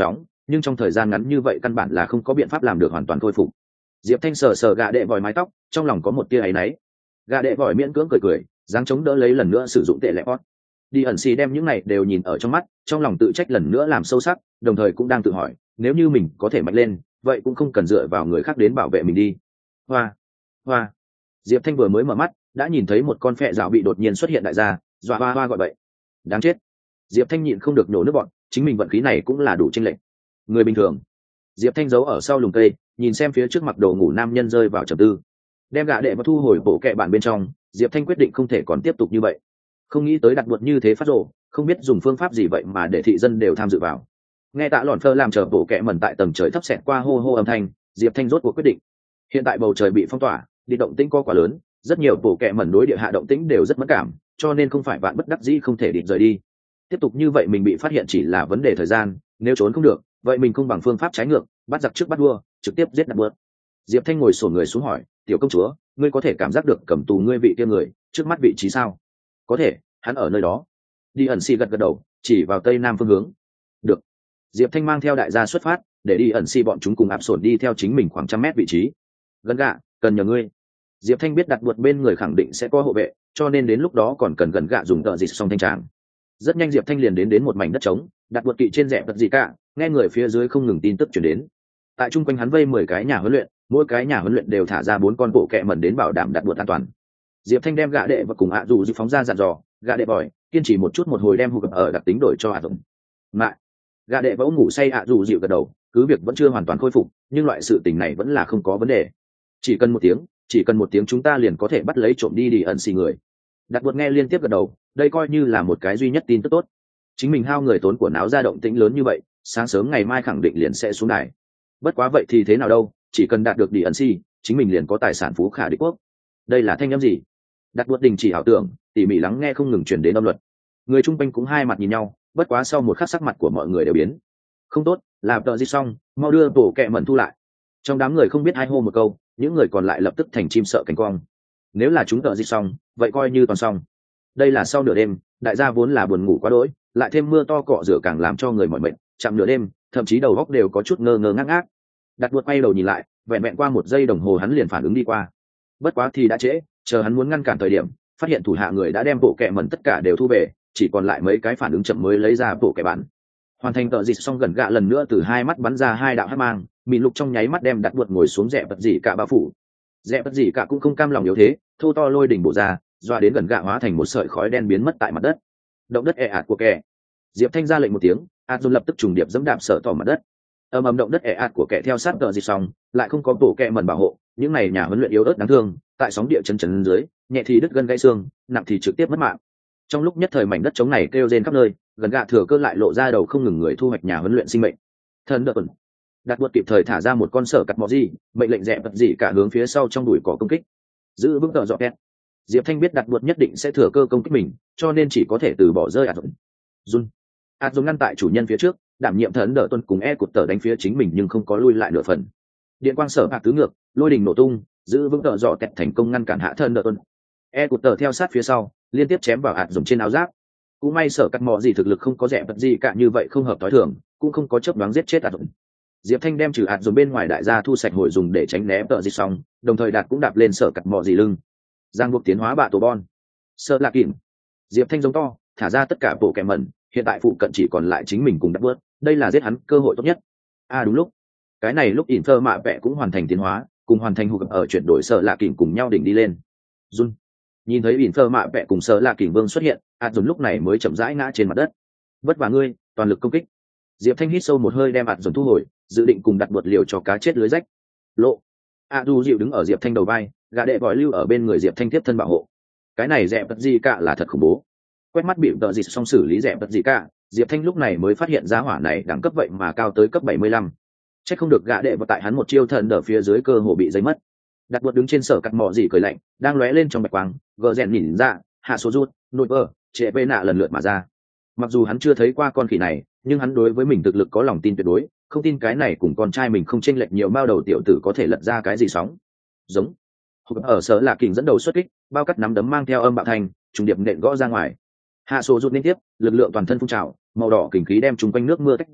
nhưng trong thời gian ngắn như vậy căn bản là không có biện pháp làm được hoàn toàn khôi phục. Diệp Thanh sờ sờ gã đệ vòi mái tóc, trong lòng có một tia áy náy. Gã đệ vòi miễn cưỡng cười cười, dáng chống đỡ lấy lần nữa sử dụng tệ lệ pot. Đi ẩn xì đem những này đều nhìn ở trong mắt, trong lòng tự trách lần nữa làm sâu sắc, đồng thời cũng đang tự hỏi, nếu như mình có thể mạnh lên, vậy cũng không cần dựa vào người khác đến bảo vệ mình đi. Hoa, hoa. Diệp Thanh vừa mới mở mắt, đã nhìn thấy một con phệ rào bị đột nhiên xuất hiện đại gia, dọa hoa hoa gọi bậy. Đáng chết. Diệp Thanh nhịn không được nhổ nước bọn, chính mình vận khí này cũng là đủ chênh lệch. Người bình thường. Diệp Thanh giấu ở sau lùm cây, nhìn xem phía trước mặc đồ ngủ nam nhân rơi vào trầm tư. Đem gã đệ và thu hồi bộ kệ bản bên trong, Diệp Thanh quyết định không thể còn tiếp tục như vậy. Không nghĩ tới đặt buộc như thế phát rồ, không biết dùng phương pháp gì vậy mà để thị dân đều tham dự vào. Nghe Tạ Lọn Phơ làm chờ bộ kệ mẩn tại tầng trời thấp xẹt qua hô hô âm thanh, Diệp Thanh rốt cuộc quyết định. Hiện tại bầu trời bị phong tỏa, đi động tĩnh có quá lớn, rất nhiều bộ kệ mẩn đối địa hạ động tĩnh đều rất mất cảm, cho nên không phải vạn bất đắc dĩ không thể định rời đi. Tiếp tục như vậy mình bị phát hiện chỉ là vấn đề thời gian, nếu trốn không được, vậy mình không bằng phương pháp trái ngược, bắt giặc trước bắt vua, trực tiếp giết đặt bớt. Diệp Thanh ngồi xổm người xuống hỏi, tiểu công chúa, ngươi có thể cảm giác được cầm tù ngươi vị kia người trước mắt vị trí sao? Có thể, hắn ở nơi đó. Đi ẩn si gật gật đầu, chỉ vào tây nam phương hướng. Được. Diệp Thanh mang theo đại gia xuất phát, để đi ẩn si bọn chúng cùng áp sổn đi theo chính mình khoảng trăm mét vị trí. Gần gạ, cần nhờ ngươi. Diệp Thanh biết đặt buộc bên người khẳng định sẽ có hộ vệ, cho nên đến lúc đó còn cần gần gạ dùng tợ dịch xong thanh tràng. Rất nhanh Diệp Thanh liền đến đến một mảnh đất trống, đặt buộc kỵ trên rẽ vật gì cả, nghe người phía dưới không ngừng tin tức truyền đến. Tại trung quanh hắn vây mười cái nhà huấn luyện, mỗi cái nhà huấn luyện đều thả ra bốn con bộ kệ mẩn đến bảo đảm đặt buộc an toàn. Diệp Thanh đem gã đệ và cùng ạ dù dịp phóng ra dặn dò, gã đệ bòi kiên trì một chút một hồi đem hụt ở đặc tính đổi cho ạ dùng. Mại, gã đệ vỗ ngủ say ạ dù dịu gật đầu, cứ việc vẫn chưa hoàn toàn khôi phục, nhưng loại sự tình này vẫn là không có vấn đề. Chỉ cần một tiếng, chỉ cần một tiếng chúng ta liền có thể bắt lấy trộm đi đi ẩn xì người. Đặt buộc nghe liên tiếp gật đầu, đây coi như là một cái duy nhất tin tức tốt. Chính mình hao người tốn của náo ra động tĩnh lớn như vậy, sáng sớm ngày mai khẳng định liền sẽ xuống đài. Bất quá vậy thì thế nào đâu, chỉ cần đạt được đi ẩn xì, chính mình liền có tài sản phú khả đế quốc. Đây là thanh âm gì? Đặt buộc đình chỉ ảo tưởng, tỉ mỉ lắng nghe không ngừng truyền đến âm luật. Người chung quanh cũng hai mặt nhìn nhau, bất quá sau một khắc sắc mặt của mọi người đều biến. Không tốt, làm tợ gì xong, mau đưa bộ kệ mẩn thu lại. Trong đám người không biết ai hô một câu, những người còn lại lập tức thành chim sợ cánh cong. Nếu là chúng tợ gì xong, vậy coi như toàn xong. Đây là sau nửa đêm, đại gia vốn là buồn ngủ quá đỗi, lại thêm mưa to cọ rửa càng làm cho người mỏi mệt, chạm nửa đêm, thậm chí đầu óc đều có chút ngơ ngơ ngác ngác. Đặt buộc quay đầu nhìn lại, vẹn vẹn qua một giây đồng hồ hắn liền phản ứng đi qua. Bất quá thì đã trễ, chờ hắn muốn ngăn cản thời điểm, phát hiện thủ hạ người đã đem bộ kệ mẩn tất cả đều thu về, chỉ còn lại mấy cái phản ứng chậm mới lấy ra bộ kệ bản. Hoàn thành tợ dịch xong gần gạ lần nữa từ hai mắt bắn ra hai đạo hắc mang, mịn lục trong nháy mắt đem đặt buộc ngồi xuống rẽ bật gì cả bao phủ. Rẽ bật gì cả cũng không cam lòng yếu thế, thô to lôi đỉnh bổ ra, doa đến gần gạ hóa thành một sợi khói đen biến mất tại mặt đất. Động đất ẹ ạt của kẻ. Diệp Thanh ra lệnh một tiếng, ạt dồn lập tức trùng điệp dẫm đạp sở tỏ mặt đất. Ầm ầm động đất ẹ ạt của kẻ theo sát tợ dịch xong, lại không có bộ kệ mẩn bảo hộ, những này nhà huấn luyện yếu ớt đáng thương, tại sóng địa chấn chấn dưới, nhẹ thì đứt gân gãy xương, nặng thì trực tiếp mất mạng. Trong lúc nhất thời mảnh đất trống này kêu rên khắp nơi, gần gạ thừa cơ lại lộ ra đầu không ngừng người thu hoạch nhà huấn luyện sinh mệnh. Thần đợt đặt buộc kịp thời thả ra một con sở cắt mò gì, mệnh lệnh rẽ vật gì cả hướng phía sau trong đùi cỏ công kích. Giữ vững tợ dọ kẹt. Diệp Thanh biết đặt buộc nhất định sẽ thừa cơ công kích mình, cho nên chỉ có thể từ bỏ rơi ạt dùng. Jun. ạt dùng ngăn tại chủ nhân phía trước, đảm nhiệm thần đỡ tuân cùng e cụt tờ đánh phía chính mình nhưng không có lui lại nửa phần. Điện quang sở hạt tứ ngược, lôi đình nổ tung, giữ vững tợ dọ kẹt thành công ngăn cản hạ thần đỡ tuân. E cụt tờ theo sát phía sau, liên tiếp chém vào ạt dùng trên áo giáp. Cũng may sở cắt mò gì thực lực không có rẻ vật gì cả như vậy không hợp tối thường, cũng không có chớp đoán giết chết ạt dùng. Diệp Thanh đem trừ ạt dùng bên ngoài đại gia thu sạch hồi dùng để tránh né tợ dịch xong, đồng thời đạt cũng đạp lên sở cắt mò gì lưng. Giang buộc tiến hóa bạ tổ bon. Sợ lạc kìm. Diệp Thanh giống to, thả ra tất cả bộ kẻ mẩn, hiện tại phụ cận chỉ còn lại chính mình cùng đắp bớt, đây là giết hắn cơ hội tốt nhất. À đúng lúc, cái này lúc ỉn thơ mạ vẽ cũng hoàn thành tiến hóa, cùng hoàn thành hụt ở chuyển đổi sợ lạc kìm cùng nhau đỉnh đi lên. Jun. Nhìn thấy ỉn thơ mạ vẽ cùng sợ lạc kìm vương xuất hiện, ạt dùng lúc này mới chậm rãi ngã trên mặt đất. Vất vả ngươi, toàn lực công kích. Diệp Thanh hít sâu một hơi đem ạt dùng thu hồi, dự định cùng đặt bột liều cho cá chết lưới rách. Lộ. A Du dịu đứng ở Diệp Thanh đầu vai, gã đệ vòi lưu ở bên người Diệp Thanh tiếp thân bảo hộ. Cái này dẹp vật gì cả là thật khủng bố. Quét mắt bị tợ dịch xong xử lý dẹp vật gì cả, Diệp Thanh lúc này mới phát hiện giá hỏa này đẳng cấp vậy mà cao tới cấp bảy mươi lăm. Chắc không được gã đệ vào tại hắn một chiêu thần ở phía dưới cơ hồ bị giấy mất. Đặt bột đứng trên sở cắt mỏ gì cười lạnh, đang lóe lên trong bạch quang, gờ rèn nhìn ra, hạ số rút, nội vơ, trệ vê nạ lần lượt mà ra. Mặc dù hắn chưa thấy qua con khỉ này, nhưng hắn đối với mình thực lực có lòng tin tuyệt đối, không tin cái này cùng con trai mình không chênh lệch nhiều bao đầu tiểu tử có thể lật ra cái gì sóng. Giống. Ở sở là kình dẫn đầu xuất kích, bao cắt nắm đấm mang theo âm bạo thành, trùng điệp nện gõ ra ngoài. Hạ số rút liên tiếp, lực lượng toàn thân phun trào, màu đỏ kình khí đem chúng quanh nước mưa tách ra,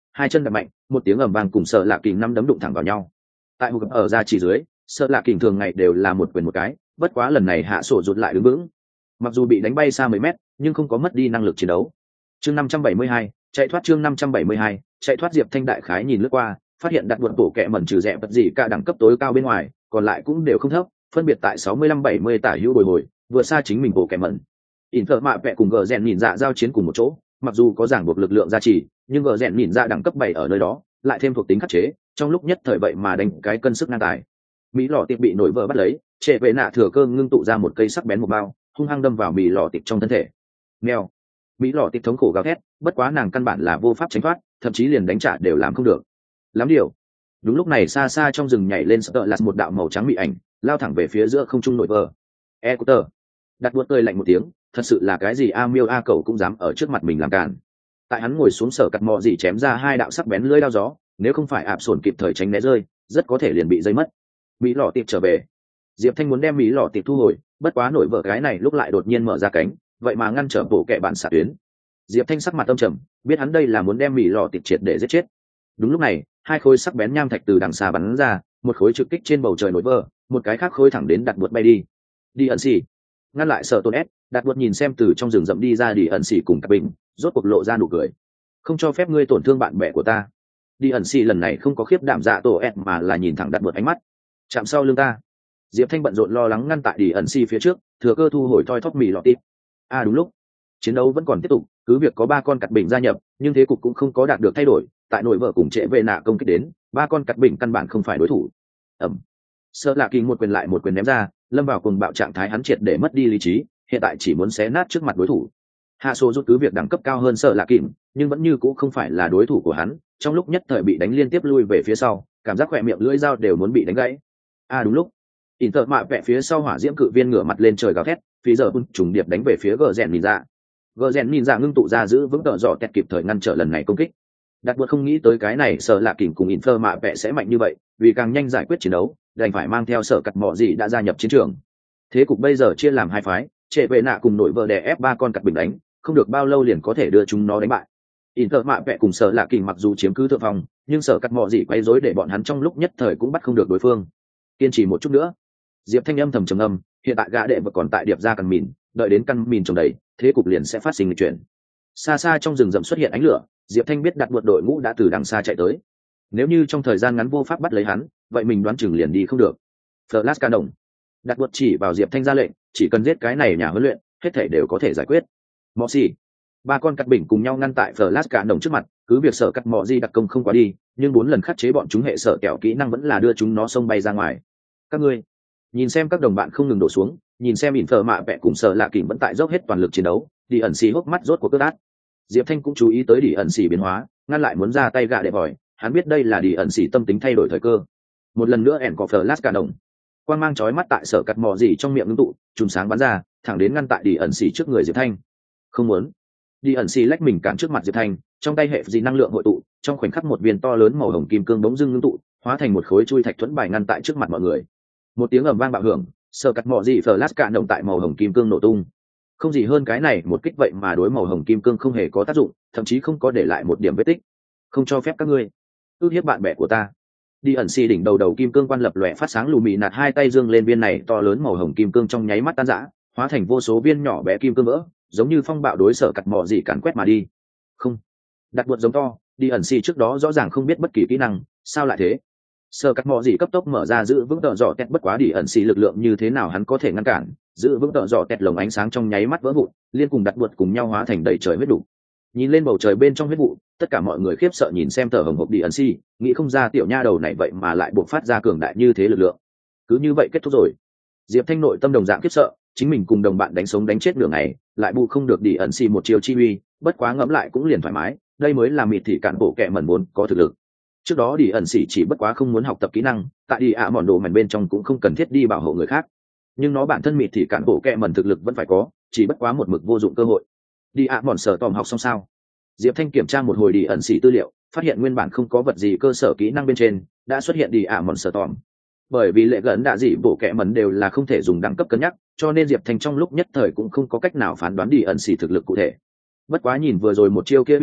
hai chân đập mạnh, một tiếng ầm vang cùng sợ lạ kình năm đấm đụng thẳng vào nhau. Tại hụt ở ra chỉ dưới, sợ lạ kình thường ngày đều là một quyền một cái, bất quá lần này hạ sổ rụt lại đứng vững. Mặc dù bị đánh bay xa mười mét, nhưng không có mất đi năng lực chiến đấu. Chương năm trăm bảy mươi hai, chạy thoát chương năm trăm bảy mươi hai, chạy thoát Diệp Thanh đại khái nhìn lướt qua, phát hiện đặt buộc bổ kẹ mẩn trừ rẻ vật gì cả đẳng cấp tối cao bên ngoài, còn lại cũng đều không thấp, phân biệt tại sáu mươi lăm bảy mươi tả hữu bồi hồi, vừa xa chính mình bổ kẹ mẩn. Inter mạ vẽ cùng gờ rèn nhìn dạ giao chiến cùng một chỗ, mặc dù có ràng buộc lực lượng gia trì, nhưng gờ rèn nhìn dạ đẳng cấp bảy ở nơi đó, lại thêm thuộc tính khắc chế, trong lúc nhất thời vậy mà đánh cái cân sức ngang tài. Mỹ lọ tiệp bị nổi vỡ bắt lấy, trệ vệ nạ thừa cơ ngưng tụ ra một cây sắc bén một bao, hung hăng đâm vào Mỹ lọ tiệp trong thân thể. Mèo. Mỹ lọ tiệp thống khổ gào thét, bất quá nàng căn bản là vô pháp tránh thoát, thậm chí liền đánh trả đều làm không được. Lắm điều. Đúng lúc này xa xa trong rừng nhảy lên sợ lạt một đạo màu trắng mị ảnh, lao thẳng về phía giữa không trung nổi vỡ. Ecuter. Đặt buốt tơi lạnh một tiếng, thật sự là cái gì a miêu a cẩu cũng dám ở trước mặt mình làm cản. Tại hắn ngồi xuống sở cặt mò gì chém ra hai đạo sắc bén lưỡi đao gió, nếu không phải ạp sồn kịp thời tránh né rơi, rất có thể liền bị dây mất. Mỹ lọ tiệp trở về. Diệp Thanh muốn đem Mỹ lọ tiệp thu hồi, bất quá nổi vỡ cái này lúc lại đột nhiên mở ra cánh, vậy mà ngăn trở bộ kệ bản xạ tuyến. Diệp Thanh sắc mặt âm trầm, biết hắn đây là muốn đem Mỹ lọ tiệp triệt để giết chết. Đúng lúc này, hai khối sắc bén nham thạch từ đằng xa bắn ra, một khối trực kích trên bầu trời nổi vỡ, một cái khác khối thẳng đến đặt buột bay đi. Đi ẩn xì, ngăn lại sợ tôn ép, đặt buột nhìn xem từ trong rừng rậm đi ra đi ẩn xì cùng cặp bình, rốt cuộc lộ ra nụ cười. Không cho phép ngươi tổn thương bạn bè của ta. Đi ẩn xì lần này không có khiếp đảm dạ tổ ép mà là nhìn thẳng đặt buột ánh mắt. Chạm sau lưng ta. Diệp Thanh bận rộn lo lắng ngăn tại đi ẩn xì phía trước, thừa cơ thu hồi thoi thóp mì lọt tít. À đúng lúc, chiến đấu vẫn còn tiếp tục, cứ việc có ba con cặt bình gia nhập, nhưng thế cục cũng không có đạt được thay đổi. Tại nội vợ cùng trễ về nạ công kích đến, ba con cặt bình căn bản không phải đối thủ. Ẩm. Sợ lạ kinh một quyền lại một quyền ném ra, lâm vào cùng bạo trạng thái hắn triệt để mất đi lý trí, hiện tại chỉ muốn xé nát trước mặt đối thủ. Hạ số rút cứ việc đẳng cấp cao hơn sợ lạ kinh, nhưng vẫn như cũ không phải là đối thủ của hắn, trong lúc nhất thời bị đánh liên tiếp lui về phía sau, cảm giác khỏe miệng lưỡi dao đều muốn bị đánh gãy. À đúng lúc, Inter mạ vẽ phía sau hỏa diễm cự viên ngửa mặt lên trời gào thét, phía giờ bun trùng điệp đánh về phía gờ rèn nhìn ra. Gờ rèn nhìn ra ngưng tụ ra giữ vững tợ dọ tẹt kịp thời ngăn trở lần này công kích. Đặt buộc không nghĩ tới cái này sợ lạ kình cùng Inter mạ vẽ sẽ mạnh như vậy, vì càng nhanh giải quyết chiến đấu, đành phải mang theo sở cặt mọ gì đã gia nhập chiến trường. Thế cục bây giờ chia làm hai phái, trệ vệ nạ cùng nội vợ đè ép ba con cặt bình đánh, không được bao lâu liền có thể đưa chúng nó đánh bại. Inter mạ vẽ cùng sở lạ kình mặc dù chiếm cứ thượng phòng, nhưng sở cặt mọ gì quay rối để bọn hắn trong lúc nhất thời cũng bắt không được đối phương. Kiên trì một chút nữa. Diệp Thanh âm thầm trầm ngâm, hiện tại gã đệ vật còn tại điệp ra căn mìn, đợi đến căn mìn trồng đầy, thế cục liền sẽ phát sinh chuyện. Xa xa trong rừng rậm xuất hiện ánh lửa, Diệp Thanh biết đặt buộc đội ngũ đã từ đằng xa chạy tới. Nếu như trong thời gian ngắn vô pháp bắt lấy hắn, vậy mình đoán chừng liền đi không được. Flash ca đồng. Đặt buộc chỉ vào Diệp Thanh ra lệnh, chỉ cần giết cái này nhà huấn luyện, hết thảy đều có thể giải quyết. Mọ xì. Ba con cắt bình cùng nhau ngăn tại Flash ca đồng trước mặt, cứ việc sở cắt mọ gì đặc công không quá đi, nhưng bốn lần khắc chế bọn chúng hệ sở kẹo kỹ năng vẫn là đưa chúng nó xông bay ra ngoài. Các ngươi nhìn xem các đồng bạn không ngừng đổ xuống, nhìn xem ỉn phở mạ vẽ cùng sợ lạ kình vẫn tại dốc hết toàn lực chiến đấu, đi ẩn xì hốc mắt rốt của cướp át. Diệp Thanh cũng chú ý tới đi ẩn xì biến hóa, ngăn lại muốn ra tay gạ đệ vòi, hắn biết đây là đi ẩn xì tâm tính thay đổi thời cơ. Một lần nữa ẻn có Flash cả đồng, quang mang chói mắt tại sở cắt mò gì trong miệng ngưng tụ, chùm sáng bắn ra, thẳng đến ngăn tại đi ẩn xì trước người Diệp Thanh. Không muốn. Đi ẩn xì lách mình cản trước mặt Diệp Thanh, trong tay hệ gì năng lượng hội tụ, trong khoảnh khắc một viên to lớn màu hồng kim cương bỗng dưng ngưng tụ, hóa thành một khối chui thạch thuẫn bài ngăn tại trước mặt mọi người. Một tiếng ầm vang bạo hưởng, sở cắt mò gì Flash cả đồng tại màu hồng kim cương nổ tung. Không gì hơn cái này một kích vậy mà đối màu hồng kim cương không hề có tác dụng, thậm chí không có để lại một điểm vết tích. Không cho phép các ngươi ước hiếp bạn bè của ta. Đi ẩn xì đỉnh đầu đầu kim cương quan lập lòe phát sáng lù mì nạt hai tay dương lên viên này to lớn màu hồng kim cương trong nháy mắt tan rã, hóa thành vô số viên nhỏ bé kim cương vỡ, giống như phong bạo đối sở cắt mò gì càn quét mà đi. Không. Đặt buột giống to, đi ẩn xì trước đó rõ ràng không biết bất kỳ kỹ năng, sao lại thế? Sở cắt mò gì cấp tốc mở ra giữ vững tợ dọ tẹt, bất quá đi ẩn xì lực lượng như thế nào hắn có thể ngăn cản, giữ vững tợ dọ tẹt lồng ánh sáng trong nháy mắt vỡ vụn, liên cùng đặt buột cùng nhau hóa thành đầy trời huyết đủ. Nhìn lên bầu trời bên trong huyết vụ, tất cả mọi người khiếp sợ nhìn xem tờ hồng hộc đi ẩn xì, nghĩ không ra tiểu nha đầu này vậy mà lại buộc phát ra cường đại như thế lực lượng. Cứ như vậy kết thúc rồi. Diệp Thanh nội tâm đồng dạng khiếp sợ, chính mình cùng đồng bạn đánh sống đánh chết nửa ngày, lại bù không được đi ẩn xì một chiều chi uy, bất quá ngẫm lại cũng liền thoải mái, đây mới là mịt thị cản bộ kệ mẩn muốn có thực lực. Trước đó đi ẩn xì chỉ bất quá không muốn học tập kỹ năng, tại đi ạ mòn đồ mảnh bên trong cũng không cần thiết đi bảo hộ người khác, nhưng nó bản thân mịt thị cản bộ kệ mẩn thực lực vẫn phải có, chỉ bất quá một mực vô dụng cơ hội. Đi ạ mòn sở tòm học xong sao? Diệp Thanh kiểm tra một hồi đi ẩn xì tư liệu, phát hiện nguyên bản không có vật gì cơ sở kỹ năng bên trên đã xuất hiện đi ạ mòn sở tòm. Bởi vì lệ gần đạ dị bộ kệ mẩn đều là không thể dùng đẳng cấp cân nhắc, cho nên Diệp Thanh trong lúc nhất thời cũng không có cách nào phán đoán đi ẩn xì thực lực cụ thể. Bất quá nhìn vừa rồi một chiêu kia uy lực,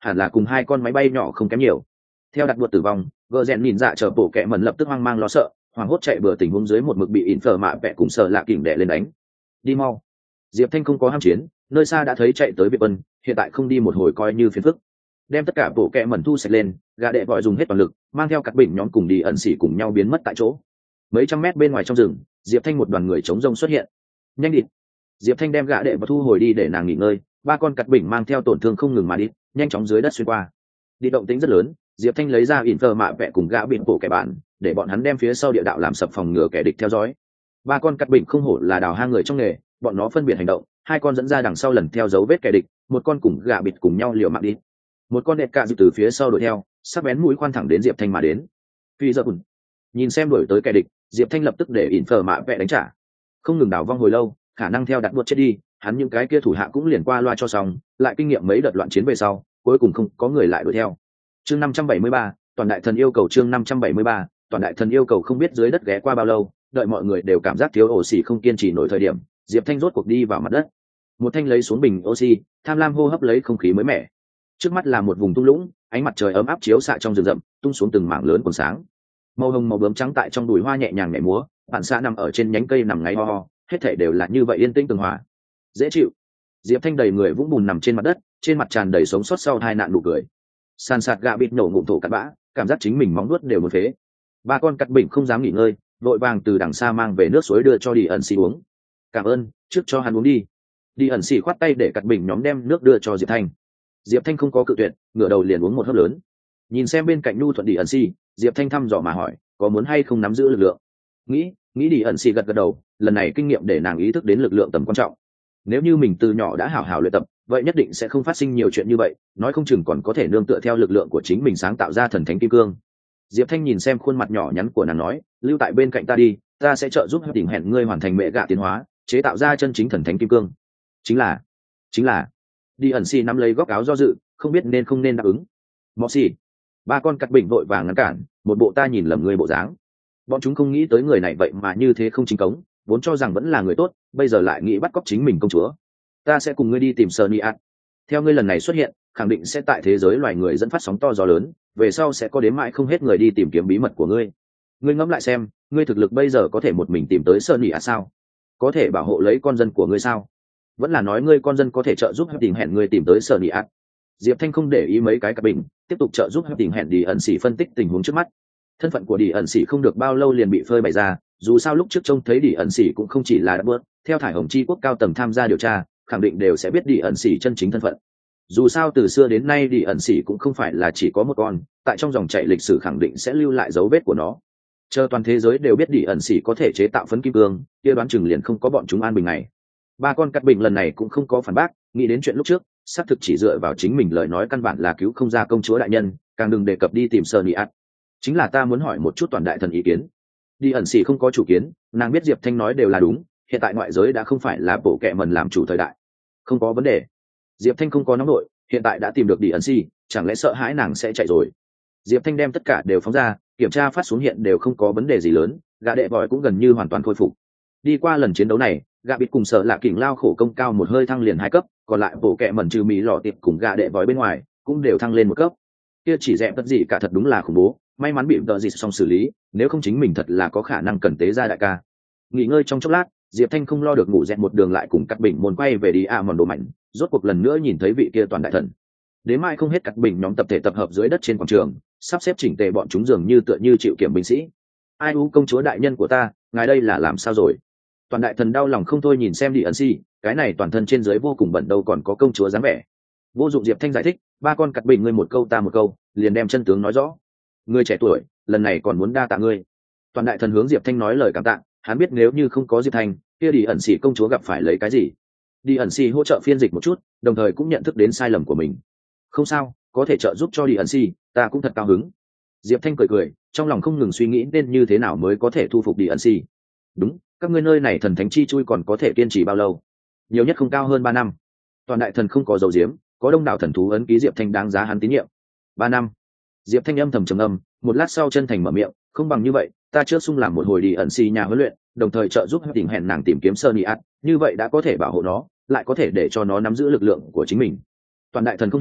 hẳn là cùng hai con máy bay nhỏ không kém nhiều. Theo đặt buộc tử vong, gờ rèn nhìn dạ chờ bộ kẹ mẩn lập tức hoang mang lo sợ, hoảng hốt chạy bừa tình huống dưới một mực bị ỉn phở mạ vẹ cùng sợ lạ kỉnh đè lên đánh. Đi mau. Diệp Thanh không có ham chiến, nơi xa đã thấy chạy tới Việt Vân, hiện tại không đi một hồi coi như phiền phức. Đem tất cả bộ kẹ mẩn thu sạch lên, gã đệ vội dùng hết toàn lực, mang theo các bình nhóm cùng đi ẩn xỉ cùng nhau biến mất tại chỗ. Mấy trăm mét bên ngoài trong rừng, Diệp Thanh một đoàn người chống rông xuất hiện. Nhanh đi. Diệp Thanh đem gã đệ và thu hồi đi để nàng nghỉ ngơi, ba con cặt bình mang theo tổn thương không ngừng mà đi, nhanh chóng dưới đất xuyên qua. Đi động tĩnh rất lớn, Diệp Thanh lấy ra ỉn phơ mạ vẹ cùng gã biển bộ kẻ bạn, để bọn hắn đem phía sau địa đạo làm sập phòng ngừa kẻ địch theo dõi. Ba con cắt bình không hổ là đào hang người trong nghề, bọn nó phân biệt hành động, hai con dẫn ra đằng sau lần theo dấu vết kẻ địch, một con cùng gã bịt cùng nhau liều mạng đi. Một con đẹp cạ dự từ phía sau đuổi theo, sắc bén mũi khoan thẳng đến Diệp Thanh mà đến. Phi giờ bùn. Nhìn xem đuổi tới kẻ địch, Diệp Thanh lập tức để ỉn phơ mạ vẹ đánh trả. Không ngừng đảo vong hồi lâu, khả năng theo đặt buộc chết đi, hắn những cái kia thủ hạ cũng liền qua loa cho xong, lại kinh nghiệm mấy đợt loạn chiến về sau, cuối cùng không có người lại đuổi theo. Chương năm trăm bảy mươi ba, toàn đại thần yêu cầu chương năm trăm bảy mươi ba, toàn đại thần yêu cầu không biết dưới đất ghé qua bao lâu, đợi mọi người đều cảm giác thiếu oxy không kiên trì nổi thời điểm, Diệp Thanh rốt cuộc đi vào mặt đất. Một thanh lấy xuống bình oxy, tham lam hô hấp lấy không khí mới mẻ. Trước mắt là một vùng thung lũng, ánh mặt trời ấm áp chiếu xạ trong rừng rậm, tung xuống từng mảng lớn còn sáng. Màu hồng màu bướm trắng tại trong đùi hoa nhẹ nhàng nhảy múa, bạn xa nằm ở trên nhánh cây nằm ngáy ho ho, hết thảy đều là như vậy yên tĩnh tường hòa. Dễ chịu. Diệp Thanh đầy người vũng bùn nằm trên mặt đất, trên mặt tràn đầy sống sót sau hai nạn nụ cười. Sàn sạt gạ bịt nổ ngụm thổ cắt bã, cảm giác chính mình móng nuốt đều muốn phế. Ba con cắt bình không dám nghỉ ngơi, vội vàng từ đằng xa mang về nước suối đưa cho đi ẩn xì uống. Cảm ơn, trước cho hắn uống đi. Đi ẩn xì khoát tay để cắt bình nhóm đem nước đưa cho Diệp Thanh. Diệp Thanh không có cự tuyệt, ngửa đầu liền uống một hớp lớn. Nhìn xem bên cạnh nhu thuận đi ẩn xì, Diệp Thanh thăm dò mà hỏi, có muốn hay không nắm giữ lực lượng? Nghĩ, nghĩ đi ẩn xì gật gật đầu, lần này kinh nghiệm để nàng ý thức đến lực lượng tầm quan trọng. Nếu như mình từ nhỏ đã hảo hảo luyện tập, vậy nhất định sẽ không phát sinh nhiều chuyện như vậy, nói không chừng còn có thể nương tựa theo lực lượng của chính mình sáng tạo ra thần thánh kim cương. Diệp Thanh nhìn xem khuôn mặt nhỏ nhắn của nàng nói, lưu tại bên cạnh ta đi, ta sẽ trợ giúp đỉnh hẹn ngươi hoàn thành mẹ gạ tiến hóa, chế tạo ra chân chính thần thánh kim cương. Chính là, chính là. Đi ẩn xì nắm lấy góc áo do dự, không biết nên không nên đáp ứng. Mọ xì. Ba con cắt bình vội vàng ngăn cản, một bộ ta nhìn lầm ngươi bộ dáng. Bọn chúng không nghĩ tới người này vậy mà như thế không chính cống, vốn cho rằng vẫn là người tốt, bây giờ lại nghĩ bắt cóc chính mình công chúa. Ta sẽ cùng ngươi đi tìm Sơn Niat. Theo ngươi lần này xuất hiện, khẳng định sẽ tại thế giới loài người dẫn phát sóng to gió lớn, về sau sẽ có đến mãi không hết người đi tìm kiếm bí mật của ngươi. Ngươi ngẫm lại xem, ngươi thực lực bây giờ có thể một mình tìm tới Sơn Niat sao? Có thể bảo hộ lấy con dân của ngươi sao? Vẫn là nói ngươi con dân có thể trợ giúp tìm hẹn ngươi tìm tới Sơn Niat? Diệp Thanh không để ý mấy cái cặp bình, tiếp tục trợ giúp tìm hẹn đi ẩn sĩ phân tích tình huống trước mắt. Thân phận của đi ẩn sĩ không được bao lâu liền bị phơi bày ra, dù sao lúc trước trông thấy đi ẩn sĩ cũng không chỉ là đã bớt, theo thải hồng chi quốc cao tầng tham gia điều tra, khẳng định đều sẽ biết đi ẩn sĩ chân chính thân phận. Dù sao từ xưa đến nay đi ẩn sĩ cũng không phải là chỉ có một con, tại trong dòng chảy lịch sử khẳng định sẽ lưu lại dấu vết của nó. Chờ toàn thế giới đều biết đi ẩn sĩ có thể chế tạo phấn kim cương, kia đoán chừng liền không có bọn chúng an bình này. Ba con cắt bình lần này cũng không có phản bác, nghĩ đến chuyện lúc trước, xác thực chỉ dựa vào chính mình lời nói căn bản là cứu không ra công chúa đại nhân, càng đừng đề cập đi tìm Sơn Niat. Chính là ta muốn hỏi một chút toàn đại thần ý kiến. Đi ẩn sĩ không có chủ kiến, nàng biết Diệp Thanh nói đều là đúng, hiện tại ngoại giới đã không phải là bộ kệ mần làm chủ thời đại. Không có vấn đề. Diệp Thanh không có nóng nội, hiện tại đã tìm được đi ẩn sĩ, chẳng lẽ sợ hãi nàng sẽ chạy rồi. Diệp Thanh đem tất cả đều phóng ra, kiểm tra phát xuống hiện đều không có vấn đề gì lớn, gã đệ vòi cũng gần như hoàn toàn khôi phục. Đi qua lần chiến đấu này, gã bịt cùng sợ lạ kỉnh lao khổ công cao một hơi thăng liền hai cấp, còn lại bộ kệ mần trừ mỹ lọ tiệp cùng gã đệ vòi bên ngoài cũng đều thăng lên một cấp. Kia chỉ dẹp tất gì cả thật đúng là khủng bố, may mắn bị đợt gì xong xử lý, nếu không chính mình thật là có khả năng cần tế ra đại ca. Nghỉ ngơi trong chốc lát, Diệp Thanh không lo được ngủ dẹt một đường lại cùng cắt bình môn quay về đi a mòn đồ mạnh, rốt cuộc lần nữa nhìn thấy vị kia toàn đại thần. Đến mai không hết cắt bình nhóm tập thể tập hợp dưới đất trên quảng trường, sắp xếp chỉnh tề bọn chúng dường như tựa như chịu kiểm binh sĩ. Ai u công chúa đại nhân của ta, ngài đây là làm sao rồi? Toàn đại thần đau lòng không thôi nhìn xem đi ẩn si, cái này toàn thân trên dưới vô cùng bẩn đâu còn có công chúa dáng vẻ. Vô dụng. Diệp Thanh giải thích, ba con cắt bình ngươi một câu ta một câu, liền đem chân tướng nói rõ. Ngươi trẻ tuổi, lần này còn muốn đa tạ ngươi. Toàn đại thần hướng Diệp Thanh nói lời cảm tạ, hắn biết nếu như không có Diệp Thanh, kia đi ẩn xỉ công chúa gặp phải lấy cái gì. Đi ẩn xỉ hỗ trợ phiên dịch một chút, đồng thời cũng nhận thức đến sai lầm của mình. Không sao, có thể trợ giúp cho đi ẩn xỉ, ta cũng thật cao hứng. Diệp Thanh cười cười, trong lòng không ngừng suy nghĩ nên như thế nào mới có thể thu phục đi ẩn xỉ. Đúng, các ngươi nơi này thần thánh chi chui còn có thể kiên trì bao lâu? Nhiều nhất không cao hơn ba năm. Toàn đại thần không có dầu diếm, có đông đảo thần thú ấn ký Diệp Thanh đáng giá hắn tín nhiệm. Ba năm. Diệp Thanh âm thầm trầm âm, một lát sau chân thành mở miệng, không bằng như vậy, ta trước sung làm một hồi đi ẩn xì nhà huấn luyện, đồng thời trợ giúp tìm hẹn nàng tìm kiếm Sơn Niat, như vậy đã có thể bảo hộ nó, lại có thể để cho nó nắm giữ lực lượng của chính mình. Toàn đại thần không hiểu,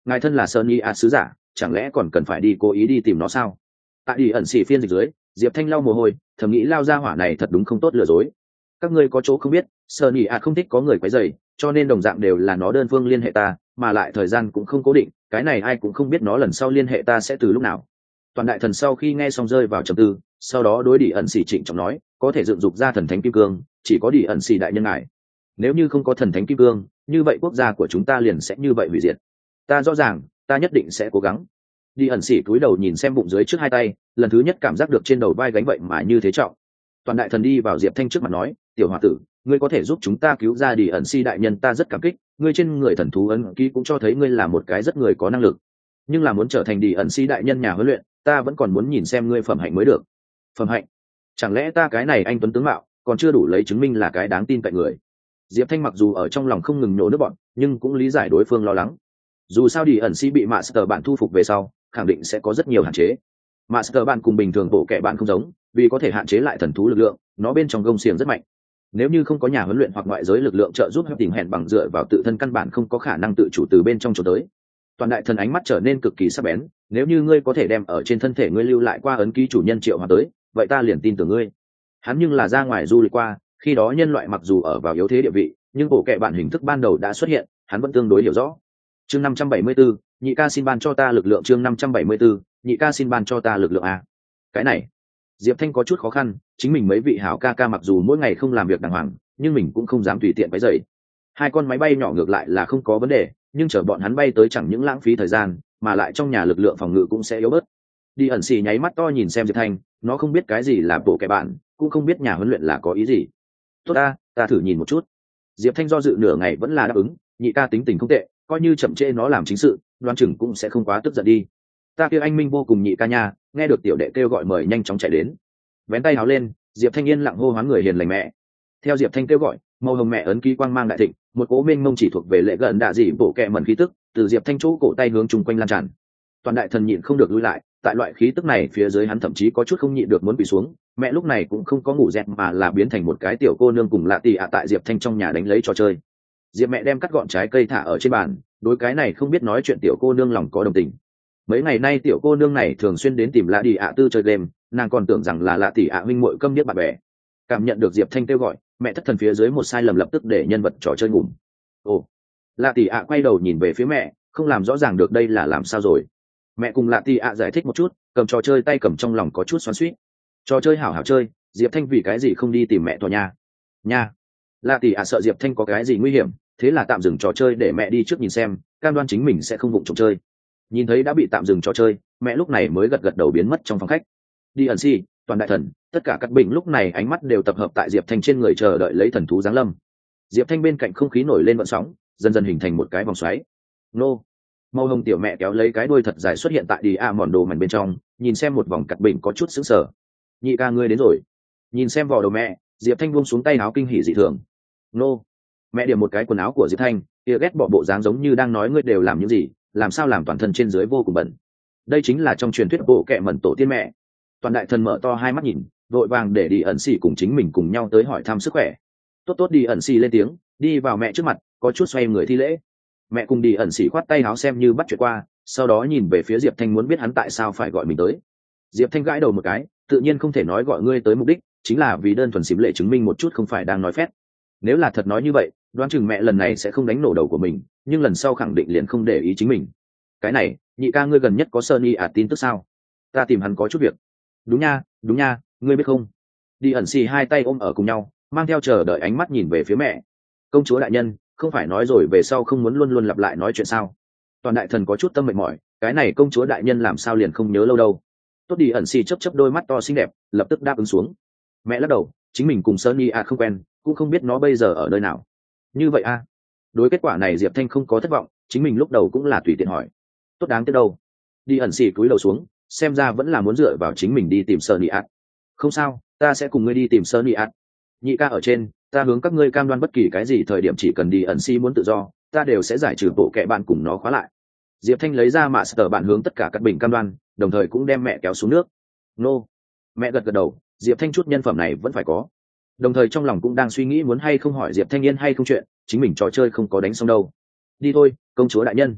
ngài thân là sơn y a sứ giả, chẳng lẽ còn cần phải đi cố ý đi tìm nó sao? Tại đi ẩn xỉ phiên dịch dưới, Diệp Thanh lau mồ hôi, thầm nghĩ lao ra hỏa này thật đúng không tốt lừa dối. Các ngươi có chỗ không biết, sơn y a không thích có người quấy rầy, cho nên đồng dạng đều là nó đơn phương liên hệ ta, mà lại thời gian cũng không cố định, cái này ai cũng không biết nó lần sau liên hệ ta sẽ từ lúc nào. Toàn đại thần sau khi nghe xong rơi vào trầm tư, sau đó đối đi ẩn xỉ trịnh trọng nói, có thể dựng dục ra thần thánh kim cương, chỉ có đi ẩn xỉ đại nhân ngài. Nếu như không có thần thánh kim cương, như vậy quốc gia của chúng ta liền sẽ như vậy hủy diệt. Ta rõ ràng, ta nhất định sẽ cố gắng. Đi ẩn xỉ cúi đầu nhìn xem bụng dưới trước hai tay, lần thứ nhất cảm giác được trên đầu vai gánh vậy mà như thế trọng. Toàn đại thần đi vào Diệp Thanh trước mặt nói, tiểu hòa tử, ngươi có thể giúp chúng ta cứu ra đi ẩn xỉ đại nhân, ta rất cảm kích. Ngươi trên người thần thú ấn ký cũng cho thấy ngươi là một cái rất người có năng lực, nhưng là muốn trở thành đi ẩn xỉ đại nhân nhà huấn luyện, ta vẫn còn muốn nhìn xem ngươi phẩm hạnh mới được. Phẩm hạnh? Chẳng lẽ ta cái này anh tuấn tướng mạo còn chưa đủ lấy chứng minh là cái đáng tin cậy người? Diệp Thanh mặc dù ở trong lòng không ngừng nhổ nước bọn, nhưng cũng lý giải đối phương lo lắng. Dù sao đi ẩn sĩ bị Master bạn thu phục về sau, khẳng định sẽ có rất nhiều hạn chế. Master bạn cùng bình thường bộ kệ bạn không giống, vì có thể hạn chế lại thần thú lực lượng, nó bên trong gông xiềng rất mạnh. Nếu như không có nhà huấn luyện hoặc ngoại giới lực lượng trợ giúp, tình hẹn bằng dựa vào tự thân căn bản không có khả năng tự chủ từ bên trong trốn tới. Toàn đại thần ánh mắt trở nên cực kỳ sắc bén, nếu như ngươi có thể đem ở trên thân thể ngươi lưu lại qua ấn ký chủ nhân triệu hóa tới, vậy ta liền tin tưởng ngươi. Hắn nhưng là ra ngoài du lịch qua, khi đó nhân loại mặc dù ở vào yếu thế địa vị, nhưng bộ kệ bản hình thức ban đầu đã xuất hiện, hắn vẫn tương đối hiểu rõ. Chương năm trăm bảy mươi bốn, nhị ca xin ban cho ta lực lượng. Chương năm trăm bảy mươi bốn, nhị ca xin ban cho ta lực lượng a. Cái này, Diệp Thanh có chút khó khăn, chính mình mấy vị hảo ca ca mặc dù mỗi ngày không làm việc đàng hoàng, nhưng mình cũng không dám tùy tiện váy dậy. Hai con máy bay nhỏ ngược lại là không có vấn đề, nhưng chở bọn hắn bay tới chẳng những lãng phí thời gian, mà lại trong nhà lực lượng phòng ngự cũng sẽ yếu bớt. Đi ẩn xì nháy mắt to nhìn xem Diệp Thanh, nó không biết cái gì là bộ kệ bạn, cũng không biết nhà huấn luyện là có ý gì. Tốt ta, ta thử nhìn một chút. Diệp Thanh do dự nửa ngày vẫn là đáp ứng, nhị ca tính tình không tệ, coi như chậm trễ nó làm chính sự, đoán chừng cũng sẽ không quá tức giận đi. Ta kêu anh minh vô cùng nhị ca nha, nghe được tiểu đệ kêu gọi mời nhanh chóng chạy đến. Vén tay háo lên, Diệp Thanh yên lặng hô hoán người hiền lành mẹ. Theo Diệp Thanh kêu gọi, màu hồng mẹ ấn ký quang mang đại thịnh, một cỗ mênh mông chỉ thuộc về lệ gần đạ dị bộ kệ mẩn khí tức, từ Diệp Thanh chỗ cổ tay hướng chung quanh lan tràn. Toàn đại thần nhịn không được lui lại, tại loại khí tức này phía dưới hắn thậm chí có chút không nhịn được muốn bị xuống. Mẹ lúc này cũng không có ngủ dẹt mà là biến thành một cái tiểu cô nương cùng lạ tì ạ tại Diệp Thanh trong nhà đánh lấy trò chơi. Diệp mẹ đem cắt gọn trái cây thả ở trên bàn, đối cái này không biết nói chuyện tiểu cô nương lòng có đồng tình. Mấy ngày nay tiểu cô nương này thường xuyên đến tìm lạ tì ạ tư chơi game, nàng còn tưởng rằng là lạ tì ạ huynh muội câm điếc bạn bè. Cảm nhận được Diệp Thanh kêu gọi, mẹ thất thần phía dưới một sai lầm lập tức để nhân vật trò chơi ngủm. Ồ, lạ tì ạ quay đầu nhìn về phía mẹ, không làm rõ ràng được đây là làm sao rồi. Mẹ cùng lạ tì ạ giải thích một chút, cầm trò chơi tay cầm trong lòng có chút xoắn xuýt. Trò chơi hảo hảo chơi, Diệp Thanh vì cái gì không đi tìm mẹ tòa nhà nha. Lạ tì ạ sợ Diệp Thanh có cái gì nguy hiểm, thế là tạm dừng trò chơi để mẹ đi trước nhìn xem, cam đoan chính mình sẽ không vụng trộm chơi. Nhìn thấy đã bị tạm dừng trò chơi, mẹ lúc này mới gật gật đầu biến mất trong phòng khách. Đi ẩn si, toàn đại thần, tất cả các bình lúc này ánh mắt đều tập hợp tại Diệp Thanh trên người chờ đợi lấy thần thú giáng lâm. Diệp Thanh bên cạnh không khí nổi lên vận sóng, dần dần hình thành một cái vòng xoáy. Nô, màu hồng tiểu mẹ kéo lấy cái đuôi thật dài xuất hiện tại đi a mòn đồ mảnh bên trong, nhìn xem một vòng cặt bình có chút sững sờ. Nhị ca ngươi đến rồi. Nhìn xem vỏ đầu mẹ, Diệp Thanh buông xuống tay áo kinh hỉ dị thường. Nô, mẹ điểm một cái quần áo của Diệp Thanh, kia ghét bỏ bộ dáng giống như đang nói ngươi đều làm những gì, làm sao làm toàn thân trên dưới vô cùng bẩn. Đây chính là trong truyền thuyết bộ kệ mẩn tổ tiên mẹ. Toàn đại thần mở to hai mắt nhìn, vội vàng để đi ẩn xì cùng chính mình cùng nhau tới hỏi thăm sức khỏe. Tốt tốt, đi ẩn xì lên tiếng, đi vào mẹ trước mặt, có chút xoay người thi lễ. Mẹ cùng đi ẩn xì khoát tay áo xem như bắt chuyện qua, sau đó nhìn về phía Diệp Thanh muốn biết hắn tại sao phải gọi mình tới. Diệp Thanh gãi đầu một cái, tự nhiên không thể nói gọi ngươi tới mục đích chính là vì đơn thuần xím lệ chứng minh một chút không phải đang nói phét. Nếu là thật nói như vậy, đoán chừng mẹ lần này sẽ không đánh nổ đầu của mình, nhưng lần sau khẳng định liền không để ý chính mình. Cái này, nhị ca ngươi gần nhất có Sunny à tin tức sao? Ta tìm hắn có chút việc. Đúng nha, đúng nha, ngươi biết không? Đi ẩn xì hai tay ôm ở cùng nhau, mang theo chờ đợi ánh mắt nhìn về phía mẹ. Công chúa đại nhân, không phải nói rồi về sau không muốn luôn luôn lặp lại nói chuyện sao? Toàn đại thần có chút tâm mệt mỏi, cái này công chúa đại nhân làm sao liền không nhớ lâu đâu. Tốt, đi ẩn xì chớp chớp đôi mắt to xinh đẹp, lập tức đáp ứng xuống. Mẹ lắc đầu, chính mình cùng Sunny à không quen, cũng không biết nó bây giờ ở nơi nào. Như vậy a? À? Đối kết quả này Diệp Thanh không có thất vọng, chính mình lúc đầu cũng là tùy tiện hỏi. Tốt đáng tiếc đâu. Đi ẩn xì cúi đầu xuống, xem ra vẫn là muốn dựa vào chính mình đi tìm Sunny à. Không sao, ta sẽ cùng ngươi đi tìm Sunny à. Nhị ca ở trên, ta hướng các ngươi cam đoan bất kỳ cái gì thời điểm chỉ cần đi ẩn xì muốn tự do, ta đều sẽ giải trừ bộ kệ bạn cùng nó khóa lại. Diệp Thanh lấy ra mạ sở bạn hướng tất cả các bình cam đoan, đồng thời cũng đem mẹ kéo xuống nước. Nô. Mẹ gật gật đầu, Diệp Thanh chút nhân phẩm này vẫn phải có. Đồng thời trong lòng cũng đang suy nghĩ muốn hay không hỏi Diệp Thanh Yên hay không chuyện, chính mình trò chơi không có đánh xong đâu. Đi thôi, công chúa đại nhân.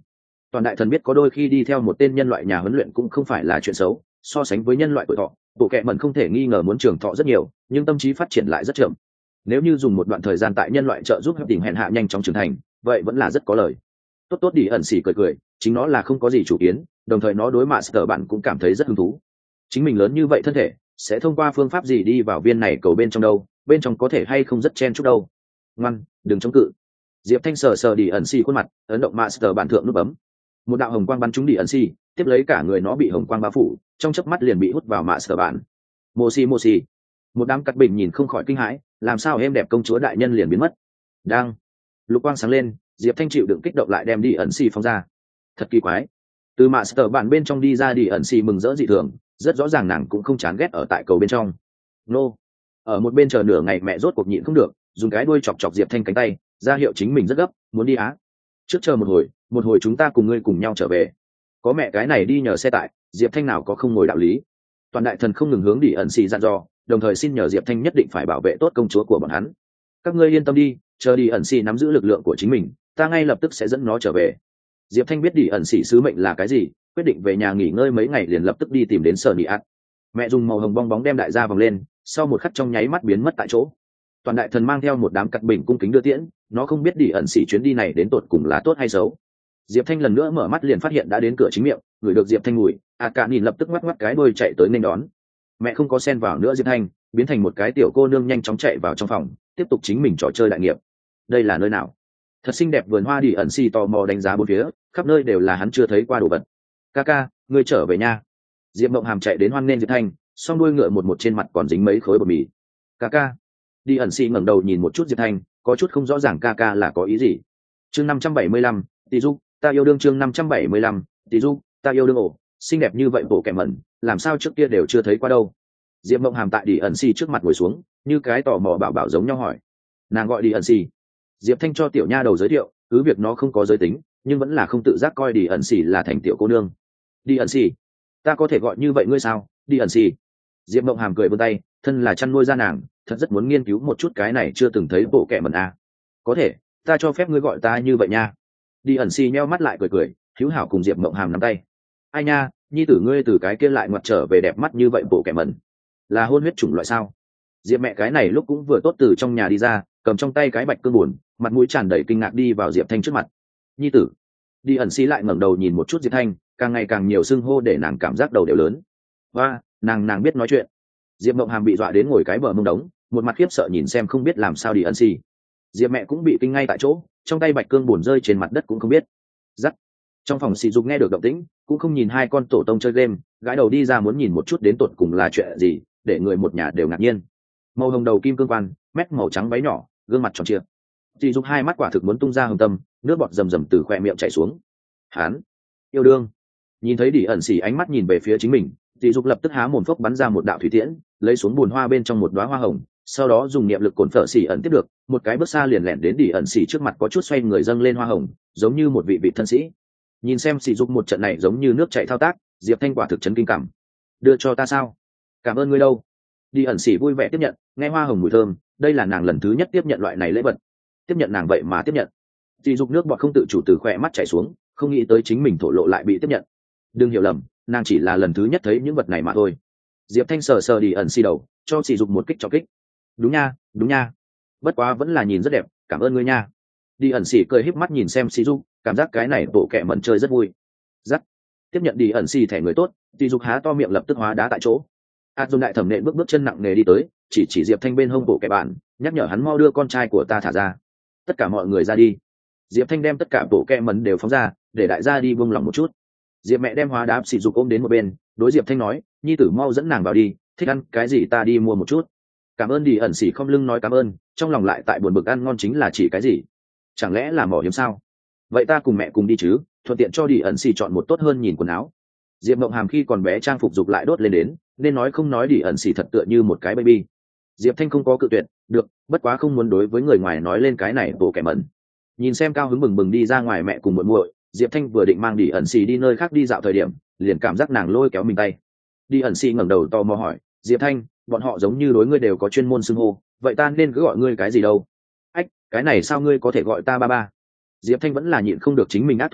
Toàn đại thần biết có đôi khi đi theo một tên nhân loại nhà huấn luyện cũng không phải là chuyện xấu, so sánh với nhân loại tuổi thọ, bộ kệ mẩn không thể nghi ngờ muốn trường thọ rất nhiều, nhưng tâm trí phát triển lại rất chậm. Nếu như dùng một đoạn thời gian tại nhân loại trợ giúp hấp đỉnh hèn hạ nhanh chóng trưởng thành, vậy vẫn là rất có lời. Tốt tốt đi ẩn xỉ cười cười, chính nó là không có gì chủ kiến, đồng thời nó đối Master bạn cũng cảm thấy rất hứng thú. Chính mình lớn như vậy thân thể, sẽ thông qua phương pháp gì đi vào viên này cầu bên trong đâu, bên trong có thể hay không rất chen chúc đâu. Ngoan, đừng chống cự. Diệp Thanh sờ sờ đi ẩn xỉ khuôn mặt, ấn động Master bản thượng nút bấm. Một đạo hồng quang bắn trúng đi ẩn xỉ, tiếp lấy cả người nó bị hồng quang bao phủ, trong chớp mắt liền bị hút vào Master bản. Moshi Moshi. Một đám cắt bình nhìn không khỏi kinh hãi, làm sao em đẹp công chúa đại nhân liền biến mất. Đang lục quang sáng lên, Diệp Thanh chịu đựng kích động lại đem đi ẩn xì phóng ra. Thật kỳ quái, từ mạ sở bản bên trong đi ra đi ẩn xì mừng rỡ dị thường, rất rõ ràng nàng cũng không chán ghét ở tại cầu bên trong. Nô, ở một bên chờ nửa ngày mẹ rốt cuộc nhịn không được, dùng cái đuôi chọc chọc Diệp Thanh cánh tay, ra hiệu chính mình rất gấp, muốn đi á. Trước chờ một hồi, một hồi chúng ta cùng ngươi cùng nhau trở về. Có mẹ cái này đi nhờ xe tải, Diệp Thanh nào có không ngồi đạo lý. Toàn đại thần không ngừng hướng đi ẩn xì dặn dò, đồng thời xin nhờ Diệp Thanh nhất định phải bảo vệ tốt công chúa của bọn hắn. Các ngươi yên tâm đi, chờ đi ẩn xì nắm giữ lực lượng của chính mình, ta ngay lập tức sẽ dẫn nó trở về. Diệp Thanh biết đi ẩn xì sứ mệnh là cái gì, quyết định về nhà nghỉ ngơi mấy ngày liền lập tức đi tìm đến sở nị ạt. Mẹ dùng màu hồng bong bóng đem đại gia vòng lên, sau một khắc trong nháy mắt biến mất tại chỗ. Toàn đại thần mang theo một đám cặn bình cung kính đưa tiễn, nó không biết đi ẩn xì chuyến đi này đến tột cùng là tốt hay xấu. Diệp Thanh lần nữa mở mắt liền phát hiện đã đến cửa chính miệng, ngửi được Diệp Thanh mùi, ạt cả nhìn lập tức ngoắc ngoắc cái đuôi chạy tới nên đón. Mẹ không có xen vào nữa Diệp Thanh, biến thành một cái tiểu cô nương nhanh chóng chạy vào trong phòng, tiếp tục chính mình trò chơi đại nghiệp. Đây là nơi nào? Thật xinh đẹp vườn hoa đi ẩn xì tò mò đánh giá bốn phía, khắp nơi đều là hắn chưa thấy qua đồ vật. Kaka, ngươi trở về nha. Diệp Mộng Hàm chạy đến hoan nghênh Diệp Thanh, song đuôi ngựa một một trên mặt còn dính mấy khối bột mì. Kaka. Đi ẩn xì ngẩng đầu nhìn một chút Diệp Thanh, có chút không rõ ràng Kaka là có ý gì. Chương năm trăm bảy mươi lăm, Tỷ Du, ta yêu đương chương năm trăm bảy mươi lăm, Tỷ Du, ta yêu đương ổ, xinh đẹp như vậy bộ kẻ mẩn, làm sao trước kia đều chưa thấy qua đâu. Diệp Mộng Hàm tại đi ẩn xì trước mặt ngồi xuống, như cái tò mò bảo bảo giống nhau hỏi. Nàng gọi đi ẩn xì. Diệp Thanh cho tiểu nha đầu giới thiệu, cứ việc nó không có giới tính, nhưng vẫn là không tự giác coi đi ẩn xì là thành tiểu cô nương. Đi ẩn xì, ta có thể gọi như vậy ngươi sao? Đi ẩn xì. Diệp Mộng Hàm cười vươn tay, thân là chăn nuôi ra nàng, thật rất muốn nghiên cứu một chút cái này chưa từng thấy bộ kẻ mẩn a. À. Có thể, ta cho phép ngươi gọi ta như vậy nha. Đi ẩn xì nheo mắt lại cười cười, hữu hảo cùng Diệp Mộng Hàm nắm tay. Ai nha, nhi tử ngươi từ cái kia lại ngoặt trở về đẹp mắt như vậy bộ kẻ mẩn, là hôn huyết chủng loại sao? Diệp mẹ cái này lúc cũng vừa tốt từ trong nhà đi ra, cầm trong tay cái bạch cương buồn, mặt mũi tràn đầy kinh ngạc đi vào Diệp Thanh trước mặt. Nhi tử. Đi ẩn xí lại ngẩng đầu nhìn một chút Diệp Thanh, càng ngày càng nhiều xưng hô để nàng cảm giác đầu đều lớn. Và nàng nàng biết nói chuyện. Diệp Mộng Hàm bị dọa đến ngồi cái bờ mông đống, một mặt khiếp sợ nhìn xem không biết làm sao đi ẩn xì. Diệp mẹ cũng bị kinh ngay tại chỗ, trong tay bạch cương buồn rơi trên mặt đất cũng không biết. Rắc. Trong phòng sỉ dục nghe được động tĩnh, cũng không nhìn hai con tổ tông chơi game, gãi đầu đi ra muốn nhìn một chút đến tột cùng là chuyện gì, để người một nhà đều ngạc nhiên. Màu hồng đầu kim cương quan, mét màu trắng váy nhỏ, gương mặt tròn trịa. Sỉ dục hai mắt quả thực muốn tung ra hồng tâm, nước bọt rầm rầm từ khoe miệng chảy xuống. Hán, yêu đương. Nhìn thấy Đỉ ẩn xỉ ánh mắt nhìn về phía chính mình, Sỉ dục lập tức há mồm phốc bắn ra một đạo thủy tiễn, lấy xuống bùn hoa bên trong một đóa hoa hồng, sau đó dùng niệm lực cồn phở xỉ ẩn tiếp được, một cái bước xa liền lẻn đến Đỉ ẩn xỉ trước mặt có chút xoay người dâng lên hoa hồng, giống như một vị vị thân sĩ. Nhìn xem Sỉ dục một trận này giống như nước chảy thao tác, Diệp Thanh quả thực chấn kinh cảm. Đưa cho ta sao? Cảm ơn ngươi đâu. Đi ẩn xỉ vui vẻ tiếp nhận, nghe hoa hồng mùi thơm, đây là nàng lần thứ nhất tiếp nhận loại này lễ vật. Tiếp nhận nàng vậy mà tiếp nhận. Sỉ dục nước bọt không tự chủ từ khỏe mắt chảy xuống, không nghĩ tới chính mình thổ lộ lại bị tiếp nhận. Đừng hiểu lầm, nàng chỉ là lần thứ nhất thấy những vật này mà thôi. Diệp Thanh sờ sờ Đi ẩn xỉ đầu, cho Sỉ dục một kích cho kích. Đúng nha, đúng nha. Bất quá vẫn là nhìn rất đẹp, cảm ơn ngươi nha. Đi ẩn xỉ cười híp mắt nhìn xem Sỉ dục, cảm giác cái này bộ kệ mẩn chơi rất vui. Dắt. Tiếp nhận Đi ẩn xỉ thẻ người tốt, Sỉ dục há to miệng lập tức hóa đá tại chỗ. Át dùng đại thẩm nện bước bước chân nặng nề đi tới, chỉ chỉ Diệp Thanh bên hông bộ kệ bạn, nhắc nhở hắn mau đưa con trai của ta thả ra. Tất cả mọi người ra đi. Diệp Thanh đem tất cả bộ kệ mẩn đều phóng ra, để đại gia đi buông lòng một chút. Diệp mẹ đem hóa đá Sỉ dục ôm đến một bên, đối Diệp Thanh nói, nhi tử mau dẫn nàng vào đi, thích ăn cái gì ta đi mua một chút. Cảm ơn Đi ẩn xỉ không lưng nói cảm ơn, trong lòng lại tại buồn bực ăn ngon chính là chỉ cái gì? Chẳng lẽ là mỏ hiếm sao? Vậy ta cùng mẹ cùng đi chứ, thuận tiện cho Đi ẩn xỉ chọn một tốt hơn nhìn quần áo. Diệp Mộng Hàm khi còn bé trang phục dục lại đốt lên đến, nên nói không nói Đi ẩn xỉ thật tựa như một cái baby. Diệp Thanh không có cự tuyệt, được, bất quá không muốn đối với người ngoài nói lên cái này bộ kẻ mẩn. Nhìn xem cao hứng bừng bừng đi ra ngoài mẹ cùng muội muội, Diệp Thanh vừa định mang Đi ẩn xỉ đi nơi khác đi dạo thời điểm, liền cảm giác nàng lôi kéo mình tay. Đi ẩn xỉ ngẩng đầu tò mò hỏi, Diệp Thanh, bọn họ giống như đối ngươi đều có chuyên môn xưng hô, vậy ta nên cứ gọi ngươi cái gì đâu? Ách, cái này sao ngươi có thể gọi ta ba ba? Diệp Thanh vẫn là nhịn không được chính mình ác thú vị,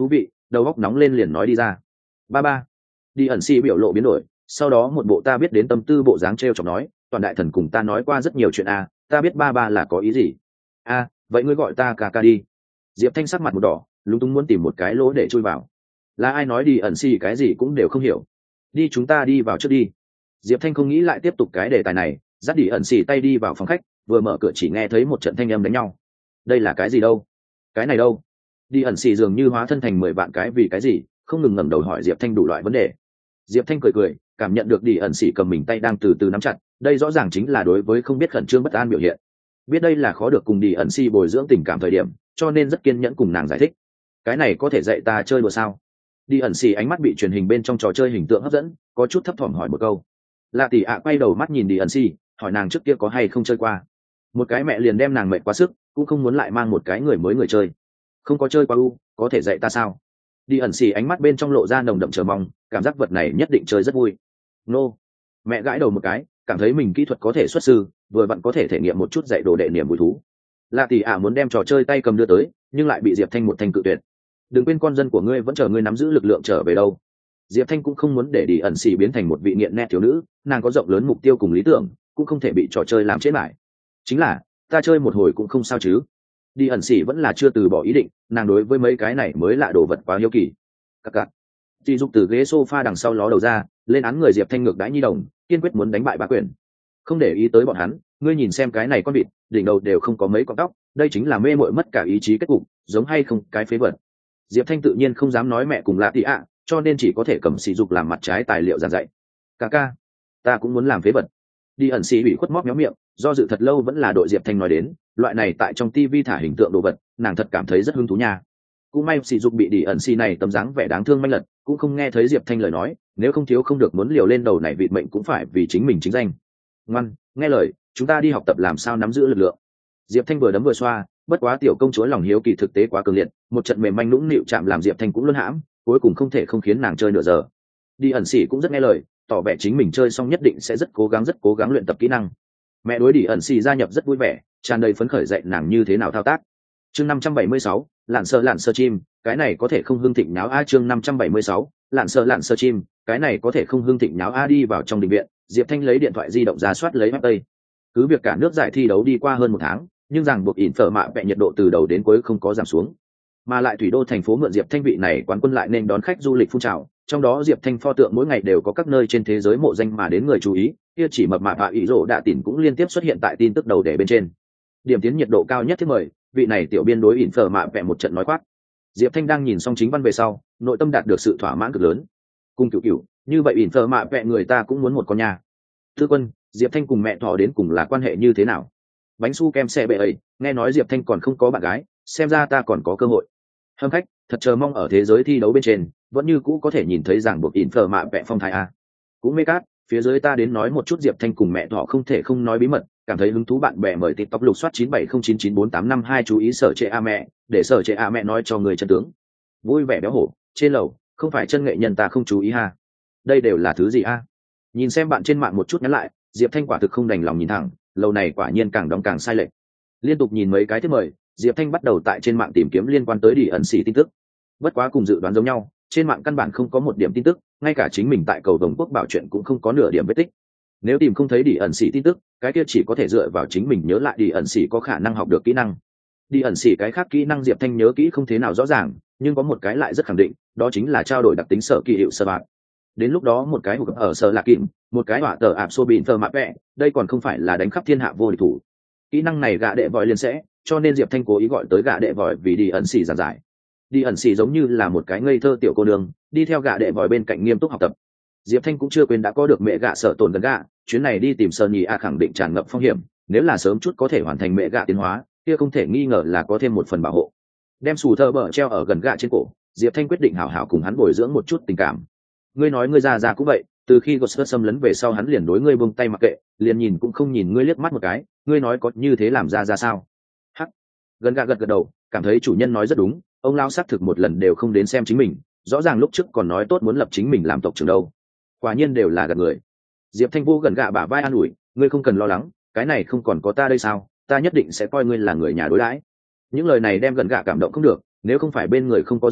đầu óc nóng lên liền nói đi ra. Ba ba. Đi ẩn si biểu lộ biến đổi, sau đó một bộ ta biết đến tâm tư bộ dáng trêu chọc nói, toàn đại thần cùng ta nói qua rất nhiều chuyện à, ta biết ba ba là có ý gì. A, à, vậy ngươi gọi ta ca ca đi. Diệp Thanh sắc mặt một đỏ, lúng túng muốn tìm một cái lỗ để chui vào. Là ai nói đi ẩn si cái gì cũng đều không hiểu. Đi chúng ta đi vào trước đi. Diệp Thanh không nghĩ lại tiếp tục cái đề tài này, dắt đi ẩn xì tay đi vào phòng khách, vừa mở cửa chỉ nghe thấy một trận thanh âm đánh nhau. Đây là cái gì đâu? Cái này đâu? Đi ẩn xì dường như hóa thân thành mười vạn cái vì cái gì, không ngừng ngẩng đầu hỏi Diệp Thanh đủ loại vấn đề. Diệp Thanh cười cười, cảm nhận được đi ẩn xì cầm mình tay đang từ từ nắm chặt, đây rõ ràng chính là đối với không biết khẩn trương bất an biểu hiện. Biết đây là khó được cùng đi ẩn xì bồi dưỡng tình cảm thời điểm, cho nên rất kiên nhẫn cùng nàng giải thích. Cái này có thể dạy ta chơi đùa sao? Đi ẩn xì ánh mắt bị truyền hình bên trong trò chơi hình tượng hấp dẫn, có chút thấp thỏm hỏi một câu. Lạ tỷ ạ quay đầu mắt nhìn đi ẩn xì, hỏi nàng trước kia có hay không chơi qua. Một cái mẹ liền đem nàng mệt quá sức, cũng không muốn lại mang một cái người mới người chơi. Không có chơi qua u, có thể dạy ta sao? Đi ẩn xì ánh mắt bên trong lộ ra nồng đậm chờ mong, cảm giác vật này nhất định chơi rất vui. Nô. Mẹ gãi đầu một cái, cảm thấy mình kỹ thuật có thể xuất sư, vừa vặn có thể thể nghiệm một chút dạy đồ đệ niềm vui thú. Lạ tỷ ạ muốn đem trò chơi tay cầm đưa tới, nhưng lại bị Diệp Thanh một thanh cự tuyệt. Đừng quên con dân của ngươi vẫn chờ ngươi nắm giữ lực lượng trở về đâu. Diệp Thanh cũng không muốn để đi ẩn xì biến thành một vị nghiện nét thiếu nữ, nàng có rộng lớn mục tiêu cùng lý tưởng, cũng không thể bị trò chơi làm chết lại. Chính là, ta chơi một hồi cũng không sao chứ. Đi ẩn xì vẫn là chưa từ bỏ ý định, nàng đối với mấy cái này mới lạ đồ vật quá hiếu kỳ. Cặc cặc. Chị Dục từ ghế sofa đằng sau ló đầu ra, lên án người Diệp Thanh ngược đãi nhi đồng, kiên quyết muốn đánh bại bá quyền. Không để ý tới bọn hắn, ngươi nhìn xem cái này con vịt, đỉnh đầu đều không có mấy con tóc, đây chính là mê muội mất cả ý chí kết cục, giống hay không, cái phế vật. Diệp Thanh tự nhiên không dám nói mẹ cùng lạ tỷ ạ, cho nên chỉ có thể cầm sỉ dục làm mặt trái tài liệu giảng dạy. Ca ca, ta cũng muốn làm phế vật. Đi ẩn xì bị khuất móc méo miệng, do dự thật lâu vẫn là đội Diệp Thanh nói đến, loại này tại trong tivi thả hình tượng đồ vật, nàng thật cảm thấy rất hứng thú nha. Cũng may sỉ dục bị đi ẩn xì này tấm dáng vẻ đáng thương manh lật, cũng không nghe thấy Diệp Thanh lời nói, nếu không thiếu không được muốn liều lên đầu này vịt mệnh cũng phải vì chính mình chính danh. Ngoan, nghe lời, chúng ta đi học tập làm sao nắm giữ lực lượng. Diệp Thanh vừa đấm vừa xoa, bất quá tiểu công chúa lòng hiếu kỳ thực tế quá cường liệt, một trận mềm manh nũng nịu chạm làm Diệp Thanh cũng luân hãm, cuối cùng không thể không khiến nàng chơi nửa giờ. Đi ẩn xỉ cũng rất nghe lời, tỏ vẻ chính mình chơi xong nhất định sẽ rất cố gắng rất cố gắng luyện tập kỹ năng. Mẹ đối đi ẩn xỉ gia nhập rất vui vẻ, tràn đầy phấn khởi dạy nàng như thế nào thao tác. Chương năm trăm bảy mươi sáu, lạn sơ lạn sơ chim, cái này có thể không hưng thịnh nháo a. Chương năm trăm bảy mươi sáu, lạn sơ lạn sơ chim, cái này có thể không hưng thịnh nháo a. Đi vào trong đình viện, Diệp Thanh lấy điện thoại di động ra soát lấy web tây. Cứ việc cả nước giải thi đấu đi qua hơn một tháng, nhưng ràng buộc ỉn phở mạ vẹ nhiệt độ từ đầu đến cuối không có giảm xuống, mà lại thủy đô thành phố mượn Diệp Thanh vị này quán quân lại nên đón khách du lịch phun trào, trong đó Diệp Thanh pho tượng mỗi ngày đều có các nơi trên thế giới mộ danh mà đến người chú ý, kia chỉ mập mạp và ý rộ đạ tỉn cũng liên tiếp xuất hiện tại tin tức đầu đề bên trên. Điểm tiến nhiệt độ cao nhất thứ mười, vị này tiểu biên đối ỉn phở mạ vẹ một trận nói khoác. Diệp Thanh đang nhìn xong chính văn về sau, nội tâm đạt được sự thỏa mãn cực lớn. Cùng cửu cửu, như vậy ỉn phở mạ vẹ người ta cũng muốn một con nhà. Thư quân, Diệp Thanh cùng mẹ thỏ đến cùng là quan hệ như thế nào? Bánh su kem xe bệ ấy, nghe nói Diệp Thanh còn không có bạn gái, xem ra ta còn có cơ hội. Hâm khách, thật chờ mong ở thế giới thi đấu bên trên, vẫn như cũ có thể nhìn thấy ràng buộc ỉn phở mạ vẹ phong thái a. Cũng mê cát, phía dưới ta đến nói một chút Diệp Thanh cùng mẹ thỏ không thể không nói bí mật, cảm thấy hứng thú bạn bè mời TikTok lục soát chín bảy không chín chín bốn tám năm hai chú ý sở trệ a mẹ, để sở trệ a mẹ nói cho người chân tướng. Vui vẻ béo hổ, trên lầu, không phải chân nghệ nhân ta không chú ý ha. Đây đều là thứ gì a? Nhìn xem bạn trên mạng một chút nhắn lại, Diệp Thanh quả thực không đành lòng nhìn thẳng, lâu này quả nhiên càng đóng càng sai lệch. Liên tục nhìn mấy cái thiết mời, Diệp Thanh bắt đầu tại trên mạng tìm kiếm liên quan tới đi ẩn xỉ tin tức. Bất quá cùng dự đoán giống nhau, trên mạng căn bản không có một điểm tin tức, ngay cả chính mình tại cầu Đồng Quốc bảo chuyện cũng không có nửa điểm vết tích. Nếu tìm không thấy đi ẩn xỉ tin tức, cái kia chỉ có thể dựa vào chính mình nhớ lại đi ẩn xỉ có khả năng học được kỹ năng. Đi ẩn xỉ cái khác kỹ năng Diệp Thanh nhớ kỹ không thế nào rõ ràng, nhưng có một cái lại rất khẳng định, đó chính là trao đổi đặc tính sở kỳ hiệu sơ bạc. Đến lúc đó một cái hụt ở sở lạc kìm, một cái hỏa tờ ạp xô bịn thờ mạ vẹ, đây còn không phải là đánh khắp thiên hạ vô địch thủ. Kỹ năng này gạ đệ vòi liền sẽ, cho nên Diệp Thanh cố ý gọi tới gạ đệ vòi vì đi ẩn xỉ giảng giải. Đi ẩn xỉ giống như là một cái ngây thơ tiểu cô nương, đi theo gạ đệ vòi bên cạnh nghiêm túc học tập. Diệp Thanh cũng chưa quên đã có được mẹ gạ sở tổn gần gạ, chuyến này đi tìm Sơn Nhì A khẳng định tràn ngập phong hiểm, nếu là sớm chút có thể hoàn thành mẹ gạ tiến hóa, kia không thể nghi ngờ là có thêm một phần bảo hộ. Đem sù thơ bờ treo ở gần gạ trên cổ, Diệp Thanh quyết định hảo hảo cùng hắn bồi dưỡng một chút tình cảm. Ngươi nói ngươi già già cũng vậy, từ khi Ghost xâm lấn về sau hắn liền đối ngươi buông tay mặc kệ, liền nhìn cũng không nhìn ngươi liếc mắt một cái, ngươi nói có như thế làm ra ra sao? Hắc. Gần gạ gật gật đầu, cảm thấy chủ nhân nói rất đúng, ông lão xác thực một lần đều không đến xem chính mình, rõ ràng lúc trước còn nói tốt muốn lập chính mình làm tộc trưởng đâu. Quả nhiên đều là gạt người. Diệp Thanh vô gần gạ bả vai an ủi, ngươi không cần lo lắng, cái này không còn có ta đây sao, ta nhất định sẽ coi ngươi là người nhà đối đãi. Những lời này đem gần gạ cảm động không được, nếu không phải bên người không có rượu,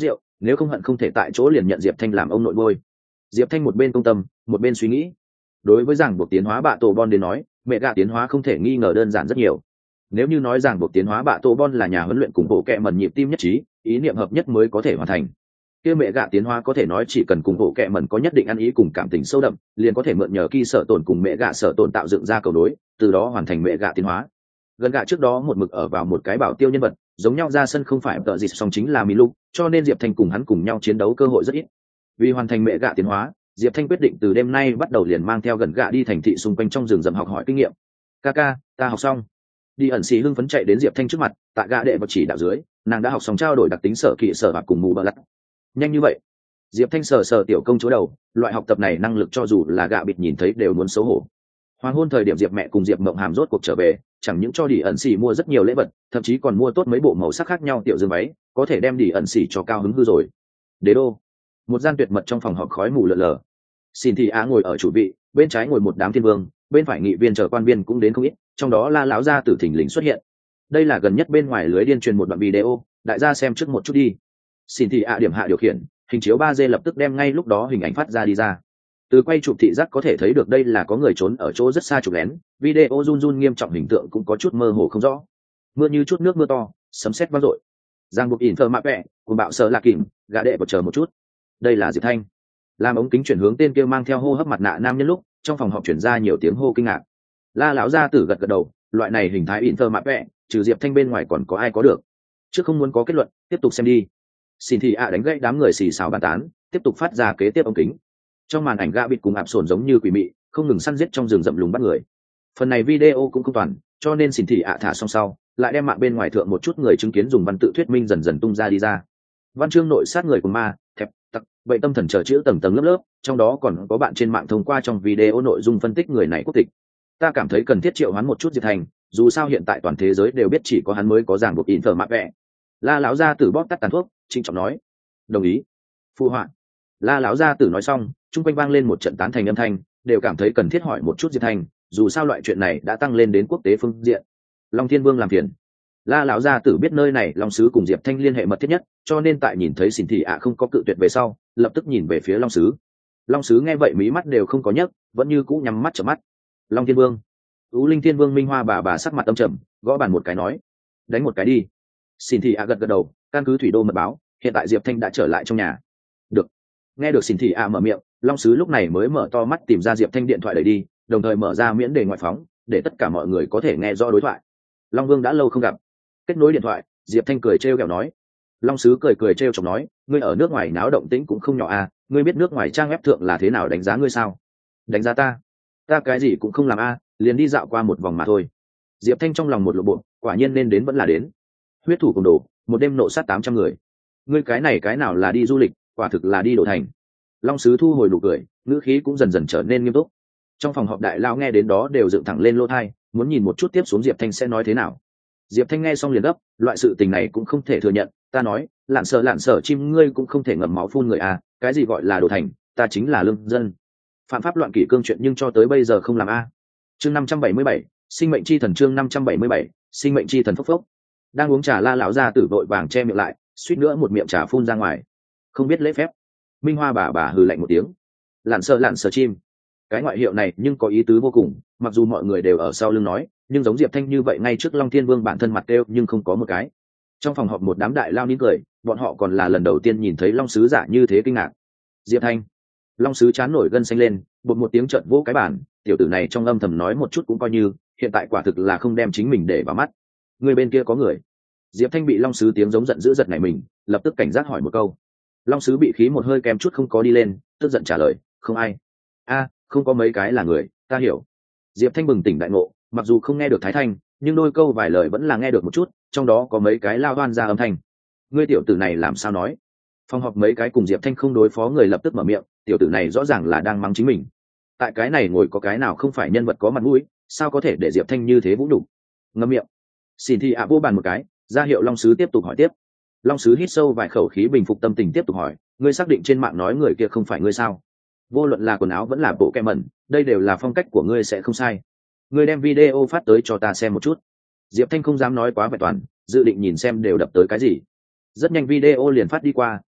nếu không hận không thể tại chỗ liền nhận diệp thanh làm ông nội bôi. Diệp thanh một bên công tâm một bên suy nghĩ. Đối với ràng buộc tiến hóa bạ tổ bon đến nói, mẹ gạ tiến hóa không thể nghi ngờ đơn giản rất nhiều. Nếu như nói ràng buộc tiến hóa bạ tổ bon là nhà huấn luyện cùng bộ kẹ mẩn nhịp tim nhất trí, ý niệm hợp nhất mới có thể hoàn thành, kia mẹ gạ tiến hóa có thể nói chỉ cần cùng bộ kẹ mẩn có nhất định ăn ý cùng cảm tình sâu đậm, liền có thể mượn nhờ kỳ sở tổn cùng mẹ gạ sở tổn tạo dựng ra cầu đối, từ đó hoàn thành mẹ gạ tiến hóa. Gần gạ trước đó một mực ở vào một cái bảo tiêu nhân vật, giống nhau ra sân không phải tợ gì song chính là Milu, cho nên Diệp Thanh cùng hắn cùng nhau chiến đấu cơ hội rất ít. Vì hoàn thành mẹ gạ tiến hóa, Diệp Thanh quyết định từ đêm nay bắt đầu liền mang theo gần gạ đi thành thị xung quanh trong rừng rậm học hỏi kinh nghiệm. Kaka, ta học xong. Đi ẩn xì hưng phấn chạy đến Diệp Thanh trước mặt, tạ gạ đệ và chỉ đạo dưới, nàng đã học xong trao đổi đặc tính sở kỹ sở bạc cùng mù bờ lặt. Nhanh như vậy? Diệp Thanh sờ sờ tiểu công chúa đầu, loại học tập này năng lực cho dù là gạ bịt nhìn thấy đều muốn xấu hổ. Hoàng hôn thời điểm Diệp mẹ cùng Diệp Mộng Hàm rốt cuộc trở về, chẳng những cho Đi ẩn xì mua rất nhiều lễ vật, thậm chí còn mua tốt mấy bộ màu sắc khác nhau tiểu dương váy, có thể đem Đi ẩn xì cho cao hứng hư rồi. Đế đô, một gian tuyệt mật trong phòng họp khói mù lờ lờ. Xin Thị Á ngồi ở chủ vị, bên trái ngồi một đám thiên vương, bên phải nghị viên chờ quan viên cũng đến không ít, trong đó La lão gia tử thỉnh lình xuất hiện. Đây là gần nhất bên ngoài lưới điên truyền một đoạn video, đại gia xem trước một chút đi. Xin Thị Á điểm hạ điều khiển, hình chiếu ba D lập tức đem ngay lúc đó hình ảnh phát ra đi ra. Từ quay chụp thị giác có thể thấy được đây là có người trốn ở chỗ rất xa chụp lén, video run run nghiêm trọng, hình tượng cũng có chút mơ hồ không rõ. Mưa như chút nước mưa to, sấm sét vang dội. Giang buộc ỉn thờ mạ vẹ, cùng bạo sợ là kìm, gã đệ vào chờ một chút. Đây là Diệp Thanh. Làm ống kính chuyển hướng tên kia mang theo hô hấp mặt nạ nam nhân lúc, trong phòng họp chuyển ra nhiều tiếng hô kinh ngạc. La lão gia tử gật gật đầu, loại này hình thái ỉn thờ mạ vẹ, trừ Diệp Thanh bên ngoài còn có ai có được. Trước không muốn có kết luận, tiếp tục xem đi. Xin Thị ạ đánh gãy đám người xì xào bàn tán, tiếp tục phát ra kế tiếp ống kính. Trong màn ảnh gã bịt cùng ạp sồn giống như quỷ mị, không ngừng săn giết trong rừng rậm lùng bắt người. Phần này video cũng không toàn, cho nên Xin Thị ạ thả xong sau, lại đem mạng bên ngoài thượng một chút người chứng kiến dùng văn tự thuyết minh dần dần tung ra đi ra. Văn chương nội sát người của ma, thẹp, tặc, vậy tâm thần chờ chữ tầng tầng lớp lớp, trong đó còn có bạn trên mạng thông qua trong video nội dung phân tích người này quốc tịch. Ta cảm thấy cần thiết triệu hoán một chút Diệp Thành, dù sao hiện tại toàn thế giới đều biết chỉ có hắn mới có ràng buộc ỉn thờ mạ vẹ. La lão gia tử bóp tắt tàn thuốc, trịnh trọng nói. Đồng ý. Phu họa. La lão gia tử nói xong, chung quanh vang lên một trận tán thành âm thanh, đều cảm thấy cần thiết hỏi một chút Diệp Thành, dù sao loại chuyện này đã tăng lên đến quốc tế phương diện. Long Thiên Vương làm phiền. La lão gia tử biết nơi này Long sứ cùng Diệp Thanh liên hệ mật thiết nhất, cho nên tại nhìn thấy Xin Thị ạ không có cự tuyệt về sau, lập tức nhìn về phía Long sứ. Long sứ nghe vậy mí mắt đều không có nhấc, vẫn như cũ nhắm mắt chớp mắt. Long Thiên Vương. Ú Linh Thiên Vương Minh Hoa bà bà sắc mặt âm trầm, gõ bàn một cái nói: "Đánh một cái đi." Xin Thị ạ gật gật đầu, căn cứ thủy đô mật báo, hiện tại Diệp Thanh đã trở lại trong nhà. Được. Nghe được Xin Thị ạ mở miệng, Long sứ lúc này mới mở to mắt tìm ra Diệp Thanh điện thoại đẩy đi, đồng thời mở ra miễn đề ngoại phóng, để tất cả mọi người có thể nghe rõ đối thoại. Long Vương đã lâu không gặp. Kết nối điện thoại, Diệp Thanh cười trêu ghẹo nói. Long sứ cười cười trêu chọc nói: "Ngươi ở nước ngoài náo động tĩnh cũng không nhỏ à, ngươi biết nước ngoài trang web thượng là thế nào đánh giá ngươi sao?" "Đánh giá ta? Ta cái gì cũng không làm a, à, liền đi dạo qua một vòng mà thôi." Diệp Thanh trong lòng một lộ bộ, quả nhiên nên đến vẫn là đến. Huyết thủ cùng đồ, một đêm nộ sát tám trăm người. Ngươi cái này cái nào là đi du lịch, quả thực là đi đổ thành. Long sứ thu hồi nụ cười, ngữ khí cũng dần dần trở nên nghiêm túc. Trong phòng họp đại lao nghe đến đó đều dựng thẳng lên lỗ tai, muốn nhìn một chút tiếp xuống Diệp Thanh sẽ nói thế nào. Diệp Thanh nghe xong liền gấp, loại sự tình này cũng không thể thừa nhận, ta nói, lạn sợ lạn sợ chim ngươi cũng không thể ngậm máu phun người à, cái gì gọi là đồ thành, ta chính là lương dân. Phạm pháp loạn kỷ cương chuyện nhưng cho tới bây giờ không làm a. À. Chương năm trăm bảy mươi bảy, sinh mệnh chi thần chương năm trăm bảy mươi bảy, sinh mệnh chi thần phốc phốc. Đang uống trà La lão gia tử vội vàng che miệng lại, suýt nữa một miệng trà phun ra ngoài. Không biết lễ phép. Minh Hoa bà bà hừ lạnh một tiếng. Lạn sợ lạn sợ chim. Cái ngoại hiệu này nhưng có ý tứ vô cùng, mặc dù mọi người đều ở sau lưng nói, nhưng giống Diệp Thanh như vậy ngay trước Long Thiên Vương bản thân mặt kêu nhưng không có một cái. Trong phòng họp một đám đại lao nín cười, bọn họ còn là lần đầu tiên nhìn thấy Long sứ giả như thế kinh ngạc. Diệp Thanh. Long sứ chán nổi gân xanh lên, bột một tiếng trợn vỗ cái bàn, tiểu tử này trong âm thầm nói một chút cũng coi như, hiện tại quả thực là không đem chính mình để vào mắt. Người bên kia có người. Diệp Thanh bị Long sứ tiếng giống giận dữ giật nảy mình, lập tức cảnh giác hỏi một câu. Long sứ bị khí một hơi kém chút không có đi lên, tức giận trả lời, không ai. A, không có mấy cái là người, ta hiểu. Diệp Thanh bừng tỉnh đại ngộ, mặc dù không nghe được Thái Thanh, nhưng đôi câu vài lời vẫn là nghe được một chút, trong đó có mấy cái lao đoan ra âm thanh. Ngươi tiểu tử này làm sao nói? Phòng họp mấy cái cùng Diệp Thanh không đối phó người lập tức mở miệng, tiểu tử này rõ ràng là đang mắng chính mình. Tại cái này ngồi có cái nào không phải nhân vật có mặt mũi, sao có thể để Diệp Thanh như thế vũ đủ? Ngậm miệng. Xin Thị ạ vô bàn một cái, ra hiệu Long sứ tiếp tục hỏi tiếp. Long sứ hít sâu vài khẩu khí bình phục tâm tình tiếp tục hỏi, ngươi xác định trên mạng nói người kia không phải ngươi sao? Vô luận là quần áo vẫn là bộ kem mẩn, đây đều là phong cách của ngươi sẽ không sai. Ngươi đem video phát tới cho ta xem một chút. Diệp Thanh không dám nói quá vẹn toàn, dự định nhìn xem đều đập tới cái gì. Rất nhanh video liền phát đi qua,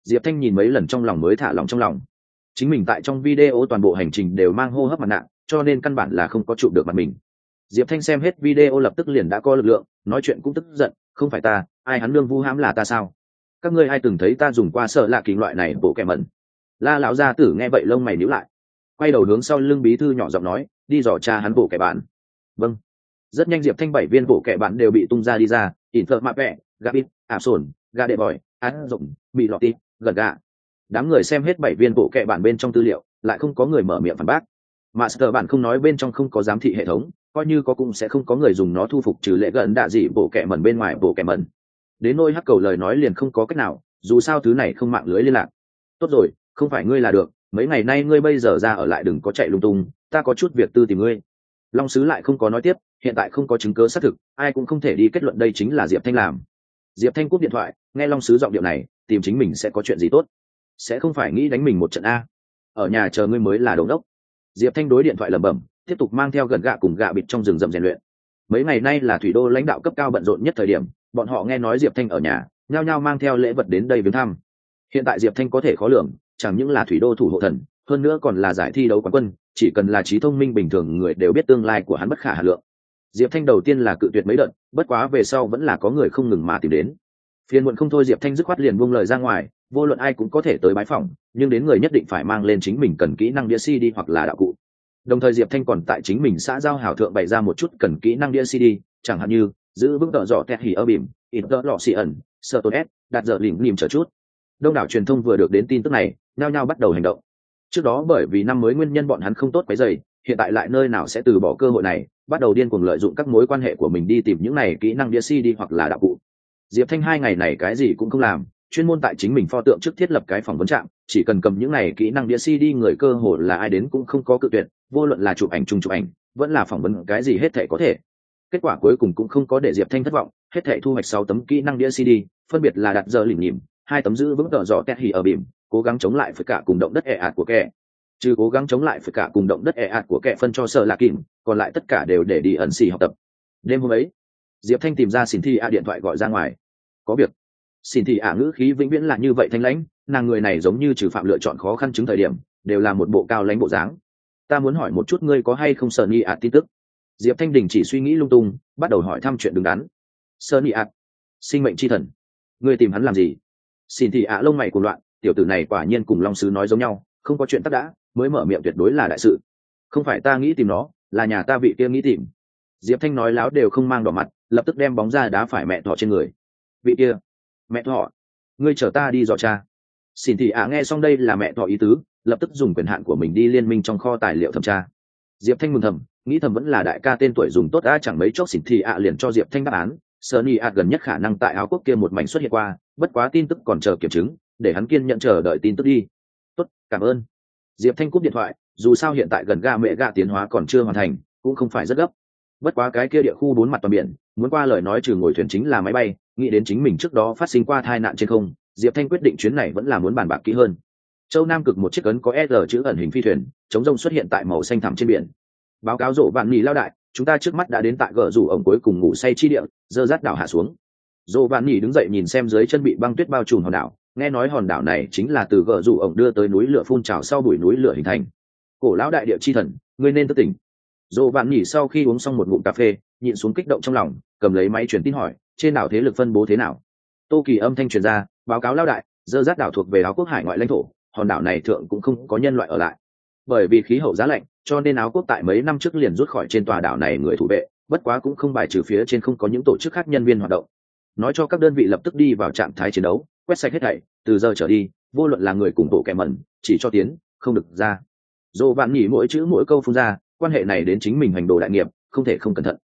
Diệp Thanh nhìn mấy lần trong lòng mới thả lòng trong lòng. Chính mình tại trong video toàn bộ hành trình đều mang hô hấp mặt nạ, cho nên căn bản là không có chụp được mặt mình. Diệp Thanh xem hết video lập tức liền đã có lực lượng, nói chuyện cũng tức giận, không phải ta, ai hắn lương vu hãm là ta sao? Các ngươi ai từng thấy ta dùng qua sợ lạ kỳ loại này bộ kẻ mẩn? La lão gia tử nghe vậy lông mày nhíu lại, quay đầu hướng sau lưng bí thư nhỏ giọng nói, đi dò cha hắn bộ kẻ bạn. Vâng. Rất nhanh Diệp Thanh bảy viên bộ kẻ bạn đều bị tung ra đi ra, ỉn thợ mạ vẹ, gabit, ả sồn, gà đệ bòi, án rộng, bị lọt tít, gần gà. Đám người xem hết bảy viên bộ kẻ bạn bên trong tư liệu, lại không có người mở miệng phản bác. Master bạn không nói bên trong không có giám thị hệ thống, coi như có cũng sẽ không có người dùng nó thu phục trừ lệ gần đạ gì bộ kẻ mẩn bên ngoài bộ kẻ mẩn. Đến nôi hắc cầu lời nói liền không có cách nào, dù sao thứ này không mạng lưới liên lạc. Tốt rồi, không phải ngươi là được, mấy ngày nay ngươi bây giờ ra ở lại đừng có chạy lung tung, ta có chút việc tư tìm ngươi. Long sứ lại không có nói tiếp, hiện tại không có chứng cứ xác thực, ai cũng không thể đi kết luận đây chính là Diệp Thanh làm. Diệp Thanh cúp điện thoại, nghe Long sứ giọng điệu này, tìm chính mình sẽ có chuyện gì tốt, sẽ không phải nghĩ đánh mình một trận a. Ở nhà chờ ngươi mới là đống đốc. Diệp Thanh đối điện thoại lẩm bẩm, tiếp tục mang theo gần gạ cùng gạ bịt trong rừng rậm rèn luyện. Mấy ngày nay là thủy đô lãnh đạo cấp cao bận rộn nhất thời điểm, bọn họ nghe nói Diệp Thanh ở nhà, nhao nhao mang theo lễ vật đến đây viếng thăm. Hiện tại Diệp Thanh có thể khó lường, chẳng những là thủy đô thủ hộ thần, hơn nữa còn là giải thi đấu quán quân, chỉ cần là trí thông minh bình thường người đều biết tương lai của hắn bất khả hà lượng. Diệp Thanh đầu tiên là cự tuyệt mấy đợt, bất quá về sau vẫn là có người không ngừng mà tìm đến. Phiền muộn không thôi, Diệp Thanh dứt khoát liền buông lời ra ngoài, vô luận ai cũng có thể tới bái phỏng, nhưng đến người nhất định phải mang lên chính mình cần kỹ năng đĩa xê đê hoặc là đạo cụ. Đồng thời Diệp Thanh còn tại chính mình xã giao hảo thượng bày ra một chút cần kỹ năng đĩa xê đê, chẳng hạn như giữ vững tợ dọ tẹt hỉ ở bìm, ít tợ lọ xì ẩn, sơ tôn s, đặt giờ lỉnh nìm chờ chút. Đông đảo truyền thông vừa được đến tin tức này, nhao nhao bắt đầu hành động. Trước đó bởi vì năm mới nguyên nhân bọn hắn không tốt quấy rầy, hiện tại lại nơi nào sẽ từ bỏ cơ hội này, bắt đầu điên cuồng lợi dụng các mối quan hệ của mình đi tìm những này kỹ năng đĩa xê đê hoặc là đạo cụ. Diệp Thanh hai ngày này cái gì cũng không làm, chuyên môn tại chính mình pho tượng trước thiết lập cái phỏng vấn trạm, chỉ cần cầm những này kỹ năng đĩa xê đê người cơ hồ là ai đến cũng không có cự tuyệt, vô luận là chụp ảnh chung chụp ảnh, vẫn là phỏng vấn cái gì hết thảy có thể. Kết quả cuối cùng cũng không có để Diệp Thanh thất vọng, hết thảy thu hoạch sáu tấm kỹ năng đĩa xê đê, phân biệt là đặt giờ lỉnh nhỉm, hai tấm giữ vững tợ dọ tẹt hỉ ở bìm, cố gắng chống lại phải cả cùng động đất ẹ ạt của kẻ. Trừ cố gắng chống lại phải cả cùng động đất ẹ ạt của kẻ phân cho sợ là kìm, còn lại tất cả đều để đi ẩn xì học tập. Đêm hôm ấy, Diệp Thanh tìm ra Xin Thi A điện thoại gọi ra ngoài. Có việc. Xin Thi A ngữ khí vĩnh viễn là như vậy thanh lãnh, nàng người này giống như trừ phạm lựa chọn khó khăn chứng thời điểm, đều là một bộ cao lãnh bộ dáng. Ta muốn hỏi một chút ngươi có hay không sợ Nhi A tin tức. Diệp Thanh đình chỉ suy nghĩ lung tung, bắt đầu hỏi thăm chuyện đứng đắn. Sợ Nhi A, sinh mệnh chi thần, ngươi tìm hắn làm gì? Xin Thi A lông mày cuồng loạn, tiểu tử này quả nhiên cùng Long sứ nói giống nhau, không có chuyện tất đã, mới mở miệng tuyệt đối là đại sự. Không phải ta nghĩ tìm nó, là nhà ta vị kia nghĩ tìm. Diệp Thanh nói láo đều không mang đỏ mặt, lập tức đem bóng ra đá phải mẹ thọ trên người. Vị kia? Mẹ thọ? Ngươi chở ta đi dò cha. Xin Thị ạ nghe xong đây là mẹ thọ ý tứ, lập tức dùng quyền hạn của mình đi liên minh trong kho tài liệu thẩm tra. Diệp Thanh mừng thầm, nghĩ thầm vẫn là đại ca tên tuổi dùng tốt đã, chẳng mấy chốc Xin Thị ạ liền cho Diệp Thanh đáp án. Sunny ạ gần nhất khả năng tại áo quốc kia một mảnh xuất hiện qua, bất quá tin tức còn chờ kiểm chứng, để hắn kiên nhận chờ đợi tin tức đi. Tốt, cảm ơn. Diệp Thanh cúp điện thoại, dù sao hiện tại gần ga mẹ gạ tiến hóa còn chưa hoàn thành, cũng không phải rất gấp. Bất quá cái kia địa khu bốn mặt toàn biển, muốn qua lời nói trừ ngồi thuyền chính là máy bay, nghĩ đến chính mình trước đó phát sinh qua tai nạn trên không, Diệp Thanh quyết định chuyến này vẫn là muốn bàn bạc kỹ hơn. Châu Nam cực một chiếc ấn có R chữ ẩn hình phi thuyền, chống rông xuất hiện tại màu xanh thẳm trên biển. Báo cáo rộ vạn nhì lao đại, chúng ta trước mắt đã đến tại gờ rủ ổng cuối cùng ngủ say chi địa, dơ dắt đảo hạ xuống. Rộ vạn nhì đứng dậy nhìn xem dưới chân bị băng tuyết bao trùm hòn đảo, nghe nói hòn đảo này chính là từ gờ rủ ổng đưa tới núi lửa phun trào sau bụi núi lửa hình thành. Cổ lão đại địa chi thần, ngươi nên thức tỉnh. Dỗ vạn nhỉ sau khi uống xong một ngụm cà phê, nhịn xuống kích động trong lòng, cầm lấy máy truyền tin hỏi, trên đảo thế lực phân bố thế nào? Tô Kỳ âm thanh truyền ra, báo cáo lão đại, dơ dắt đảo thuộc về áo quốc hải ngoại lãnh thổ, hòn đảo này thượng cũng không có nhân loại ở lại. Bởi vì khí hậu giá lạnh, cho nên áo quốc tại mấy năm trước liền rút khỏi trên tòa đảo này người thủ vệ, bất quá cũng không bài trừ phía trên không có những tổ chức khác nhân viên hoạt động. Nói cho các đơn vị lập tức đi vào trạng thái chiến đấu, quét sạch hết thảy, từ giờ trở đi, vô luận là người cùng bộ kẻ mẩn, chỉ cho tiến, không được ra. Dỗ vạn nhỉ mỗi chữ mỗi câu phun ra, quan hệ này đến chính mình hành đồ đại nghiệp, không thể không cẩn thận.